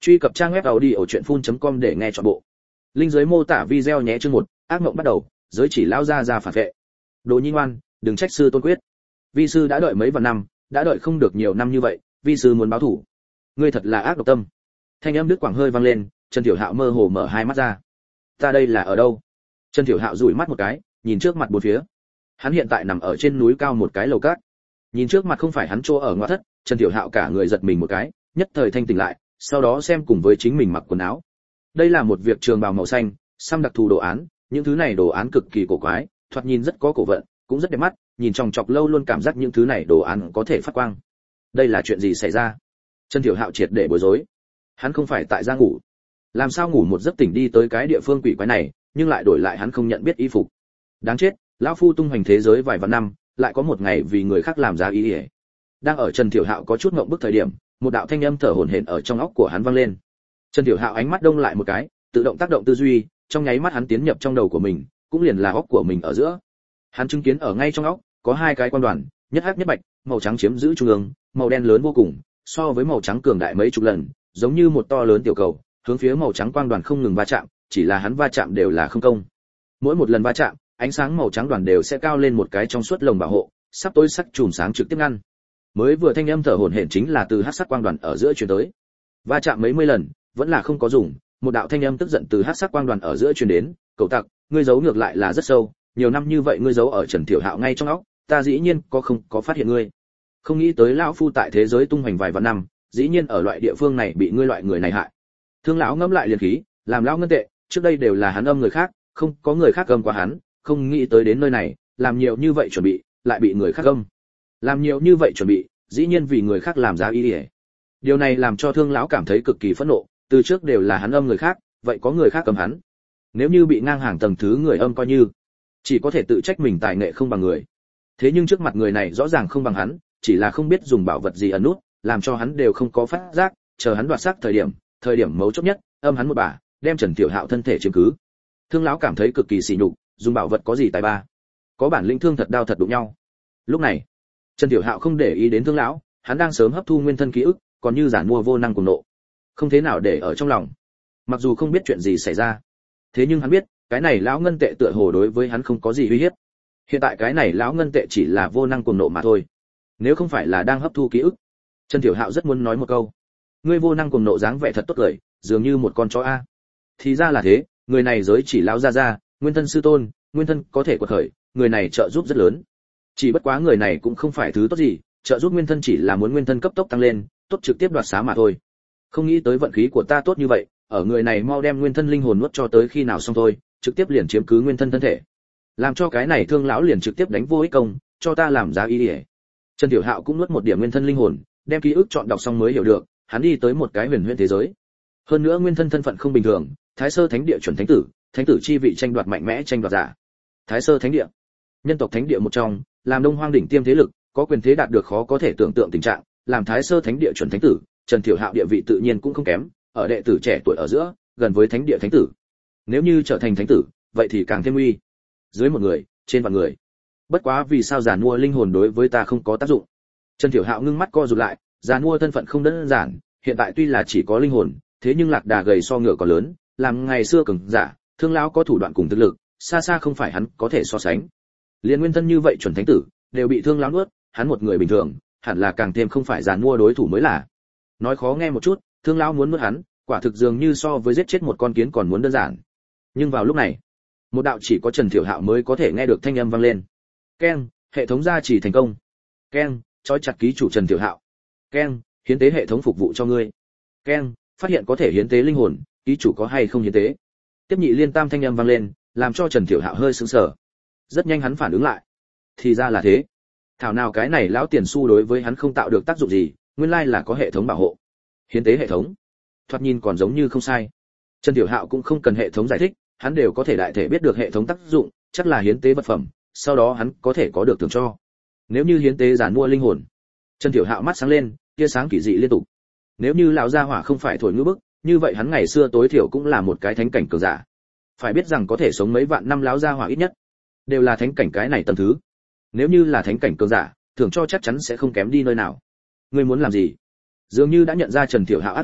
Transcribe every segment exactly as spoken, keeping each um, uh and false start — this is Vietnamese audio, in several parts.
Truy cập trang web audiochuyenphun chấm com để nghe trọn bộ. Link dưới mô tả video nhé. Chương một, ác mộng bắt đầu, giới chỉ lao ra ra phản vệ. Đồ Nhi ngoan, đừng trách sư tôn quyết. Vi sư đã đợi mấy vạn năm, đã đợi không được nhiều năm như vậy, vi sư muốn báo thù. Ngươi thật là ác độc tâm. Thanh âm Đức Quảng hơi vang lên, Trần Tiểu Hạo mơ hồ mở hai mắt ra. Ta đây là ở đâu? Trần Tiểu Hạo dụi mắt một cái, nhìn trước mặt bốn phía. Hắn hiện tại nằm ở trên núi cao một cái lầu cát. Nhìn trước mặt không phải hắn chỗ ở ngoại thất, Trần Tiểu Hạo cả người giật mình một cái, nhất thời thanh tỉnh lại, sau đó xem cùng với chính mình mặc quần áo. Đây là một việc trường bào màu xanh, xăm đặc thù đồ án, những thứ này đồ án cực kỳ cổ quái, thoạt nhìn rất có cổ vận, cũng rất đẹp mắt, nhìn chòng chọc lâu luôn cảm giác những thứ này đồ án có thể phát quang. Đây là chuyện gì xảy ra? Trần Tiểu Hạo triệt để bối rối. Hắn không phải tại gia ngủ, làm sao ngủ một giấc tỉnh đi tới cái địa phương quỷ quái này, nhưng lại đổi lại hắn không nhận biết y phục. Đáng chết, lão phu tung hoành thế giới vài vạn năm, lại có một ngày vì người khác làm giá ý ỉa. Đang ở Trần Tiểu Hạo có chút ngộng bức thời điểm, một đạo thanh âm thở hổn hển ở trong óc của hắn vang lên. Trần Tiểu Hạo ánh mắt đông lại một cái, tự động tác động tư duy, trong nháy mắt hắn tiến nhập trong đầu của mình, cũng liền là óc của mình ở giữa. Hắn chứng kiến ở ngay trong óc có hai cái quan đoàn, nhất hắc nhất bạch, màu trắng chiếm giữ trung ương, màu đen lớn vô cùng, so với màu trắng cường đại mấy chục lần, giống như một to lớn tiểu cầu, hướng phía màu trắng quang đoàn không ngừng va chạm, chỉ là hắn va chạm đều là không công. Mỗi một lần va chạm, ánh sáng màu trắng đoàn đều sẽ cao lên một cái trong suốt lồng bảo hộ, sắp tối sắc chùm sáng trực tiếp ngăn. Mới vừa thanh âm thở hổn hển chính là từ hắc sắc quang đoàn ở giữa truyền tới. Va chạm mấy mươi lần, vẫn là không có dùng, một đạo thanh âm tức giận từ hắc sắc quang đoàn ở giữa truyền đến, "Cậu tặc, ngươi giấu ngược lại là rất sâu, nhiều năm như vậy ngươi giấu ở Trần Tiểu Hạo ngay trong óc, ta dĩ nhiên có không có phát hiện ngươi. Không nghĩ tới lão phu tại thế giới tung hoành vài vạn năm, dĩ nhiên ở loại địa phương này bị ngươi loại người này hại." Thương lão ngẫm lại liền khí, làm lão ngân tệ, trước đây đều là hắn âm người khác, không có người khác âm qua hắn, không nghĩ tới đến nơi này, làm nhiều như vậy chuẩn bị, lại bị người khác âm. Làm nhiều như vậy chuẩn bị, dĩ nhiên vì người khác làm giá ý ỉa. Điều này làm cho Thương lão cảm thấy cực kỳ phẫn nộ, từ trước đều là hắn âm người khác, vậy có người khác cầm hắn. Nếu như bị ngang hàng tầng thứ người âm coi như, chỉ có thể tự trách mình tài nghệ không bằng người. Thế nhưng trước mặt người này rõ ràng không bằng hắn, chỉ là không biết dùng bảo vật gì ẩn nút, làm cho hắn đều không có phát giác, chờ hắn đoạt xác thời điểm, thời điểm mấu chốt nhất, âm hắn một bả, đem Trần Tiểu Hạo thân thể chiếm cứ. Thương lão cảm thấy cực kỳ sỉ nhục, dùng bảo vật có gì tài ba? Có bản lĩnh thương thật đao thật đụng nhau. Lúc này, Trần Tiểu Hạo không để ý đến Thương lão, hắn đang sớm hấp thu nguyên thân ký ức, còn như giản mua vô năng cùng nộ, không thế nào để ở trong lòng. Mặc dù không biết chuyện gì xảy ra, thế nhưng hắn biết, cái này lão ngân tệ tựa hồ đối với hắn không có gì uy hiếp. Hiện tại cái này lão ngân tệ chỉ là vô năng cùng nộ mà thôi. Nếu không phải là đang hấp thu ký ức, Trần Tiểu Hạo rất muốn nói một câu: "Ngươi vô năng cùng nộ dáng vẻ thật tốt cười, dường như một con chó a." Thì ra là thế, người này giới chỉ lão gia gia, nguyên thân sư tôn, nguyên thân có thể quật khởi, người này trợ giúp rất lớn. Chỉ bất quá người này cũng không phải thứ tốt gì, trợ giúp nguyên thân chỉ là muốn nguyên thân cấp tốc tăng lên, tốt trực tiếp đoạt xá mà thôi. Không nghĩ tới vận khí của ta tốt như vậy, ở người này mau đem nguyên thân linh hồn nuốt cho tới khi nào xong thôi, trực tiếp liền chiếm cứ nguyên thân thân thể. Làm cho cái này Thương lão liền trực tiếp đánh vô ích công, cho ta làm giá ý ỉa. Trần Tiểu Hạo cũng nuốt một điểm nguyên thân linh hồn, đem ký ức chọn đọc xong mới hiểu được, hắn đi tới một cái huyền huyễn thế giới. Hơn nữa nguyên thân thân phận không bình thường, Thái Sơ Thánh Địa chuẩn thánh tử, thánh tử chi vị tranh đoạt mạnh mẽ tranh đoạt giả. Thái Sơ Thánh Địa, nhân tộc thánh địa một trong, làm Đông Hoang đỉnh tiêm thế lực, có quyền thế đạt được khó có thể tưởng tượng tình trạng, làm Thái Sơ Thánh Địa chuẩn thánh tử, Trần Tiểu Hạo địa vị tự nhiên cũng không kém, ở đệ tử trẻ tuổi ở giữa, gần với thánh địa thánh tử. Nếu như trở thành thánh tử, vậy thì càng thêm uy. Dưới một người, trên vạn người. Bất quá vì sao giàn mua linh hồn đối với ta không có tác dụng? Trần Tiểu Hạo ngưng mắt co rụt lại, giàn mua thân phận không đơn giản, hiện tại tuy là chỉ có linh hồn, thế nhưng lạc đà gầy so ngựa còn lớn, làm ngày xưa cường giả, Thương lão có thủ đoạn cùng thực lực, xa xa không phải hắn có thể so sánh. Liên nguyên thân như vậy chuẩn thánh tử, đều bị Thương lão nuốt, hắn một người bình thường, hẳn là càng thêm không phải giàn mua đối thủ mới là. Nói khó nghe một chút, Thương lão muốn nuốt hắn, quả thực dường như so với giết chết một con kiến còn muốn đơn giản. Nhưng vào lúc này, một đạo chỉ có Trần Tiểu Hạo mới có thể nghe được thanh âm vang lên. Keng, hệ thống gia trì thành công. Keng, trói chặt ký chủ Trần Tiểu Hạo. Keng, hiến tế hệ thống phục vụ cho ngươi. Keng, phát hiện có thể hiến tế linh hồn, ký chủ có hay không hiến tế. Tiếp nhị liên tam thanh âm vang lên, làm cho Trần Tiểu Hạo hơi sững sờ. Rất nhanh hắn phản ứng lại. Thì ra là thế. Thảo nào cái này lão tiền xu đối với hắn không tạo được tác dụng gì, nguyên lai là có hệ thống bảo hộ. Hiến tế hệ thống. Thoạt nhìn còn giống như không sai. Trần Tiểu Hạo cũng không cần hệ thống giải thích, hắn đều có thể đại thể biết được hệ thống tác dụng, chắc là hiến tế vật phẩm, sau đó hắn có thể có được thưởng cho. Nếu như hiến tế giản mua linh hồn. Trần Tiểu Hạo mắt sáng lên, tia sáng kỳ dị liên tục. Nếu như lão gia hỏa không phải thổi ngữ bức, như vậy hắn ngày xưa tối thiểu cũng là một cái thánh cảnh cường giả. Phải biết rằng có thể sống mấy vạn năm lão gia hỏa ít nhất đều là thánh cảnh cái này tầng thứ. Nếu như là thánh cảnh cường giả, thưởng cho chắc chắn sẽ không kém đi nơi nào. Ngươi muốn làm gì? Dường như đã nhận ra Trần Tiểu Hạo ác ý,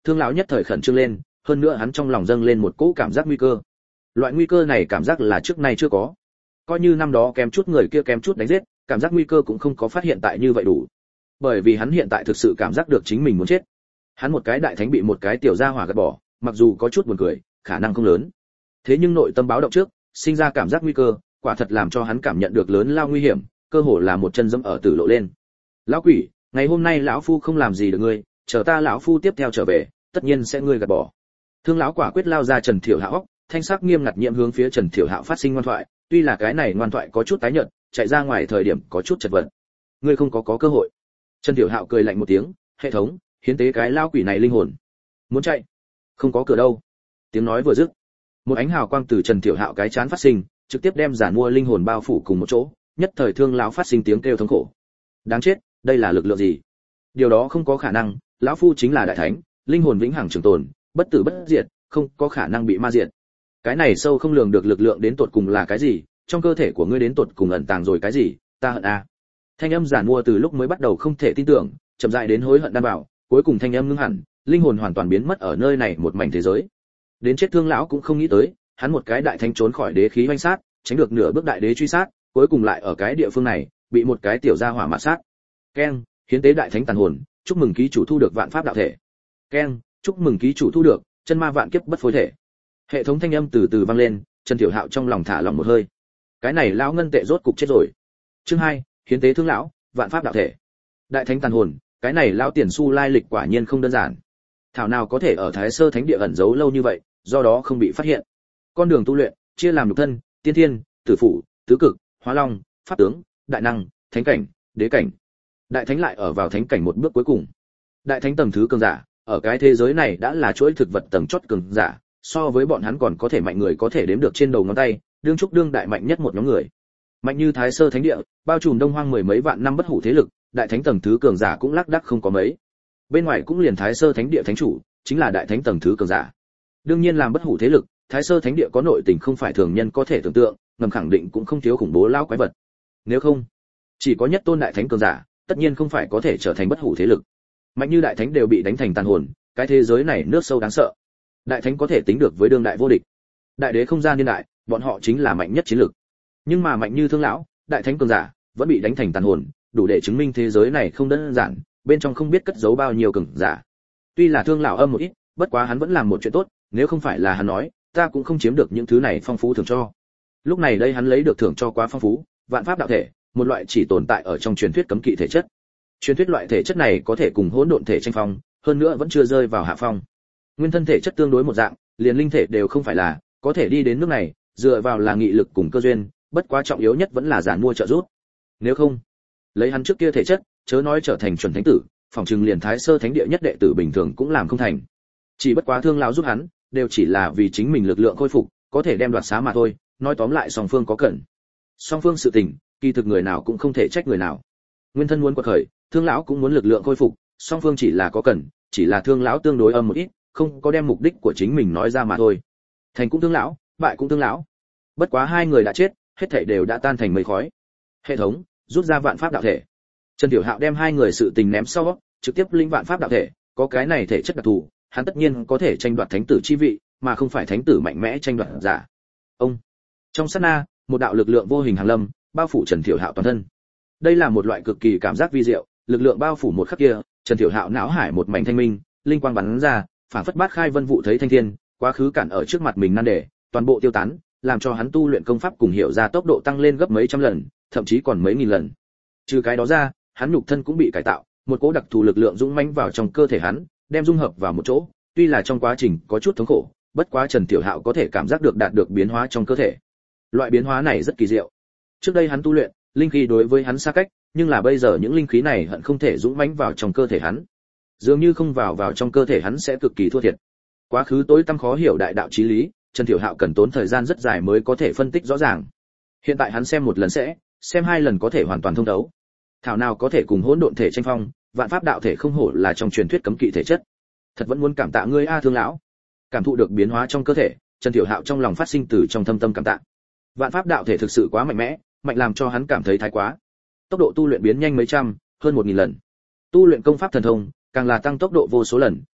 Thương lão nhất thời khẩn trương lên, hơn nữa hắn trong lòng dâng lên một cỗ cảm giác nguy cơ. Loại nguy cơ này cảm giác là trước nay chưa có. Coi như năm đó kém chút người kia kém chút đánh giết, cảm giác nguy cơ cũng không có phát hiện tại như vậy đủ. Bởi vì hắn hiện tại thực sự cảm giác được chính mình muốn chết. Hắn một cái đại thánh bị một cái tiểu gia hỏa gạt bỏ, mặc dù có chút buồn cười, khả năng không lớn. Thế nhưng nội tâm báo động trước, sinh ra cảm giác nguy cơ, quả thật làm cho hắn cảm nhận được lớn lao nguy hiểm, cơ hồ là một chân dẫm ở tử lộ lên. Lão quỷ, ngày hôm nay lão phu không làm gì được ngươi, chờ ta lão phu tiếp theo trở về, tất nhiên sẽ ngươi gạt bỏ. Thương lão quả quyết lao ra Trần Thiểu Hạo, thanh sắc nghiêm ngặt nhiệm hướng phía Trần Thiểu Hạo phát sinh ngoan thoại, tuy là cái này ngoan thoại có chút tái nhợt, chạy ra ngoài thời điểm có chút chật vật. Ngươi không có có cơ hội. Trần Thiểu Hạo cười lạnh một tiếng, hệ thống, hiến tế cái lao quỷ này linh hồn. Muốn chạy? Không có cửa đâu. Tiếng nói vừa dứt, một ánh hào quang từ Trần Thiểu Hạo cái chán phát sinh, trực tiếp đem giản mua linh hồn bao phủ cùng một chỗ, nhất thời thương lão phát sinh tiếng kêu thống khổ. Đáng chết, đây là lực lượng gì? Điều đó không có khả năng, lão phu chính là đại thánh, linh hồn vĩnh hằng trường tồn, bất tử bất diệt, không có khả năng bị ma diệt. Cái này sâu không lường được lực lượng đến tột cùng là cái gì, trong cơ thể của ngươi đến tột cùng ẩn tàng rồi cái gì, ta hận a. Thanh âm giản mua từ lúc mới bắt đầu không thể tin tưởng, chậm rãi đến hối hận đan bảo, cuối cùng thanh âm ngưng hẳn, linh hồn hoàn toàn biến mất ở nơi này một mảnh thế giới. Đến chết thương lão cũng không nghĩ tới, hắn một cái đại thánh trốn khỏi đế khí hoành sát, tránh được nửa bước đại đế truy sát, cuối cùng lại ở cái địa phương này bị một cái tiểu gia hỏa mạt sát. Keng, hiến tế đại thánh tàn hồn, chúc mừng ký chủ thu được vạn pháp đạo thể. Keng, chúc mừng ký chủ thu được chân ma vạn kiếp bất phối thể. Hệ thống thanh âm từ từ vang lên, Trần Thiểu Hạo trong lòng thả lỏng một hơi. Cái này lão ngân tệ rốt cục chết rồi. Chương hai, hiến tế thương lão, vạn pháp đạo thể. Đại thánh tàn hồn, cái này lão tiền su lai lịch quả nhiên không đơn giản. Thảo nào có thể ở Thái Sơ Thánh địa ẩn giấu lâu như vậy, do đó không bị phát hiện. Con đường tu luyện chia làm lục thân, tiên thiên, tử phụ, tứ cực, hóa long, pháp tướng, đại năng, thánh cảnh, đế cảnh. Đại thánh lại ở vào thánh cảnh một bước cuối cùng. Đại thánh tầng thứ cường giả, ở cái thế giới này đã là chuỗi thực vật tầng chót cường giả, so với bọn hắn còn có thể mạnh người có thể đếm được trên đầu ngón tay, đương trúc đương đại mạnh nhất một nhóm người. Mạnh như Thái Sơ Thánh địa, bao trùm Đông Hoang mười mấy vạn năm bất hủ thế lực, đại thánh tầng thứ cường giả cũng lác đác không có mấy. Bên ngoài cũng liền Thái Sơ Thánh địa thánh chủ, chính là đại thánh tầng thứ cường giả. Đương nhiên làm bất hủ thế lực, Thái Sơ Thánh địa có nội tình không phải thường nhân có thể tưởng tượng, ngầm khẳng định cũng không thiếu khủng bố lao quái vật. Nếu không, chỉ có nhất tôn đại thánh cường giả, tất nhiên không phải có thể trở thành bất hủ thế lực. Mạnh như đại thánh đều bị đánh thành tàn hồn, cái thế giới này nước sâu đáng sợ. Đại thánh có thể tính được với đương đại vô địch. Đại đế không gian niên đại, bọn họ chính là mạnh nhất chiến lực. Nhưng mà mạnh như thương lão, đại thánh cường giả, vẫn bị đánh thành tàn hồn, đủ để chứng minh thế giới này không đơn giản, bên trong không biết cất giấu bao nhiêu cường giả. Tuy là thương lão âm một ít, bất quá hắn vẫn làm một chuyện tốt, nếu không phải là hắn nói, ta cũng không chiếm được những thứ này phong phú thưởng cho. Lúc này đây hắn lấy được thưởng cho quá phong phú, vạn pháp đạo thể, một loại chỉ tồn tại ở trong truyền thuyết cấm kỵ thể chất. Truyền thuyết loại thể chất này có thể cùng hỗn độn thể tranh phong, hơn nữa vẫn chưa rơi vào hạ phong. Nguyên thân thể chất tương đối một dạng, liền linh thể đều không phải là, có thể đi đến nước này, dựa vào là nghị lực cùng cơ duyên, bất quá trọng yếu nhất vẫn là giản mua trợ giúp. Nếu không, lấy hắn trước kia thể chất, chớ nói trở thành chuẩn thánh tử, phòng trừng liền Thái Sơ Thánh địa nhất đệ tử bình thường cũng làm không thành. Chỉ bất quá thương lão giúp hắn, đều chỉ là vì chính mình lực lượng khôi phục, có thể đem đoạt xá mà thôi, nói tóm lại song phương có cẩn. Song phương sự tình, kỳ thực người nào cũng không thể trách người nào. Nguyên thân muốn quật khởi, thương lão cũng muốn lực lượng khôi phục, song phương chỉ là có cẩn, chỉ là thương lão tương đối âm một ít, không có đem mục đích của chính mình nói ra mà thôi. Thành cũng thương lão, bại cũng thương lão. Bất quá hai người đã chết, hết thảy đều đã tan thành mây khói. Hệ thống rút ra vạn pháp đạo thể. Trần Tiểu Hạo đem hai người sự tình ném sau, trực tiếp linh vạn pháp đạo thể, có cái này thể chất đặc thù, hắn tất nhiên có thể tranh đoạt thánh tử chi vị, mà không phải thánh tử mạnh mẽ tranh đoạt giả. Ông. Trong sát na, một đạo lực lượng vô hình hàng lâm, bao phủ Trần Tiểu Hạo toàn thân. Đây là một loại cực kỳ cảm giác vi diệu, lực lượng bao phủ một khắc kia, Trần Tiểu Hạo não hải một mảnh thanh minh, linh quang bắn ra, phản phất bát khai vân vụ thấy thanh thiên, quá khứ cản ở trước mặt mình nan đề, toàn bộ tiêu tán, làm cho hắn tu luyện công pháp cùng hiểu ra tốc độ tăng lên gấp mấy trăm lần, thậm chí còn mấy nghìn lần. Trừ cái đó ra, hắn nhục thân cũng bị cải tạo, một cỗ đặc thù lực lượng dũng mãnh vào trong cơ thể hắn, đem dung hợp vào một chỗ, tuy là trong quá trình có chút thống khổ, bất quá Trần Tiểu Hạo có thể cảm giác được đạt được biến hóa trong cơ thể. Loại biến hóa này rất kỳ diệu. Trước đây hắn tu luyện, linh khí đối với hắn xa cách, nhưng là bây giờ những linh khí này hận không thể dũng mãnh vào trong cơ thể hắn. Dường như không vào vào trong cơ thể hắn sẽ cực kỳ thua thiệt. Quá khứ tối tăm khó hiểu đại đạo chí lý, Trần Tiểu Hạo cần tốn thời gian rất dài mới có thể phân tích rõ ràng. Hiện tại hắn xem một lần sẽ, xem hai lần có thể hoàn toàn thông thấu. Thảo nào có thể cùng hỗn độn thể tranh phong, vạn pháp đạo thể không hổ là trong truyền thuyết cấm kỵ thể chất. Thật vẫn muốn cảm tạ ngươi a thương lão. Cảm thụ được biến hóa trong cơ thể, Trần Tiểu Hạo trong lòng phát sinh từ trong thâm tâm cảm tạ. Vạn pháp đạo thể thực sự quá mạnh mẽ, mạnh làm cho hắn cảm thấy thái quá. Tốc độ tu luyện biến nhanh mấy trăm, hơn một nghìn lần. Tu luyện công pháp thần thông, càng là tăng tốc độ vô số lần,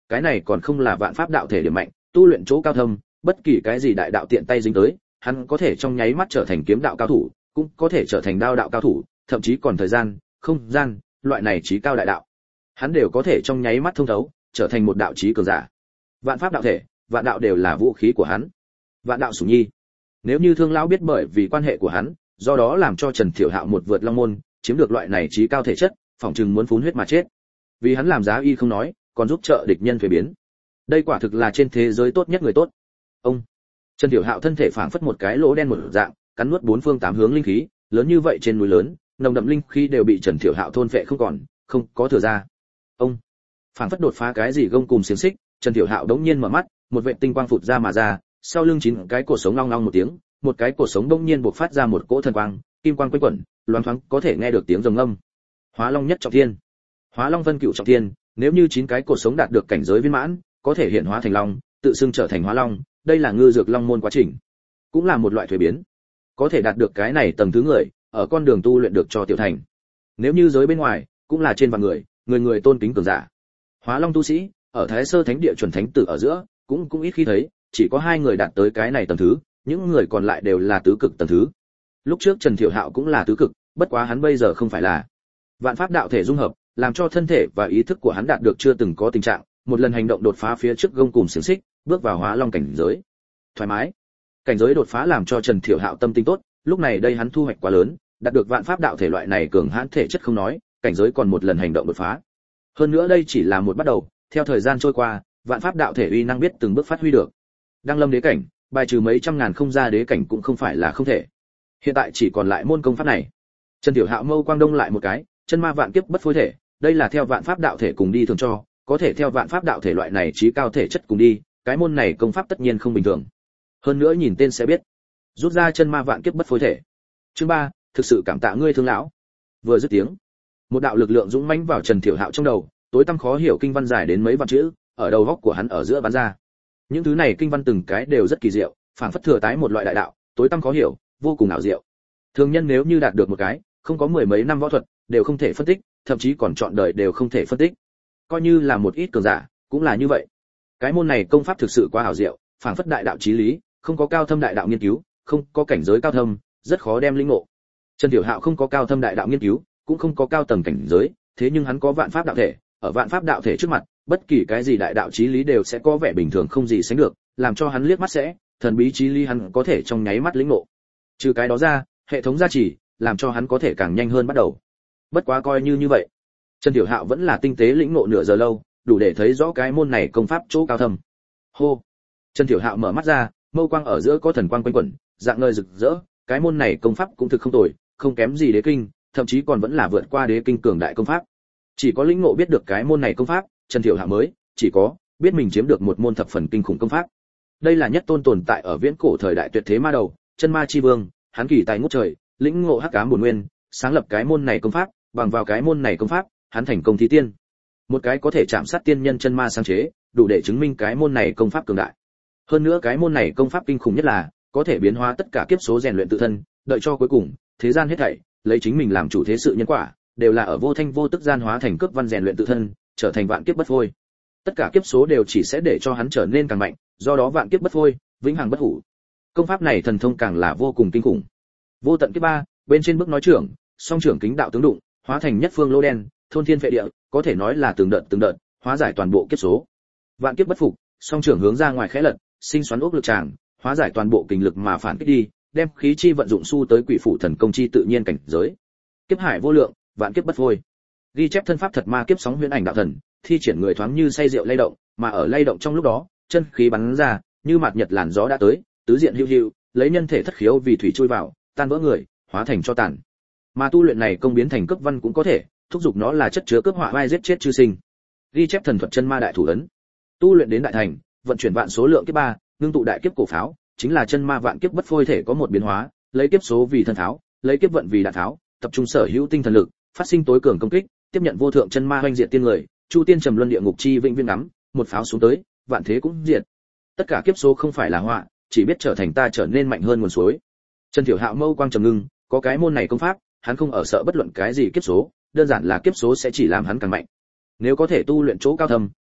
cái này còn không là vạn pháp đạo thể điểm mạnh, tu luyện chỗ cao thâm, bất kỳ cái gì đại đạo tiện tay dính tới, hắn có thể trong nháy mắt trở thành kiếm đạo cao thủ, cũng có thể trở thành đao đạo cao thủ, thậm chí còn thời gian, không gian, loại này chí cao đại đạo, hắn đều có thể trong nháy mắt thông thấu, trở thành một đạo chí cường giả. Vạn pháp đạo thể, vạn đạo đều là vũ khí của hắn. Vạn đạo sủng nhi. Nếu như Thương lão biết bởi vì quan hệ của hắn, do đó làm cho Trần Thiểu Hạo một vượt long môn, chiếm được loại này chí cao thể chất, phỏng chừng muốn phun huyết mà chết. Vì hắn làm giá y không nói, còn giúp trợ địch nhân thuế biến. Đây quả thực là trên thế giới tốt nhất người tốt. Ông Trần Thiểu Hạo thân thể phảng phất một cái lỗ đen một dạng, cắn nuốt bốn phương tám hướng linh khí, lớn như vậy trên núi lớn, nồng đậm linh khí đều bị Trần Thiểu Hạo thôn phệ không còn, không có thừa ra. Ông phảng phất đột phá cái gì gông cùng xiềng xích, Trần Thiểu Hạo đống nhiên mở mắt, một vệt tinh quang phụt ra mà ra, sau lưng chín cái cổ sống long long một tiếng, một cái cổ sống đống nhiên bộc phát ra một cỗ thần quang, kim quang quanh quẩn, loáng thoáng có thể nghe được tiếng rồng ngâm. Hóa Long nhất trọng thiên, Hóa Long Vân Cựu trọng thiên, nếu như chín cái cổ sống đạt được cảnh giới viên mãn, có thể hiện hóa thành long, tự xưng trở thành Hóa Long, đây là ngư dược long môn quá trình, cũng là một loại thuế biến. Có thể đạt được cái này tầng thứ người, ở con đường tu luyện được cho tiểu thành. Nếu như giới bên ngoài, cũng là trên vạn người, người người tôn kính cường giả. Hóa Long tu sĩ, ở Thái Sơ Thánh Địa chuẩn thánh tử ở giữa, cũng cũng ít khi thấy, chỉ có hai người đạt tới cái này tầng thứ, những người còn lại đều là tứ cực tầng thứ. Lúc trước Trần Thiểu Hạo cũng là tứ cực, bất quá hắn bây giờ không phải là. Vạn pháp đạo thể dung hợp, làm cho thân thể và ý thức của hắn đạt được chưa từng có tình trạng, một lần hành động đột phá phía trước gông cùm xiềng xích, bước vào Hóa Long cảnh giới. Thoải mái. Cảnh giới đột phá làm cho Trần Thiểu Hạo tâm tình tốt, lúc này đây hắn thu hoạch quá lớn, đạt được vạn pháp đạo thể loại này cường hãn thể chất không nói, cảnh giới còn một lần hành động đột phá. Hơn nữa đây chỉ là một bắt đầu, theo thời gian trôi qua, vạn pháp đạo thể uy năng biết từng bước phát huy được. Đăng lâm đế cảnh, bài trừ mấy trăm ngàn không ra đế cảnh cũng không phải là không thể. Hiện tại chỉ còn lại môn công pháp này. Trần Tiểu Hạo mâu quang đông lại một cái, chân ma vạn kiếp bất phôi thể, đây là theo vạn pháp đạo thể cùng đi thường cho, có thể theo vạn pháp đạo thể loại này chí cao thể chất cùng đi, cái môn này công pháp tất nhiên không bình thường. Hơn nữa nhìn tên sẽ biết. Rút ra chân ma vạn kiếp bất phôi thể. Chương ba, thực sự cảm tạ ngươi Thương lão. Vừa dứt tiếng, một đạo lực lượng dũng mãnh vào Trần Thiểu Hạo trong đầu, tối tăm khó hiểu kinh văn dài đến mấy vạn chữ, ở đầu góc của hắn ở giữa bắn ra. Những thứ này kinh văn từng cái đều rất kỳ diệu, phảng phất thừa tái một loại đại đạo, tối tăm khó hiểu, vô cùng ảo diệu. Thường nhân nếu như đạt được một cái, không có mười mấy năm võ thuật, đều không thể phân tích, thậm chí còn chọn đời đều không thể phân tích. Coi như là một ít cường giả, cũng là như vậy. Cái môn này công pháp thực sự quá ảo diệu, phảng phất đại đạo chí lý, không có cao thâm đại đạo nghiên cứu, không có cảnh giới cao thâm, rất khó đem linh ngộ. Trần Tiểu Hạo không có cao thâm đại đạo nghiên cứu, cũng không có cao tầng cảnh giới, thế nhưng hắn có vạn pháp đạo thể, ở vạn pháp đạo thể trước mặt, bất kỳ cái gì đại đạo chí lý đều sẽ có vẻ bình thường không gì sánh được, làm cho hắn liếc mắt sẽ, thần bí chí lý hắn có thể trong nháy mắt lĩnh ngộ. Trừ cái đó ra, hệ thống gia trì, làm cho hắn có thể càng nhanh hơn bắt đầu. Bất quá coi như như vậy, Trần Tiểu Hạo vẫn là tinh tế lĩnh ngộ nửa giờ lâu, đủ để thấy rõ cái môn này công pháp chỗ cao thâm. Hô. Trần Tiểu Hạo mở mắt ra, mâu quang ở giữa có thần quang quanh quẩn, dạng ngời rực rỡ, cái môn này công pháp cũng thực không tồi, không kém gì đế kinh, thậm chí còn vẫn là vượt qua đế kinh cường đại công pháp. Chỉ có lĩnh ngộ biết được cái môn này công pháp, Trần Thiểu Hạ mới chỉ có biết mình chiếm được một môn thập phần kinh khủng công pháp. Đây là nhất tôn tồn tại ở viễn cổ thời đại tuyệt thế ma đầu, chân ma chi vương, hắn kỳ tài ngút trời, lĩnh ngộ hắc ám bổn nguyên, sáng lập cái môn này công pháp, bằng vào cái môn này công pháp, hắn thành công thí tiên. Một cái có thể chạm sát tiên nhân chân ma sáng chế, đủ để chứng minh cái môn này công pháp cường đại. Hơn nữa cái môn này công pháp kinh khủng nhất là có thể biến hóa tất cả kiếp số rèn luyện tự thân, đợi cho cuối cùng, thế gian hết thảy lấy chính mình làm chủ thế sự nhân quả, đều là ở vô thanh vô tức gian hóa thành cướp văn rèn luyện tự thân, trở thành vạn kiếp bất phôi. Tất cả kiếp số đều chỉ sẽ để cho hắn trở nên càng mạnh, do đó vạn kiếp bất phôi, vĩnh hằng bất hủ. Công pháp này thần thông càng là vô cùng kinh khủng. Vô tận kiếp ba, bên trên bước nói trưởng, song trưởng kính đạo tướng đụng, hóa thành nhất phương lô đen, thôn thiên phệ địa, có thể nói là từng đợt từng đợt, hóa giải toàn bộ kiếp số. Vạn kiếp bất phục, song trưởng hướng ra ngoài khẽ lật, sinh xoắn ốc lực tràng, hóa giải toàn bộ kình lực mà phản kích đi, đem khí chi vận dụng su tới quỷ phủ thần công chi tự nhiên cảnh giới. Kiếp hải vô lượng, vạn kiếp bất phôi. Ghi chép thân pháp thật ma kiếp sóng huyễn ảnh đạo thần, thi triển người thoáng như say rượu lay động, mà ở lay động trong lúc đó, chân khí bắn ra, như mạt nhật làn gió đã tới, tứ diện hữu hữu, lấy nhân thể thất khiếu vì thủy chui vào, tan vỡ người, hóa thành cho tàn. Mà tu luyện này công biến thành cấp văn cũng có thể, thúc giục nó là chất chứa cướp họa vai giết chết chư sinh. Ghi chép thần thuật chân ma đại thủ ấn. Tu luyện đến đại thành, vận chuyển vạn số lượng kiếp ba, ngưng tụ đại kiếp cổ pháo, chính là chân ma vạn kiếp bất phôi thể có một biến hóa, lấy kiếp số vì thân tháo, lấy kiếp vận vì đạn tháo, tập trung sở hữu tinh thần lực, phát sinh tối cường công kích, tiếp nhận vô thượng chân ma hoành diệt tiên người, chu tiên trầm luân địa ngục chi vĩnh viễn ngắm, một pháo xuống tới, vạn thế cũng diệt. Tất cả kiếp số không phải là họa, chỉ biết trở thành ta trở nên mạnh hơn nguồn suối. Trần Thiểu Hạo mâu quang trầm ngưng, có cái môn này công pháp, hắn không ở sợ bất luận cái gì kiếp số, đơn giản là kiếp số sẽ chỉ làm hắn càng mạnh. Nếu có thể tu luyện chỗ cao thâm,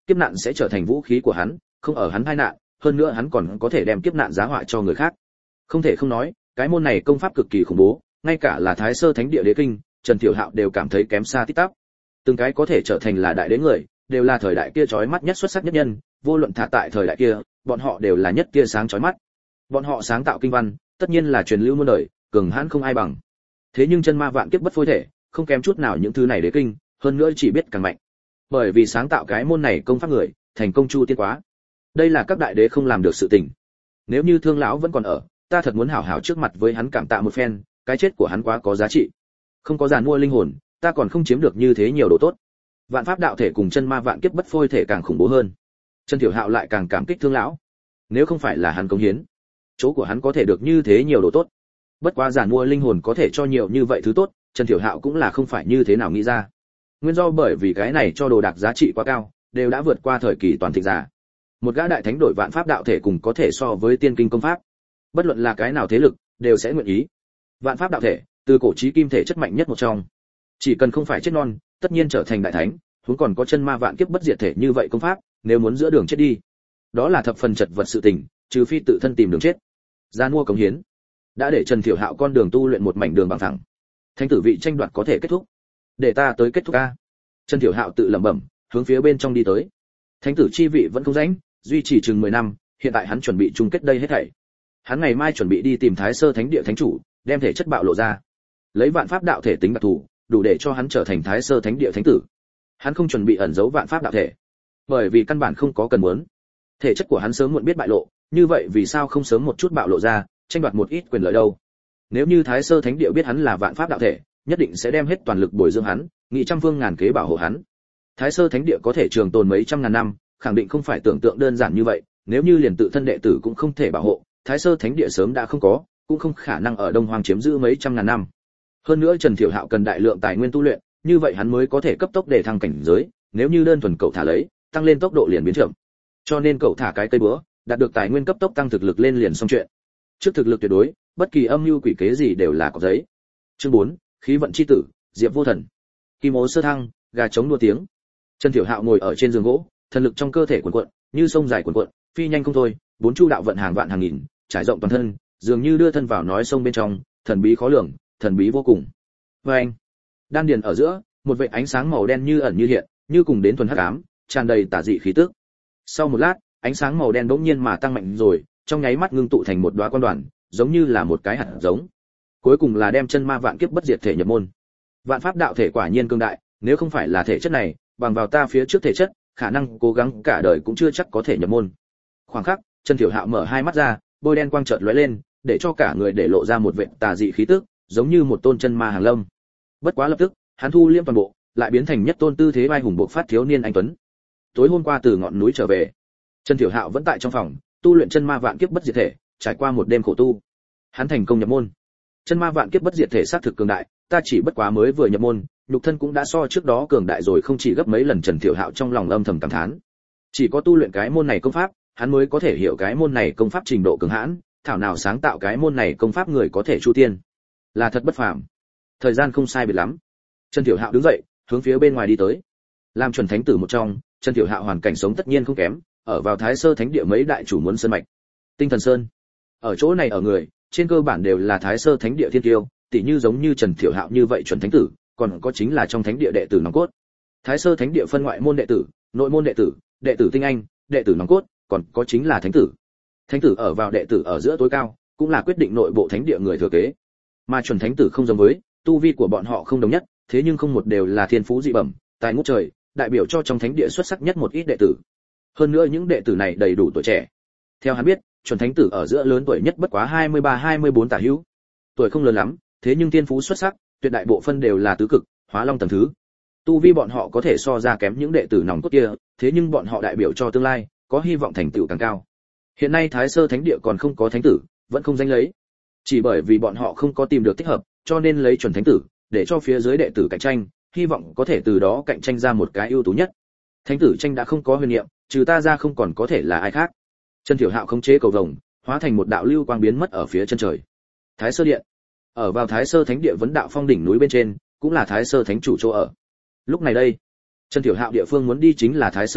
kiếp nạn sẽ trở thành vũ khí của hắn, không ở hắn tai nạn, hơn nữa hắn còn có thể đem kiếp nạn giá họa cho người khác. Không thể không nói, cái môn này công pháp cực kỳ khủng bố, ngay cả là Thái Sơ Thánh Địa Đế Kinh, Trần Tiểu Hạo đều cảm thấy kém xa tít tắp. Từng cái có thể trở thành là đại đế người, đều là thời đại kia chói mắt nhất xuất sắc nhất nhân, vô luận thả tại thời đại kia, bọn họ đều là nhất tia sáng chói mắt. Bọn họ sáng tạo kinh văn, tất nhiên là truyền lưu muôn đời, cường hãn không ai bằng. Thế nhưng chân ma vạn kiếp bất phôi thể, không kém chút nào những thứ này đế kinh, hơn nữa chỉ biết càng mạnh. Bởi vì sáng tạo cái môn này công pháp người, thành công chu tiên quá. Đây là các đại đế không làm được sự tình. Nếu như Thương lão vẫn còn ở, ta thật muốn hảo hảo trước mặt với hắn cảm tạ một phen, cái chết của hắn quá có giá trị. Không có giàn mua linh hồn, ta còn không chiếm được như thế nhiều đồ tốt. Vạn pháp đạo thể cùng chân ma vạn kiếp bất phôi thể càng khủng bố hơn. Trần Tiểu Hạo lại càng cảm kích Thương lão. Nếu không phải là hắn cống hiến, chỗ của hắn có thể được như thế nhiều đồ tốt. Bất quá giàn mua linh hồn có thể cho nhiều như vậy thứ tốt, Trần Tiểu Hạo cũng là không phải như thế nào nghĩ ra. Nguyên do bởi vì cái này cho đồ đạc giá trị quá cao, đều đã vượt qua thời kỳ toàn thịnh giả. Một gã đại thánh đổi vạn pháp đạo thể cùng có thể so với tiên kinh công pháp. Bất luận là cái nào thế lực, đều sẽ nguyện ý. Vạn pháp đạo thể, từ cổ chí kim thể chất mạnh nhất một trong. Chỉ cần không phải chết non, tất nhiên trở thành đại thánh, huống còn có chân ma vạn kiếp bất diệt thể như vậy công pháp, nếu muốn giữa đường chết đi, đó là thập phần chật vật sự tình, trừ phi tự thân tìm đường chết. Gian mua cống hiến, đã để Trần Thiểu Hạo con đường tu luyện một mảnh đường bằng thẳng. Thánh tử vị tranh đoạt có thể kết thúc. Để ta tới kết thúc a. Trần Thiểu Hạo tự lẩm bẩm, hướng phía bên trong đi tới. Thánh tử chi vị vẫn không rảnh, duy trì chừng mười năm, hiện tại hắn chuẩn bị chung kết đây hết thảy. Hắn ngày mai chuẩn bị đi tìm Thái Sơ Thánh Địa thánh chủ, đem thể chất bạo lộ ra. Lấy vạn pháp đạo thể tính đặc thù, đủ để cho hắn trở thành Thái Sơ Thánh Địa thánh tử. Hắn không chuẩn bị ẩn giấu vạn pháp đạo thể, bởi vì căn bản không có cần muốn. Thể chất của hắn sớm muộn biết bại lộ, như vậy vì sao không sớm một chút bạo lộ ra, tranh đoạt một ít quyền lợi đâu? Nếu như Thái Sơ Thánh Địa biết hắn là vạn pháp đạo thể, nhất định sẽ đem hết toàn lực bồi dưỡng hắn, nghị trăm phương ngàn kế bảo hộ hắn. Thái Sơ Thánh Địa có thể trường tồn mấy trăm ngàn năm, khẳng định không phải tưởng tượng đơn giản như vậy, nếu như liền tự thân đệ tử cũng không thể bảo hộ, Thái Sơ Thánh Địa sớm đã không có, cũng không khả năng ở Đông Hoang chiếm giữ mấy trăm ngàn năm. Hơn nữa Trần Thiểu Hạo cần đại lượng tài nguyên tu luyện, như vậy hắn mới có thể cấp tốc để thăng cảnh giới, nếu như đơn thuần cậu thả lấy, tăng lên tốc độ liền biến chậm. Cho nên cậu thả cái cây búa, đạt được tài nguyên cấp tốc tăng thực lực lên liền xong chuyện. Trước thực lực tuyệt đối, bất kỳ âm mưu quỷ kế gì đều là có giấy. Chương bốn, khí vận chi tử, Diệp Vô Thần. Kim ố sơ thăng, gà trống đua tiếng. Trần Thiểu Hạo ngồi ở trên giường gỗ, thần lực trong cơ thể cuồn cuộn, như sông dài cuồn cuộn, phi nhanh không thôi, bốn chu đạo vận hàng vạn hàng nghìn, trải rộng toàn thân, dường như đưa thân vào nói sông bên trong, thần bí khó lường, thần bí vô cùng. Và anh, đan điền ở giữa, một vệt ánh sáng màu đen như ẩn như hiện, như cùng đến thuần hắc ám, tràn đầy tà dị khí tức. Sau một lát, ánh sáng màu đen bỗng nhiên mà tăng mạnh rồi, trong nháy mắt ngưng tụ thành một đóa quan đoàn, giống như là một cái hạt giống. Cuối cùng là đem chân ma vạn kiếp bất diệt thể nhập môn. Vạn pháp đạo thể quả nhiên cương đại, nếu không phải là thể chất này, bằng vào ta phía trước thể chất, khả năng cố gắng cả đời cũng chưa chắc có thể nhập môn. Khoảng khắc, Trần Thiểu Hạo mở hai mắt ra, bôi đen quang chợt lóe lên, để cho cả người để lộ ra một vệt tà dị khí tức, giống như một tôn chân ma hàng lâm. Bất quá lập tức, hắn thu liêm toàn bộ, lại biến thành nhất tôn tư thế vai hùng bộc phát thiếu niên anh tuấn. Tối hôm qua từ ngọn núi trở về, Trần Thiểu Hạo vẫn tại trong phòng, tu luyện chân ma vạn kiếp bất diệt thể, trải qua một đêm khổ tu, hắn thành công nhập môn. Chân ma vạn kiếp bất diệt thể xác thực cường đại, ta chỉ bất quá mới vừa nhập môn, nhục thân cũng đã so trước đó cường đại rồi không chỉ gấp mấy lần. Trần Thiểu Hạo trong lòng âm thầm cảm thán. Chỉ có tu luyện cái môn này công pháp, hắn mới có thể hiểu cái môn này công pháp trình độ cường hãn, thảo nào sáng tạo cái môn này công pháp người có thể chu tiên, là thật bất phàm. Thời gian không sai biệt lắm, Trần Thiểu Hạo đứng dậy, hướng phía bên ngoài đi tới. Làm chuẩn thánh tử một trong, Trần Thiểu Hạo hoàn cảnh sống tất nhiên không kém, ở vào Thái Sơ Thánh Địa mấy đại chủ muốn sơn mạch. Tinh Thần Sơn, ở chỗ này ở người, trên cơ bản đều là Thái Sơ Thánh Địa thiên kiêu, tỷ như giống như Trần Thiểu Hạo như vậy chuẩn thánh tử, còn có chính là trong thánh địa đệ tử nòng cốt. Thái Sơ Thánh Địa phân ngoại môn đệ tử, nội môn đệ tử, đệ tử tinh anh, đệ tử nòng cốt, còn có chính là thánh tử. Thánh tử ở vào đệ tử ở giữa tối cao, cũng là quyết định nội bộ thánh địa người thừa kế. Mà chuẩn thánh tử không giống với, tu vi của bọn họ không đồng nhất, thế nhưng không một đều là thiên phú dị bẩm, tài ngút trời, đại biểu cho trong thánh địa xuất sắc nhất một ít đệ tử. Hơn nữa những đệ tử này đầy đủ tuổi trẻ. Theo hắn biết, chuẩn thánh tử ở giữa lớn tuổi nhất bất quá hai mươi ba hai mươi bốn tả hữu. Tuổi không lớn lắm, thế nhưng thiên phú xuất sắc, tuyệt đại bộ phân đều là tứ cực, hóa long tầng thứ. Tu vi bọn họ có thể so ra kém những đệ tử nòng cốt kia, thế nhưng bọn họ đại biểu cho tương lai, có hy vọng thành tựu càng cao. Hiện nay Thái Sơ Thánh Địa còn không có thánh tử, vẫn không danh lấy. Chỉ bởi vì bọn họ không có tìm được thích hợp, cho nên lấy chuẩn thánh tử, để cho phía dưới đệ tử cạnh tranh, hy vọng có thể từ đó cạnh tranh ra một cái ưu tú nhất. Thánh tử tranh đã không có huyền niệm, trừ ta ra không còn có thể là ai khác. Trần Thiểu Hạo khống chế cầu vồng, hóa thành một đạo lưu quang biến mất ở phía chân trời. Thái Sơ Điện, ở vào Thái Sơ Thánh Địa vấn đạo phong đỉnh núi bên trên, cũng là Thái Sơ Thánh chủ chỗ ở. Lúc này đây, Trần Thiểu Hạo địa phương muốn đi chính là Thái Sơ Điện,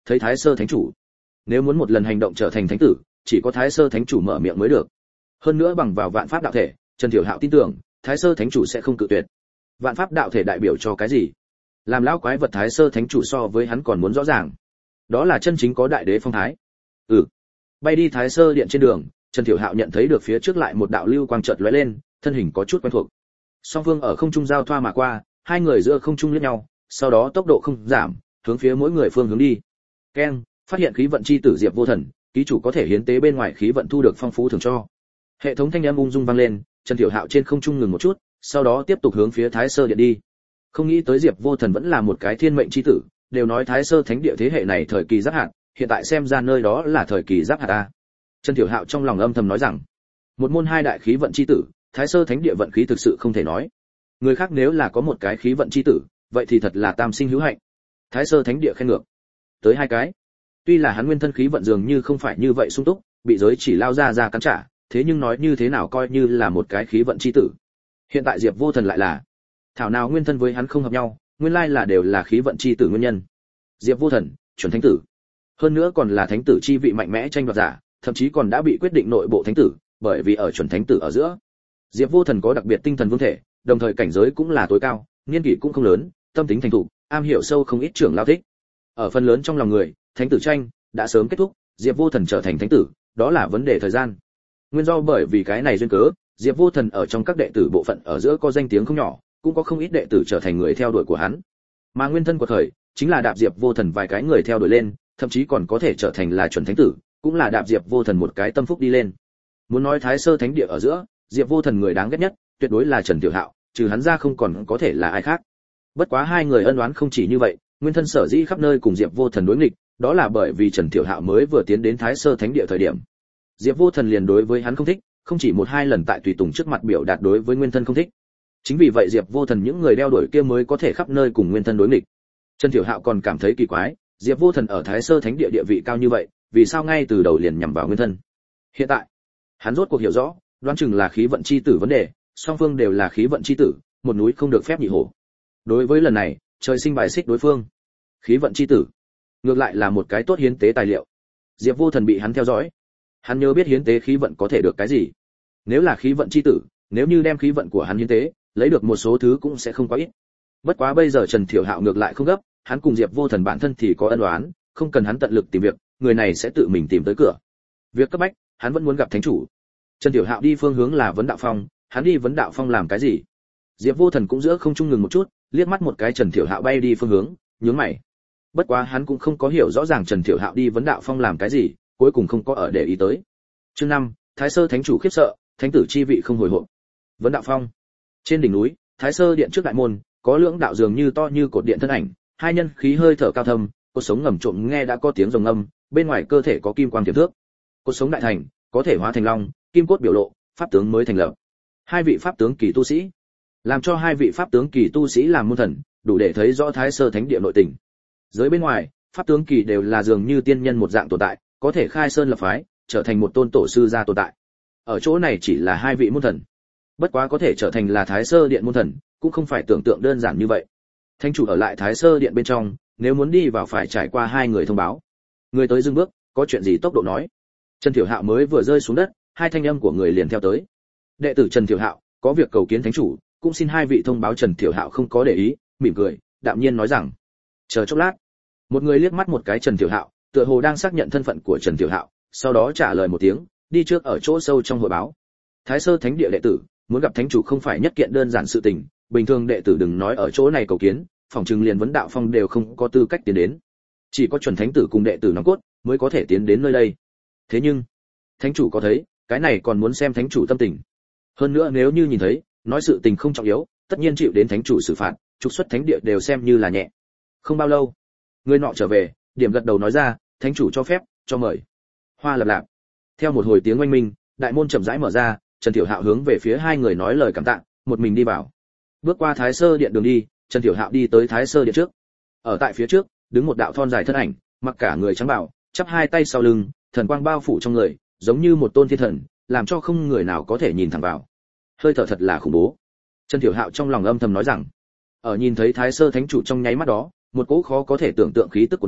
thấy Thái Sơ Thánh chủ. Nếu muốn một lần hành động trở thành thánh tử, chỉ có Thái Sơ Thánh chủ mở miệng mới được. Hơn nữa bằng vào vạn pháp đạo thể, Trần Thiểu Hạo tin tưởng, Thái Sơ Thánh chủ sẽ không cự tuyệt. Vạn pháp đạo thể đại biểu cho cái gì? Làm lão quái vật Thái Sơ Thánh chủ so với hắn còn muốn rõ ràng. Đó là chân chính có đại đế phong thái. Ừ. Bay đi Thái Sơ điện trên đường, Trần Thiểu Hạo nhận thấy được phía trước lại một đạo lưu quang chợt lóe lên, thân hình có chút quen thuộc. Song phương ở không trung giao thoa mà qua, hai người giữa không trung liếc nhau, sau đó tốc độ không giảm, hướng phía mỗi người phương hướng đi. Keng, phát hiện khí vận chi tử Diệp Vô Thần, ký chủ có thể hiến tế bên ngoài khí vận thu được phong phú thưởng cho. Hệ thống thanh âm ung dung vang lên, Trần Thiểu Hạo trên không trung ngừng một chút, sau đó tiếp tục hướng phía Thái Sơ điện đi. Không nghĩ tới Diệp Vô Thần vẫn là một cái thiên mệnh chi tử, đều nói Thái Sơ Thánh địa thế hệ này thời kỳ giáp hạt, hiện tại xem ra nơi đó là thời kỳ giáp hạt a. Trần Thiểu Hạo trong lòng âm thầm nói rằng, một môn hai đại khí vận chi tử, Thái Sơ Thánh địa vận khí thực sự không thể nói. Người khác nếu là có một cái khí vận chi tử, vậy thì thật là tam sinh hữu hạnh. Thái Sơ Thánh địa khen ngược, tới hai cái. Tuy là hắn nguyên thân khí vận dường như không phải như vậy sung túc, bị giới chỉ lao ra ra cắn trả, thế nhưng nói như thế nào coi như là một cái khí vận chi tử. Hiện tại Diệp Vô Thần lại là, thảo nào nguyên thân với hắn không hợp nhau, nguyên lai là đều là khí vận chi tử nguyên nhân. Diệp Vô Thần, chuẩn thánh tử. Hơn nữa còn là thánh tử chi vị mạnh mẽ tranh đoạt giả, thậm chí còn đã bị quyết định nội bộ thánh tử, bởi vì ở chuẩn thánh tử ở giữa. Diệp Vô Thần có đặc biệt tinh thần vương thể, đồng thời cảnh giới cũng là tối cao, niên kỷ cũng không lớn, tâm tính thành thục, am hiểu sâu không ít trưởng lao thích. Ở phần lớn trong lòng người, thánh tử tranh đã sớm kết thúc, Diệp Vô Thần trở thành thánh tử, đó là vấn đề thời gian. Nguyên do bởi vì cái này duyên cớ, Diệp Vô Thần ở trong các đệ tử bộ phận ở giữa có danh tiếng không nhỏ, cũng có không ít đệ tử trở thành người theo đuổi của hắn. Mà nguyên thân của thời, chính là đạp Diệp Vô Thần vài cái người theo đuổi lên, thậm chí còn có thể trở thành là chuẩn thánh tử, cũng là đạp Diệp Vô Thần một cái tâm phúc đi lên. Muốn nói Thái Sơ Thánh địa ở giữa, Diệp Vô Thần người đáng ghét nhất, tuyệt đối là Trần Tiểu Hạo, trừ hắn ra không còn có thể là ai khác. Bất quá hai người ân oán không chỉ như vậy, nguyên thân sở dĩ khắp nơi cùng Diệp Vô Thần đối nghịch, đó là bởi vì Trần Tiểu Hạo mới vừa tiến đến Thái Sơ Thánh địa thời điểm. Diệp Vô Thần liền đối với hắn không thích, không chỉ một hai lần tại tùy tùng trước mặt biểu đạt đối với nguyên thân không thích. Chính vì vậy Diệp Vô Thần những người đeo đuổi kia mới có thể khắp nơi cùng nguyên thân đối nghịch. Trần Tiểu Hạo còn cảm thấy kỳ quái, Diệp Vô Thần ở Thái Sơ Thánh địa địa vị cao như vậy, vì sao ngay từ đầu liền nhằm vào nguyên thân? Hiện tại, hắn rốt cuộc hiểu rõ, đoán chừng là khí vận chi tử vấn đề, song phương đều là khí vận chi tử, một núi không được phép nhị hổ. Đối với lần này, trời sinh bài xích đối phương. Khí vận chi tử, ngược lại là một cái tốt hiến tế tài liệu. Diệp Vô Thần bị hắn theo dõi, hắn nhớ biết hiến tế khí vận có thể được cái gì. Nếu là khí vận chi tử, nếu như đem khí vận của hắn hiến tế, lấy được một số thứ cũng sẽ không quá ít. Bất quá bây giờ Trần Thiểu Hạo ngược lại không gấp, hắn cùng Diệp Vô Thần bản thân thì có ân oán, không cần hắn tận lực tìm việc, người này sẽ tự mình tìm tới cửa. Việc cấp bách, hắn vẫn muốn gặp thánh chủ. Trần Tiểu Hạo đi phương hướng là Vấn Đạo Phong, hắn đi Vấn Đạo Phong làm cái gì? Diệp Vô Thần cũng giữa không trung ngừng một chút, liếc mắt một cái Trần Tiểu Hạo bay đi phương hướng, nhướng mày. Bất quá hắn cũng không có hiểu rõ ràng Trần Tiểu Hạo đi Vấn Đạo Phong làm cái gì, cuối cùng không có ở để ý tới. Chương năm, Thái Sơ Thánh chủ khiếp sợ, thánh tử chi vị không hồi hộp. Vấn Đạo Phong. Trên đỉnh núi, Thái Sơ điện trước đại môn, có lưỡng đạo dường như to như cột điện thân ảnh, hai nhân khí hơi thở cao thâm, cột sống ngầm trộm nghe đã có tiếng rồng âm, bên ngoài cơ thể có kim quang tiềm thước. Cột sống đại thành, có thể hóa thành long, kim cốt biểu lộ, pháp tướng mới thành lập. Hai vị pháp tướng kỳ tu sĩ, làm cho hai vị pháp tướng kỳ tu sĩ làm môn thần, đủ để thấy rõ Thái Sơ Thánh địa nội tình. Dưới bên ngoài, pháp tướng kỳ đều là dường như tiên nhân một dạng tồn tại, có thể khai sơn lập phái, trở thành một tôn tổ sư gia tồn tại. Ở chỗ này chỉ là hai vị môn thần, bất quá có thể trở thành là Thái Sơ điện môn thần, cũng không phải tưởng tượng đơn giản như vậy. Thánh chủ ở lại Thái Sơ điện bên trong, nếu muốn đi vào phải trải qua hai người thông báo. Người tới dừng bước, có chuyện gì tốc độ nói. Trần Thiểu Hạo mới vừa rơi xuống đất, hai thanh âm của người liền theo tới. Đệ tử Trần Thiểu Hạo, có việc cầu kiến thánh chủ, cũng xin hai vị thông báo. Trần Thiểu Hạo không có để ý, mỉm cười, đạm nhiên nói rằng: chờ chốc lát. Một người liếc mắt một cái Trần Thiểu Hạo, tựa hồ đang xác nhận thân phận của Trần Thiểu Hạo, sau đó trả lời một tiếng, đi trước ở chỗ sâu trong hội báo. Thái Sơ Thánh địa đệ tử, muốn gặp thánh chủ không phải nhất kiện đơn giản sự tình, bình thường đệ tử đừng nói ở chỗ này cầu kiến, phòng trừng liền Vấn Đạo Phong đều không có tư cách tiến đến. Chỉ có chuẩn thánh tử cùng đệ tử nòng cốt mới có thể tiến đến nơi đây. Thế nhưng, thánh chủ có thấy, cái này còn muốn xem thánh chủ tâm tình. Hơn nữa nếu như nhìn thấy, nói sự tình không trọng yếu, tất nhiên chịu đến thánh chủ xử phạt, trục xuất thánh địa đều xem như là nhẹ. Không bao lâu, người nọ trở về, điểm gật đầu nói ra, thánh chủ cho phép, cho mời. Hoa lập lạp. Theo một hồi tiếng oanh minh, đại môn chậm rãi mở ra, Trần Thiểu Hạo hướng về phía hai người nói lời cảm tạ, một mình đi vào. Bước qua Thái Sơ điện đường đi, Trần Thiểu Hạo đi tới Thái Sơ điện trước. Ở tại phía trước, đứng một đạo thon dài thân ảnh, mặc cả người trắng bào, chắp hai tay sau lưng, thần quang bao phủ trong người, giống như một tôn thiên thần, làm cho không người nào có thể nhìn thẳng vào. Hơi thở thật là khủng bố. Trần Thiểu Hạo trong lòng âm thầm nói rằng, ở nhìn thấy Thái Sơ Thánh chủ trong nháy mắt đó, một cỗ khó có thể tưởng tượng khí tức của tới,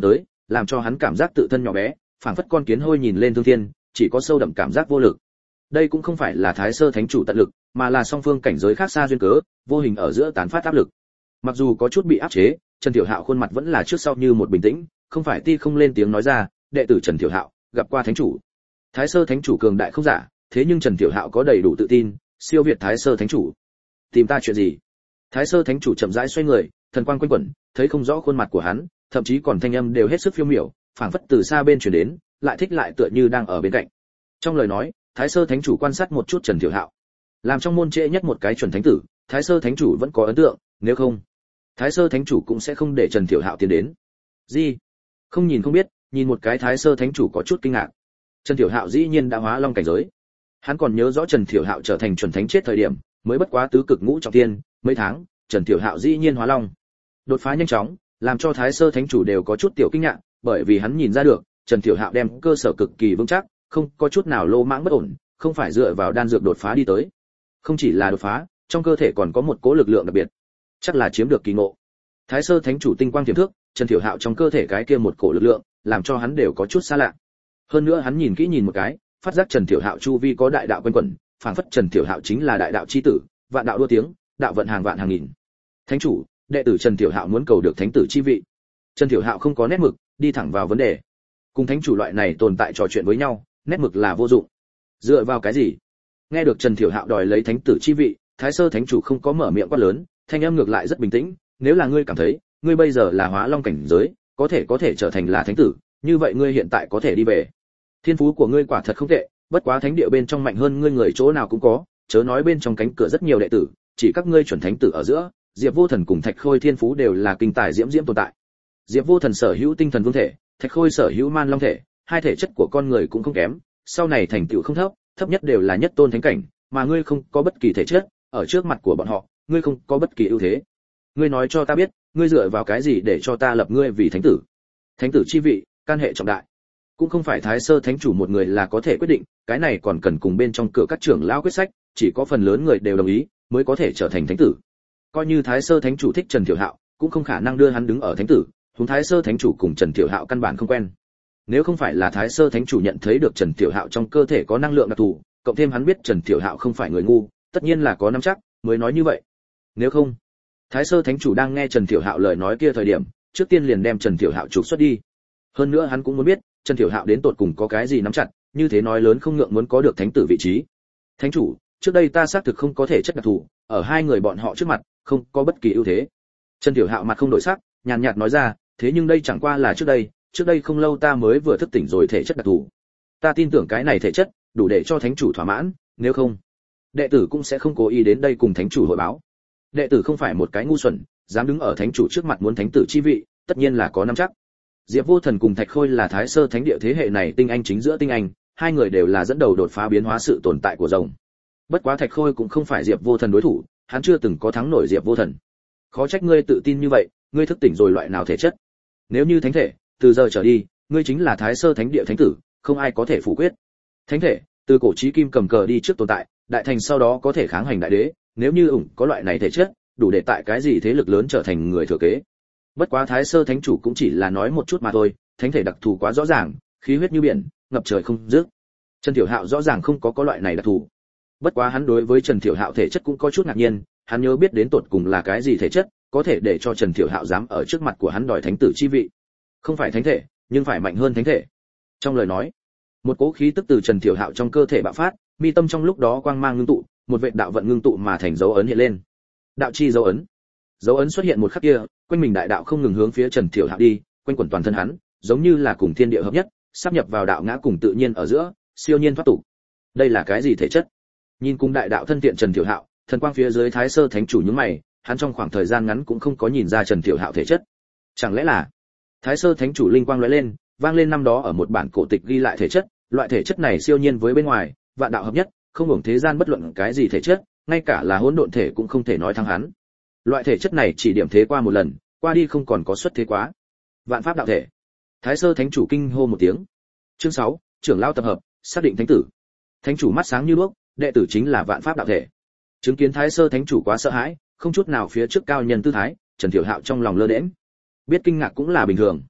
làm cho hắn cảm giác tự thân nhỏ bé, phảng phất con kiến hôi nhìn lên thương thiên, chỉ có sâu đậm cảm giác vô lực. Đây cũng không phải là Thái Sơ Thánh chủ tận lực, mà là song phương cảnh giới khác xa duyên cớ, vô hình ở giữa tán phát áp lực. Mặc dù có chút bị áp chế, Trần Tiểu Hạo khuôn mặt vẫn là trước sau như một bình tĩnh, không phải ti không lên tiếng nói ra, đệ tử Trần Tiểu Hạo gặp qua thánh chủ. Thái Sơ Thánh chủ cường đại không giả, thế nhưng Trần Tiểu Hạo có đầy đủ tự tin, siêu việt Thái Sơ Thánh chủ. Tìm ta chuyện gì? Thái Sơ Thánh chủ chậm rãi xoay người, thần quang quanh quẩn, thấy không rõ khuôn mặt của hắn, thậm chí còn thanh âm đều hết sức phiêu miểu, phảng phất từ xa bên truyền đến, lại thích lại tựa như đang ở bên cạnh. Trong lời nói, Thái Sơ Thánh chủ quan sát một chút Trần Tiểu Hạo, làm trong môn trễ nhất một cái chuẩn thánh tử, Thái Sơ Thánh chủ vẫn có ấn tượng, nếu không, Thái Sơ Thánh chủ cũng sẽ không để Trần Tiểu Hạo tiến đến. Gì? Không nhìn không biết, nhìn một cái Thái Sơ Thánh chủ có chút kinh ngạc. Trần Tiểu Hạo dĩ nhiên đã hóa long cảnh giới. Hắn còn nhớ rõ Trần Tiểu Hạo trở thành chuẩn thánh chết thời điểm, mới bất quá tứ cực ngũ trọng thiên, mấy tháng, Trần Tiểu Hạo dĩ nhiên hóa long. Đột phá nhanh chóng, làm cho Thái Sơ Thánh chủ đều có chút tiểu kinh ngạc, bởi vì hắn nhìn ra được, Trần Tiểu Hạo đem cơ sở cực kỳ vững chắc, không có chút nào lô mãng bất ổn, không phải dựa vào đan dược đột phá đi tới. Không chỉ là đột phá, trong cơ thể còn có một cỗ lực lượng đặc biệt, chắc là chiếm được kỳ ngộ. Thái Sơ Thánh chủ tinh quang tiềm thước, Trần Tiểu Hạo trong cơ thể cái kia một cỗ lực lượng, làm cho hắn đều có chút xa lạ. Hơn nữa hắn nhìn kỹ nhìn một cái, phát giác Trần Tiểu Hạo chu vi có đại đạo quanh quẩn, phảng phất Trần Tiểu Hạo chính là đại đạo chi tử, vạn đạo đua tiếng, đạo vận hàng vạn hàng nghìn. Thánh chủ, đệ tử Trần Tiểu Hạo muốn cầu được thánh tử chi vị. Trần Tiểu Hạo không có nét mực, đi thẳng vào vấn đề. Cùng thánh chủ loại này tồn tại trò chuyện với nhau, nét mực là vô dụng. Dựa vào cái gì? Nghe được Trần Tiểu Hạo đòi lấy thánh tử chi vị, Thái Sơ Thánh chủ không có mở miệng quát lớn, thanh âm ngược lại rất bình tĩnh, nếu là ngươi cảm thấy, ngươi bây giờ là hóa long cảnh giới, có thể có thể trở thành là thánh tử, như vậy ngươi hiện tại có thể đi về. Thiên phú của ngươi quả thật không tệ, bất quá thánh địa bên trong mạnh hơn ngươi người chỗ nào cũng có, chớ nói bên trong cánh cửa rất nhiều đệ tử, chỉ các ngươi chuẩn thánh tử ở giữa, Diệp Vô Thần cùng Thạch Khôi thiên phú đều là kinh tài diễm diễm tồn tại. Diệp Vô Thần sở hữu tinh thần vương thể, Thạch Khôi sở hữu man long thể, hai thể chất của con người cũng không kém, sau này thành tựu không thấp, thấp nhất đều là nhất tôn thánh cảnh, mà ngươi không có bất kỳ thể chất, ở trước mặt của bọn họ, ngươi không có bất kỳ ưu thế. Ngươi nói cho ta biết, ngươi dựa vào cái gì để cho ta lập ngươi vì thánh tử? Thánh tử chi vị, can hệ trọng đại, cũng không phải Thái Sơ Thánh chủ một người là có thể quyết định, cái này còn cần cùng bên trong cửa các trưởng lão quyết sách, chỉ có phần lớn người đều đồng ý mới có thể trở thành thánh tử. Coi như Thái Sơ Thánh chủ thích Trần Tiểu Hạo, cũng không khả năng đưa hắn đứng ở thánh tử, huống Thái Sơ Thánh chủ cùng Trần Tiểu Hạo căn bản không quen. Nếu không phải là Thái Sơ Thánh chủ nhận thấy được Trần Tiểu Hạo trong cơ thể có năng lượng đặc thù, cộng thêm hắn biết Trần Tiểu Hạo không phải người ngu, tất nhiên là có nắm chắc, mới nói như vậy. Nếu không, Thái Sơ Thánh chủ đang nghe Trần Tiểu Hạo lời nói kia thời điểm, trước tiên liền đem Trần Tiểu Hạo trục xuất đi. Hơn nữa hắn cũng muốn biết, Trần Tiểu Hạo đến tột cùng có cái gì nắm chặt, như thế nói lớn không ngượng muốn có được thánh tử vị trí. Thánh chủ, trước đây ta xác thực không có thể chất đặc thù, ở hai người bọn họ trước mặt, không có bất kỳ ưu thế. Trần Tiểu Hạo mặt không đổi sắc, nhàn nhạt nói ra, thế nhưng đây chẳng qua là trước đây, trước đây không lâu ta mới vừa thức tỉnh rồi thể chất đặc thù. Ta tin tưởng cái này thể chất đủ để cho thánh chủ thỏa mãn, nếu không, đệ tử cũng sẽ không cố ý đến đây cùng thánh chủ hội báo. Đệ tử không phải một cái ngu xuẩn, dám đứng ở thánh chủ trước mặt muốn thánh tử chi vị, tất nhiên là có nắm chắc. Diệp Vô Thần cùng Thạch Khôi là Thái Sơ Thánh địa thế hệ này tinh anh chính giữa tinh anh, hai người đều là dẫn đầu đột phá biến hóa sự tồn tại của rồng. Bất quá Thạch Khôi cũng không phải Diệp Vô Thần đối thủ, hắn chưa từng có thắng nổi Diệp Vô Thần. Khó trách ngươi tự tin như vậy, ngươi thức tỉnh rồi loại nào thể chất? Nếu như thánh thể, từ giờ trở đi, ngươi chính là Thái Sơ Thánh địa thánh tử, không ai có thể phủ quyết. Thánh thể, từ cổ chí kim cầm cờ đi trước tồn tại, đại thành sau đó có thể kháng hành đại đế, nếu như ủng có loại này thể chất, đủ để tại cái gì thế lực lớn trở thành người thừa kế. Bất quá Thái Sơ Thánh chủ cũng chỉ là nói một chút mà thôi, thánh thể đặc thù quá rõ ràng, khí huyết như biển, ngập trời không dứt. Trần Tiểu Hạo rõ ràng không có có loại này đặc thù. Bất quá hắn đối với Trần Tiểu Hạo thể chất cũng có chút ngạc nhiên, hắn nhớ biết đến tột cùng là cái gì thể chất, có thể để cho Trần Tiểu Hạo dám ở trước mặt của hắn đòi thánh tử chi vị. Không phải thánh thể, nhưng phải mạnh hơn thánh thể. Trong lời nói, một cỗ khí tức từ Trần Tiểu Hạo trong cơ thể bạo phát, mi tâm trong lúc đó quang mang ngưng tụ, một vệt đạo vận ngưng tụ mà thành dấu ấn hiện lên. Đạo chi dấu ấn. Dấu ấn xuất hiện một khắc kia, quanh mình đại đạo không ngừng hướng phía Trần Tiểu Hạo đi, quanh quẩn toàn thân hắn, giống như là cùng thiên địa hợp nhất, sắp nhập vào đạo ngã cùng tự nhiên ở giữa, siêu nhiên thoát tục. Đây là cái gì thể chất? Nhìn cùng đại đạo thân tiện Trần Tiểu Hạo, thần quang phía dưới Thái Sơ Thánh chủ nhướng mày, hắn trong khoảng thời gian ngắn cũng không có nhìn ra Trần Tiểu Hạo thể chất. Chẳng lẽ là Thái Sơ Thánh chủ linh quang lóe lên, vang lên năm đó ở một bản cổ tịch ghi lại thể chất, loại thể chất này siêu nhiên với bên ngoài, vạn đạo hợp nhất, không hưởng thế gian bất luận cái gì thể chất, ngay cả là hỗn độn thể cũng không thể nói thắng hắn. Loại thể chất này chỉ điểm thế qua một lần, qua đi không còn có xuất thế quá. Vạn pháp đạo thể. Thái Sơ Thánh chủ kinh hô một tiếng. Chương sáu, trưởng lão tập hợp, xác định thánh tử. Thánh chủ mắt sáng như đuốc, đệ tử chính là vạn pháp đạo thể. Chứng kiến Thái Sơ Thánh chủ quá sợ hãi, không chút nào phía trước cao nhân tư thái, Trần Tiểu Hạo trong lòng lơ đễnh. Biết kinh ngạc cũng là bình thường.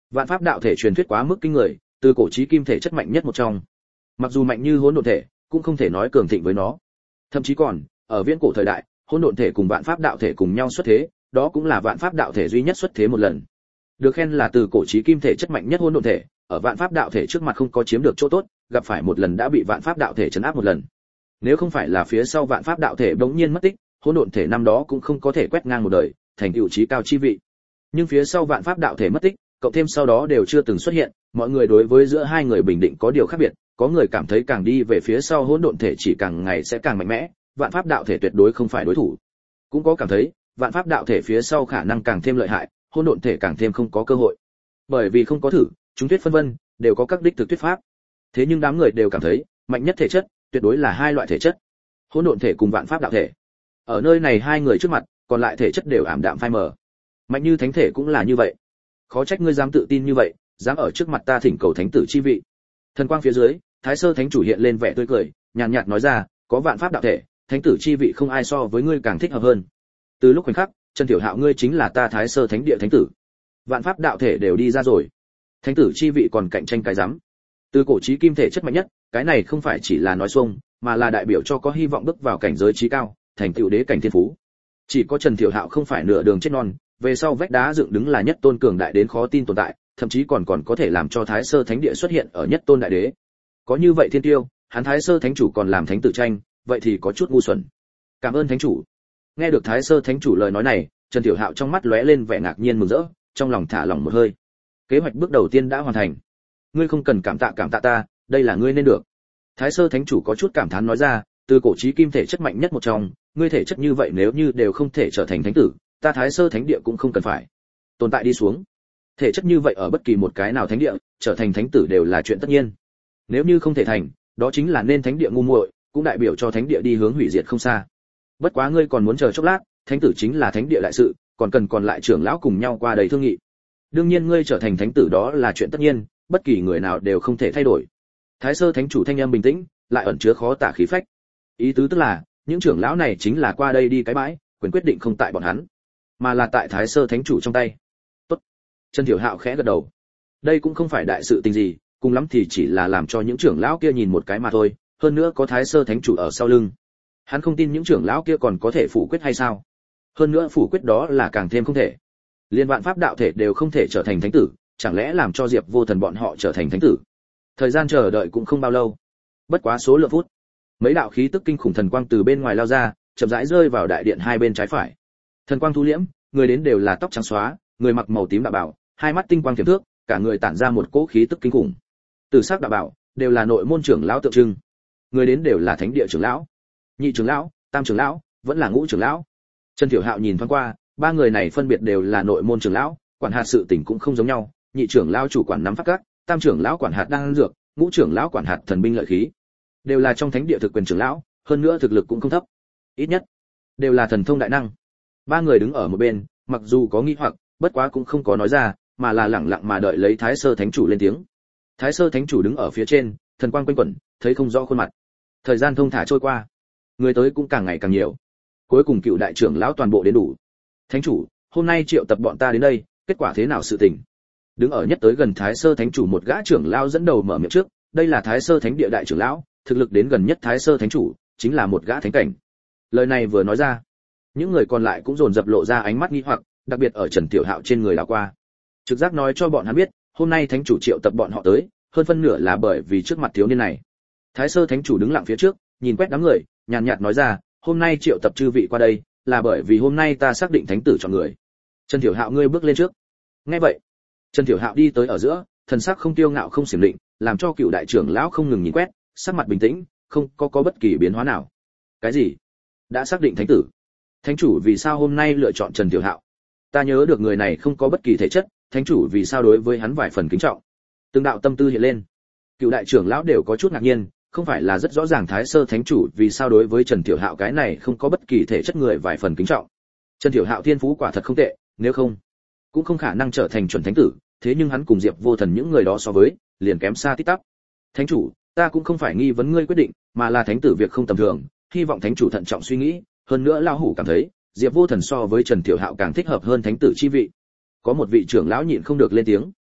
Vạn pháp đạo thể truyền thuyết quá mức kinh người, từ cổ chí kim thể chất mạnh nhất một trong. Mặc dù mạnh như hỗn độn thể, cũng không thể nói cường thịnh với nó. Thậm chí còn, ở viễn cổ thời đại, hỗn độn thể cùng vạn pháp đạo thể cùng nhau xuất thế, đó cũng là vạn pháp đạo thể duy nhất xuất thế một lần. Được khen là từ cổ chí kim thể chất mạnh nhất hỗn độn thể, ở vạn pháp đạo thể trước mặt không có chiếm được chỗ tốt, gặp phải một lần đã bị vạn pháp đạo thể trấn áp một lần. Nếu không phải là phía sau vạn pháp đạo thể bỗng nhiên mất tích, hỗn độn thể năm đó cũng không có thể quét ngang một đời, thành tựu chí cao chi vị. Nhưng phía sau vạn pháp đạo thể mất tích, cộng thêm sau đó đều chưa từng xuất hiện, mọi người đối với giữa hai người bình định có điều khác biệt, có người cảm thấy càng đi về phía sau hỗn độn thể chỉ càng ngày sẽ càng mạnh mẽ, vạn pháp đạo thể tuyệt đối không phải đối thủ. Cũng có cảm thấy, vạn pháp đạo thể phía sau khả năng càng thêm lợi hại, hỗn độn thể càng thêm không có cơ hội. Bởi vì không có thử, chúng thuyết phân vân, đều có các đích thực thuyết pháp. Thế nhưng đám người đều cảm thấy, mạnh nhất thể chất, tuyệt đối là hai loại thể chất. Hỗn độn thể cùng vạn pháp đạo thể. Ở nơi này hai người trước mặt, còn lại thể chất đều ảm đạm phai mờ. Mạnh như thánh thể cũng là như vậy. Khó trách ngươi dám tự tin như vậy, dám ở trước mặt ta thỉnh cầu thánh tử chi vị. Thần quang phía dưới, Thái Sơ Thánh chủ hiện lên vẻ tươi cười, nhàn nhạt nói ra, có vạn pháp đạo thể, thánh tử chi vị không ai so với ngươi càng thích hợp hơn. Từ lúc khoảnh khắc, Trần Tiểu Hạo ngươi chính là ta Thái Sơ Thánh địa thánh tử. Vạn pháp đạo thể đều đi ra rồi, thánh tử chi vị còn cạnh tranh cái rắm. Từ cổ chí kim thể chất mạnh nhất, cái này không phải chỉ là nói xuông, mà là đại biểu cho có hy vọng bước vào cảnh giới chí cao, thành tựu đế cảnh thiên phú. Chỉ có Trần Tiểu Hạo không phải nửa đường chết non, về sau vách đá dựng đứng là nhất tôn cường đại đến khó tin tồn tại, thậm chí còn còn có thể làm cho Thái Sơ Thánh địa xuất hiện ở nhất tôn đại đế. Có như vậy thiên tiêu, hắn Thái Sơ Thánh chủ còn làm thánh tử tranh, vậy thì có chút ngu xuẩn. Cảm ơn thánh chủ. Nghe được Thái Sơ Thánh chủ lời nói này, Trần Tiểu Hạo trong mắt lóe lên vẻ ngạc nhiên mừng rỡ, trong lòng thả lỏng một hơi. Kế hoạch bước đầu tiên đã hoàn thành. Ngươi không cần cảm tạ cảm tạ ta, đây là ngươi nên được. Thái Sơ Thánh chủ có chút cảm thán nói ra, từ cổ chí kim thể chất mạnh nhất một trong, ngươi thể chất như vậy nếu như đều không thể trở thành thánh tử, ta Thái Sơ Thánh địa cũng không cần phải tồn tại đi xuống. Thể chất như vậy ở bất kỳ một cái nào thánh địa, trở thành thánh tử đều là chuyện tất nhiên. Nếu như không thể thành, đó chính là nên thánh địa ngu muội, cũng đại biểu cho thánh địa đi hướng hủy diệt không xa. Bất quá ngươi còn muốn chờ chốc lát, thánh tử chính là thánh địa đại sự, còn cần còn lại trưởng lão cùng nhau qua đầy thương nghị. Đương nhiên ngươi trở thành thánh tử đó là chuyện tất nhiên, bất kỳ người nào đều không thể thay đổi. Thái Sơ Thánh chủ thanh âm bình tĩnh, lại ẩn chứa khó tả khí phách. Ý tứ tức là, những trưởng lão này chính là qua đây đi cái bãi, quyền quyết định không tại bọn hắn, mà là tại Thái Sơ Thánh chủ trong tay. Tốt. Trần Tiểu Hạo khẽ gật đầu. Đây cũng không phải đại sự tình gì, cùng lắm thì chỉ là làm cho những trưởng lão kia nhìn một cái mà thôi, hơn nữa có Thái Sơ Thánh chủ ở sau lưng. Hắn không tin những trưởng lão kia còn có thể phủ quyết hay sao? Hơn nữa phủ quyết đó là càng thêm không thể. Liên vạn pháp đạo thể đều không thể trở thành thánh tử, chẳng lẽ làm cho Diệp Vô Thần bọn họ trở thành thánh tử? Thời gian chờ đợi cũng không bao lâu. Bất quá số lượng phút, mấy đạo khí tức kinh khủng thần quang từ bên ngoài lao ra, chậm rãi rơi vào đại điện hai bên trái phải. Thần quang thu liễm, người đến đều là tóc trắng xóa, người mặc màu tím đạo bào, hai mắt tinh quang tiềm thước, cả người tản ra một cỗ khí tức kinh khủng. Từ sắc đạo bào, đều là nội môn trưởng lão tượng trưng. Người đến đều là thánh địa trưởng lão, nhị trưởng lão, tam trưởng lão, vẫn là ngũ trưởng lão. Trần Tiểu Hạo nhìn thoáng qua, ba người này phân biệt đều là nội môn trưởng lão, quản hạt sự tình cũng không giống nhau, nhị trưởng lão chủ quản nắm pháp các, tam trưởng lão quản hạt đan dược, ngũ trưởng lão quản hạt thần binh lợi khí. Đều là trong thánh địa thực quyền trưởng lão, hơn nữa thực lực cũng không thấp. Ít nhất đều là thần thông đại năng. Ba người đứng ở một bên, mặc dù có nghi hoặc, bất quá cũng không có nói ra, mà là lẳng lặng mà đợi lấy Thái Sơ Thánh chủ lên tiếng. Thái Sơ Thánh chủ đứng ở phía trên, thần quang quanh quẩn, thấy không rõ khuôn mặt. Thời gian thông thả trôi qua, người tới cũng càng ngày càng nhiều. Cuối cùng cựu đại trưởng lão toàn bộ đến đủ. Thánh chủ, hôm nay triệu tập bọn ta đến đây, kết quả thế nào sự tình? Đứng ở nhất tới gần Thái Sơ Thánh chủ một gã trưởng lão dẫn đầu mở miệng trước, đây là Thái Sơ Thánh địa đại trưởng lão, thực lực đến gần nhất Thái Sơ Thánh chủ, chính là một gã thánh cảnh. Lời này vừa nói ra, những người còn lại cũng dồn dập lộ ra ánh mắt nghi hoặc, đặc biệt ở Trần Tiểu Hạo trên người đảo qua. Trực giác nói cho bọn hắn biết, hôm nay thánh chủ triệu tập bọn họ tới, hơn phân nửa là bởi vì trước mặt thiếu niên này. Thái Sơ Thánh chủ đứng lặng phía trước, nhìn quét đám người, nhàn nhạt nói ra, hôm nay triệu tập chư vị qua đây, là bởi vì hôm nay ta xác định thánh tử chọn người. Trần Tiểu Hạo ngươi bước lên trước. Nghe vậy, Trần Tiểu Hạo đi tới ở giữa, thần sắc không tiêu ngạo không xiểm định, làm cho cựu đại trưởng lão không ngừng nhìn quét, sắc mặt bình tĩnh, không có có bất kỳ biến hóa nào. Cái gì? Đã xác định thánh tử? Thánh chủ vì sao hôm nay lựa chọn Trần Tiểu Hạo? Ta nhớ được người này không có bất kỳ thể chất, thánh chủ vì sao đối với hắn vài phần kính trọng? Từng đạo tâm tư hiện lên. Cựu đại trưởng lão đều có chút ngạc nhiên, không phải là rất rõ ràng Thái Sơ Thánh chủ vì sao đối với Trần Tiểu Hạo cái này không có bất kỳ thể chất người vài phần kính trọng. Trần Tiểu Hạo thiên phú quả thật không tệ, nếu không cũng không khả năng trở thành chuẩn thánh tử, thế nhưng hắn cùng Diệp Vô Thần những người đó so với, liền kém xa tít tắp. Thánh chủ, ta cũng không phải nghi vấn ngươi quyết định, mà là thánh tử việc không tầm thường, hy vọng thánh chủ thận trọng suy nghĩ, hơn nữa lão hủ cảm thấy, Diệp Vô Thần so với Trần Tiểu Hạo càng thích hợp hơn thánh tử chi vị. Có một vị trưởng lão nhịn không được lên tiếng.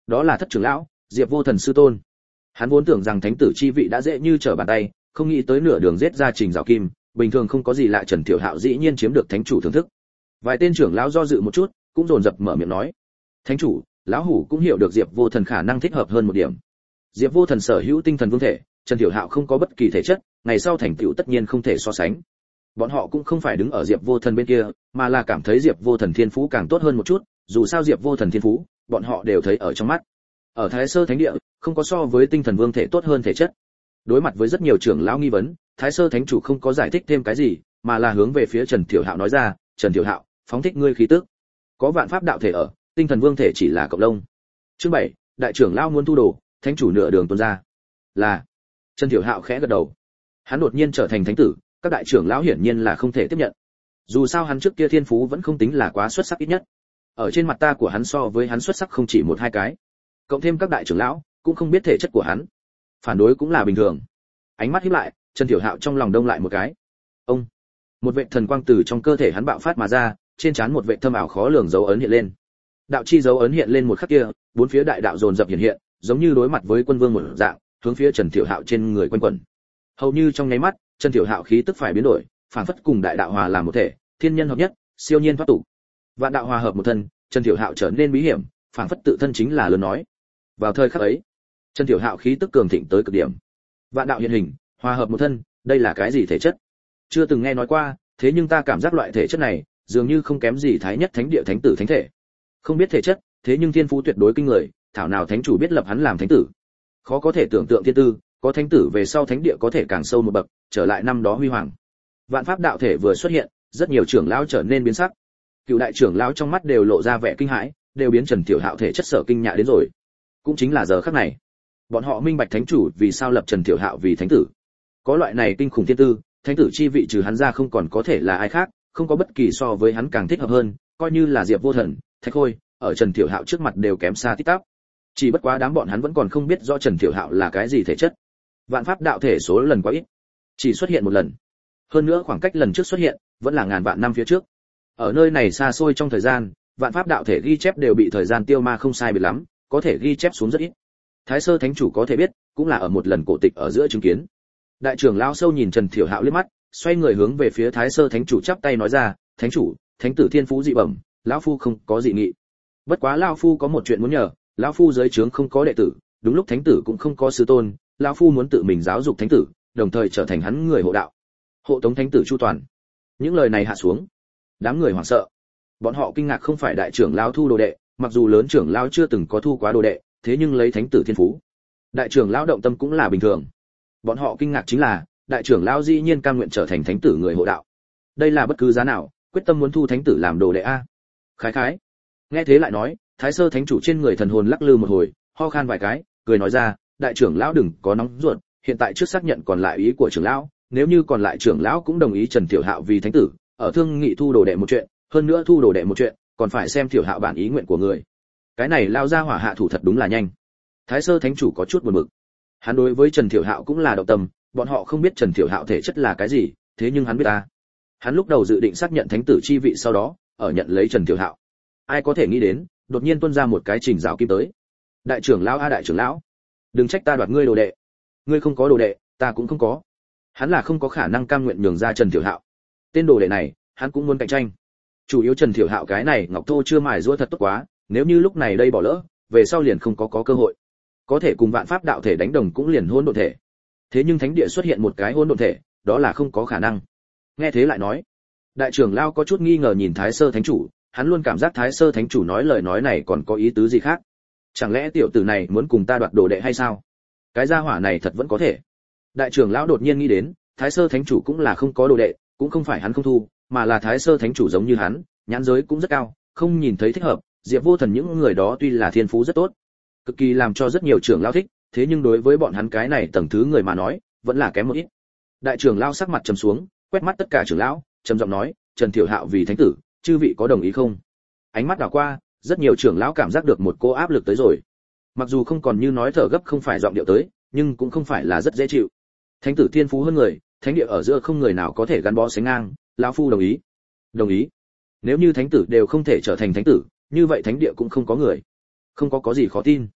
Đó là thất trưởng lão, Diệp Vô Thần sư tôn. Hắn vốn tưởng rằng thánh tử chi vị đã dễ như trở bàn tay, không nghĩ tới nửa đường giết ra Trình Giảo Kim, bình thường không có gì lạ Trần Tiểu Hạo dĩ nhiên chiếm được thánh chủ thưởng thức. Vài tên trưởng lão do dự một chút, cũng dồn dập mở miệng nói: "Thánh chủ, lão hủ cũng hiểu được Diệp Vô Thần khả năng thích hợp hơn một điểm. Diệp Vô Thần sở hữu tinh thần vương thể, Trần Tiểu Hạo không có bất kỳ thể chất, ngày sau thành tựu tất nhiên không thể so sánh." Bọn họ cũng không phải đứng ở Diệp Vô Thần bên kia, mà là cảm thấy Diệp Vô Thần thiên phú càng tốt hơn một chút, dù sao Diệp Vô Thần thiên phú, bọn họ đều thấy ở trong mắt. Ở Thái Sơ Thánh Địa, không có so với tinh thần vương thể tốt hơn thể chất. Đối mặt với rất nhiều trưởng lão nghi vấn, Thái Sơ Thánh chủ không có giải thích thêm cái gì, mà là hướng về phía Trần Tiểu Hạo nói ra: "Trần Tiểu Hạo, phóng thích ngươi khí tức. Có vạn pháp đạo thể ở, tinh thần vương thể chỉ là cộng lông." Chương bảy, đại trưởng lão muốn thu đồ, thánh chủ nửa đường tuôn ra. Là. Trần Tiểu Hạo khẽ gật đầu. Hắn đột nhiên trở thành thánh tử, các đại trưởng lão hiển nhiên là không thể tiếp nhận. Dù sao hắn trước kia thiên phú vẫn không tính là quá xuất sắc ít nhất. Ở trên mặt ta của hắn so với hắn xuất sắc không chỉ một hai cái. Cộng thêm các đại trưởng lão cũng không biết thể chất của hắn. Phản đối cũng là bình thường. Ánh mắt híp lại, Trần Tiểu Hạo trong lòng đông lại một cái. Ông, một vệt thần quang từ trong cơ thể hắn bạo phát mà ra, trên trán một vệt thâm ảo khó lường dấu ấn hiện lên. Đạo chi dấu ấn hiện lên một khắc kia, bốn phía đại đạo dồn dập hiện hiện, giống như đối mặt với quân vương một dạng, hướng phía Trần Tiểu Hạo trên người quanh quẩn. Hầu như trong nháy mắt, Trần Tiểu Hạo khí tức phải biến đổi, phản phất cùng đại đạo hòa làm một thể, thiên nhân hợp nhất, siêu nhiên thoát tục. Vạn đạo hòa hợp một thân, Trần Tiểu Hạo trở nên bí hiểm, phản phất tự thân chính là lớn nói. Vào thời khắc ấy, Trần Tiểu Hạo khí tức cường thịnh tới cực điểm. Vạn đạo hiện hình, hòa hợp một thân, đây là cái gì thể chất? Chưa từng nghe nói qua, thế nhưng ta cảm giác loại thể chất này, dường như không kém gì Thái Nhất Thánh Địa thánh tử thánh thể. Không biết thể chất, thế nhưng thiên phú tuyệt đối kinh người, thảo nào thánh chủ biết lập hắn làm thánh tử. Khó có thể tưởng tượng thiên tư, có thánh tử về sau thánh địa có thể càng sâu một bậc, trở lại năm đó huy hoàng. Vạn pháp đạo thể vừa xuất hiện, rất nhiều trưởng lão trở nên biến sắc. Cựu đại trưởng lão trong mắt đều lộ ra vẻ kinh hãi, đều biến Trần Tiểu Hạo thể chất sở kinh nhạ đến rồi. Cũng chính là giờ khắc này, bọn họ minh bạch thánh chủ vì sao lập Trần Tiểu Hạo vì thánh tử. Có loại này kinh khủng thiên tư, thánh tử chi vị trừ hắn ra không còn có thể là ai khác, không có bất kỳ so với hắn càng thích hợp hơn, coi như là Diệp Vô Thần, Thạch Khôi, ở Trần Tiểu Hạo trước mặt đều kém xa tít tắp. Chỉ bất quá đám bọn hắn vẫn còn không biết rõ Trần Tiểu Hạo là cái gì thể chất. Vạn pháp đạo thể số lần quá ít, chỉ xuất hiện một lần. Hơn nữa khoảng cách lần trước xuất hiện vẫn là ngàn vạn năm phía trước. Ở nơi này xa xôi trong thời gian, vạn pháp đạo thể ghi chép đều bị thời gian tiêu ma không sai biệt lắm, có thể ghi chép xuống rất ít. Thái Sơ Thánh chủ có thể biết, cũng là ở một lần cổ tịch ở giữa chứng kiến. Đại trưởng lão sâu nhìn Trần Tiểu Hạo liếc mắt, xoay người hướng về phía Thái Sơ Thánh chủ chắp tay nói ra: "Thánh chủ, thánh tử thiên phú dị bẩm, lão phu không có dị nghị. Bất quá lão phu có một chuyện muốn nhờ, lão phu dưới trướng không có đệ tử, đúng lúc thánh tử cũng không có sư tôn, lão phu muốn tự mình giáo dục thánh tử, đồng thời trở thành hắn người hộ đạo, hộ tống thánh tử chu toàn." Những lời này hạ xuống, đám người hoảng sợ. Bọn họ kinh ngạc không phải đại trưởng lão thu đồ đệ, mặc dù lớn trưởng lão chưa từng có thu quá đồ đệ, thế nhưng lấy thánh tử thiên phú, đại trưởng lão động tâm cũng là bình thường. Bọn họ kinh ngạc chính là, đại trưởng lão dĩ nhiên cam nguyện trở thành thánh tử người hộ đạo. Đây là bất cứ giá nào, quyết tâm muốn thu thánh tử làm đồ đệ a. Khái khái. Nghe thế lại nói, Thái Sơ Thánh chủ trên người thần hồn lắc lư một hồi, ho khan vài cái, cười nói ra: "Đại trưởng lão đừng có nóng ruột, hiện tại trước xác nhận còn lại ý của trưởng lão, nếu như còn lại trưởng lão cũng đồng ý Trần Tiểu Hạo vì thánh tử, ở thương nghị thu đồ đệ một chuyện, hơn nữa thu đồ đệ một chuyện, còn phải xem Tiểu Hạo bản ý nguyện của người." Cái này lao ra hỏa hạ thủ thật đúng là nhanh. Thái Sơ Thánh chủ có chút buồn bực. Hắn đối với Trần Tiểu Hạo cũng là động tâm, bọn họ không biết Trần Tiểu Hạo thể chất là cái gì, thế nhưng hắn biết ta. Hắn lúc đầu dự định xác nhận thánh tử chi vị sau đó, ở nhận lấy Trần Tiểu Hạo. Ai có thể nghĩ đến, đột nhiên tuôn ra một cái Trình Giảo Kim tới. Đại trưởng lão a đại trưởng lão, đừng trách ta đoạt ngươi đồ đệ. Ngươi không có đồ đệ, ta cũng không có. Hắn là không có khả năng cam nguyện nhường ra Trần Tiểu Hạo. Tên đồ đệ này, hắn cũng muốn cạnh tranh. Chủ yếu Trần Tiểu Hạo cái này ngọc thô chưa mài giũa thật tốt quá, nếu như lúc này đây bỏ lỡ, về sau liền không có có cơ hội. Có thể cùng vạn pháp đạo thể đánh đồng cũng liền hỗn độn thể. Thế nhưng thánh địa xuất hiện một cái hỗn độn thể, đó là không có khả năng. Nghe thế lại nói, đại trưởng lão có chút nghi ngờ nhìn Thái Sơ Thánh chủ, hắn luôn cảm giác Thái Sơ Thánh chủ nói lời nói này còn có ý tứ gì khác. Chẳng lẽ tiểu tử này muốn cùng ta đoạt đồ đệ hay sao? Cái gia hỏa này thật vẫn có thể. Đại trưởng lão đột nhiên nghĩ đến, Thái Sơ Thánh chủ cũng là không có đồ đệ, cũng không phải hắn không thu, mà là Thái Sơ Thánh chủ giống như hắn, nhãn giới cũng rất cao, không nhìn thấy thích hợp. Diệp Vô Thần những người đó tuy là thiên phú rất tốt, cực kỳ làm cho rất nhiều trưởng lão thích, thế nhưng đối với bọn hắn cái này tầng thứ người mà nói, vẫn là kém một ít. Đại trưởng lão sắc mặt trầm xuống, quét mắt tất cả trưởng lão, trầm giọng nói: "Trần Tiểu Hạo vì thánh tử, chư vị có đồng ý không?" Ánh mắt đảo qua, rất nhiều trưởng lão cảm giác được một cô áp lực tới rồi. Mặc dù không còn như nói thở gấp không phải giọng điệu tới, nhưng cũng không phải là rất dễ chịu. Thánh tử thiên phú hơn người, thánh địa ở giữa không người nào có thể gắn bó sánh ngang, lão phu đồng ý. Đồng ý. Nếu như thánh tử đều không thể trở thành thánh tử, như vậy thánh địa cũng không có người. Không có có gì khó tin.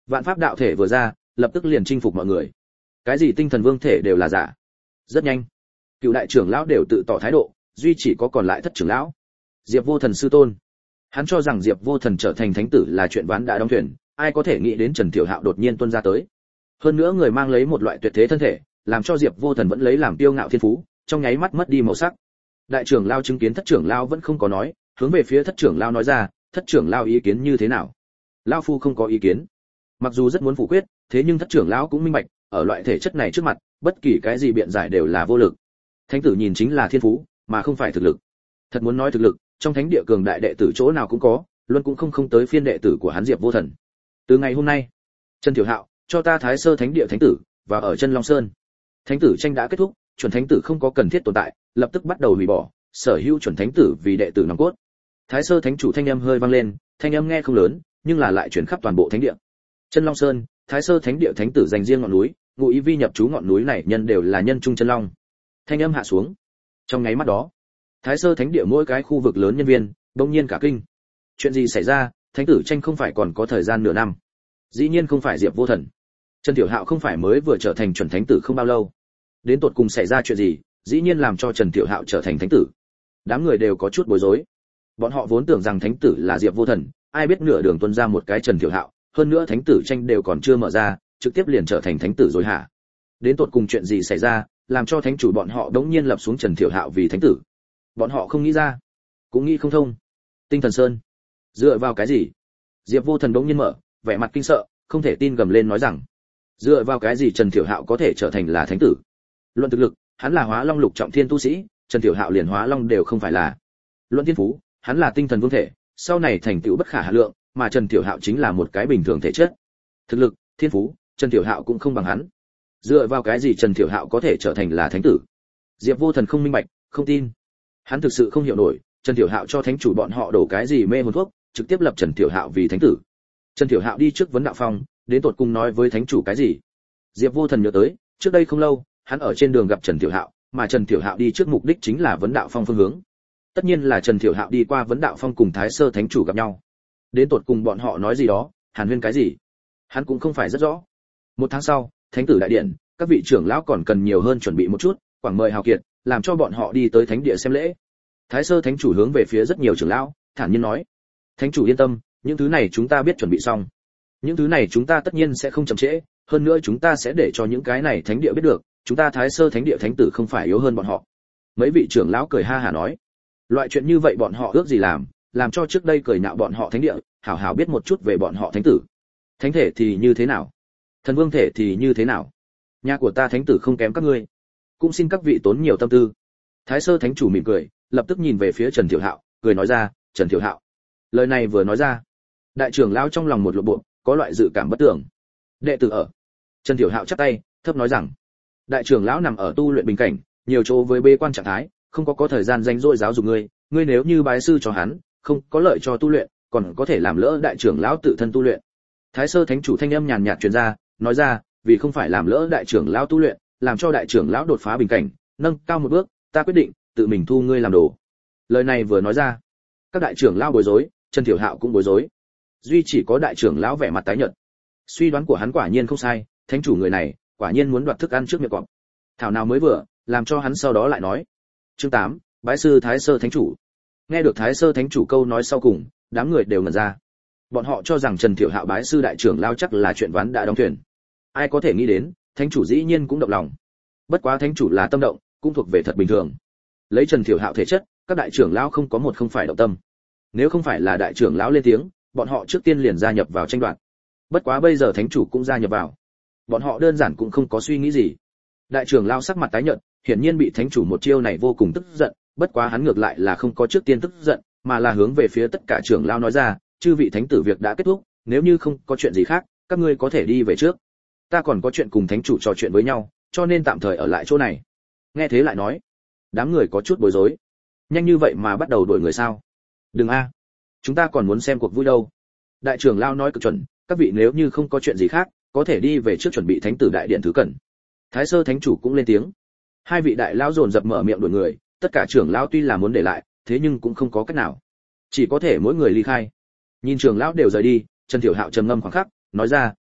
Vạn pháp đạo thể vừa ra, lập tức liền chinh phục mọi người. Cái gì tinh thần vương thể đều là giả. Rất nhanh, cựu đại trưởng lão đều tự tỏ thái độ, duy chỉ có còn lại thất trưởng lão, Diệp Vô Thần sư tôn. Hắn cho rằng Diệp Vô Thần trở thành thánh tử là chuyện ván đã đóng thuyền, ai có thể nghĩ đến Trần Tiểu Hạo đột nhiên tuôn ra tới. Hơn nữa người mang lấy một loại tuyệt thế thân thể, làm cho Diệp Vô Thần vẫn lấy làm tiêu ngạo thiên phú, trong nháy mắt mất đi màu sắc. Đại trưởng lão chứng kiến thất trưởng lão vẫn không có nói, hướng về phía thất trưởng lão nói ra, thất trưởng lão ý kiến như thế nào? Lão phu không có ý kiến. Mặc dù rất muốn phủ quyết, thế nhưng thất trưởng lão cũng minh bạch, ở loại thể chất này trước mặt, bất kỳ cái gì biện giải đều là vô lực. Thánh tử nhìn chính là thiên phú, mà không phải thực lực. Thật muốn nói thực lực, trong thánh địa cường đại đệ tử chỗ nào cũng có, luôn cũng không không tới phiên đệ tử của hắn Diệp Vô Thần. Từ ngày hôm nay, Trần Tiểu Hạo, cho ta Thái Sơ Thánh địa thánh tử, và ở chân Long Sơn. Thánh tử tranh đã kết thúc, chuẩn thánh tử không có cần thiết tồn tại, lập tức bắt đầu hủy bỏ, sở hữu chuẩn thánh tử vì đệ tử nòng cốt. Thái Sơ Thánh chủ thanh âm hơi vang lên, thanh âm nghe không lớn, nhưng là lại truyền khắp toàn bộ thánh địa. Chân Long Sơn, Thái Sơ Thánh địa thánh tử dành riêng ngọn núi, ngụ ý vi nhập chú ngọn núi này nhân đều là nhân trung chân long. Thanh âm hạ xuống. Trong nháy mắt đó, Thái Sơ Thánh địa mỗi cái khu vực lớn nhân viên, đột nhiên cả kinh. Chuyện gì xảy ra? Thánh tử tranh không phải còn có thời gian nửa năm. Dĩ nhiên không phải Diệp Vô Thần. Trần Tiểu Hạo không phải mới vừa trở thành chuẩn thánh tử không bao lâu. Đến tột cùng xảy ra chuyện gì, dĩ nhiên làm cho Trần Tiểu Hạo trở thành thánh tử. Đám người đều có chút bối rối. Bọn họ vốn tưởng rằng thánh tử là Diệp Vô Thần, ai biết nửa đường tuôn ra một cái Trần Tiểu Hạo, hơn nữa thánh tử tranh đều còn chưa mở ra, trực tiếp liền trở thành thánh tử rồi hả? Đến tột cùng chuyện gì xảy ra, làm cho thánh chủ bọn họ đống nhiên lập xuống Trần Tiểu Hạo vì thánh tử? Bọn họ không nghĩ ra, cũng nghĩ không thông. Tinh Thần Sơn, dựa vào cái gì? Diệp Vô Thần đống nhiên mở, vẻ mặt kinh sợ, không thể tin gầm lên nói rằng, dựa vào cái gì Trần Tiểu Hạo có thể trở thành là thánh tử? Luận thực lực, hắn là Hóa Long lục trọng thiên tu sĩ, Trần Tiểu Hạo liền Hóa Long đều không phải là. Luận thiên phú, hắn là tinh thần vương thể, sau này thành tựu bất khả hạn lượng, mà Trần Tiểu Hạo chính là một cái bình thường thể chất. Thực lực, thiên phú, Trần Tiểu Hạo cũng không bằng hắn. Dựa vào cái gì Trần Tiểu Hạo có thể trở thành là thánh tử? Diệp Vô Thần không minh bạch, không tin. Hắn thực sự không hiểu nổi, Trần Tiểu Hạo cho thánh chủ bọn họ đổ cái gì mê hồn thuốc, trực tiếp lập Trần Tiểu Hạo vì thánh tử. Trần Tiểu Hạo đi trước vấn đạo phong, đến tột cùng nói với thánh chủ cái gì? Diệp Vô Thần nhớ tới, trước đây không lâu, hắn ở trên đường gặp Trần Tiểu Hạo, mà Trần Tiểu Hạo đi trước mục đích chính là vấn đạo phong phương hướng. Tất nhiên là Trần Tiểu Hạo đi qua vấn đạo phong cùng Thái Sơ thánh chủ gặp nhau. Đến tột cùng bọn họ nói gì đó, hàn huyên cái gì? Hắn cũng không phải rất rõ. Một tháng sau, thánh tử đại điện, các vị trưởng lão còn cần nhiều hơn chuẩn bị một chút, quảng mời hào kiệt, làm cho bọn họ đi tới thánh địa xem lễ. Thái Sơ thánh chủ hướng về phía rất nhiều trưởng lão, thản nhiên nói: "Thánh chủ yên tâm, những thứ này chúng ta biết chuẩn bị xong. Những thứ này chúng ta tất nhiên sẽ không chậm trễ, hơn nữa chúng ta sẽ để cho những cái này thánh địa biết được, chúng ta Thái Sơ thánh địa thánh tử không phải yếu hơn bọn họ." Mấy vị trưởng lão cười ha hả nói: "Loại chuyện như vậy bọn họ ước gì làm, làm cho trước đây cười nhạo bọn họ thánh địa, hảo hảo biết một chút về bọn họ thánh tử. Thánh thể thì như thế nào? Thần vương thể thì như thế nào? Nhà của ta thánh tử không kém các ngươi, cũng xin các vị tốn nhiều tâm tư." Thái Sơ thánh chủ mỉm cười, lập tức nhìn về phía Trần Tiểu Hạo, cười nói ra: "Trần Tiểu Hạo." Lời này vừa nói ra, đại trưởng lão trong lòng một lộ bộ, có loại dự cảm bất tưởng. "Đệ tử ở." Trần Tiểu Hạo chắp tay, thấp nói rằng: "Đại trưởng lão nằm ở tu luyện bình cảnh, nhiều chỗ với bê quan trạng thái, không có có thời gian rảnh rỗi giáo dục ngươi, ngươi nếu như bái sư cho hắn, không có lợi cho tu luyện, còn có thể làm lỡ đại trưởng lão tự thân tu luyện." Thái Sơ thánh chủ thanh âm nhàn nhạt truyền ra, nói ra: "Vì không phải làm lỡ đại trưởng lão tu luyện, làm cho đại trưởng lão đột phá bình cảnh, nâng cao một bước, ta quyết định tự mình thu ngươi làm đồ." Lời này vừa nói ra, các đại trưởng lão bối rối, Trần Tiểu Hạo cũng bối rối. Duy chỉ có đại trưởng lão vẻ mặt tái nhợt. Suy đoán của hắn quả nhiên không sai, thánh chủ người này, quả nhiên muốn đoạt thức ăn trước miệng cọp. Thảo nào mới vừa, làm cho hắn sau đó lại nói. Chương tám, bái sư Thái Sơ thánh chủ. Nghe được Thái Sơ thánh chủ câu nói sau cùng, đám người đều ngẩn ra. Bọn họ cho rằng Trần Tiểu Hạo bái sư đại trưởng lão chắc là chuyện ván đã đóng thuyền. Ai có thể nghĩ đến, thánh chủ dĩ nhiên cũng động lòng. Bất quá thánh chủ là tâm động, cũng thuộc về thật bình thường. Lấy Trần Tiểu Hạo thể chất, các đại trưởng lão không có một không phải động tâm. Nếu không phải là đại trưởng lão lên tiếng, bọn họ trước tiên liền gia nhập vào tranh đoạt. Bất quá bây giờ thánh chủ cũng gia nhập vào, bọn họ đơn giản cũng không có suy nghĩ gì. Đại trưởng lão sắc mặt tái nhợt, hiển nhiên bị thánh chủ một chiêu này vô cùng tức giận, bất quá hắn ngược lại là không có trước tiên tức giận, mà là hướng về phía tất cả trưởng lão nói ra: "Chư vị thánh tử việc đã kết thúc, nếu như không có chuyện gì khác, các ngươi có thể đi về trước. Ta còn có chuyện cùng thánh chủ trò chuyện với nhau, cho nên tạm thời ở lại chỗ này." Nghe thế lại nói, đám người có chút bối rối. Nhanh như vậy mà bắt đầu đuổi người sao? Đừng a, chúng ta còn muốn xem cuộc vui đâu. Đại trưởng lão nói cực chuẩn, các vị nếu như không có chuyện gì khác, có thể đi về trước chuẩn bị thánh tử đại điện thứ cần. Thái Sơ thánh chủ cũng lên tiếng. Hai vị đại lão dồn dập mở miệng đuổi người, tất cả trưởng lão tuy là muốn để lại, thế nhưng cũng không có cách nào, chỉ có thể mỗi người ly khai. Nhìn trưởng lão đều rời đi, Trần Tiểu Hạo trầm ngâm khoảng khắc, nói ra: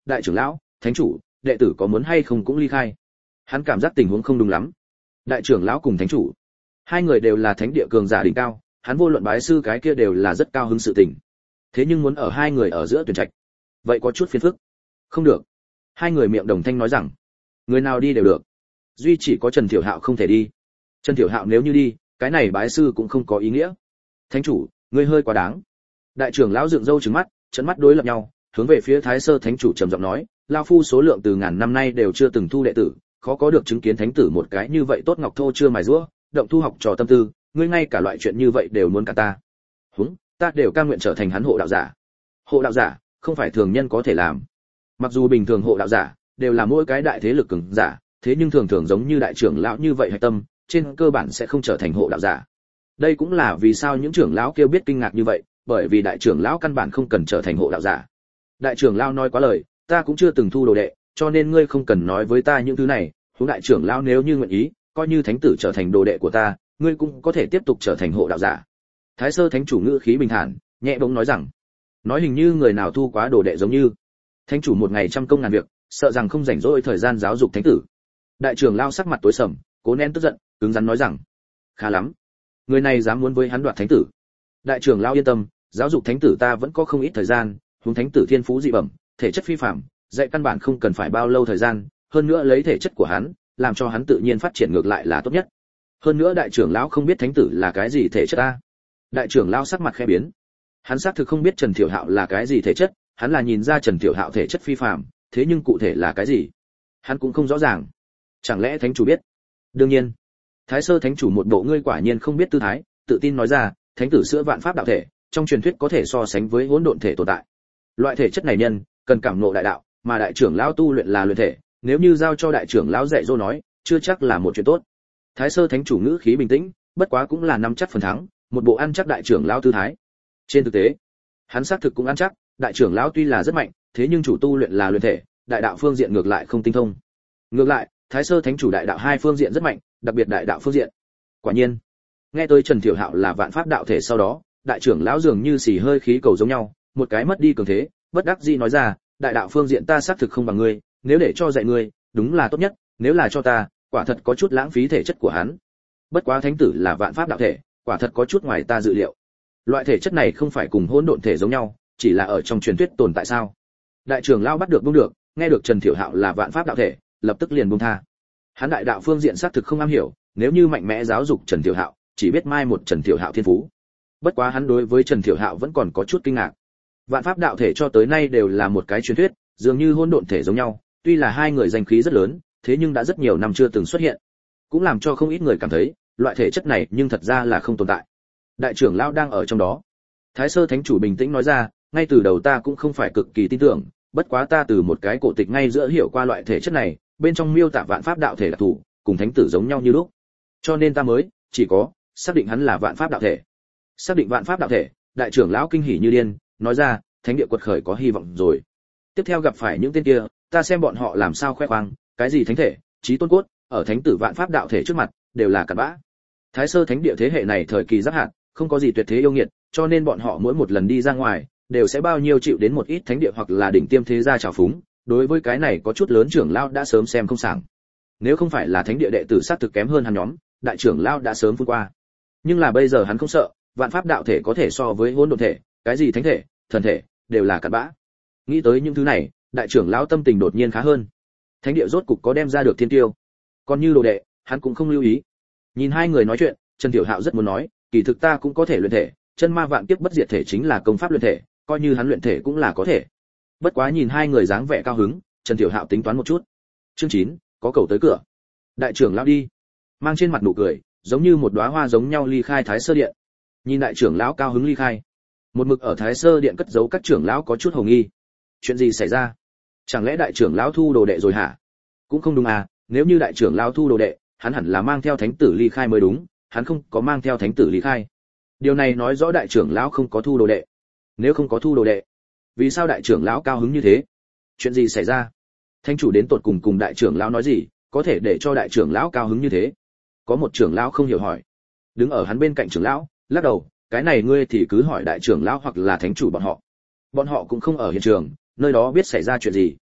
đại trưởng lão, thánh chủ, đệ tử có muốn hay không cũng ly khai. Hắn cảm giác tình huống không đúng lắm. Đại trưởng lão cùng thánh chủ, hai người đều là thánh địa cường giả đỉnh cao, hắn vô luận bái sư cái kia đều là rất cao hứng sự tình. Thế nhưng muốn ở hai người ở giữa tuyển trạch, vậy có chút phiền phức. Không được. Hai người miệng đồng thanh nói rằng, người nào đi đều được, duy chỉ có Trần Thiểu Hạo không thể đi. Trần Thiểu Hạo nếu như đi, cái này bái sư cũng không có ý nghĩa. Thánh chủ, ngươi hơi quá đáng. Đại trưởng lão dựng râu trừng mắt, trợn mắt đối lập nhau, hướng về phía Thái Sơ thánh chủ trầm giọng nói, lão phu số lượng từ ngàn năm nay đều chưa từng thu đệ tử, khó có được chứng kiến thánh tử một cái như vậy tốt ngọc thô chưa mài giũa, động thu học trò tâm tư, ngươi ngay cả loại chuyện như vậy đều muốn cả ta. Húng, ta đều cam nguyện trở thành hắn hộ đạo giả. Hộ đạo giả, không phải thường nhân có thể làm. Mặc dù bình thường hộ đạo giả đều là mỗi cái đại thế lực cường giả, thế nhưng thường thường giống như đại trưởng lão như vậy hạch tâm, trên cơ bản sẽ không trở thành hộ đạo giả. Đây cũng là vì sao những trưởng lão kêu biết kinh ngạc như vậy, bởi vì đại trưởng lão căn bản không cần trở thành hộ đạo giả. Đại trưởng lão nói quá lời, ta cũng chưa từng thu đồ đệ, cho nên ngươi không cần nói với ta những thứ này. Huống đại trưởng lão nếu như nguyện ý, coi như thánh tử trở thành đồ đệ của ta, ngươi cũng có thể tiếp tục trở thành hộ đạo giả. Thái Sơ thánh chủ ngữ khí bình thản, nhẹ bỗng nói rằng, nói hình như người nào thu quá đồ đệ giống như. Thánh chủ một ngày trăm công ngàn việc, sợ rằng không rảnh rỗi thời gian giáo dục thánh tử. Đại trưởng lão sắc mặt tối sầm, cố nén tức giận, cứng rắn nói rằng, khá lắm, người này dám muốn với hắn đoạt thánh tử. Đại trưởng lão yên tâm, giáo dục thánh tử ta vẫn có không ít thời gian, huống thánh tử thiên phú dị bẩm, thể chất phi phàm, dạy căn bản không cần phải bao lâu thời gian, hơn nữa lấy thể chất của hắn, làm cho hắn tự nhiên phát triển ngược lại là tốt nhất. Hơn nữa đại trưởng lão không biết thánh tử là cái gì thể chất ta. Đại trưởng lão sắc mặt khẽ biến. Hắn xác thực không biết Trần Thiểu Hạo là cái gì thể chất, hắn là nhìn ra Trần Thiểu Hạo thể chất phi phàm, thế nhưng cụ thể là cái gì, hắn cũng không rõ ràng. Chẳng lẽ thánh chủ biết? Đương nhiên. Thái Sơ thánh chủ một bộ ngươi quả nhiên không biết tư thái, tự tin nói ra, thánh tử sữa vạn pháp đạo thể, trong truyền thuyết có thể so sánh với hỗn độn thể tồn tại. Loại thể chất này nhân, cần cảm ngộ đại đạo, mà đại trưởng lão tu luyện là luyện thể, nếu như giao cho đại trưởng lão dạy dỗ nói, chưa chắc là một chuyện tốt. Thái Sơ thánh chủ ngữ khí bình tĩnh, bất quá cũng là nắm chắc phần thắng, một bộ ăn chắc đại trưởng lão tư thái. Trên thực tế, hắn xác thực cũng ăn chắc, đại trưởng lão tuy là rất mạnh, thế nhưng chủ tu luyện là luyện thể, đại đạo phương diện ngược lại không tinh thông. Ngược lại, Thái Sơ thánh chủ đại đạo hai phương diện rất mạnh, đặc biệt đại đạo phương diện. Quả nhiên, nghe tới Trần Thiểu Hạo là vạn pháp đạo thể sau đó, đại trưởng lão dường như xì hơi khí cầu giống nhau, một cái mất đi cường thế, bất đắc dĩ nói ra, đại đạo phương diện ta xác thực không bằng ngươi, nếu để cho dạy ngươi, đúng là tốt nhất, nếu là cho ta, quả thật có chút lãng phí thể chất của hắn. Bất quá thánh tử là vạn pháp đạo thể, quả thật có chút ngoài ta dự liệu. Loại thể chất này không phải cùng hỗn độn thể giống nhau, chỉ là ở trong truyền thuyết tồn tại sao? Đại trưởng lão bắt được buông được, nghe được Trần Thiểu Hạo là vạn pháp đạo thể, lập tức liền buông tha. Hắn đại đạo phương diện xác thực không am hiểu, nếu như mạnh mẽ giáo dục Trần Thiểu Hạo, chỉ biết mai một Trần Thiểu Hạo thiên phú. Bất quá hắn đối với Trần Thiểu Hạo vẫn còn có chút kinh ngạc. Vạn pháp đạo thể cho tới nay đều là một cái truyền thuyết, dường như hỗn độn thể giống nhau, tuy là hai người danh khí rất lớn, thế nhưng đã rất nhiều năm chưa từng xuất hiện, cũng làm cho không ít người cảm thấy, loại thể chất này nhưng thật ra là không tồn tại. Đại trưởng lão đang ở trong đó. Thái Sơ thánh chủ bình tĩnh nói ra, ngay từ đầu ta cũng không phải cực kỳ tin tưởng, bất quá ta từ một cái cổ tịch ngay giữa hiểu qua loại thể chất này, bên trong miêu tả vạn pháp đạo thể đặc thù, cùng thánh tử giống nhau như lúc. Cho nên ta mới chỉ có xác định hắn là vạn pháp đạo thể. Xác định vạn pháp đạo thể, đại trưởng lão kinh hỉ như điên, nói ra, thánh địa quật khởi có hy vọng rồi. Tiếp theo gặp phải những tên kia, ta xem bọn họ làm sao khoe khoang, cái gì thánh thể, chí tôn cốt, ở thánh tử vạn pháp đạo thể trước mặt, đều là cặn bã. Thái Sơ thánh địa thế hệ này thời kỳ giáp hạn, không có gì tuyệt thế yêu nghiệt, cho nên bọn họ mỗi một lần đi ra ngoài, đều sẽ bao nhiêu chịu đến một ít thánh địa hoặc là đỉnh tiêm thế gia trào phúng, đối với cái này có chút lớn trưởng lão đã sớm xem không sảng. Nếu không phải là thánh địa đệ tử sát thực kém hơn hắn nhóm, đại trưởng lão đã sớm phun qua. Nhưng là bây giờ hắn không sợ, vạn pháp đạo thể có thể so với hỗn độn thể, cái gì thánh thể, thần thể, đều là cặn bã. Nghĩ tới những thứ này, đại trưởng lão tâm tình đột nhiên khá hơn. Thánh địa rốt cục có đem ra được thiên tiêu. Còn như đồ đệ, hắn cũng không lưu ý. Nhìn hai người nói chuyện, Trần Tiểu Hạo rất muốn nói, kỳ thực ta cũng có thể luyện thể, chân ma vạn kiếp bất diệt thể chính là công pháp luyện thể, coi như hắn luyện thể cũng là có thể. Bất quá nhìn hai người dáng vẻ cao hứng, Trần Tiểu Hạo tính toán một chút. Chương chín, có cầu tới cửa. Đại trưởng lão đi, mang trên mặt nụ cười, giống như một đóa hoa giống nhau ly khai Thái Sơ điện. Nhìn đại trưởng lão cao hứng ly khai, một mực ở Thái Sơ điện cất giấu các trưởng lão có chút hồ nghi. Chuyện gì xảy ra? Chẳng lẽ đại trưởng lão thu đồ đệ rồi hả? Cũng không đúng à, nếu như đại trưởng lão thu đồ đệ, hắn hẳn là mang theo thánh tử ly khai mới đúng, hắn không có mang theo thánh tử ly khai. Điều này nói rõ đại trưởng lão không có thu đồ đệ. Nếu không có thu đồ đệ, vì sao đại trưởng lão cao hứng như thế? Chuyện gì xảy ra? Thánh chủ đến tột cùng cùng đại trưởng lão nói gì, có thể để cho đại trưởng lão cao hứng như thế? Có một trưởng lão không hiểu hỏi. Đứng ở hắn bên cạnh trưởng lão, lắc đầu, cái này ngươi thì cứ hỏi đại trưởng lão hoặc là thánh chủ bọn họ. Bọn họ cũng không ở hiện trường, nơi đó biết xảy ra chuyện gì.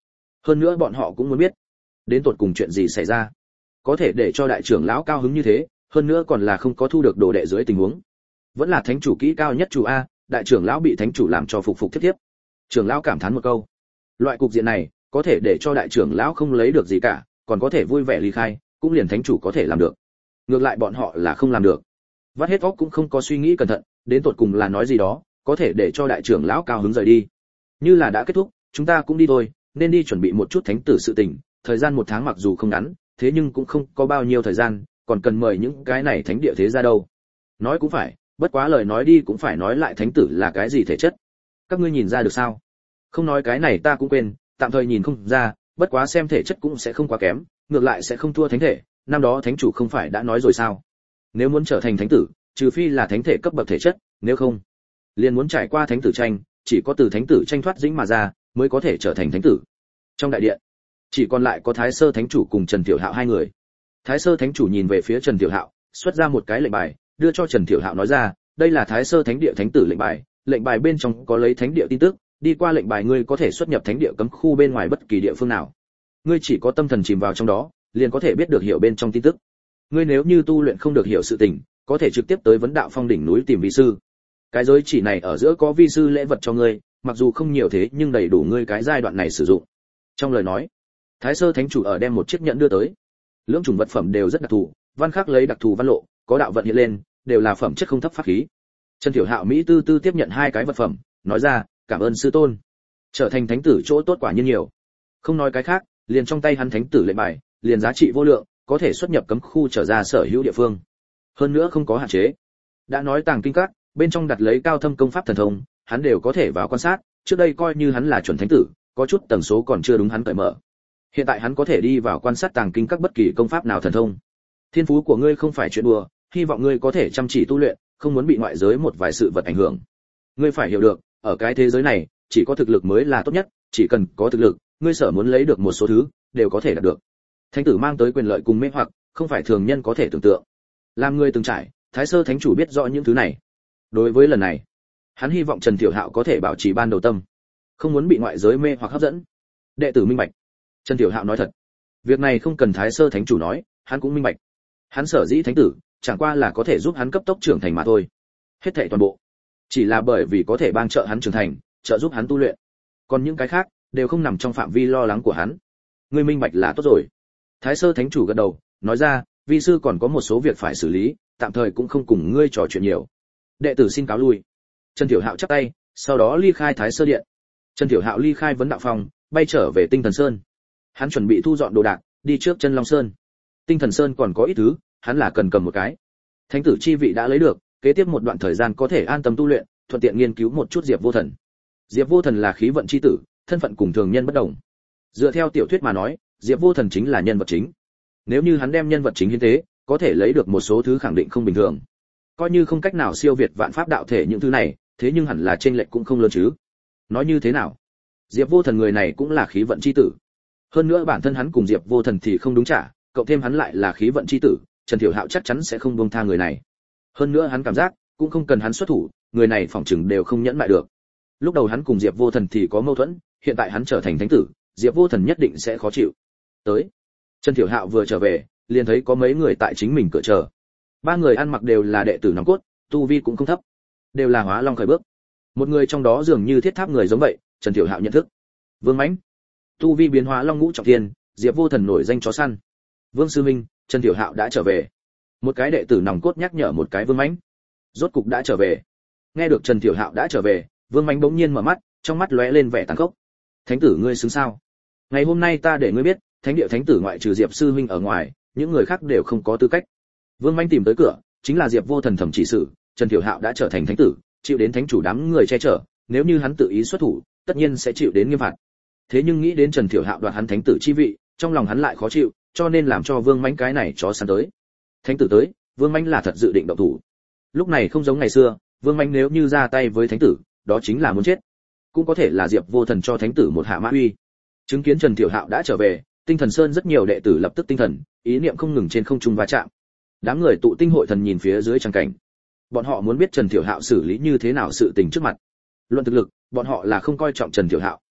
Hơn nữa bọn họ cũng muốn biết, đến tột cùng chuyện gì xảy ra, có thể để cho đại trưởng lão cao hứng như thế, hơn nữa còn là không có thu được đồ đệ dưới tình huống. Vẫn là thánh chủ kỹ cao nhất chủ a, đại trưởng lão bị thánh chủ làm cho phục phục tiếp tiếp. Trưởng lão cảm thán một câu. Loại cục diện này, có thể để cho đại trưởng lão không lấy được gì cả, còn có thể vui vẻ ly khai, cũng liền thánh chủ có thể làm được. Ngược lại bọn họ là không làm được. Vắt hết óc cũng không có suy nghĩ cẩn thận, đến tột cùng là nói gì đó, có thể để cho đại trưởng lão cao hứng rời đi. Như là đã kết thúc, chúng ta cũng đi thôi, nên đi chuẩn bị một chút thánh tử sự tình, thời gian một tháng mặc dù không ngắn, thế nhưng cũng không có bao nhiêu thời gian, còn cần mời những cái này thánh địa thế gia đâu. Nói cũng phải, bất quá lời nói đi cũng phải nói lại thánh tử là cái gì thể chất. Các ngươi nhìn ra được sao? Không nói cái này ta cũng quên, tạm thời nhìn không ra, bất quá xem thể chất cũng sẽ không quá kém, ngược lại sẽ không thua thánh thể, năm đó thánh chủ không phải đã nói rồi sao? Nếu muốn trở thành thánh tử, trừ phi là thánh thể cấp bậc thể chất, nếu không, liền muốn trải qua thánh tử tranh, chỉ có từ thánh tử tranh thoát dĩnh mà ra, mới có thể trở thành thánh tử. Trong đại điện, chỉ còn lại có Thái Sơ thánh chủ cùng Trần Tiểu Hạo hai người. Thái Sơ thánh chủ nhìn về phía Trần Tiểu Hạo, xuất ra một cái lệnh bài, đưa cho Trần Tiểu Hạo nói ra, đây là Thái Sơ thánh địa thánh tử lệnh bài, lệnh bài bên trong có lấy thánh địa tin tức, đi qua lệnh bài ngươi có thể xuất nhập thánh địa cấm khu bên ngoài bất kỳ địa phương nào. Ngươi chỉ có tâm thần chìm vào trong đó, liền có thể biết được hiểu bên trong tin tức. Ngươi nếu như tu luyện không được hiểu sự tình, có thể trực tiếp tới vấn đạo phong đỉnh núi tìm vi sư. Cái giới chỉ này ở giữa có vi sư lễ vật cho ngươi, mặc dù không nhiều thế nhưng đầy đủ ngươi cái giai đoạn này sử dụng. Trong lời nói, Thái Sơ thánh chủ ở đem một chiếc nhẫn đưa tới. Lưỡng chủng vật phẩm đều rất đặc thù, văn khắc lấy đặc thù văn lộ, có đạo vận hiện lên, đều là phẩm chất không thấp pháp khí. Trần Tiểu Hạo mỹ tư tư tiếp nhận hai cái vật phẩm, nói ra, cảm ơn sư tôn. Trở thành thánh tử chỗ tốt quả nhiên nhiều. Không nói cái khác, liền trong tay hắn thánh tử lệnh bài, liền giá trị vô lượng, có thể xuất nhập cấm khu trở ra sở hữu địa phương. Hơn nữa không có hạn chế. Đã nói tàng kinh các, bên trong đặt lấy cao thâm công pháp thần thông, hắn đều có thể vào quan sát, trước đây coi như hắn là chuẩn thánh tử, có chút tần số còn chưa đúng hắn cởi mở. Hiện tại hắn có thể đi vào quan sát tàng kinh các bất kỳ công pháp nào thần thông. Thiên phú của ngươi không phải chuyện đùa, hy vọng ngươi có thể chăm chỉ tu luyện, không muốn bị ngoại giới một vài sự vật ảnh hưởng. Ngươi phải hiểu được, ở cái thế giới này, chỉ có thực lực mới là tốt nhất, chỉ cần có thực lực, ngươi sở muốn lấy được một số thứ, đều có thể đạt được. Thánh tử mang tới quyền lợi cùng mê hoặc, không phải thường nhân có thể tưởng tượng. Làm người từng trải, Thái Sơ thánh chủ biết rõ những thứ này. Đối với lần này, hắn hy vọng Trần Tiểu Hạo có thể bảo trì ban đầu tâm, không muốn bị ngoại giới mê hoặc hấp dẫn. Đệ tử minh bạch. Trần Tiểu Hạo nói thật, việc này không cần Thái Sơ thánh chủ nói, hắn cũng minh bạch. Hắn sở dĩ thánh tử, chẳng qua là có thể giúp hắn cấp tốc trưởng thành mà thôi. Hết thảy toàn bộ, chỉ là bởi vì có thể ban trợ hắn trưởng thành, trợ giúp hắn tu luyện. Còn những cái khác, đều không nằm trong phạm vi lo lắng của hắn. Ngươi minh bạch là tốt rồi. Thái Sơ thánh chủ gật đầu, nói ra, vi sư còn có một số việc phải xử lý, tạm thời cũng không cùng ngươi trò chuyện nhiều. Đệ tử xin cáo lui. Trần Tiểu Hạo chắp tay, sau đó ly khai Thái Sơ điện. Trần Tiểu Hạo ly khai vấn đạo phòng, bay trở về Tinh Thần Sơn. Hắn chuẩn bị thu dọn đồ đạc, đi trước Chân Long Sơn. Tinh Thần Sơn còn có ít thứ, hắn là cần cầm một cái. Thánh tử chi vị đã lấy được, kế tiếp một đoạn thời gian có thể an tâm tu luyện, thuận tiện nghiên cứu một chút Diệp Vô Thần. Diệp Vô Thần là khí vận chi tử, thân phận cùng thường nhân bất đồng. Dựa theo tiểu thuyết mà nói, Diệp Vô Thần chính là nhân vật chính. Nếu như hắn đem nhân vật chính hiến tế, có thể lấy được một số thứ khẳng định không bình thường. Coi như không cách nào siêu việt vạn pháp đạo thể những thứ này, thế nhưng hẳn là chênh lệch cũng không lớn chứ. Nói như thế nào? Diệp Vô Thần người này cũng là khí vận chi tử. Hơn nữa bản thân hắn cùng Diệp Vô Thần thì không đúng trả, cộng thêm hắn lại là khí vận chi tử, Trần Tiểu Hạo chắc chắn sẽ không buông tha người này. Hơn nữa hắn cảm giác, cũng không cần hắn xuất thủ, người này phỏng chừng đều không nhẫn mại được. Lúc đầu hắn cùng Diệp Vô Thần thì có mâu thuẫn, hiện tại hắn trở thành thánh tử, Diệp Vô Thần nhất định sẽ khó chịu. Tới, Trần Tiểu Hạo vừa trở về, liền thấy có mấy người tại chính mình cửa chờ. Ba người ăn mặc đều là đệ tử nòng cốt, tu vi cũng không thấp, đều là Hóa Long khởi bước. Một người trong đó dường như thiết tháp người giống vậy, Trần Tiểu Hạo nhận thức. Vương Mãnh, tu vi biến hóa Long Ngũ trọng thiên, Diệp Vô Thần nổi danh chó săn. Vương sư minh, Trần Tiểu Hạo đã trở về. Một cái đệ tử nòng cốt nhắc nhở một cái Vương Mãnh. Rốt cục đã trở về. Nghe được Trần Tiểu Hạo đã trở về, Vương Mãnh bỗng nhiên mở mắt, trong mắt lóe lên vẻ tàn khốc. Thánh tử ngươi xứng sao? Ngày hôm nay ta để ngươi biết, thánh địa thánh tử ngoại trừ Diệp sư huynh ở ngoài, những người khác đều không có tư cách. Vương Mãnh tìm tới cửa, chính là Diệp Vô Thần thẩm chỉ sự, Trần Tiểu Hạo đã trở thành thánh tử, chịu đến thánh chủ đám người che chở, nếu như hắn tự ý xuất thủ, tất nhiên sẽ chịu đến nghiêm phạt. Thế nhưng nghĩ đến Trần Tiểu Hạo đoạt hắn thánh tử chi vị, trong lòng hắn lại khó chịu, cho nên làm cho Vương Mãnh cái này chó săn tới. Thánh tử tới, Vương Mãnh là thật dự định động thủ. Lúc này không giống ngày xưa, Vương Mãnh nếu như ra tay với thánh tử, đó chính là muốn chết. Cũng có thể là Diệp Vô Thần cho thánh tử một hạ mã uy. Chứng kiến Trần Tiểu Hạo đã trở về, Tinh Thần Sơn rất nhiều đệ tử lập tức tinh thần, ý niệm không ngừng trên không trung va chạm. Đám người tụ tinh hội thần nhìn phía dưới tràng cảnh. Bọn họ muốn biết Trần Tiểu Hạo xử lý như thế nào sự tình trước mặt. Luận thực lực, bọn họ là không coi trọng Trần Tiểu Hạo.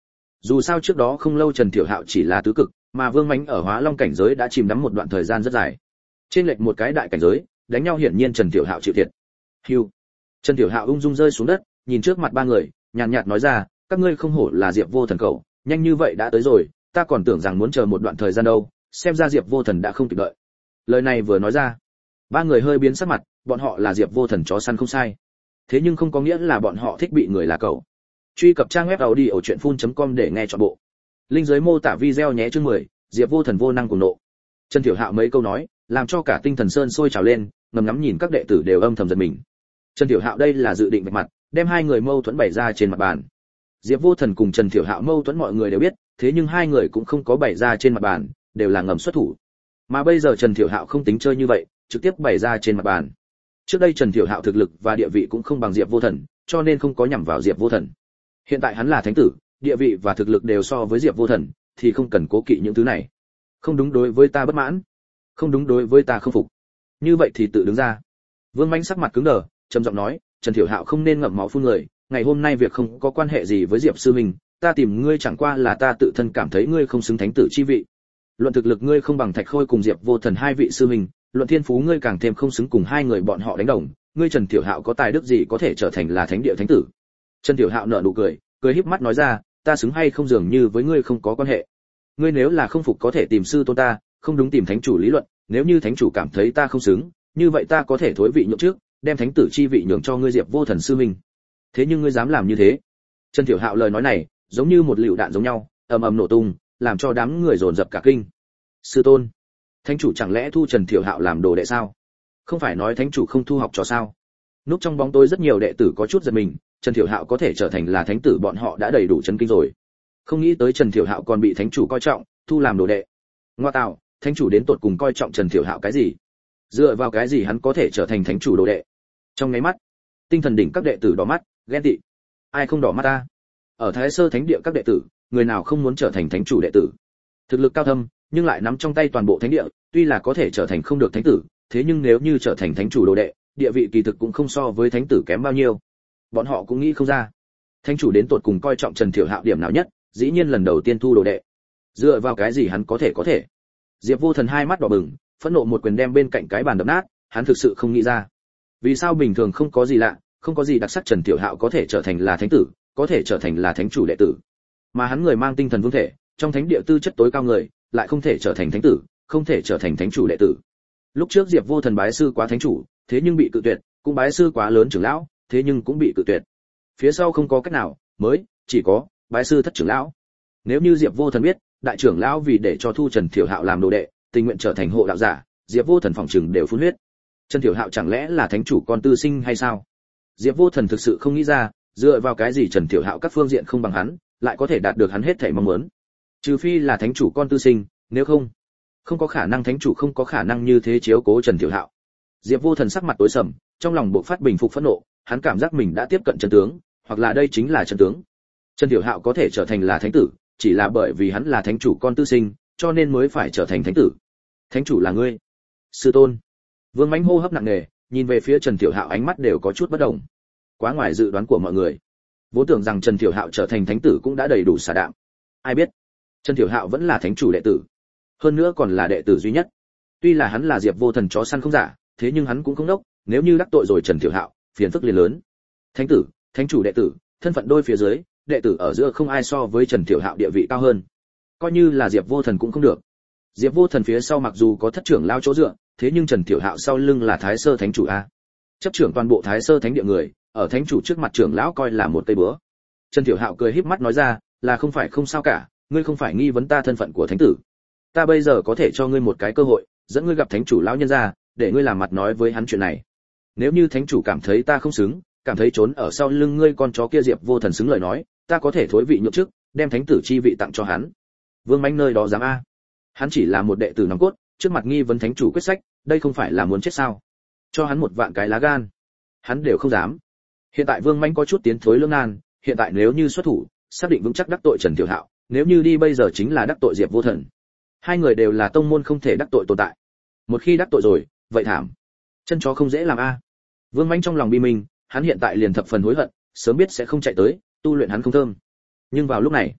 Dù sao trước đó không lâu Trần Thiểu Hạo chỉ là tứ cực, mà Vương Mánh ở Hóa Long cảnh giới đã chìm đắm một đoạn thời gian rất dài. Trên lệch một cái đại cảnh giới, đánh nhau hiển nhiên Trần Thiểu Hạo chịu thiệt. Hưu. Trần Thiểu Hạo ung dung rơi xuống đất, nhìn trước mặt ba người, nhàn nhạt nói ra, các ngươi không hổ là Diệp Vô Thần cậu, nhanh như vậy đã tới rồi, ta còn tưởng rằng muốn chờ một đoạn thời gian đâu, xem ra Diệp Vô Thần đã không kịp đợi. Lời này vừa nói ra, ba người hơi biến sắc mặt, bọn họ là Diệp Vô Thần chó săn không sai, thế nhưng không có nghĩa là bọn họ thích bị người là cậu. Truy cập trang web audiochuyenphun chấm com để nghe trọn bộ. Link dưới mô tả video nhé. Chương mười, Diệp Vô Thần vô năng cùng nộ. Trần Thiểu Hạo mấy câu nói, làm cho cả tinh thần sơn sôi trào lên, ngầm ngắm nhìn các đệ tử đều âm thầm giật mình. Trần Thiểu Hạo đây là dự định vạch mặt, đem hai người mâu thuẫn bày ra trên mặt bàn. Diệp Vô Thần cùng Trần Thiểu Hạo mâu thuẫn mọi người đều biết, thế nhưng hai người cũng không có bày ra trên mặt bàn, đều là ngầm xuất thủ. Mà bây giờ Trần Thiểu Hạo không tính chơi như vậy, trực tiếp bày ra trên mặt bàn. Trước đây Trần Thiểu Hạo thực lực và địa vị cũng không bằng Diệp Vô Thần, cho nên không có nhằm vào Diệp Vô Thần. Hiện tại hắn là thánh tử, địa vị và thực lực đều so với Diệp Vô Thần, thì không cần cố kỵ những thứ này. Không đúng đối với ta bất mãn, không đúng đối với ta không phục. Như vậy thì tự đứng ra. Vương Mãnh sắc mặt cứng đờ, trầm giọng nói, Trần Thiểu Hạo không nên ngậm máu phun người, ngày hôm nay việc không có quan hệ gì với Diệp sư huynh, ta tìm ngươi chẳng qua là ta tự thân cảm thấy ngươi không xứng thánh tử chi vị. Luận thực lực ngươi không bằng Thạch Khôi cùng Diệp Vô Thần hai vị sư huynh, luận thiên phú ngươi càng thêm không xứng cùng hai người bọn họ đánh đồng, ngươi Trần Thiểu Hạo có tài đức gì có thể trở thành là thánh địa thánh tử? Trần Thiểu Hạo nở nụ cười, cười híp mắt nói ra, ta xứng hay không dường như với ngươi không có quan hệ. Ngươi nếu là không phục có thể tìm sư tôn ta, không đúng tìm thánh chủ lý luận, nếu như thánh chủ cảm thấy ta không xứng, như vậy ta có thể thối vị nhượng trước, đem thánh tử chi vị nhường cho ngươi Diệp Vô Thần sư huynh. Thế nhưng ngươi dám làm như thế? Trần Thiểu Hạo lời nói này, giống như một lựu đạn giống nhau, ầm ầm nổ tung, làm cho đám người dồn dập cả kinh. Sư tôn, thánh chủ chẳng lẽ thu Trần Thiểu Hạo làm đồ đệ sao? Không phải nói thánh chủ không thu học trò sao? Núp trong bóng tối rất nhiều đệ tử có chút giật mình, Trần Thiểu Hạo có thể trở thành là thánh tử bọn họ đã đầy đủ chấn kinh rồi. Không nghĩ tới Trần Thiểu Hạo còn bị thánh chủ coi trọng, thu làm đồ đệ. Ngoa tạo, thánh chủ đến tột cùng coi trọng Trần Thiểu Hạo cái gì? Dựa vào cái gì hắn có thể trở thành thánh chủ đồ đệ? Trong ngay mắt, tinh thần đỉnh các đệ tử đỏ mắt, ghen tị. Ai không đỏ mắt ta? Ở Thái Sơ Thánh địa các đệ tử, người nào không muốn trở thành thánh chủ đệ tử? Thực lực cao thâm, nhưng lại nắm trong tay toàn bộ thánh địa, tuy là có thể trở thành không được thánh tử, thế nhưng nếu như trở thành thánh chủ đồ đệ, địa vị kỳ thực cũng không so với thánh tử kém bao nhiêu. Bọn họ cũng nghĩ không ra, thánh chủ đến tột cùng coi trọng Trần Thiểu Hạo điểm nào nhất, dĩ nhiên lần đầu tiên thu đồ đệ. Dựa vào cái gì hắn có thể có thể? Diệp Vô Thần hai mắt đỏ bừng, phẫn nộ một quyền đem bên cạnh cái bàn đập nát, hắn thực sự không nghĩ ra. Vì sao bình thường không có gì lạ, không có gì đặc sắc Trần Thiểu Hạo có thể trở thành là thánh tử, có thể trở thành là thánh chủ đệ tử. Mà hắn người mang tinh thần vương thể, trong thánh địa tư chất tối cao người, lại không thể trở thành thánh tử, không thể trở thành thánh chủ đệ tử. Lúc trước Diệp Vô Thần bái sư quá thánh chủ, thế nhưng bị cự tuyệt, cũng bái sư quá lớn trưởng lão, thế nhưng cũng bị cự tuyệt. Phía sau không có cách nào, mới chỉ có bái sư thất trưởng lão. Nếu như Diệp Vô Thần biết, đại trưởng lão vì để cho thu Trần Thiểu Hạo làm đồ đệ, tình nguyện trở thành hộ đạo giả, Diệp Vô Thần phòng trừng đều phun huyết. Trần Thiểu Hạo chẳng lẽ là thánh chủ con tư sinh hay sao? Diệp Vô Thần thực sự không nghĩ ra, dựa vào cái gì Trần Thiểu Hạo các phương diện không bằng hắn, lại có thể đạt được hắn hết thảy mong muốn. Trừ phi là thánh chủ con tư sinh, nếu không, không có khả năng thánh chủ không có khả năng như thế chiếu cố Trần Thiểu Hạo. Diệp Vô Thần sắc mặt tối sầm, trong lòng bộc phát bình phục phẫn nộ, hắn cảm giác mình đã tiếp cận chân tướng, hoặc là đây chính là chân tướng. Trần Thiểu Hạo có thể trở thành là thánh tử, chỉ là bởi vì hắn là thánh chủ con tư sinh, cho nên mới phải trở thành thánh tử. Thánh chủ là ngươi, sư tôn. Vương Mãnh hô hấp nặng nề, nhìn về phía Trần Thiểu Hạo ánh mắt đều có chút bất động. Quá ngoài dự đoán của mọi người. Vốn tưởng rằng Trần Thiểu Hạo trở thành thánh tử cũng đã đầy đủ xả đạm. Ai biết, Trần Thiểu Hạo vẫn là thánh chủ đệ tử, hơn nữa còn là đệ tử duy nhất. Tuy là hắn là Diệp Vô Thần chó săn không giả, thế nhưng hắn cũng không đốc, nếu như đắc tội rồi Trần Thiểu Hạo, phiền phức liền lớn. Thánh tử, thánh chủ đệ tử, thân phận đôi phía dưới, đệ tử ở giữa không ai so với Trần Thiểu Hạo địa vị cao hơn. Coi như là Diệp Vô Thần cũng không được. Diệp Vô Thần phía sau mặc dù có thất trưởng lao chỗ dựa, thế nhưng Trần Thiểu Hạo sau lưng là Thái Sơ Thánh chủ a. Chấp trưởng toàn bộ Thái Sơ Thánh địa người, ở thánh chủ trước mặt trưởng lão coi là một cây búa. Trần Thiểu Hạo cười híp mắt nói ra, là không phải không sao cả, ngươi không phải nghi vấn ta thân phận của thánh tử. Ta bây giờ có thể cho ngươi một cái cơ hội, dẫn ngươi gặp thánh chủ lão nhân gia, để ngươi làm mặt nói với hắn chuyện này. Nếu như thánh chủ cảm thấy ta không xứng, cảm thấy trốn ở sau lưng ngươi con chó kia Diệp Vô Thần xứng lời nói, ta có thể thối vị nhượng chức, đem thánh tử chi vị tặng cho hắn. Vương Mãnh nơi đó dám a? Hắn chỉ là một đệ tử nòng cốt, trước mặt nghi vấn thánh chủ quyết sách, đây không phải là muốn chết sao? Cho hắn một vạn cái lá gan, hắn đều không dám. Hiện tại Vương Mãnh có chút tiến thối lưỡng nan, hiện tại nếu như xuất thủ, xác định vững chắc đắc tội Trần Thiểu Hạo, nếu như đi bây giờ chính là đắc tội Diệp Vô Thần. Hai người đều là tông môn không thể đắc tội tồn tại. Một khi đắc tội rồi, vậy thảm. Chân chó không dễ làm a. Vương Mãnh trong lòng bi minh, hắn hiện tại liền thập phần hối hận, sớm biết sẽ không chạy tới, tu luyện hắn không thơm. Nhưng vào lúc này,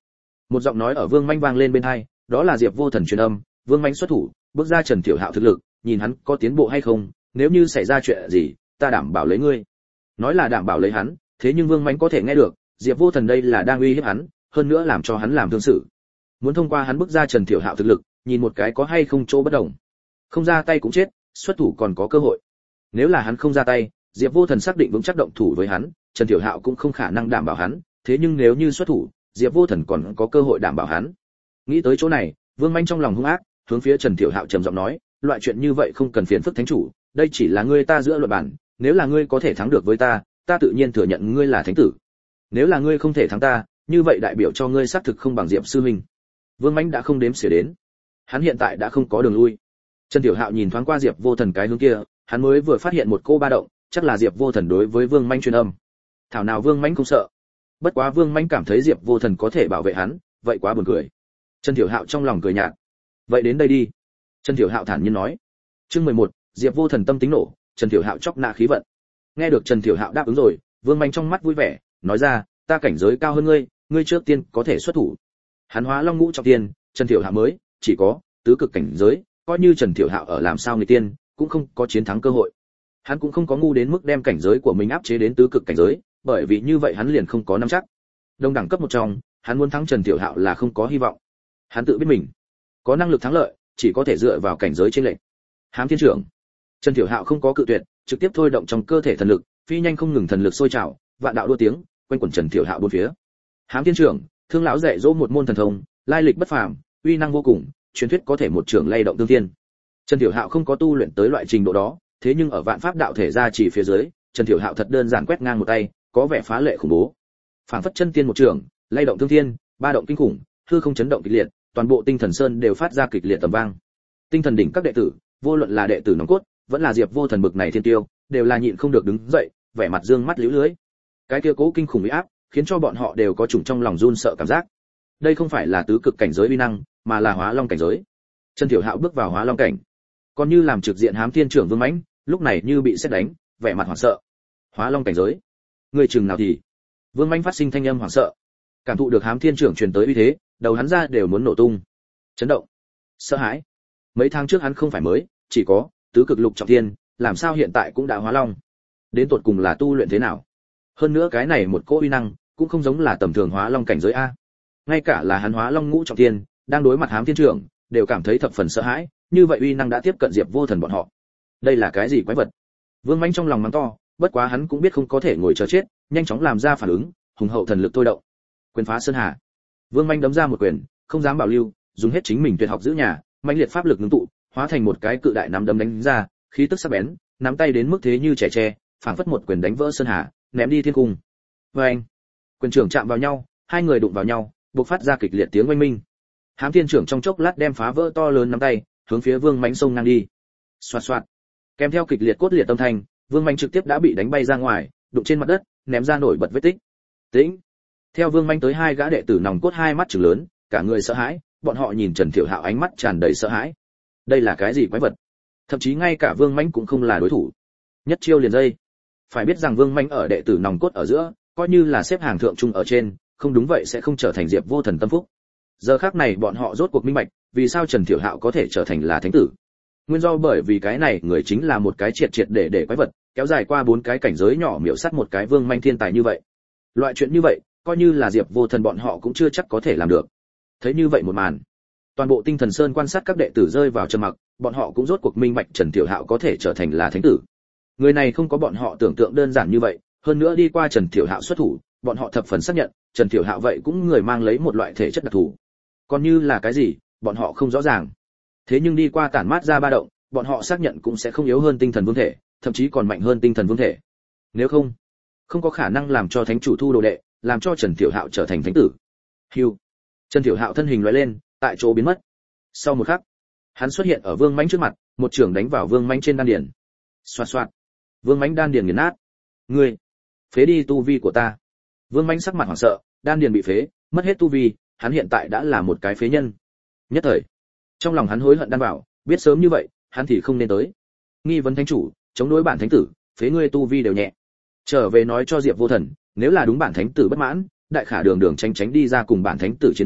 Một giọng nói ở Vương Manh vang lên bên tai, đó là Diệp Vô Thần truyền âm. Vương Manh xuất thủ, bước ra Trần Thiểu Hạo thực lực, nhìn hắn có tiến bộ hay không, nếu như xảy ra chuyện gì, ta đảm bảo lấy ngươi. Nói là đảm bảo lấy hắn, thế nhưng Vương Manh có thể nghe được, Diệp Vô Thần đây là đang uy hiếp hắn, hơn nữa làm cho hắn làm thương sự. Muốn thông qua hắn bước ra Trần Thiểu Hạo thực lực, nhìn một cái có hay không chỗ bất đồng. Không ra tay cũng chết, xuất thủ còn có cơ hội. Nếu là hắn không ra tay, Diệp Vô Thần xác định vững chắc động thủ với hắn, Trần Thiểu Hạo cũng không khả năng đảm bảo hắn, thế nhưng nếu như xuất thủ, Diệp Vô Thần còn có cơ hội đảm bảo hắn. Nghĩ tới chỗ này, Vương Manh trong lòng hung ác, hướng phía Trần Thiểu Hạo trầm giọng nói, loại chuyện như vậy không cần phiền phức thánh chủ, đây chỉ là ngươi ta giữa luận bản, nếu là ngươi có thể thắng được với ta, ta tự nhiên thừa nhận ngươi là thánh tử. Nếu là ngươi không thể thắng ta, như vậy đại biểu cho ngươi xác thực không bằng Diệp sư huynh. Vương Manh đã không đếm xỉa đến, hắn hiện tại đã không có đường lui. Trần Tiểu Hạo nhìn thoáng qua Diệp Vô Thần cái hướng kia, hắn mới vừa phát hiện một cô ba động, chắc là Diệp Vô Thần đối với Vương Manh truyền âm. Thảo nào Vương Manh không sợ. Bất quá Vương Manh cảm thấy Diệp Vô Thần có thể bảo vệ hắn, vậy quá buồn cười. Trần Tiểu Hạo trong lòng cười nhạt. Vậy đến đây đi. Trần Tiểu Hạo thản nhiên nói. Chương mười một, Diệp Vô Thần tâm tính nổ, Trần Tiểu Hạo chọc nạ khí vận. Nghe được Trần Tiểu Hạo đáp ứng rồi, Vương Manh trong mắt vui vẻ, nói ra, ta cảnh giới cao hơn ngươi, ngươi trước tiên có thể xuất thủ. Hắn hóa long ngũ trọng tiên, Trần Tiểu Hạo mới chỉ có tứ cực cảnh giới, coi như Trần Tiểu Hạo ở làm sao người tiên, cũng không có chiến thắng cơ hội. Hắn cũng không có ngu đến mức đem cảnh giới của mình áp chế đến tứ cực cảnh giới, bởi vì như vậy hắn liền không có nắm chắc. Đồng đẳng cấp một trong, hắn muốn thắng Trần Tiểu Hạo là không có hy vọng. Hắn tự biết mình có năng lực thắng lợi, chỉ có thể dựa vào cảnh giới trên lệnh. Hám Thiên Trưởng. Trần Tiểu Hạo không có cự tuyệt, trực tiếp thôi động trong cơ thể thần lực, phi nhanh không ngừng thần lực sôi trào, vạn đạo đua tiếng, quanh quẩn Trần Tiểu Hạo bốn phía. Hám Thiên Trưởng, Thương lão dạy dỗ một môn thần thông, lai lịch bất phàm, uy năng vô cùng, truyền thuyết có thể một trưởng lay động tương thiên. Trần Tiểu Hạo không có tu luyện tới loại trình độ đó, thế nhưng ở vạn pháp đạo thể ra chỉ phía dưới, Trần Tiểu Hạo thật đơn giản quét ngang một tay, có vẻ phá lệ khủng bố. Phảng phất chân tiên một trưởng, lay động tương thiên, ba động kinh khủng, hư không chấn động kịch liệt, toàn bộ Tinh Thần Sơn đều phát ra kịch liệt tầm vang. Tinh Thần đỉnh các đệ tử, vô luận là đệ tử nòng cốt, vẫn là Diệp Vô Thần bực này thiên tiêu, đều là nhịn không được đứng dậy, vẻ mặt dương mắt liễu lưới. Cái kia cố kinh khủng uy áp, khiến cho bọn họ đều có chủng trong lòng run sợ cảm giác. Đây không phải là tứ cực cảnh giới uy năng, mà là hóa long cảnh giới. Trần Tiểu Hạo bước vào hóa long cảnh, còn như làm trực diện Hám Thiên Trưởng Vương Mãnh, lúc này như bị sét đánh, vẻ mặt hoảng sợ. Hóa long cảnh giới, người chừng nào thì? Vương Mãnh phát sinh thanh âm hoảng sợ, cảm thụ được Hám Thiên Trưởng truyền tới uy thế, đầu hắn ra đều muốn nổ tung. Chấn động, sợ hãi. Mấy tháng trước hắn không phải mới, chỉ có tứ cực lục trọng thiên, làm sao hiện tại cũng đã hóa long? Đến tột cùng là tu luyện thế nào? Hơn nữa cái này một cỗ uy năng, cũng không giống là tầm thường hóa long cảnh giới a. Ngay cả là hắn hóa long ngũ trọng thiên, đang đối mặt Hám Thiên Trưởng, đều cảm thấy thập phần sợ hãi, như vậy uy năng đã tiếp cận Diệp Vô Thần bọn họ. Đây là cái gì quái vật? Vương Mãnh trong lòng mắng to, bất quá hắn cũng biết không có thể ngồi chờ chết, nhanh chóng làm ra phản ứng, hùng hậu thần lực thôi động. Quyền phá sơn hà. Vương Mãnh đấm ra một quyền, không dám bảo lưu, dùng hết chính mình tuyệt học giữ nhà, mãnh liệt pháp lực ngưng tụ, hóa thành một cái cự đại nắm đấm đánh ra, khí tức sắc bén, nắm tay đến mức thế như trẻ tre, phảng phất một quyền đánh vỡ sơn hà, ném đi thiên cung. Oeng! Quyền trưởng chạm vào nhau, hai người đụng vào nhau, bộc phát ra kịch liệt tiếng oanh minh. Hám Thiên Trưởng trong chốc lát đem phá vỡ to lớn nắm tay, hướng phía Vương Mãnh xông ngang đi. Xoạt xoạt. Kèm theo kịch liệt cốt liệt âm thanh, Vương Mãnh trực tiếp đã bị đánh bay ra ngoài, đụng trên mặt đất, ném ra nổi bật vết tích. Tĩnh. Theo Vương Mãnh tới hai gã đệ tử nòng cốt hai mắt trừng lớn, cả người sợ hãi, bọn họ nhìn Trần Thiểu Hạo ánh mắt tràn đầy sợ hãi. Đây là cái gì quái vật? Thậm chí ngay cả Vương Mãnh cũng không là đối thủ. Nhất chiêu liền dây. Phải biết rằng Vương Mãnh ở đệ tử nòng cốt ở giữa, coi như là xếp hàng thượng trung ở trên, không đúng vậy sẽ không trở thành Diệp Vô Thần tâm phúc. Giờ khắc này bọn họ rốt cuộc minh bạch, vì sao Trần Thiểu Hạo có thể trở thành là thánh tử. Nguyên do bởi vì cái này người chính là một cái triệt triệt để để quái vật, kéo dài qua bốn cái cảnh giới nhỏ miểu sát một cái Vương Mãnh thiên tài như vậy. Loại chuyện như vậy, coi như là Diệp Vô Thần bọn họ cũng chưa chắc có thể làm được. Thấy như vậy một màn, toàn bộ Tinh Thần Sơn quan sát các đệ tử rơi vào trầm mặc, bọn họ cũng rốt cuộc minh bạch Trần Thiểu Hạo có thể trở thành là thánh tử. Người này không có bọn họ tưởng tượng đơn giản như vậy, hơn nữa đi qua Trần Thiểu Hạo xuất thủ, bọn họ thập phần xác nhận, Trần Thiểu Hạo vậy cũng người mang lấy một loại thể chất đặc thù. Còn như là cái gì, bọn họ không rõ ràng. Thế nhưng đi qua tản mát ra ba động, bọn họ xác nhận cũng sẽ không yếu hơn Tinh Thần Vương thể, thậm chí còn mạnh hơn Tinh Thần Vương thể. Nếu không, không có khả năng làm cho thánh chủ thu đồ đệ, làm cho Trần Thiểu Hạo trở thành thánh tử. Hưu. Trần Thiểu Hạo thân hình lóe lên, tại chỗ biến mất. Sau một khắc, hắn xuất hiện ở Vương Mãnh trước mặt, một trường đánh vào Vương Mãnh trên đan điền. Xoạt xoạt. Vương Mãnh đan điền nghiền nát. Ngươi, phế đi tu vi của ta. Vương Mãnh sắc mặt hoảng sợ, đan điền bị phế, mất hết tu vi, hắn hiện tại đã là một cái phế nhân. Nhất thời, trong lòng hắn hối hận đan bảo, biết sớm như vậy, hắn thì không nên tới. Nghi vấn thánh chủ, chống đối bản thánh tử, phế ngươi tu vi đều nhẹ. Trở về nói cho Diệp Vô Thần, nếu là đúng bản thánh tử bất mãn, đại khả đường đường tránh tránh đi ra cùng bản thánh tử chiến đấu,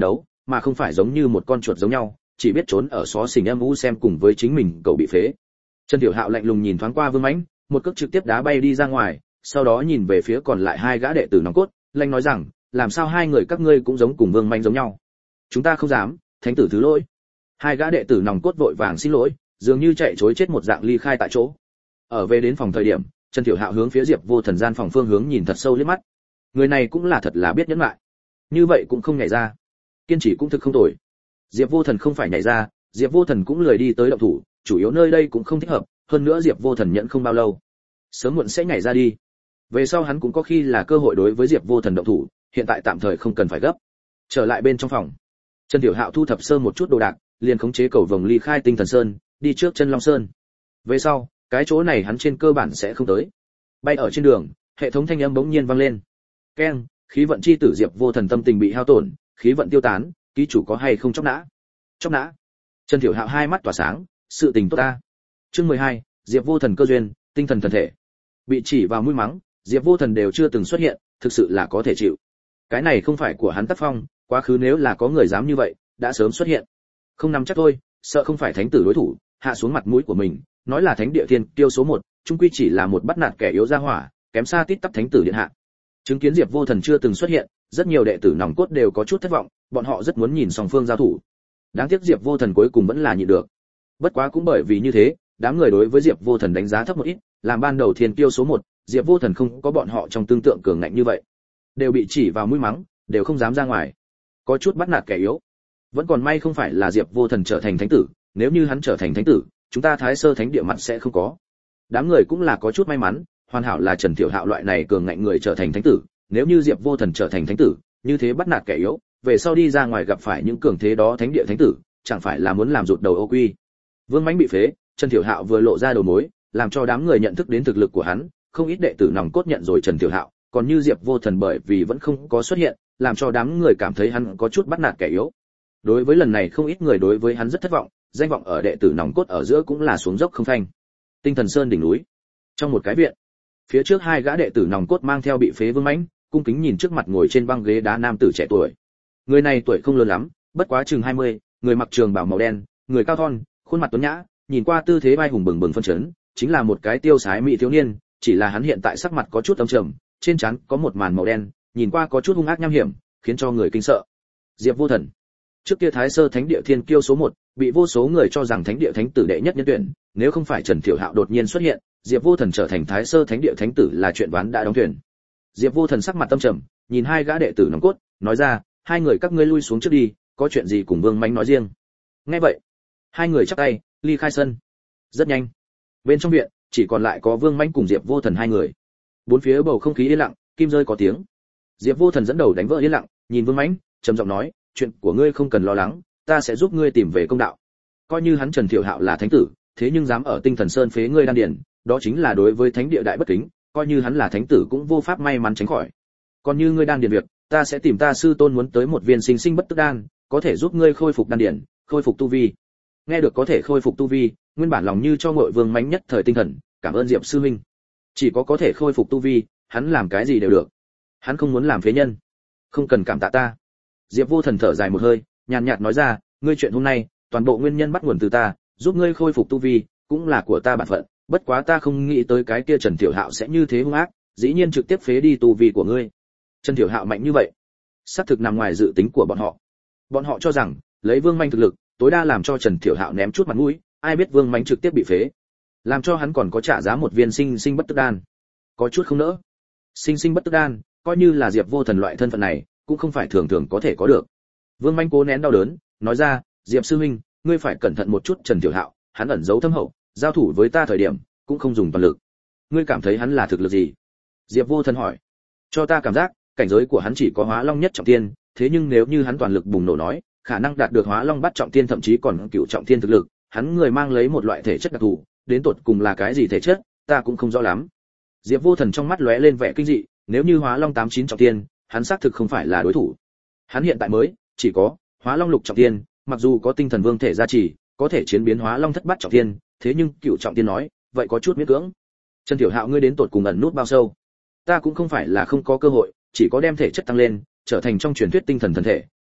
mà không phải giống như một con chuột giống nhau, chỉ biết trốn ở xó xỉnh âm u xem cùng với chính mình cậu bị phế. Trần Tiểu Hạo lạnh lùng nhìn thoáng qua Vương Mãnh, một cước trực tiếp đá bay đi ra ngoài, sau đó nhìn về phía còn lại hai gã đệ tử nòng cốt, lạnh nói rằng, làm sao hai người các ngươi cũng giống cùng Vương Mãnh giống nhau? Chúng ta không dám, thánh tử thứ lỗi. Hai gã đệ tử nòng cốt vội vàng xin lỗi, dường như chạy trối chết một dạng ly khai tại chỗ. Ở về đến phòng thời điểm, Trần Tiểu Hạo hướng phía Diệp Vô Thần gian phòng phương hướng nhìn thật sâu liếc mắt. Người này cũng là thật là biết nhẫn lại. Như vậy cũng không nhảy ra, kiên trì cũng thực không tồi. Diệp Vô Thần không phải nhảy ra, Diệp Vô Thần cũng lười đi tới động thủ, chủ yếu nơi đây cũng không thích hợp, hơn nữa Diệp Vô Thần nhẫn không bao lâu, sớm muộn sẽ nhảy ra đi. Về sau hắn cũng có khi là cơ hội đối với Diệp Vô Thần động thủ, hiện tại tạm thời không cần phải gấp. Trở lại bên trong phòng, Trần Tiểu Hạo thu thập sơ một chút đồ đạc, liền khống chế cầu vồng ly khai Tinh Thần Sơn, đi trước Chân Long Sơn. Về sau, cái chỗ này hắn trên cơ bản sẽ không tới. Bay ở trên đường, hệ thống thanh âm bỗng nhiên vang lên. Keng, khí vận chi tử Diệp Vô Thần tâm tình bị hao tổn, khí vận tiêu tán, ký chủ có hay không chóc nã? Chóc nã. Trần Tiểu Hạo hai mắt tỏa sáng, sự tình tốt ta. Chương mười hai, Diệp Vô Thần cơ duyên, tinh thần thần thể. Bị chỉ vào mũi mắng, Diệp Vô Thần đều chưa từng xuất hiện, thực sự là có thể chịu. Cái này không phải của hắn tác phong, quá khứ nếu là có người dám như vậy, đã sớm xuất hiện. Không nắm chắc thôi, sợ không phải thánh tử đối thủ, hạ xuống mặt mũi của mình, nói là thánh địa thiên tiêu số một, chung quy chỉ là một bắt nạt kẻ yếu ra hỏa, kém xa tít tắp thánh tử điện hạ. Chứng kiến Diệp Vô Thần chưa từng xuất hiện, rất nhiều đệ tử nòng cốt đều có chút thất vọng, bọn họ rất muốn nhìn song phương giao thủ. Đáng tiếc Diệp Vô Thần cuối cùng vẫn là nhịn được. Bất quá cũng bởi vì như thế, đám người đối với Diệp Vô Thần đánh giá thấp một ít, làm ban đầu thiên kiêu số một, Diệp Vô Thần không có bọn họ trong tương tượng cường ngạnh như vậy, đều bị chỉ vào mũi mắng, đều không dám ra ngoài, có chút bắt nạt kẻ yếu. Vẫn còn may không phải là Diệp Vô Thần trở thành thánh tử, nếu như hắn trở thành thánh tử, chúng ta Thái Sơ Thánh địa mặt sẽ không có. Đám người cũng là có chút may mắn, hoàn hảo là Trần Tiểu Hạo loại này cường ngạnh người trở thành thánh tử, nếu như Diệp Vô Thần trở thành thánh tử, như thế bắt nạt kẻ yếu, về sau đi ra ngoài gặp phải những cường thế đó thánh địa thánh tử, chẳng phải là muốn làm rụt đầu ô quy. Vương Mãnh bị phế, Trần Tiểu Hạo vừa lộ ra đầu mối, làm cho đám người nhận thức đến thực lực của hắn, không ít đệ tử nòng cốt nhận rồi Trần Tiểu Hạo, còn như Diệp Vô Thần bởi vì vẫn không có xuất hiện, làm cho đám người cảm thấy hắn có chút bắt nạt kẻ yếu. Đối với lần này không ít người đối với hắn rất thất vọng, danh vọng ở đệ tử nòng cốt ở giữa cũng là xuống dốc không phanh. Tinh Thần Sơn đỉnh núi, trong một cái viện, phía trước hai gã đệ tử nòng cốt mang theo bị phế Vương Mãnh, cung kính nhìn trước mặt ngồi trên băng ghế đá nam tử trẻ tuổi. Người này tuổi không lớn lắm, bất quá chừng hai mươi, người mặc trường bào màu đen, người cao thon, khuôn mặt tuấn nhã, nhìn qua tư thế vai hùng bừng bừng phân chấn, chính là một cái tiêu sái mỹ thiếu niên, chỉ là hắn hiện tại sắc mặt có chút âm trầm, trên trán có một màn màu đen, nhìn qua có chút hung ác nham hiểm, khiến cho người kinh sợ. Diệp Vô Thần, trước kia Thái Sơ Thánh địa thiên kiêu số một, bị vô số người cho rằng thánh địa thánh tử đệ nhất nhân tuyển, nếu không phải Trần Tiểu Hạo đột nhiên xuất hiện, Diệp Vô Thần trở thành Thái Sơ Thánh địa thánh tử là chuyện ván đã đóng thuyền. Diệp Vô Thần sắc mặt tâm trầm, nhìn hai gã đệ tử nòng cốt, nói ra, hai người các ngươi lui xuống trước đi, có chuyện gì cùng Vương Mãnh nói riêng. Nghe vậy, hai người chắp tay, ly khai sân. Rất nhanh, bên trong viện chỉ còn lại có Vương Mãnh cùng Diệp Vô Thần hai người. Bốn phía bầu không khí yên lặng, kim rơi có tiếng. Diệp Vô Thần dẫn đầu đánh vỡ yên lặng, nhìn Vương Mãnh, trầm giọng nói, chuyện của ngươi không cần lo lắng, ta sẽ giúp ngươi tìm về công đạo. Coi như hắn Trần Tiểu Hạo là thánh tử, thế nhưng dám ở Tinh Thần Sơn phế ngươi đan điền, đó chính là đối với thánh địa đại bất kính, coi như hắn là thánh tử cũng vô pháp may mắn tránh khỏi. Còn như ngươi đan điền việc, ta sẽ tìm ta sư tôn muốn tới một viên sinh sinh bất tức đan, có thể giúp ngươi khôi phục đan điền, khôi phục tu vi. Nghe được có thể khôi phục tu vi, nguyên bản lòng như cho ngội Vương Mãnh nhất thời tinh thần, cảm ơn Diệp sư huynh. Chỉ có có thể khôi phục tu vi, hắn làm cái gì đều được. Hắn không muốn làm phế nhân, không cần cảm tạ ta. Diệp Vô Thần thở dài một hơi, nhàn nhạt nói ra, ngươi chuyện hôm nay, toàn bộ nguyên nhân bắt nguồn từ ta, giúp ngươi khôi phục tu vi, cũng là của ta bản phận, bất quá ta không nghĩ tới cái kia Trần Tiểu Hạo sẽ như thế hung ác, dĩ nhiên trực tiếp phế đi tu vi của ngươi. Trần Tiểu Hạo mạnh như vậy, xác thực nằm ngoài dự tính của bọn họ. Bọn họ cho rằng, lấy Vương Mãnh thực lực, tối đa làm cho Trần Tiểu Hạo ném chút mặt mũi, ai biết Vương Mãnh trực tiếp bị phế, làm cho hắn còn có trả giá một viên sinh sinh bất tức đan. Có chút không nỡ. Sinh sinh bất tức đan, coi như là Diệp Vô Thần loại thân phận này, cũng không phải thường thường có thể có được. Vương Mãnh cố nén đau đớn, nói ra, Diệp sư huynh, ngươi phải cẩn thận một chút Trần Tiểu Hạo, hắn ẩn giấu thâm hậu, giao thủ với ta thời điểm, cũng không dùng toàn lực. Ngươi cảm thấy hắn là thực lực gì? Diệp Vô Thần hỏi. Cho ta cảm giác, cảnh giới của hắn chỉ có Hóa Long nhất trọng thiên, thế nhưng nếu như hắn toàn lực bùng nổ nói, khả năng đạt được Hóa Long bát trọng thiên thậm chí còn cửu trọng thiên thực lực, hắn người mang lấy một loại thể chất đặc thù, đến tột cùng là cái gì thể chất, ta cũng không rõ lắm. Diệp Vô Thần trong mắt lóe lên vẻ kinh dị, nếu như Hóa Long tám chín trọng thiên, hắn xác thực không phải là đối thủ. Hắn hiện tại mới chỉ có Hóa Long lục trọng thiên, mặc dù có Tinh Thần Vương thể gia trì, có thể chiến biến Hóa Long thất bát trọng thiên, thế nhưng cửu trọng thiên nói, vậy có chút miễn cưỡng. Trần Tiểu Hạo ngươi đến tột cùng ẩn nút bao sâu? Ta cũng không phải là không có cơ hội, chỉ có đem thể chất tăng lên, trở thành trong truyền thuyết tinh thần thần thể,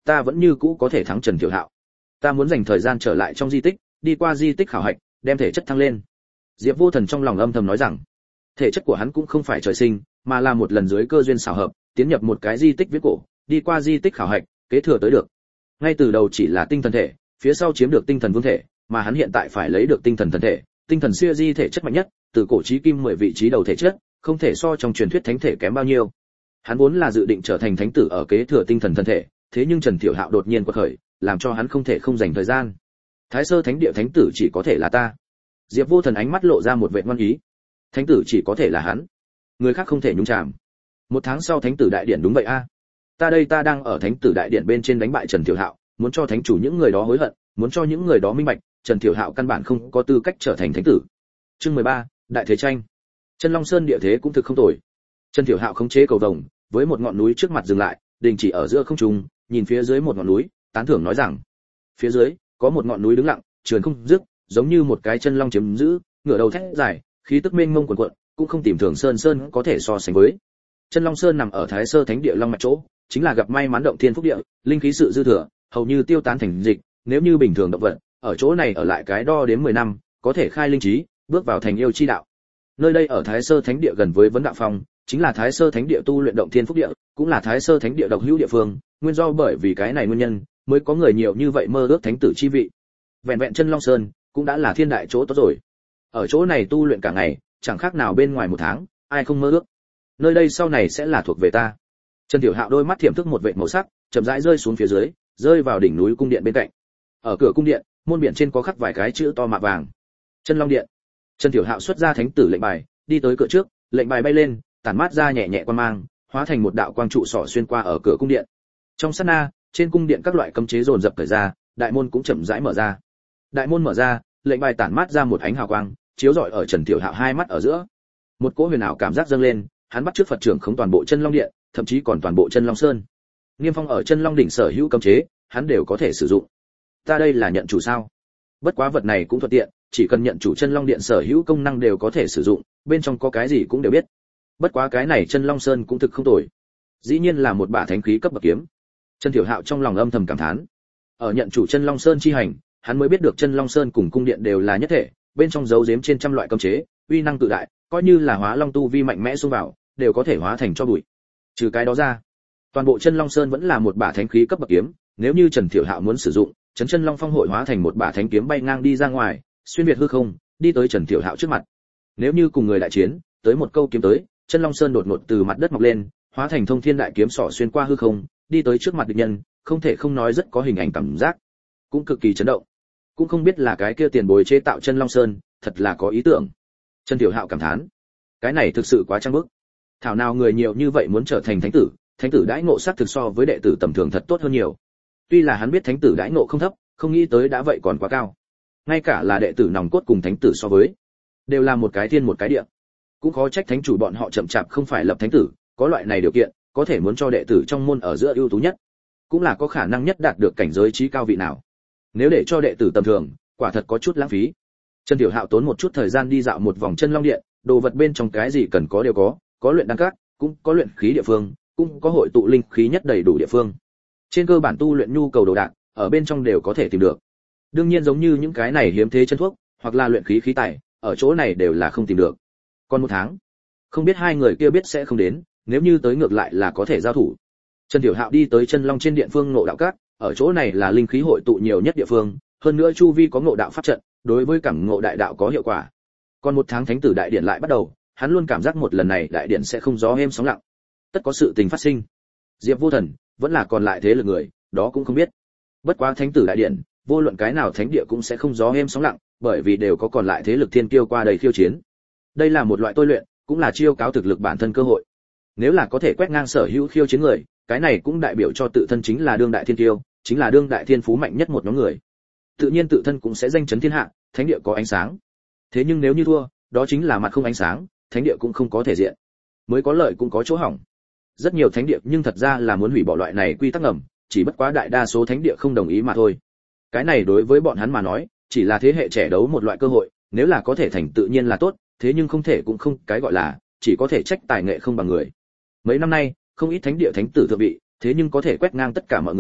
ta vẫn như cũ có thể thắng Trần Thiểu Hạo. Ta muốn dành thời gian trở lại trong di tích, đi qua di tích khảo hạch, đem thể chất thăng lên. Diệp Vô Thần trong lòng âm thầm nói rằng, thể chất của hắn cũng không phải trời sinh, mà là một lần dưới cơ duyên xảo hợp, tiến nhập một cái di tích viễn cổ, đi qua di tích khảo hạch, kế thừa tới được. Ngay từ đầu chỉ là tinh thần thể, phía sau chiếm được tinh thần vương thể, mà hắn hiện tại phải lấy được tinh thần thần thể, tinh thần siêu di thể chất mạnh nhất, từ cổ chí kim mười vị trí đầu thể chất, không thể so trong truyền thuyết thánh thể kém bao nhiêu. Hắn vốn là dự định trở thành thánh tử ở kế thừa tinh thần thần thể, thế nhưng Trần Thiểu Hạo đột nhiên quật khởi, làm cho hắn không thể không dành thời gian. Thái Sơ Thánh Địa thánh tử chỉ có thể là ta. Diệp Vô Thần ánh mắt lộ ra một vẻ ngoan ý. Thánh tử chỉ có thể là hắn, người khác không thể nhúng chàm. Một tháng sau thánh tử đại điện đúng vậy a. Ta đây ta đang ở thánh tử đại điện bên trên đánh bại Trần Thiểu Hạo, muốn cho thánh chủ những người đó hối hận, muốn cho những người đó minh bạch, Trần Thiểu Hạo căn bản không có tư cách trở thành thánh tử. Chương mười ba, Đại thế tranh. Chân Long Sơn địa thế cũng thực không tồi. Trần Thiểu Hạo khống chế cầu vồng, với một ngọn núi trước mặt dừng lại, đình chỉ ở giữa không trung, nhìn phía dưới một ngọn núi, tán thưởng nói rằng: phía dưới có một ngọn núi đứng lặng, trườn không dứt, giống như một cái chân long chiếm giữ, ngửa đầu thét dài, khí tức mênh mông cuồn cuộn, cũng không tìm thường sơn sơn có thể so sánh với. Chân Long Sơn nằm ở Thái Sơ Thánh Địa long mạch chỗ, chính là gặp may mắn động thiên phúc địa, linh khí sự dư thừa, hầu như tiêu tán thành dịch, nếu như bình thường động vật, ở chỗ này ở lại cái đo đến mười năm, có thể khai linh trí, bước vào thành yêu chi đạo. Nơi đây ở Thái Sơ Thánh Địa gần với Vấn Đạo Phong, chính là Thái Sơ Thánh Địa tu luyện động thiên phúc địa, cũng là Thái Sơ Thánh Địa độc hữu địa phương, nguyên do bởi vì cái này nguyên nhân, mới có người nhiều như vậy mơ ước thánh tử chi vị. Vẹn vẹn Chân Long Sơn, cũng đã là thiên đại chỗ tốt rồi. Ở chỗ này tu luyện cả ngày, chẳng khác nào bên ngoài một tháng, ai không mơ ước. Nơi đây sau này sẽ là thuộc về ta. Trần Tiểu Hạo đôi mắt thiểm thức một vệt màu sắc, chậm rãi rơi xuống phía dưới, rơi vào đỉnh núi cung điện bên cạnh. Ở cửa cung điện, môn biển trên có khắc vài cái chữ to mạ vàng. Chân Long Điện. Trần Tiểu Hạo xuất ra thánh tử lệnh bài, đi tới cửa trước, lệnh bài bay lên, tản mát ra nhẹ nhẹ quang mang, hóa thành một đạo quang trụ xỏ xuyên qua ở cửa cung điện. Trong sát na, trên cung điện các loại cấm chế dồn dập cởi ra, đại môn cũng chậm rãi mở ra. Đại môn mở ra, lệnh bài tản mát ra một ánh hào quang, chiếu rọi ở Trần Tiểu Hạo hai mắt ở giữa. Một cỗ huyền ảo cảm giác dâng lên, hắn bắt trước Phật trưởng khống toàn bộ Chân Long Điện, thậm chí còn toàn bộ Chân Long Sơn. Niêm phong ở Chân Long đỉnh sở hữu cấm chế, hắn đều có thể sử dụng. Ta đây là nhận chủ sao? Bất quá vật này cũng thuận tiện, chỉ cần nhận chủ Chân Long Điện sở hữu công năng đều có thể sử dụng, bên trong có cái gì cũng đều biết. Bất quá cái này Chân Long Sơn cũng thực không tồi. Dĩ nhiên là một bả thánh khí cấp bậc kiếm. Trần Tiểu Hạo trong lòng âm thầm cảm thán. Ở nhận chủ Chân Long Sơn chi hành, hắn mới biết được Chân Long Sơn cùng cung điện đều là nhất thể, bên trong giấu giếm trên trăm loại cấm chế, uy năng tự đại, coi như là hóa long tu vi mạnh mẽ xông vào, đều có thể hóa thành cho bụi. Trừ cái đó ra, toàn bộ Chân Long Sơn vẫn là một bả thánh khí cấp bậc kiếm, nếu như Trần Tiểu Hạo muốn sử dụng, Chấn Chân Long Phong hội hóa thành một bả thánh kiếm bay ngang đi ra ngoài, xuyên việt hư không, đi tới Trần Tiểu Hạo trước mặt. Nếu như cùng người đại chiến, tới một câu kiếm tới, Chân Long Sơn đột ngột từ mặt đất mọc lên, hóa thành thông thiên đại kiếm xỏ xuyên qua hư không, đi tới trước mặt địch nhân, không thể không nói rất có hình ảnh cảm giác, cũng cực kỳ chấn động. Cũng không biết là cái kia tiền bối chế tạo Chân Long Sơn, thật là có ý tưởng. Trần Tiểu Hạo cảm thán, cái này thực sự quá trang bức. Thảo nào người nhiều như vậy muốn trở thành thánh tử, thánh tử đãi ngộ sát thực so với đệ tử tầm thường thật tốt hơn nhiều. Tuy là hắn biết thánh tử đãi ngộ không thấp, không nghĩ tới đã vậy còn quá cao. Ngay cả là đệ tử nòng cốt cùng thánh tử so với, đều là một cái thiên một cái địa. Cũng khó trách thánh chủ bọn họ chậm chạp không phải lập thánh tử, có loại này điều kiện, có thể muốn cho đệ tử trong môn ở giữa ưu tú nhất, cũng là có khả năng nhất đạt được cảnh giới trí cao vị nào. Nếu để cho đệ tử tầm thường, quả thật có chút lãng phí. Trần Tiểu Hạo tốn một chút thời gian đi dạo một vòng Chân Long Điện, đồ vật bên trong cái gì cần có đều có, có luyện đan các, cũng có luyện khí địa phương, cũng có hội tụ linh khí nhất đầy đủ địa phương. Trên cơ bản tu luyện nhu cầu đồ đạc, ở bên trong đều có thể tìm được. Đương nhiên giống như những cái này hiếm thế chân thuốc, hoặc là luyện khí khí tài, ở chỗ này đều là không tìm được. Còn một tháng, không biết hai người kia biết sẽ không đến, nếu như tới ngược lại là có thể giao thủ. Trần Tiểu Hạo đi tới Chân Long trên điện phương ngộ đạo các, ở chỗ này là linh khí hội tụ nhiều nhất địa phương, hơn nữa chu vi có ngộ đạo pháp trận, đối với cảm ngộ đại đạo có hiệu quả. Còn một tháng thánh tử đại điện lại bắt đầu, hắn luôn cảm giác một lần này đại điện sẽ không gió êm sóng lặng, tất có sự tình phát sinh. Diệp Vô Thần vẫn là còn lại thế lực người, đó cũng không biết. Bất quá thánh tử đại điện, vô luận cái nào thánh địa cũng sẽ không gió êm sóng lặng, bởi vì đều có còn lại thế lực thiên kiêu qua đây khiêu chiến. Đây là một loại tôi luyện, cũng là chiêu cáo thực lực bản thân cơ hội. Nếu là có thể quét ngang sở hữu khiêu chiến người, cái này cũng đại biểu cho tự thân chính là đương đại thiên kiêu, chính là đương đại thiên phú mạnh nhất một nhóm người. Tự nhiên tự thân cũng sẽ danh chấn thiên hạ, thánh địa có ánh sáng. Thế nhưng nếu như thua, đó chính là mặt không ánh sáng, thánh địa cũng không có thể diện. Mới có lợi cũng có chỗ hỏng. Rất nhiều thánh địa nhưng thật ra là muốn hủy bỏ loại này quy tắc ngầm, chỉ bất quá đại đa số thánh địa không đồng ý mà thôi. Cái này đối với bọn hắn mà nói, chỉ là thế hệ trẻ đấu một loại cơ hội, nếu là có thể thành tự nhiên là tốt, thế nhưng không thể cũng không, cái gọi là chỉ có thể trách tài nghệ không bằng người. Mấy năm nay, không ít thánh địa thánh tử thượng vị, thế nhưng có thể quét ngang tất cả mọi người,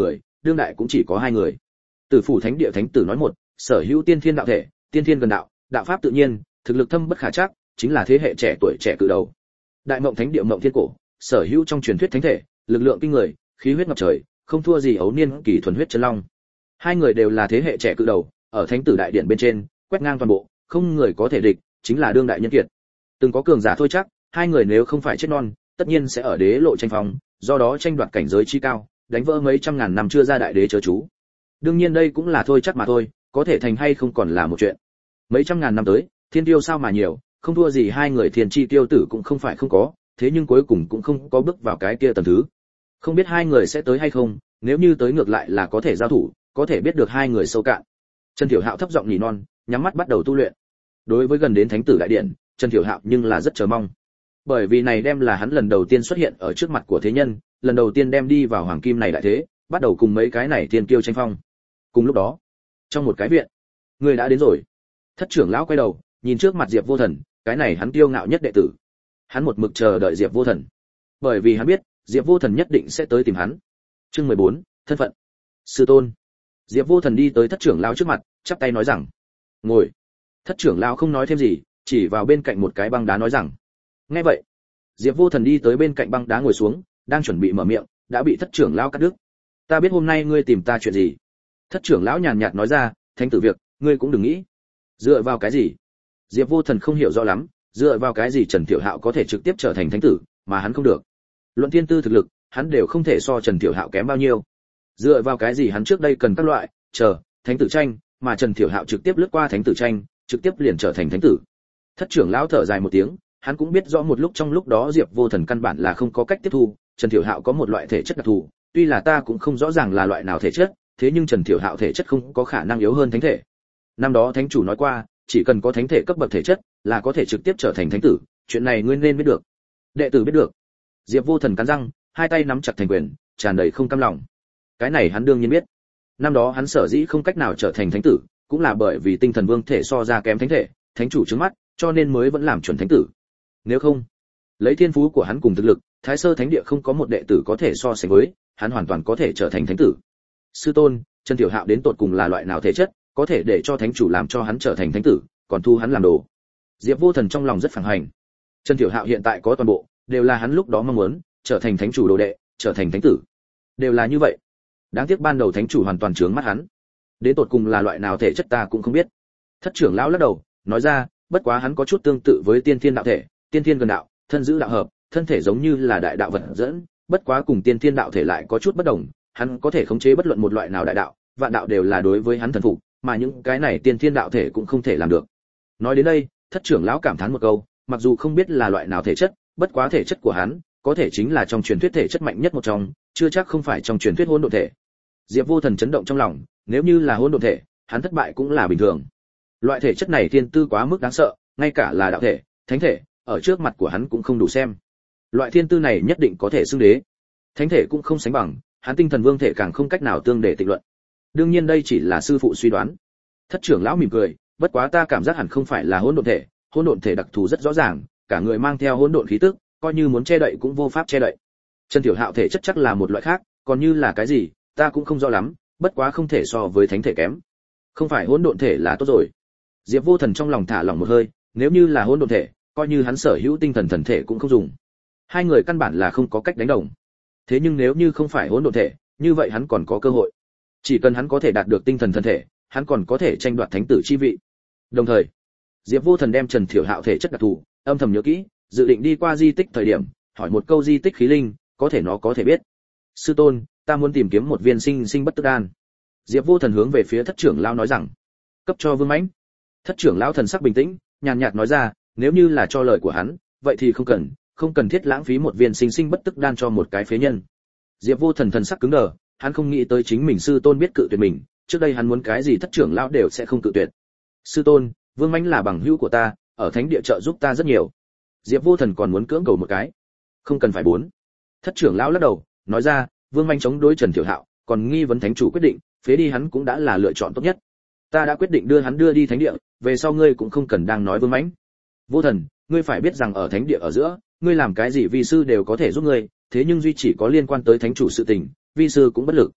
đương đại cũng chỉ có hai người. Tử phủ thánh địa thánh tử nói một, sở hữu tiên thiên đạo thể, tiên thiên gần đạo, đạo pháp tự nhiên, thực lực thâm bất khả trắc, chính là thế hệ trẻ tuổi trẻ cự đầu. Đại mộng thánh địa mộng thiên cổ, sở hữu trong truyền thuyết thánh thể, lực lượng kinh người, khí huyết ngập trời, không thua gì ấu niên kỳ thuần huyết chân long. Hai người đều là thế hệ trẻ cự đầu, ở thánh tử đại điện bên trên, quét ngang toàn bộ, không người có thể địch, chính là đương đại nhân kiệt. Từng có cường giả thôi chắc, hai người nếu không phải chết non, tất nhiên sẽ ở đế lộ tranh phong, do đó tranh đoạt cảnh giới chi cao, đánh vỡ mấy trăm ngàn năm chưa ra đại đế chớ chú. Đương nhiên đây cũng là thôi chắc mà thôi, có thể thành hay không còn là một chuyện. Mấy trăm ngàn năm tới, thiên tiêu sao mà nhiều, không thua gì hai người thiên chi tiêu tử cũng không phải không có, thế nhưng cuối cùng cũng không có bước vào cái kia tầng thứ. Không biết hai người sẽ tới hay không, nếu như tới ngược lại là có thể giao thủ, có thể biết được hai người sâu cạn. Trần Thiểu Hạo thấp giọng nhỉ non, nhắm mắt bắt đầu tu luyện. Đối với gần đến thánh tử đại điện, Trần Thiểu Hạo nhưng là rất chờ mong. Bởi vì này đem là hắn lần đầu tiên xuất hiện ở trước mặt của thế nhân, lần đầu tiên đem đi vào hoàng kim này đại thế, bắt đầu cùng mấy cái này thiên kiêu tranh phong. Cùng lúc đó, trong một cái viện, người đã đến rồi. Thất trưởng lão quay đầu, nhìn trước mặt Diệp Vô Thần, cái này hắn kiêu ngạo nhất đệ tử. Hắn một mực chờ đợi Diệp Vô Thần, bởi vì hắn biết, Diệp Vô Thần nhất định sẽ tới tìm hắn. Chương mười bốn, thân phận. Sư tôn. Diệp Vô Thần đi tới thất trưởng lão trước mặt, chắp tay nói rằng: "Ngồi." Thất trưởng lão không nói thêm gì, chỉ vào bên cạnh một cái băng đá nói rằng: "Nghe vậy." Diệp Vô Thần đi tới bên cạnh băng đá ngồi xuống, đang chuẩn bị mở miệng, đã bị thất trưởng lão cắt đứt. "Ta biết hôm nay ngươi tìm ta chuyện gì." Thất trưởng lão nhàn nhạt nói ra: "Thánh tử việc, ngươi cũng đừng nghĩ." Dựa vào cái gì? Diệp Vô Thần không hiểu rõ lắm, dựa vào cái gì Trần Tiểu Hạo có thể trực tiếp trở thành thánh tử, mà hắn không được? Luận thiên tư thực lực, hắn đều không thể so Trần Tiểu Hạo kém bao nhiêu. Dựa vào cái gì hắn trước đây cần các loại, chờ, thánh tử tranh, mà Trần Tiểu Hạo trực tiếp lướt qua thánh tử tranh, trực tiếp liền trở thành thánh tử. Thất trưởng lão thở dài một tiếng, hắn cũng biết rõ một lúc trong lúc đó Diệp Vô Thần căn bản là không có cách tiếp thu, Trần Tiểu Hạo có một loại thể chất đặc thù, tuy là ta cũng không rõ ràng là loại nào thể chất, thế nhưng Trần Tiểu Hạo thể chất không có khả năng yếu hơn thánh thể. Năm đó thánh chủ nói qua, chỉ cần có thánh thể cấp bậc thể chất, là có thể trực tiếp trở thành thánh tử, chuyện này ngươi nên biết được. Đệ tử biết được. Diệp Vô Thần cắn răng, hai tay nắm chặt thành quyền, tràn đầy không cam lòng. Cái này hắn đương nhiên biết. Năm đó hắn sở dĩ không cách nào trở thành thánh tử, cũng là bởi vì tinh thần vương thể so ra kém thánh thể, thánh chủ trước mắt, cho nên mới vẫn làm chuẩn thánh tử. Nếu không, lấy thiên phú của hắn cùng thực lực, Thái Sơ Thánh địa không có một đệ tử có thể so sánh với, hắn hoàn toàn có thể trở thành thánh tử. Sư tôn, Trần Tiểu Hạo đến tột cùng là loại nào thể chất, có thể để cho thánh chủ làm cho hắn trở thành thánh tử, còn thu hắn làm đồ. Diệp Vô Thần trong lòng rất phản hành. Trần Tiểu Hạo hiện tại có toàn bộ, đều là hắn lúc đó mong muốn, trở thành thánh chủ đồ đệ, trở thành thánh tử. Đều là như vậy. Đáng tiếc ban đầu thánh chủ hoàn toàn trướng mắt hắn. Đến tột cùng là loại nào thể chất ta cũng không biết. Thất trưởng lão lắc đầu, nói ra, bất quá hắn có chút tương tự với tiên thiên đạo thể, tiên thiên gần đạo, thân giữ đạo hợp, thân thể giống như là đại đạo vật dẫn, bất quá cùng tiên thiên đạo thể lại có chút bất đồng, hắn có thể khống chế bất luận một loại nào đại đạo, vạn đạo đều là đối với hắn thần phục, mà những cái này tiên thiên đạo thể cũng không thể làm được. Nói đến đây, thất trưởng lão cảm thán một câu, mặc dù không biết là loại nào thể chất, bất quá thể chất của hắn, có thể chính là trong truyền thuyết thể chất mạnh nhất một trong, chưa chắc không phải trong truyền thuyết hỗn độn thể. Diệp Vô Thần chấn động trong lòng, nếu như là hỗn độn thể, hắn thất bại cũng là bình thường. Loại thể chất này thiên tư quá mức đáng sợ, ngay cả là đạo thể, thánh thể, ở trước mặt của hắn cũng không đủ xem. Loại thiên tư này nhất định có thể xưng đế. Thánh thể cũng không sánh bằng, hắn tinh thần vương thể càng không cách nào tương để tịnh luận. Đương nhiên đây chỉ là sư phụ suy đoán. Thất trưởng lão mỉm cười, bất quá ta cảm giác hẳn không phải là hỗn độn thể, hỗn độn thể đặc thù rất rõ ràng, cả người mang theo hỗn độn khí tức, coi như muốn che đậy cũng vô pháp che đậy. Trần Tiểu Hạo thể chất chắc là một loại khác, còn như là cái gì, ta cũng không rõ lắm, bất quá không thể so với thánh thể kém. Không phải hỗn độn thể là tốt rồi. Diệp Vô Thần trong lòng thả lỏng một hơi, nếu như là hỗn độn thể, coi như hắn sở hữu tinh thần thần thể cũng không dùng. Hai người căn bản là không có cách đánh đồng. Thế nhưng nếu như không phải hỗn độn thể, như vậy hắn còn có cơ hội. Chỉ cần hắn có thể đạt được tinh thần thần thể, hắn còn có thể tranh đoạt thánh tử chi vị. Đồng thời, Diệp Vô Thần đem Trần Thiểu Hạo thể chất đặc thù, âm thầm nhớ kỹ, dự định đi qua di tích thời điểm, hỏi một câu di tích khí linh, có thể nó có thể biết. Sư tôn, ta muốn tìm kiếm một viên sinh sinh bất tức đan. Diệp Vô Thần hướng về phía thất trưởng lão nói rằng, cấp cho Vương Mãnh. Thất trưởng lão thần sắc bình tĩnh, nhàn nhạt nói ra, nếu như là cho lời của hắn, vậy thì không cần, không cần thiết lãng phí một viên sinh sinh bất tức đan cho một cái phế nhân. Diệp Vô Thần thần sắc cứng đờ, hắn không nghĩ tới chính mình sư tôn biết cự tuyệt mình, trước đây hắn muốn cái gì thất trưởng lão đều sẽ không cự tuyệt. Sư tôn, Vương Mãnh là bằng hữu của ta, ở thánh địa trợ giúp ta rất nhiều. Diệp Vô Thần còn muốn cưỡng cầu một cái. Không cần phải bốn. Thất trưởng lão lắc đầu, nói ra, Vương Mãnh chống đối Trần Thiểu Hạo, còn nghi vấn thánh chủ quyết định, phế đi hắn cũng đã là lựa chọn tốt nhất. Ta đã quyết định đưa hắn đưa đi thánh địa, về sau ngươi cũng không cần đang nói Vương Mãnh. Vô Thần, ngươi phải biết rằng ở thánh địa ở giữa, ngươi làm cái gì vi sư đều có thể giúp ngươi, thế nhưng duy chỉ có liên quan tới thánh chủ sự tình, vi sư cũng bất lực.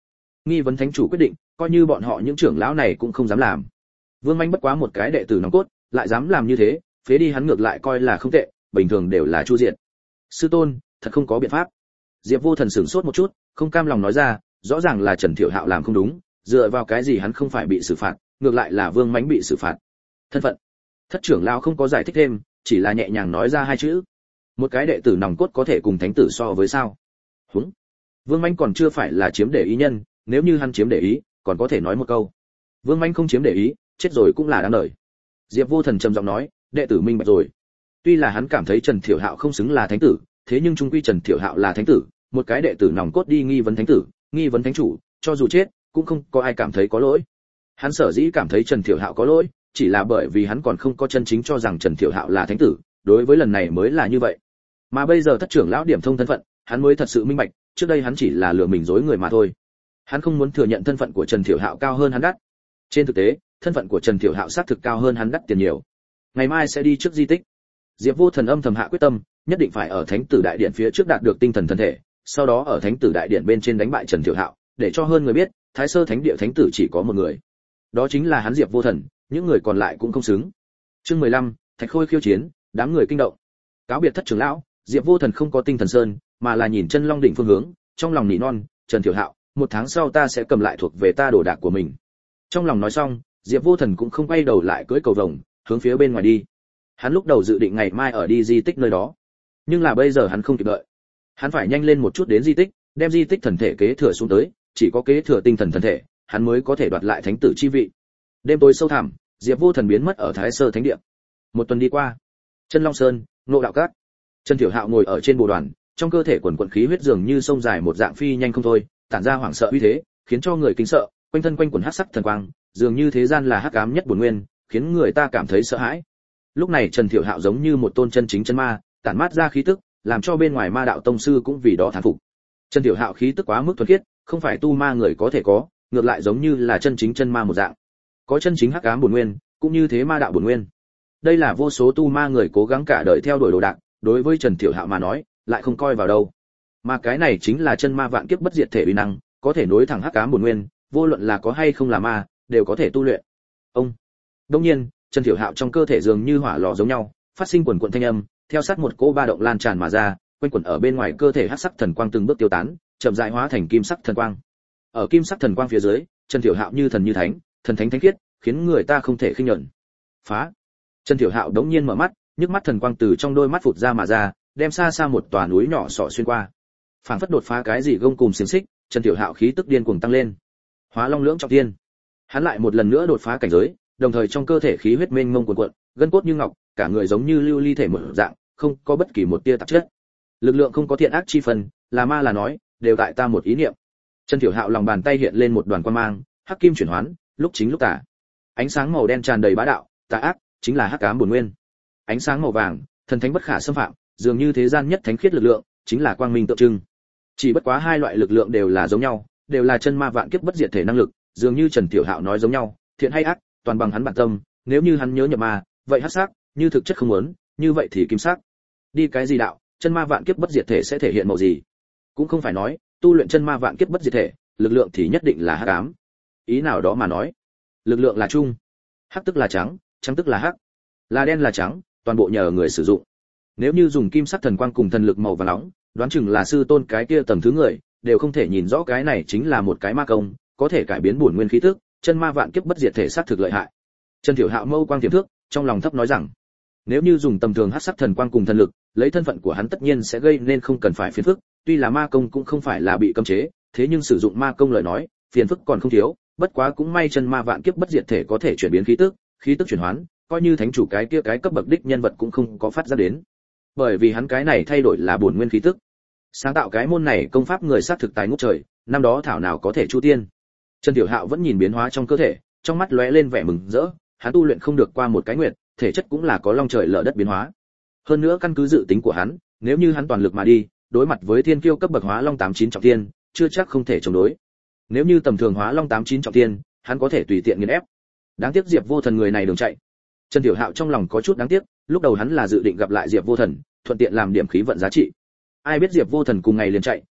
nghi vấn thánh chủ quyết định, coi như bọn họ những trưởng lão này cũng không dám làm. Vương Manh bất quá một cái đệ tử nòng cốt, lại dám làm như thế, phế đi hắn ngược lại coi là không tệ, bình thường đều là chu diện. Sư tôn, thật không có biện pháp. Diệp Vô Thần sửng sốt một chút, không cam lòng nói ra, rõ ràng là Trần Thiệu Hạo làm không đúng, dựa vào cái gì hắn không phải bị xử phạt, ngược lại là Vương Mánh bị xử phạt. Thân phận. Thất trưởng lão không có giải thích thêm, chỉ là nhẹ nhàng nói ra hai chữ. Một cái đệ tử nòng cốt có thể cùng thánh tử so với sao? Húng. Vương Mánh còn chưa phải là chiếm để ý nhân, nếu như hắn chiếm để ý, còn có thể nói một câu. Vương Mánh không chiếm để ý, chết rồi cũng là đáng đời. Diệp Vô Thần trầm giọng nói, đệ tử minh bạch rồi. Tuy là hắn cảm thấy Trần Thiệu Hạo không xứng là thánh tử, thế nhưng chung quy Trần Thiệu Hạo là thánh tử, một cái đệ tử nòng cốt đi nghi vấn thánh tử, nghi vấn thánh chủ, cho dù chết, cũng không có ai cảm thấy có lỗi. Hắn sở dĩ cảm thấy Trần Thiệu Hạo có lỗi, chỉ là bởi vì hắn còn không có chân chính cho rằng Trần Thiệu Hạo là thánh tử, đối với lần này mới là như vậy. Mà bây giờ thất trưởng lão điểm thông thân phận, hắn mới thật sự minh bạch, trước đây hắn chỉ là lừa mình dối người mà thôi. Hắn không muốn thừa nhận thân phận của Trần Thiệu Hạo cao hơn hắn đắt. Trên thực tế, thân phận của Trần Thiệu Hạo xác thực cao hơn hắn đắt tiền nhiều. Ngày mai sẽ đi trước di tích. Diệp Vô Thần âm thầm hạ quyết tâm, nhất định phải ở Thánh Tử Đại Điện phía trước đạt được tinh thần thân thể, sau đó ở Thánh Tử Đại Điện bên trên đánh bại Trần Thiệu Hạo, để cho hơn người biết, Thái Sơ Thánh Địa thánh tử chỉ có một người. Đó chính là hắn Diệp Vô Thần, những người còn lại cũng không xứng. Chương mười lăm, Thạch Khôi khiêu chiến, đám người kinh động. Cáo biệt thất trưởng lão, Diệp Vô Thần không có tinh thần sơn, mà là nhìn chân long đỉnh phương hướng, trong lòng nỉ non, Trần Thiệu Hạo, một tháng sau ta sẽ cầm lại thuộc về ta đồ đạc của mình. Trong lòng nói xong, Diệp Vô Thần cũng không quay đầu lại cưỡi cầu vồng, hướng phía bên ngoài đi. Hắn lúc đầu dự định ngày mai ở đi di tích nơi đó, nhưng là bây giờ hắn không kịp đợi. Hắn phải nhanh lên một chút đến di tích, đem di tích thần thể kế thừa xuống tới, chỉ có kế thừa tinh thần thần thể, hắn mới có thể đoạt lại thánh tử chi vị. Đêm tối sâu thẳm, Diệp Vô Thần biến mất ở Thái Sơ Thánh Địa. Một tuần đi qua, Chân Long Sơn, Ngộ Đạo Các. Trần Thiệu Hạo ngồi ở trên bồ đoàn, trong cơ thể quần quần khí huyết dường như sông dài một dạng phi nhanh không thôi, tản ra hoảng sợ uy thế, khiến cho người kinh sợ, quanh thân quanh quần hắc sắc thần quang, dường như thế gian là hắc ám nhất bổn nguyên, khiến người ta cảm thấy sợ hãi. Lúc này Trần Thiệu Hạo giống như một tôn chân chính chân ma, tản mát ra khí tức, làm cho bên ngoài ma đạo tông sư cũng vì đó thán phục. Trần Thiệu Hạo khí tức quá mức thuần khiết, không phải tu ma người có thể có, ngược lại giống như là chân chính chân ma một dạng. Có chân chính hắc ám bổn nguyên, cũng như thế ma đạo bổn nguyên. Đây là vô số tu ma người cố gắng cả đời theo đuổi đồ đạc, đối với Trần Thiệu Hạo mà nói, lại không coi vào đâu. Mà cái này chính là chân ma vạn kiếp bất diệt thể uy năng, có thể nối thẳng hắc ám bổn nguyên, vô luận là có hay không là ma, đều có thể tu luyện. Ông. Đương nhiên, Trần Thiệu Hạo trong cơ thể dường như hỏa lò giống nhau, phát sinh quần quần thanh âm, theo sát một cỗ ba động lan tràn mà ra, quanh quẩn ở bên ngoài cơ thể hắc sắc thần quang từng bước tiêu tán, chậm rãi hóa thành kim sắc thần quang. Ở kim sắc thần quang phía dưới, Trần Thiệu Hạo như thần như thánh, thần thánh thánh khiết, khiến người ta không thể khinh nhẫn. Phá! Trần Thiệu Hạo đống nhiên mở mắt, nhức mắt thần quang từ trong đôi mắt phụt ra mà ra, đem xa xa một tòa núi nhỏ sọ xuyên qua. Phảng phất đột phá cái gì gông cùm xiềng xích, Trần Thiệu Hạo khí tức điên cuồng tăng lên. Hóa Long Lưỡng Trọng Thiên. Hắn lại một lần nữa đột phá cảnh giới, đồng thời trong cơ thể khí huyết mênh mông cuồn cuộn, gân cốt như ngọc, cả người giống như lưu ly thể một dạng, không có bất kỳ một tia tạp chất. Lực lượng không có thiện ác chi phần, là ma là nói, đều tại ta một ý niệm. Trần Thiệu Hạo lòng bàn tay hiện lên một đoàn quang mang, hắc kim chuyển hoán, lúc chính lúc tà. Ánh sáng màu đen tràn đầy bá đạo, tà ác, chính là hắc ám bổn nguyên. Ánh sáng màu vàng, thần thánh bất khả xâm phạm, dường như thế gian nhất thánh khiết lực lượng, chính là quang minh tượng trưng. Chỉ bất quá hai loại lực lượng đều là giống nhau, đều là chân ma vạn kiếp bất diệt thể năng lực, dường như Trần Thiệu Hạo nói giống nhau, thiện hay ác, toàn bằng hắn bản tâm, nếu như hắn nhớ nhập ma, vậy hắc sắc, như thực chất không muốn, như vậy thì kim sắc. Đi cái gì đạo, chân ma vạn kiếp bất diệt thể sẽ thể hiện màu gì? Cũng không phải nói, tu luyện chân ma vạn kiếp bất diệt thể, lực lượng thì nhất định là hắc ám. Ý nào đó mà nói, lực lượng là chung, hắc tức là trắng, trắng tức là hắc, là đen là trắng, toàn bộ nhờ người sử dụng. Nếu như dùng kim sắc thần quang cùng thần lực màu vàng nóng, đoán chừng là sư tôn cái kia tầm thứ người, đều không thể nhìn rõ cái này chính là một cái ma công, có thể cải biến bổn nguyên khí tức, chân ma vạn kiếp bất diệt thể sát thực lợi hại. Trần Thiệu Hạo mâu quang tiềm thước, trong lòng thấp nói rằng, nếu như dùng tầm thường hắc sắc thần quang cùng thần lực, lấy thân phận của hắn tất nhiên sẽ gây nên không cần phải phiền phức, tuy là ma công cũng không phải là bị cấm chế, thế nhưng sử dụng ma công lời nói, phiền phức còn không thiếu, bất quá cũng may chân ma vạn kiếp bất diệt thể có thể chuyển biến khí tức, khí tức chuyển hoán, coi như thánh chủ cái kia cái cấp bậc đích nhân vật cũng không có phát ra đến. Bởi vì hắn cái này thay đổi là bổn nguyên khí tức. Sáng tạo cái môn này công pháp người sát thực tài ngút trời, năm đó thảo nào có thể chu tiên. Trần Tiểu Hạo vẫn nhìn biến hóa trong cơ thể, trong mắt lóe lên vẻ mừng rỡ, hắn tu luyện không được qua một cái nguyệt, thể chất cũng là có long trời lở đất biến hóa. Hơn nữa căn cứ dự tính của hắn, nếu như hắn toàn lực mà đi, đối mặt với thiên kiêu cấp bậc hóa long tám chín trọng thiên, chưa chắc không thể chống đối. Nếu như tầm thường hóa long tám chín trọng thiên, hắn có thể tùy tiện nghiền ép. Đáng tiếc Diệp Vô Thần người này đường chạy. Trần Tiểu Hạo trong lòng có chút đáng tiếc, lúc đầu hắn là dự định gặp lại Diệp Vô Thần, thuận tiện làm điểm khí vận giá trị. Ai biết Diệp Vô Thần cùng ngày liền chạy,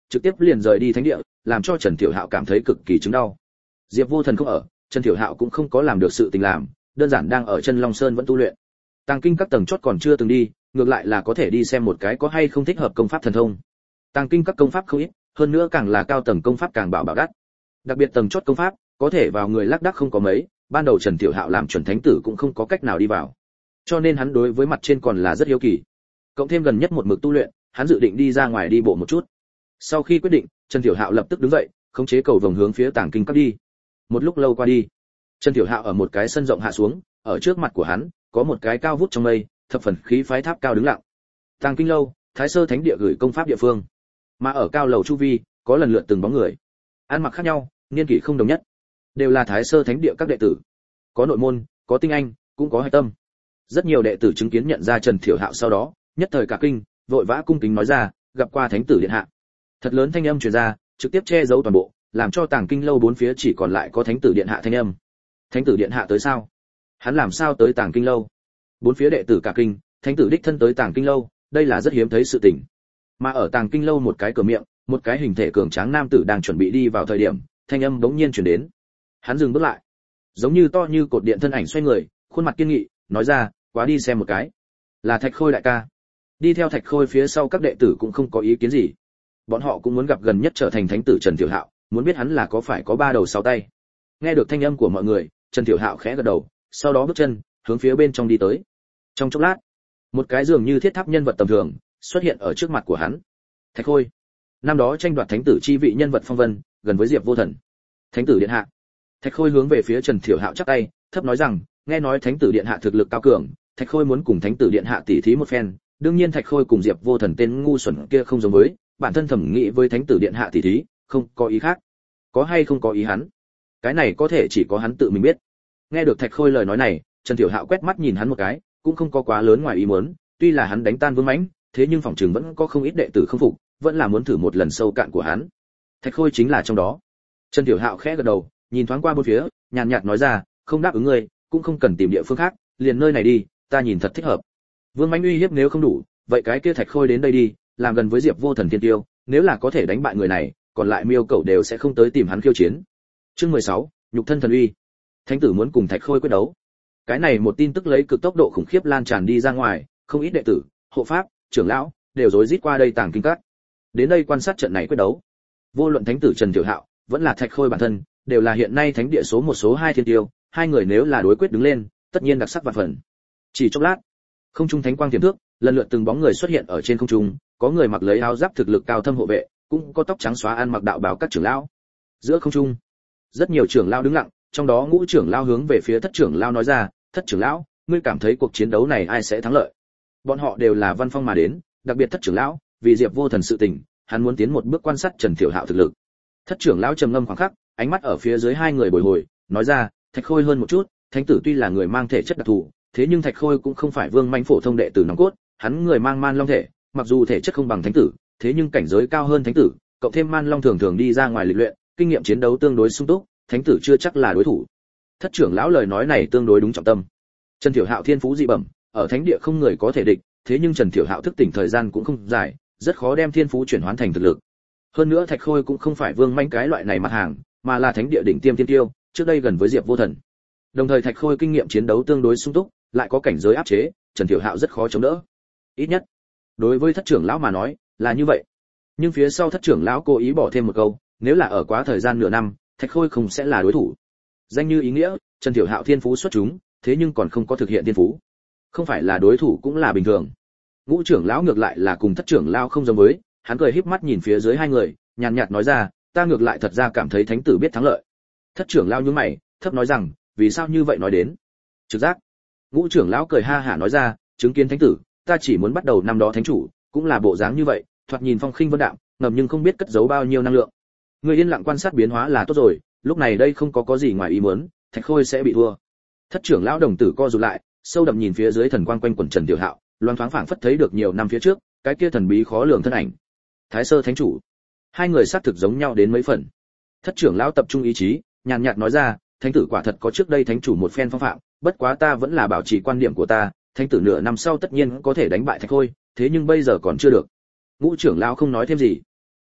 trực tiếp liền rời đi thánh địa, làm cho Trần Thiểu Hạo cảm thấy cực kỳ chứng đau. Diệp Vô Thần không ở, Trần Thiểu Hạo cũng không có làm được sự tình làm, đơn giản đang ở Chân Long Sơn vẫn tu luyện. Tàng kinh các tầng chót còn chưa từng đi, ngược lại là có thể đi xem một cái có hay không thích hợp công pháp thần thông. Tàng kinh các công pháp không ít, hơn nữa càng là cao tầng công pháp càng bảo bảo đắt. Đặc biệt tầng chót công pháp, có thể vào người lác đác không có mấy, ban đầu Trần Thiểu Hạo làm chuẩn thánh tử cũng không có cách nào đi vào. Cho nên hắn đối với mặt trên còn là rất hiếu kỳ. Cộng thêm gần nhất một mực tu luyện, hắn dự định đi ra ngoài đi bộ một chút. Sau khi quyết định, Trần Thiểu Hạo lập tức đứng dậy, khống chế cầu vồng hướng phía Tàng kinh các đi. Một lúc lâu qua đi, Trần Thiểu Hạo ở một cái sân rộng hạ xuống, ở trước mặt của hắn có một cái cao vút trong mây, thập phần khí phái tháp cao đứng lặng. Tàng kinh lâu, Thái Sơ Thánh địa gửi công pháp địa phương. Mà ở cao lầu chu vi, có lần lượt từng bóng người. Ăn mặc khác nhau, niên kỷ không đồng nhất, đều là Thái Sơ Thánh địa các đệ tử. Có nội môn, có tinh anh, cũng có hạch tâm. Rất nhiều đệ tử chứng kiến nhận ra Trần Thiểu Hạo sau đó, nhất thời cả kinh, vội vã cung kính nói ra, gặp qua thánh tử điện hạ. Thật lớn thanh âm truyền ra, trực tiếp che giấu toàn bộ, làm cho Tàng kinh lâu bốn phía chỉ còn lại có thánh tử điện hạ thanh âm. Thánh tử điện hạ tới sao? Hắn làm sao tới Tàng kinh lâu? Bốn phía đệ tử cả kinh, thánh tử đích thân tới Tàng kinh lâu, đây là rất hiếm thấy sự tình. Mà ở Tàng kinh lâu một cái cửa miệng, một cái hình thể cường tráng nam tử đang chuẩn bị đi vào thời điểm, thanh âm bỗng nhiên truyền đến. Hắn dừng bước lại, giống như to như cột điện thân ảnh xoay người, khuôn mặt kiên nghị, nói ra, quá đi xem một cái. Là Thạch Khôi đại ca. Đi theo Thạch Khôi phía sau các đệ tử cũng không có ý kiến gì. Bọn họ cũng muốn gặp gần nhất trở thành thánh tử Trần Thiểu Hạo, muốn biết hắn là có phải có ba đầu sáu tay. Nghe được thanh âm của mọi người, Trần Thiểu Hạo khẽ gật đầu, sau đó bước chân hướng phía bên trong đi tới. Trong chốc lát, một cái dường như thiết tháp nhân vật tầm thường xuất hiện ở trước mặt của hắn. Thạch Khôi, năm đó tranh đoạt thánh tử chi vị nhân vật phong vân, gần với Diệp Vô Thần. Thánh tử điện hạ. Thạch Khôi hướng về phía Trần Thiểu Hạo chắp tay, thấp nói rằng, nghe nói thánh tử điện hạ thực lực cao cường, Thạch Khôi muốn cùng thánh tử điện hạ tỉ thí một phen. Đương nhiên Thạch Khôi cùng Diệp Vô Thần tên ngu xuẩn kia không giống với, bản thân thẩm nghĩ với thánh tử điện hạ tỉ thí, không có ý khác. Có hay không có ý hắn, cái này có thể chỉ có hắn tự mình biết. Nghe được Thạch Khôi lời nói này, Trần Thiểu Hạo quét mắt nhìn hắn một cái, cũng không có quá lớn ngoài ý muốn, tuy là hắn đánh tan Vương Mãnh, thế nhưng phòng trường vẫn có không ít đệ tử không phục, vẫn là muốn thử một lần sâu cạn của hắn. Thạch Khôi chính là trong đó. Trần Thiểu Hạo khẽ gật đầu, nhìn thoáng qua bốn phía, nhàn nhạt nói ra, không đáp ứng ngươi, cũng không cần tìm địa phương khác, liền nơi này đi, ta nhìn thật thích hợp. Vương Mãnh uy hiếp nếu không đủ, vậy cái kia Thạch Khôi đến đây đi, làm gần với Diệp Vô Thần thiên tiêu, nếu là có thể đánh bại người này, còn lại miêu cẩu đều sẽ không tới tìm hắn khiêu chiến. Chương mười sáu, nhục thân thần uy. Thánh tử muốn cùng Thạch Khôi quyết đấu. Cái này một tin tức lấy cực tốc độ khủng khiếp lan tràn đi ra ngoài, không ít đệ tử, hộ pháp, trưởng lão đều rối rít qua đây Tàng kinh các. Đến đây quan sát trận này quyết đấu. Vô luận thánh tử Trần Thiểu Hạo, vẫn là Thạch Khôi bản thân, đều là hiện nay thánh địa số một số hai thiên tiêu, hai người nếu là đối quyết đứng lên, tất nhiên đặc sắc vạn phần. Chỉ chốc lát, không trung thánh quang tiềm thước, lần lượt từng bóng người xuất hiện ở trên không trung, có người mặc lấy áo giáp thực lực cao thâm hộ vệ, cũng có tóc trắng xóa ăn mặc đạo bào các trưởng lão. Giữa không trung, rất nhiều trưởng lão đứng lặng, trong đó ngũ trưởng lão hướng về phía thất trưởng lão nói ra, thất trưởng lão, ngươi cảm thấy cuộc chiến đấu này ai sẽ thắng lợi? Bọn họ đều là văn phong mà đến, đặc biệt thất trưởng lão, vì Diệp Vô Thần sự tình, hắn muốn tiến một bước quan sát Trần Thiểu Hạo thực lực. Thất trưởng lão trầm ngâm khoảng khắc, ánh mắt ở phía dưới hai người bồi hồi, nói ra, Thạch Khôi hơn một chút, thánh tử tuy là người mang thể chất đặc thù, thế nhưng Thạch Khôi cũng không phải vương manh phổ thông đệ tử nòng cốt, hắn người mang man long thể, mặc dù thể chất không bằng thánh tử, thế nhưng cảnh giới cao hơn thánh tử, cộng thêm man long thường thường đi ra ngoài lịch luyện, kinh nghiệm chiến đấu tương đối sung túc, thánh tử chưa chắc là đối thủ. Thất trưởng lão lời nói này tương đối đúng trọng tâm. Trần Thiểu Hạo thiên phú dị bẩm, ở thánh địa không người có thể địch, thế nhưng Trần Thiểu Hạo thức tỉnh thời gian cũng không dài, rất khó đem thiên phú chuyển hóa thành thực lực. Hơn nữa Thạch Khôi cũng không phải vương manh cái loại này mặt hàng, mà là thánh địa đỉnh tiêm thiên tiêu, trước đây gần với Diệp Vô Thần. Đồng thời Thạch Khôi kinh nghiệm chiến đấu tương đối sung túc, lại có cảnh giới áp chế, Trần Thiểu Hạo rất khó chống đỡ. Ít nhất, đối với thất trưởng lão mà nói, là như vậy. Nhưng phía sau thất trưởng lão cố ý bỏ thêm một câu, nếu là ở quá thời gian nửa năm, Thạch Khôi không sẽ là đối thủ. Danh như ý nghĩa, Trần Thiểu Hạo thiên phú xuất chúng, thế nhưng còn không có thực hiện thiên phú, không phải là đối thủ cũng là bình thường. Ngũ trưởng lão ngược lại là cùng thất trưởng lão không giống với, hắn cười híp mắt nhìn phía dưới hai người, nhàn nhạt nói ra, ta ngược lại thật ra cảm thấy thánh tử biết thắng lợi. Thất trưởng lão nhướng mày, thấp nói rằng, vì sao như vậy nói đến? Trực giác. Ngũ trưởng lão cười ha hả nói ra, chứng kiến thánh tử, ta chỉ muốn bắt đầu năm đó thánh chủ, cũng là bộ dáng như vậy, thoạt nhìn phong khinh vân đạm, ngầm nhưng không biết cất giấu bao nhiêu năng lượng. Người yên lặng quan sát biến hóa là tốt rồi, lúc này đây không có có gì ngoài ý muốn, Thạch Khôi sẽ bị thua. Thất trưởng lão đồng tử co rụt lại, sâu đậm nhìn phía dưới thần quang quanh quần Trần Tiểu Hạo, loáng thoáng phảng phất thấy được nhiều năm phía trước, cái kia thần bí khó lường thân ảnh. Thái Sơ thánh chủ. Hai người xác thực giống nhau đến mấy phần. Thất trưởng lão tập trung ý chí, nhàn nhạt nói ra, thánh tử quả thật có trước đây thánh chủ một phen phong phạm, bất quá ta vẫn là bảo trì quan điểm của ta, thánh tử nửa năm sau tất nhiên có thể đánh bại Thạch Khôi, thế nhưng bây giờ còn chưa được. Ngũ trưởng lão không nói thêm gì.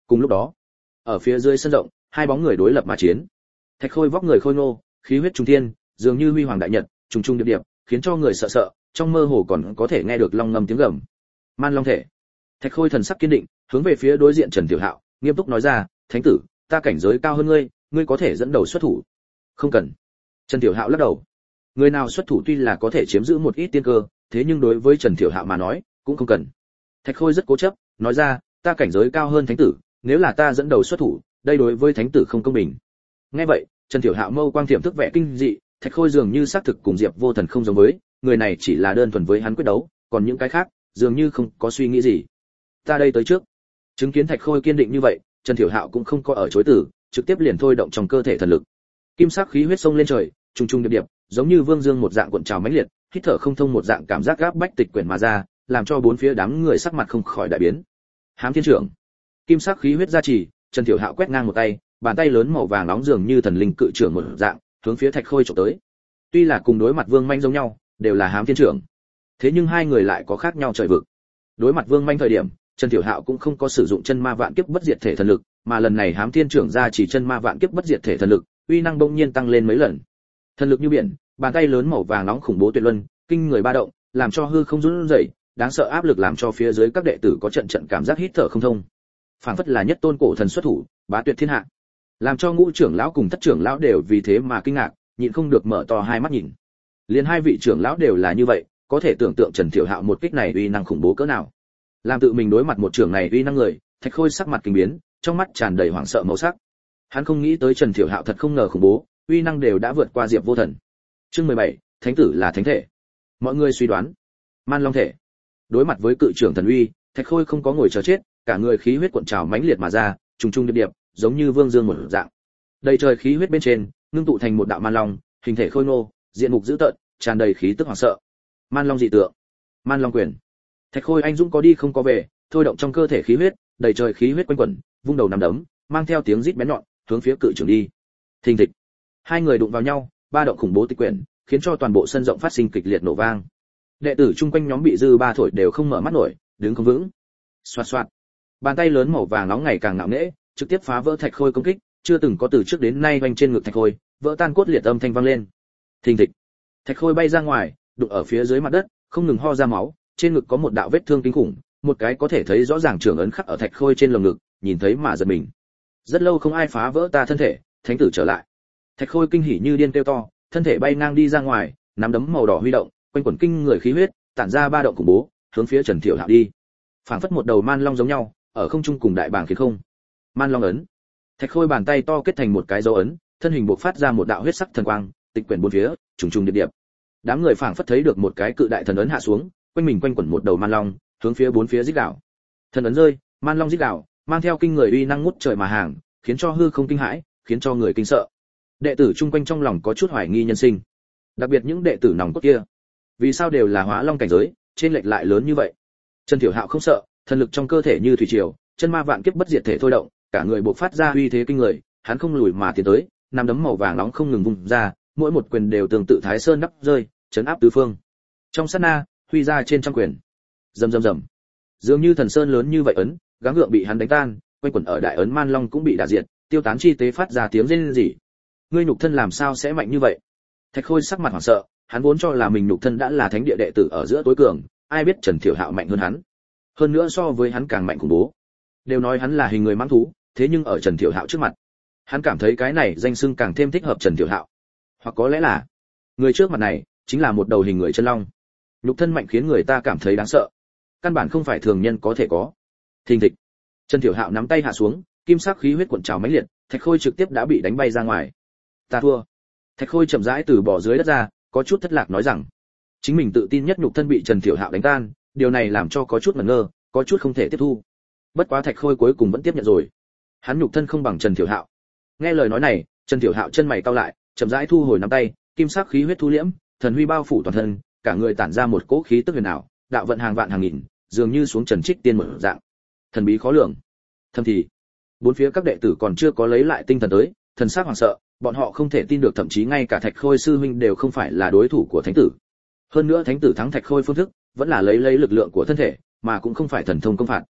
Cùng lúc đó, ở phía dưới sân rộng, hai bóng người đối lập mà chiến. Thạch Khôi vóc người khôi ngô, khí huyết trung thiên, dường như huy hoàng đại nhật, trùng trùng điệp điệp, khiến cho người sợ sợ, trong mơ hồ còn có thể nghe được long ngâm tiếng gầm. Man Long thể. Thạch Khôi thần sắc kiên định, hướng về phía đối diện Trần Tiểu Hạo, nghiêm túc nói ra, "Thánh tử, ta cảnh giới cao hơn ngươi, ngươi có thể dẫn đầu xuất thủ." "Không cần." Trần Tiểu Hạo lắc đầu. Người nào xuất thủ tuy là có thể chiếm giữ một ít tiên cơ, thế nhưng đối với Trần Tiểu Hạo mà nói, cũng không cần. Thạch Khôi rất cố chấp, nói ra, "Ta cảnh giới cao hơn thánh tử, nếu là ta dẫn đầu xuất thủ, đây đối với thánh tử không công bình." Nghe vậy, Trần Tiểu Hạo mâu quang tiềm thức vẻ kinh dị, Thạch Khôi dường như xác thực cùng Diệp Vô Thần không giống với, người này chỉ là đơn thuần với hắn quyết đấu, còn những cái khác, dường như không có suy nghĩ gì. "Ta đây tới trước." Chứng kiến Thạch Khôi kiên định như vậy, Trần Tiểu Hạo cũng không có ở chối từ, trực tiếp liền thôi động trong cơ thể thần lực. Kim sắc khí huyết sông lên trời, trùng trùng điệp điệp, giống như vương dương một dạng cuộn trào mãnh liệt, hít thở không thông một dạng cảm giác gáp bách tịch quyển mà ra, làm cho bốn phía đám người sắc mặt không khỏi đại biến. Hám Thiên Trưởng. Kim sắc khí huyết gia trì, Trần Tiểu Hạo quét ngang một tay, bàn tay lớn màu vàng nóng dường như thần linh cự trưởng một dạng, hướng phía Thạch Khôi chụp tới. Tuy là cùng đối mặt Vương Manh giống nhau, đều là Hám Thiên Trưởng, thế nhưng hai người lại có khác nhau trời vực. Đối mặt Vương Manh thời điểm, Trần Tiểu Hạo cũng không có sử dụng chân ma vạn kiếp bất diệt thể thần lực, mà lần này Hám Thiên Trưởng ra chỉ chân ma vạn kiếp bất diệt thể thần lực, uy năng bỗng nhiên tăng lên mấy lần. Thần lực như biển, bàn tay lớn màu vàng nóng khủng bố tuyệt luân, kinh người ba động, làm cho hư không run rẩy, đáng sợ áp lực làm cho phía dưới các đệ tử có trận trận cảm giác hít thở không thông. Phảng phất là nhất tôn cổ thần xuất thủ, bá tuyệt thiên hạ. Làm cho ngũ trưởng lão cùng thất trưởng lão đều vì thế mà kinh ngạc, nhịn không được mở to hai mắt nhìn. Liên hai vị trưởng lão đều là như vậy, có thể tưởng tượng Trần Tiểu Hạo một kích này uy năng khủng bố cỡ nào. Làm tự mình đối mặt một trưởng này uy năng người, Thạch Khôi sắc mặt kinh biến, trong mắt tràn đầy hoảng sợ màu sắc. Hắn không nghĩ tới Trần Tiểu Hạo thật không ngờ khủng bố, uy năng đều đã vượt qua Diệp Vô Thần. Chương mười bảy, thánh tử là thánh thể. Mọi người suy đoán, Man Long thể. Đối mặt với cự trưởng thần uy, Thạch Khôi không có ngồi chờ chết, cả người khí huyết cuộn trào mãnh liệt mà ra, trùng trùng điệp điệp, giống như vương dương một dạng. Đầy trời khí huyết bên trên, ngưng tụ thành một đạo man long, hình thể khôi ngô, diện mục dữ tợn, tràn đầy khí tức hoảng sợ. Man Long dị tượng, Man Long quyền. Thạch Khôi anh dũng có đi không có về, thôi động trong cơ thể khí huyết, đầy trời khí huyết quanh quẩn, vung đầu nắm đấm, mang theo tiếng rít bén nhọn, hướng phía cự trưởng đi. Thình thịch. Hai người đụng vào nhau, ba động khủng bố tịch quyển, khiến cho toàn bộ sân rộng phát sinh kịch liệt nổ vang. Đệ tử chung quanh nhóm bị dư ba thổi đều không mở mắt nổi, đứng không vững. Xoạt xoạt. Bàn tay lớn màu vàng nóng ngày càng ngạo nghễ, trực tiếp phá vỡ Thạch Khôi công kích, chưa từng có từ trước đến nay vành trên ngực Thạch Khôi, vỡ tan cốt liệt âm thanh vang lên. Thình thịch. Thạch Khôi bay ra ngoài, đụng ở phía dưới mặt đất, không ngừng ho ra máu, trên ngực có một đạo vết thương kinh khủng, một cái có thể thấy rõ ràng trưởng ấn khắc ở Thạch Khôi trên lồng ngực, nhìn thấy mà giật mình. Rất lâu không ai phá vỡ ta thân thể, thánh tử trở lại. Thạch Khôi kinh hỉ như điên kêu to, thân thể bay ngang đi ra ngoài, nắm đấm màu đỏ huy động, quanh quẩn kinh người khí huyết, tản ra ba động khủng bố, hướng phía Trần Tiểu Hạo đi. Phảng phất một đầu man long giống nhau, ở không trung cùng đại bàng khiến không. Man long ấn. Thạch Khôi bàn tay to kết thành một cái dấu ấn, thân hình bộc phát ra một đạo huyết sắc thần quang, tịch quyển bốn phía, trùng trùng điệp điệp. Đám người phảng phất thấy được một cái cự đại thần ấn hạ xuống, quanh mình quanh quẩn một đầu man long, hướng phía bốn phía rít gào. Thần ấn rơi, man long rít gào, mang theo kinh người uy năng ngút trời mà hàng, khiến cho hư không kinh hãi, khiến cho người kinh sợ. Đệ tử chung quanh trong lòng có chút hoài nghi nhân sinh, đặc biệt những đệ tử nòng cốt kia, vì sao đều là hóa long cảnh giới, trên lệch lại lớn như vậy. Trần Tiểu Hạo không sợ, thần lực trong cơ thể như thủy triều, chân ma vạn kiếp bất diệt thể thôi động, cả người bộc phát ra uy thế kinh người, hắn không lùi mà tiến tới, nắm đấm màu vàng nóng không ngừng vung ra, mỗi một quyền đều tương tự Thái Sơn đắp rơi, chấn áp tứ phương. Trong sát na, huy ra trên trăm quyền. Rầm rầm rầm. Dường như thần sơn lớn như vậy ấn, gắng gượng bị hắn đánh tan, quanh quẩn ở đại ấn man long cũng bị đả diệt, tiêu tán chi tế phát ra tiếng rên rỉ. Ngươi nhục thân làm sao sẽ mạnh như vậy? Thạch Khôi sắc mặt hoảng sợ, hắn vốn cho là mình nhục thân đã là thánh địa đệ tử ở giữa tối cường, ai biết Trần Tiểu Hạo mạnh hơn hắn. Hơn nữa so với hắn càng mạnh khủng bố. Đều nói hắn là hình người mãng thú, thế nhưng ở Trần Tiểu Hạo trước mặt, hắn cảm thấy cái này danh xưng càng thêm thích hợp Trần Tiểu Hạo. Hoặc có lẽ là, người trước mặt này chính là một đầu hình người chân long. Nhục thân mạnh khiến người ta cảm thấy đáng sợ, căn bản không phải thường nhân có thể có. Thình thịch. Trần Tiểu Hạo nắm tay hạ xuống, kim sắc khí huyết cuộn trào mãnh liệt, Thạch Khôi trực tiếp đã bị đánh bay ra ngoài. Ta thua. Thạch Khôi chậm rãi từ bỏ dưới đất ra, có chút thất lạc nói rằng, chính mình tự tin nhất nhục thân bị Trần Tiểu Hạo đánh tan, điều này làm cho có chút ngẩn ngơ, có chút không thể tiếp thu. Bất quá Thạch Khôi cuối cùng vẫn tiếp nhận rồi. Hắn nhục thân không bằng Trần Tiểu Hạo. Nghe lời nói này, Trần Tiểu Hạo chân mày cau lại, chậm rãi thu hồi nắm tay, kim sắc khí huyết thu liễm, thần huy bao phủ toàn thân, cả người tản ra một cỗ khí tức huyền ảo, đạo vận hàng vạn hàng nghìn, dường như xuống Trần Trích tiên một dạng, thần bí khó lường. Thầm thì, bốn phía các đệ tử còn chưa có lấy lại tinh thần tới, thần sắc hoảng sợ, bọn họ không thể tin được thậm chí ngay cả Thạch Khôi sư huynh đều không phải là đối thủ của thánh tử. Hơn nữa thánh tử thắng Thạch Khôi phương thức, vẫn là lấy lấy lực lượng của thân thể, mà cũng không phải thần thông công phạt.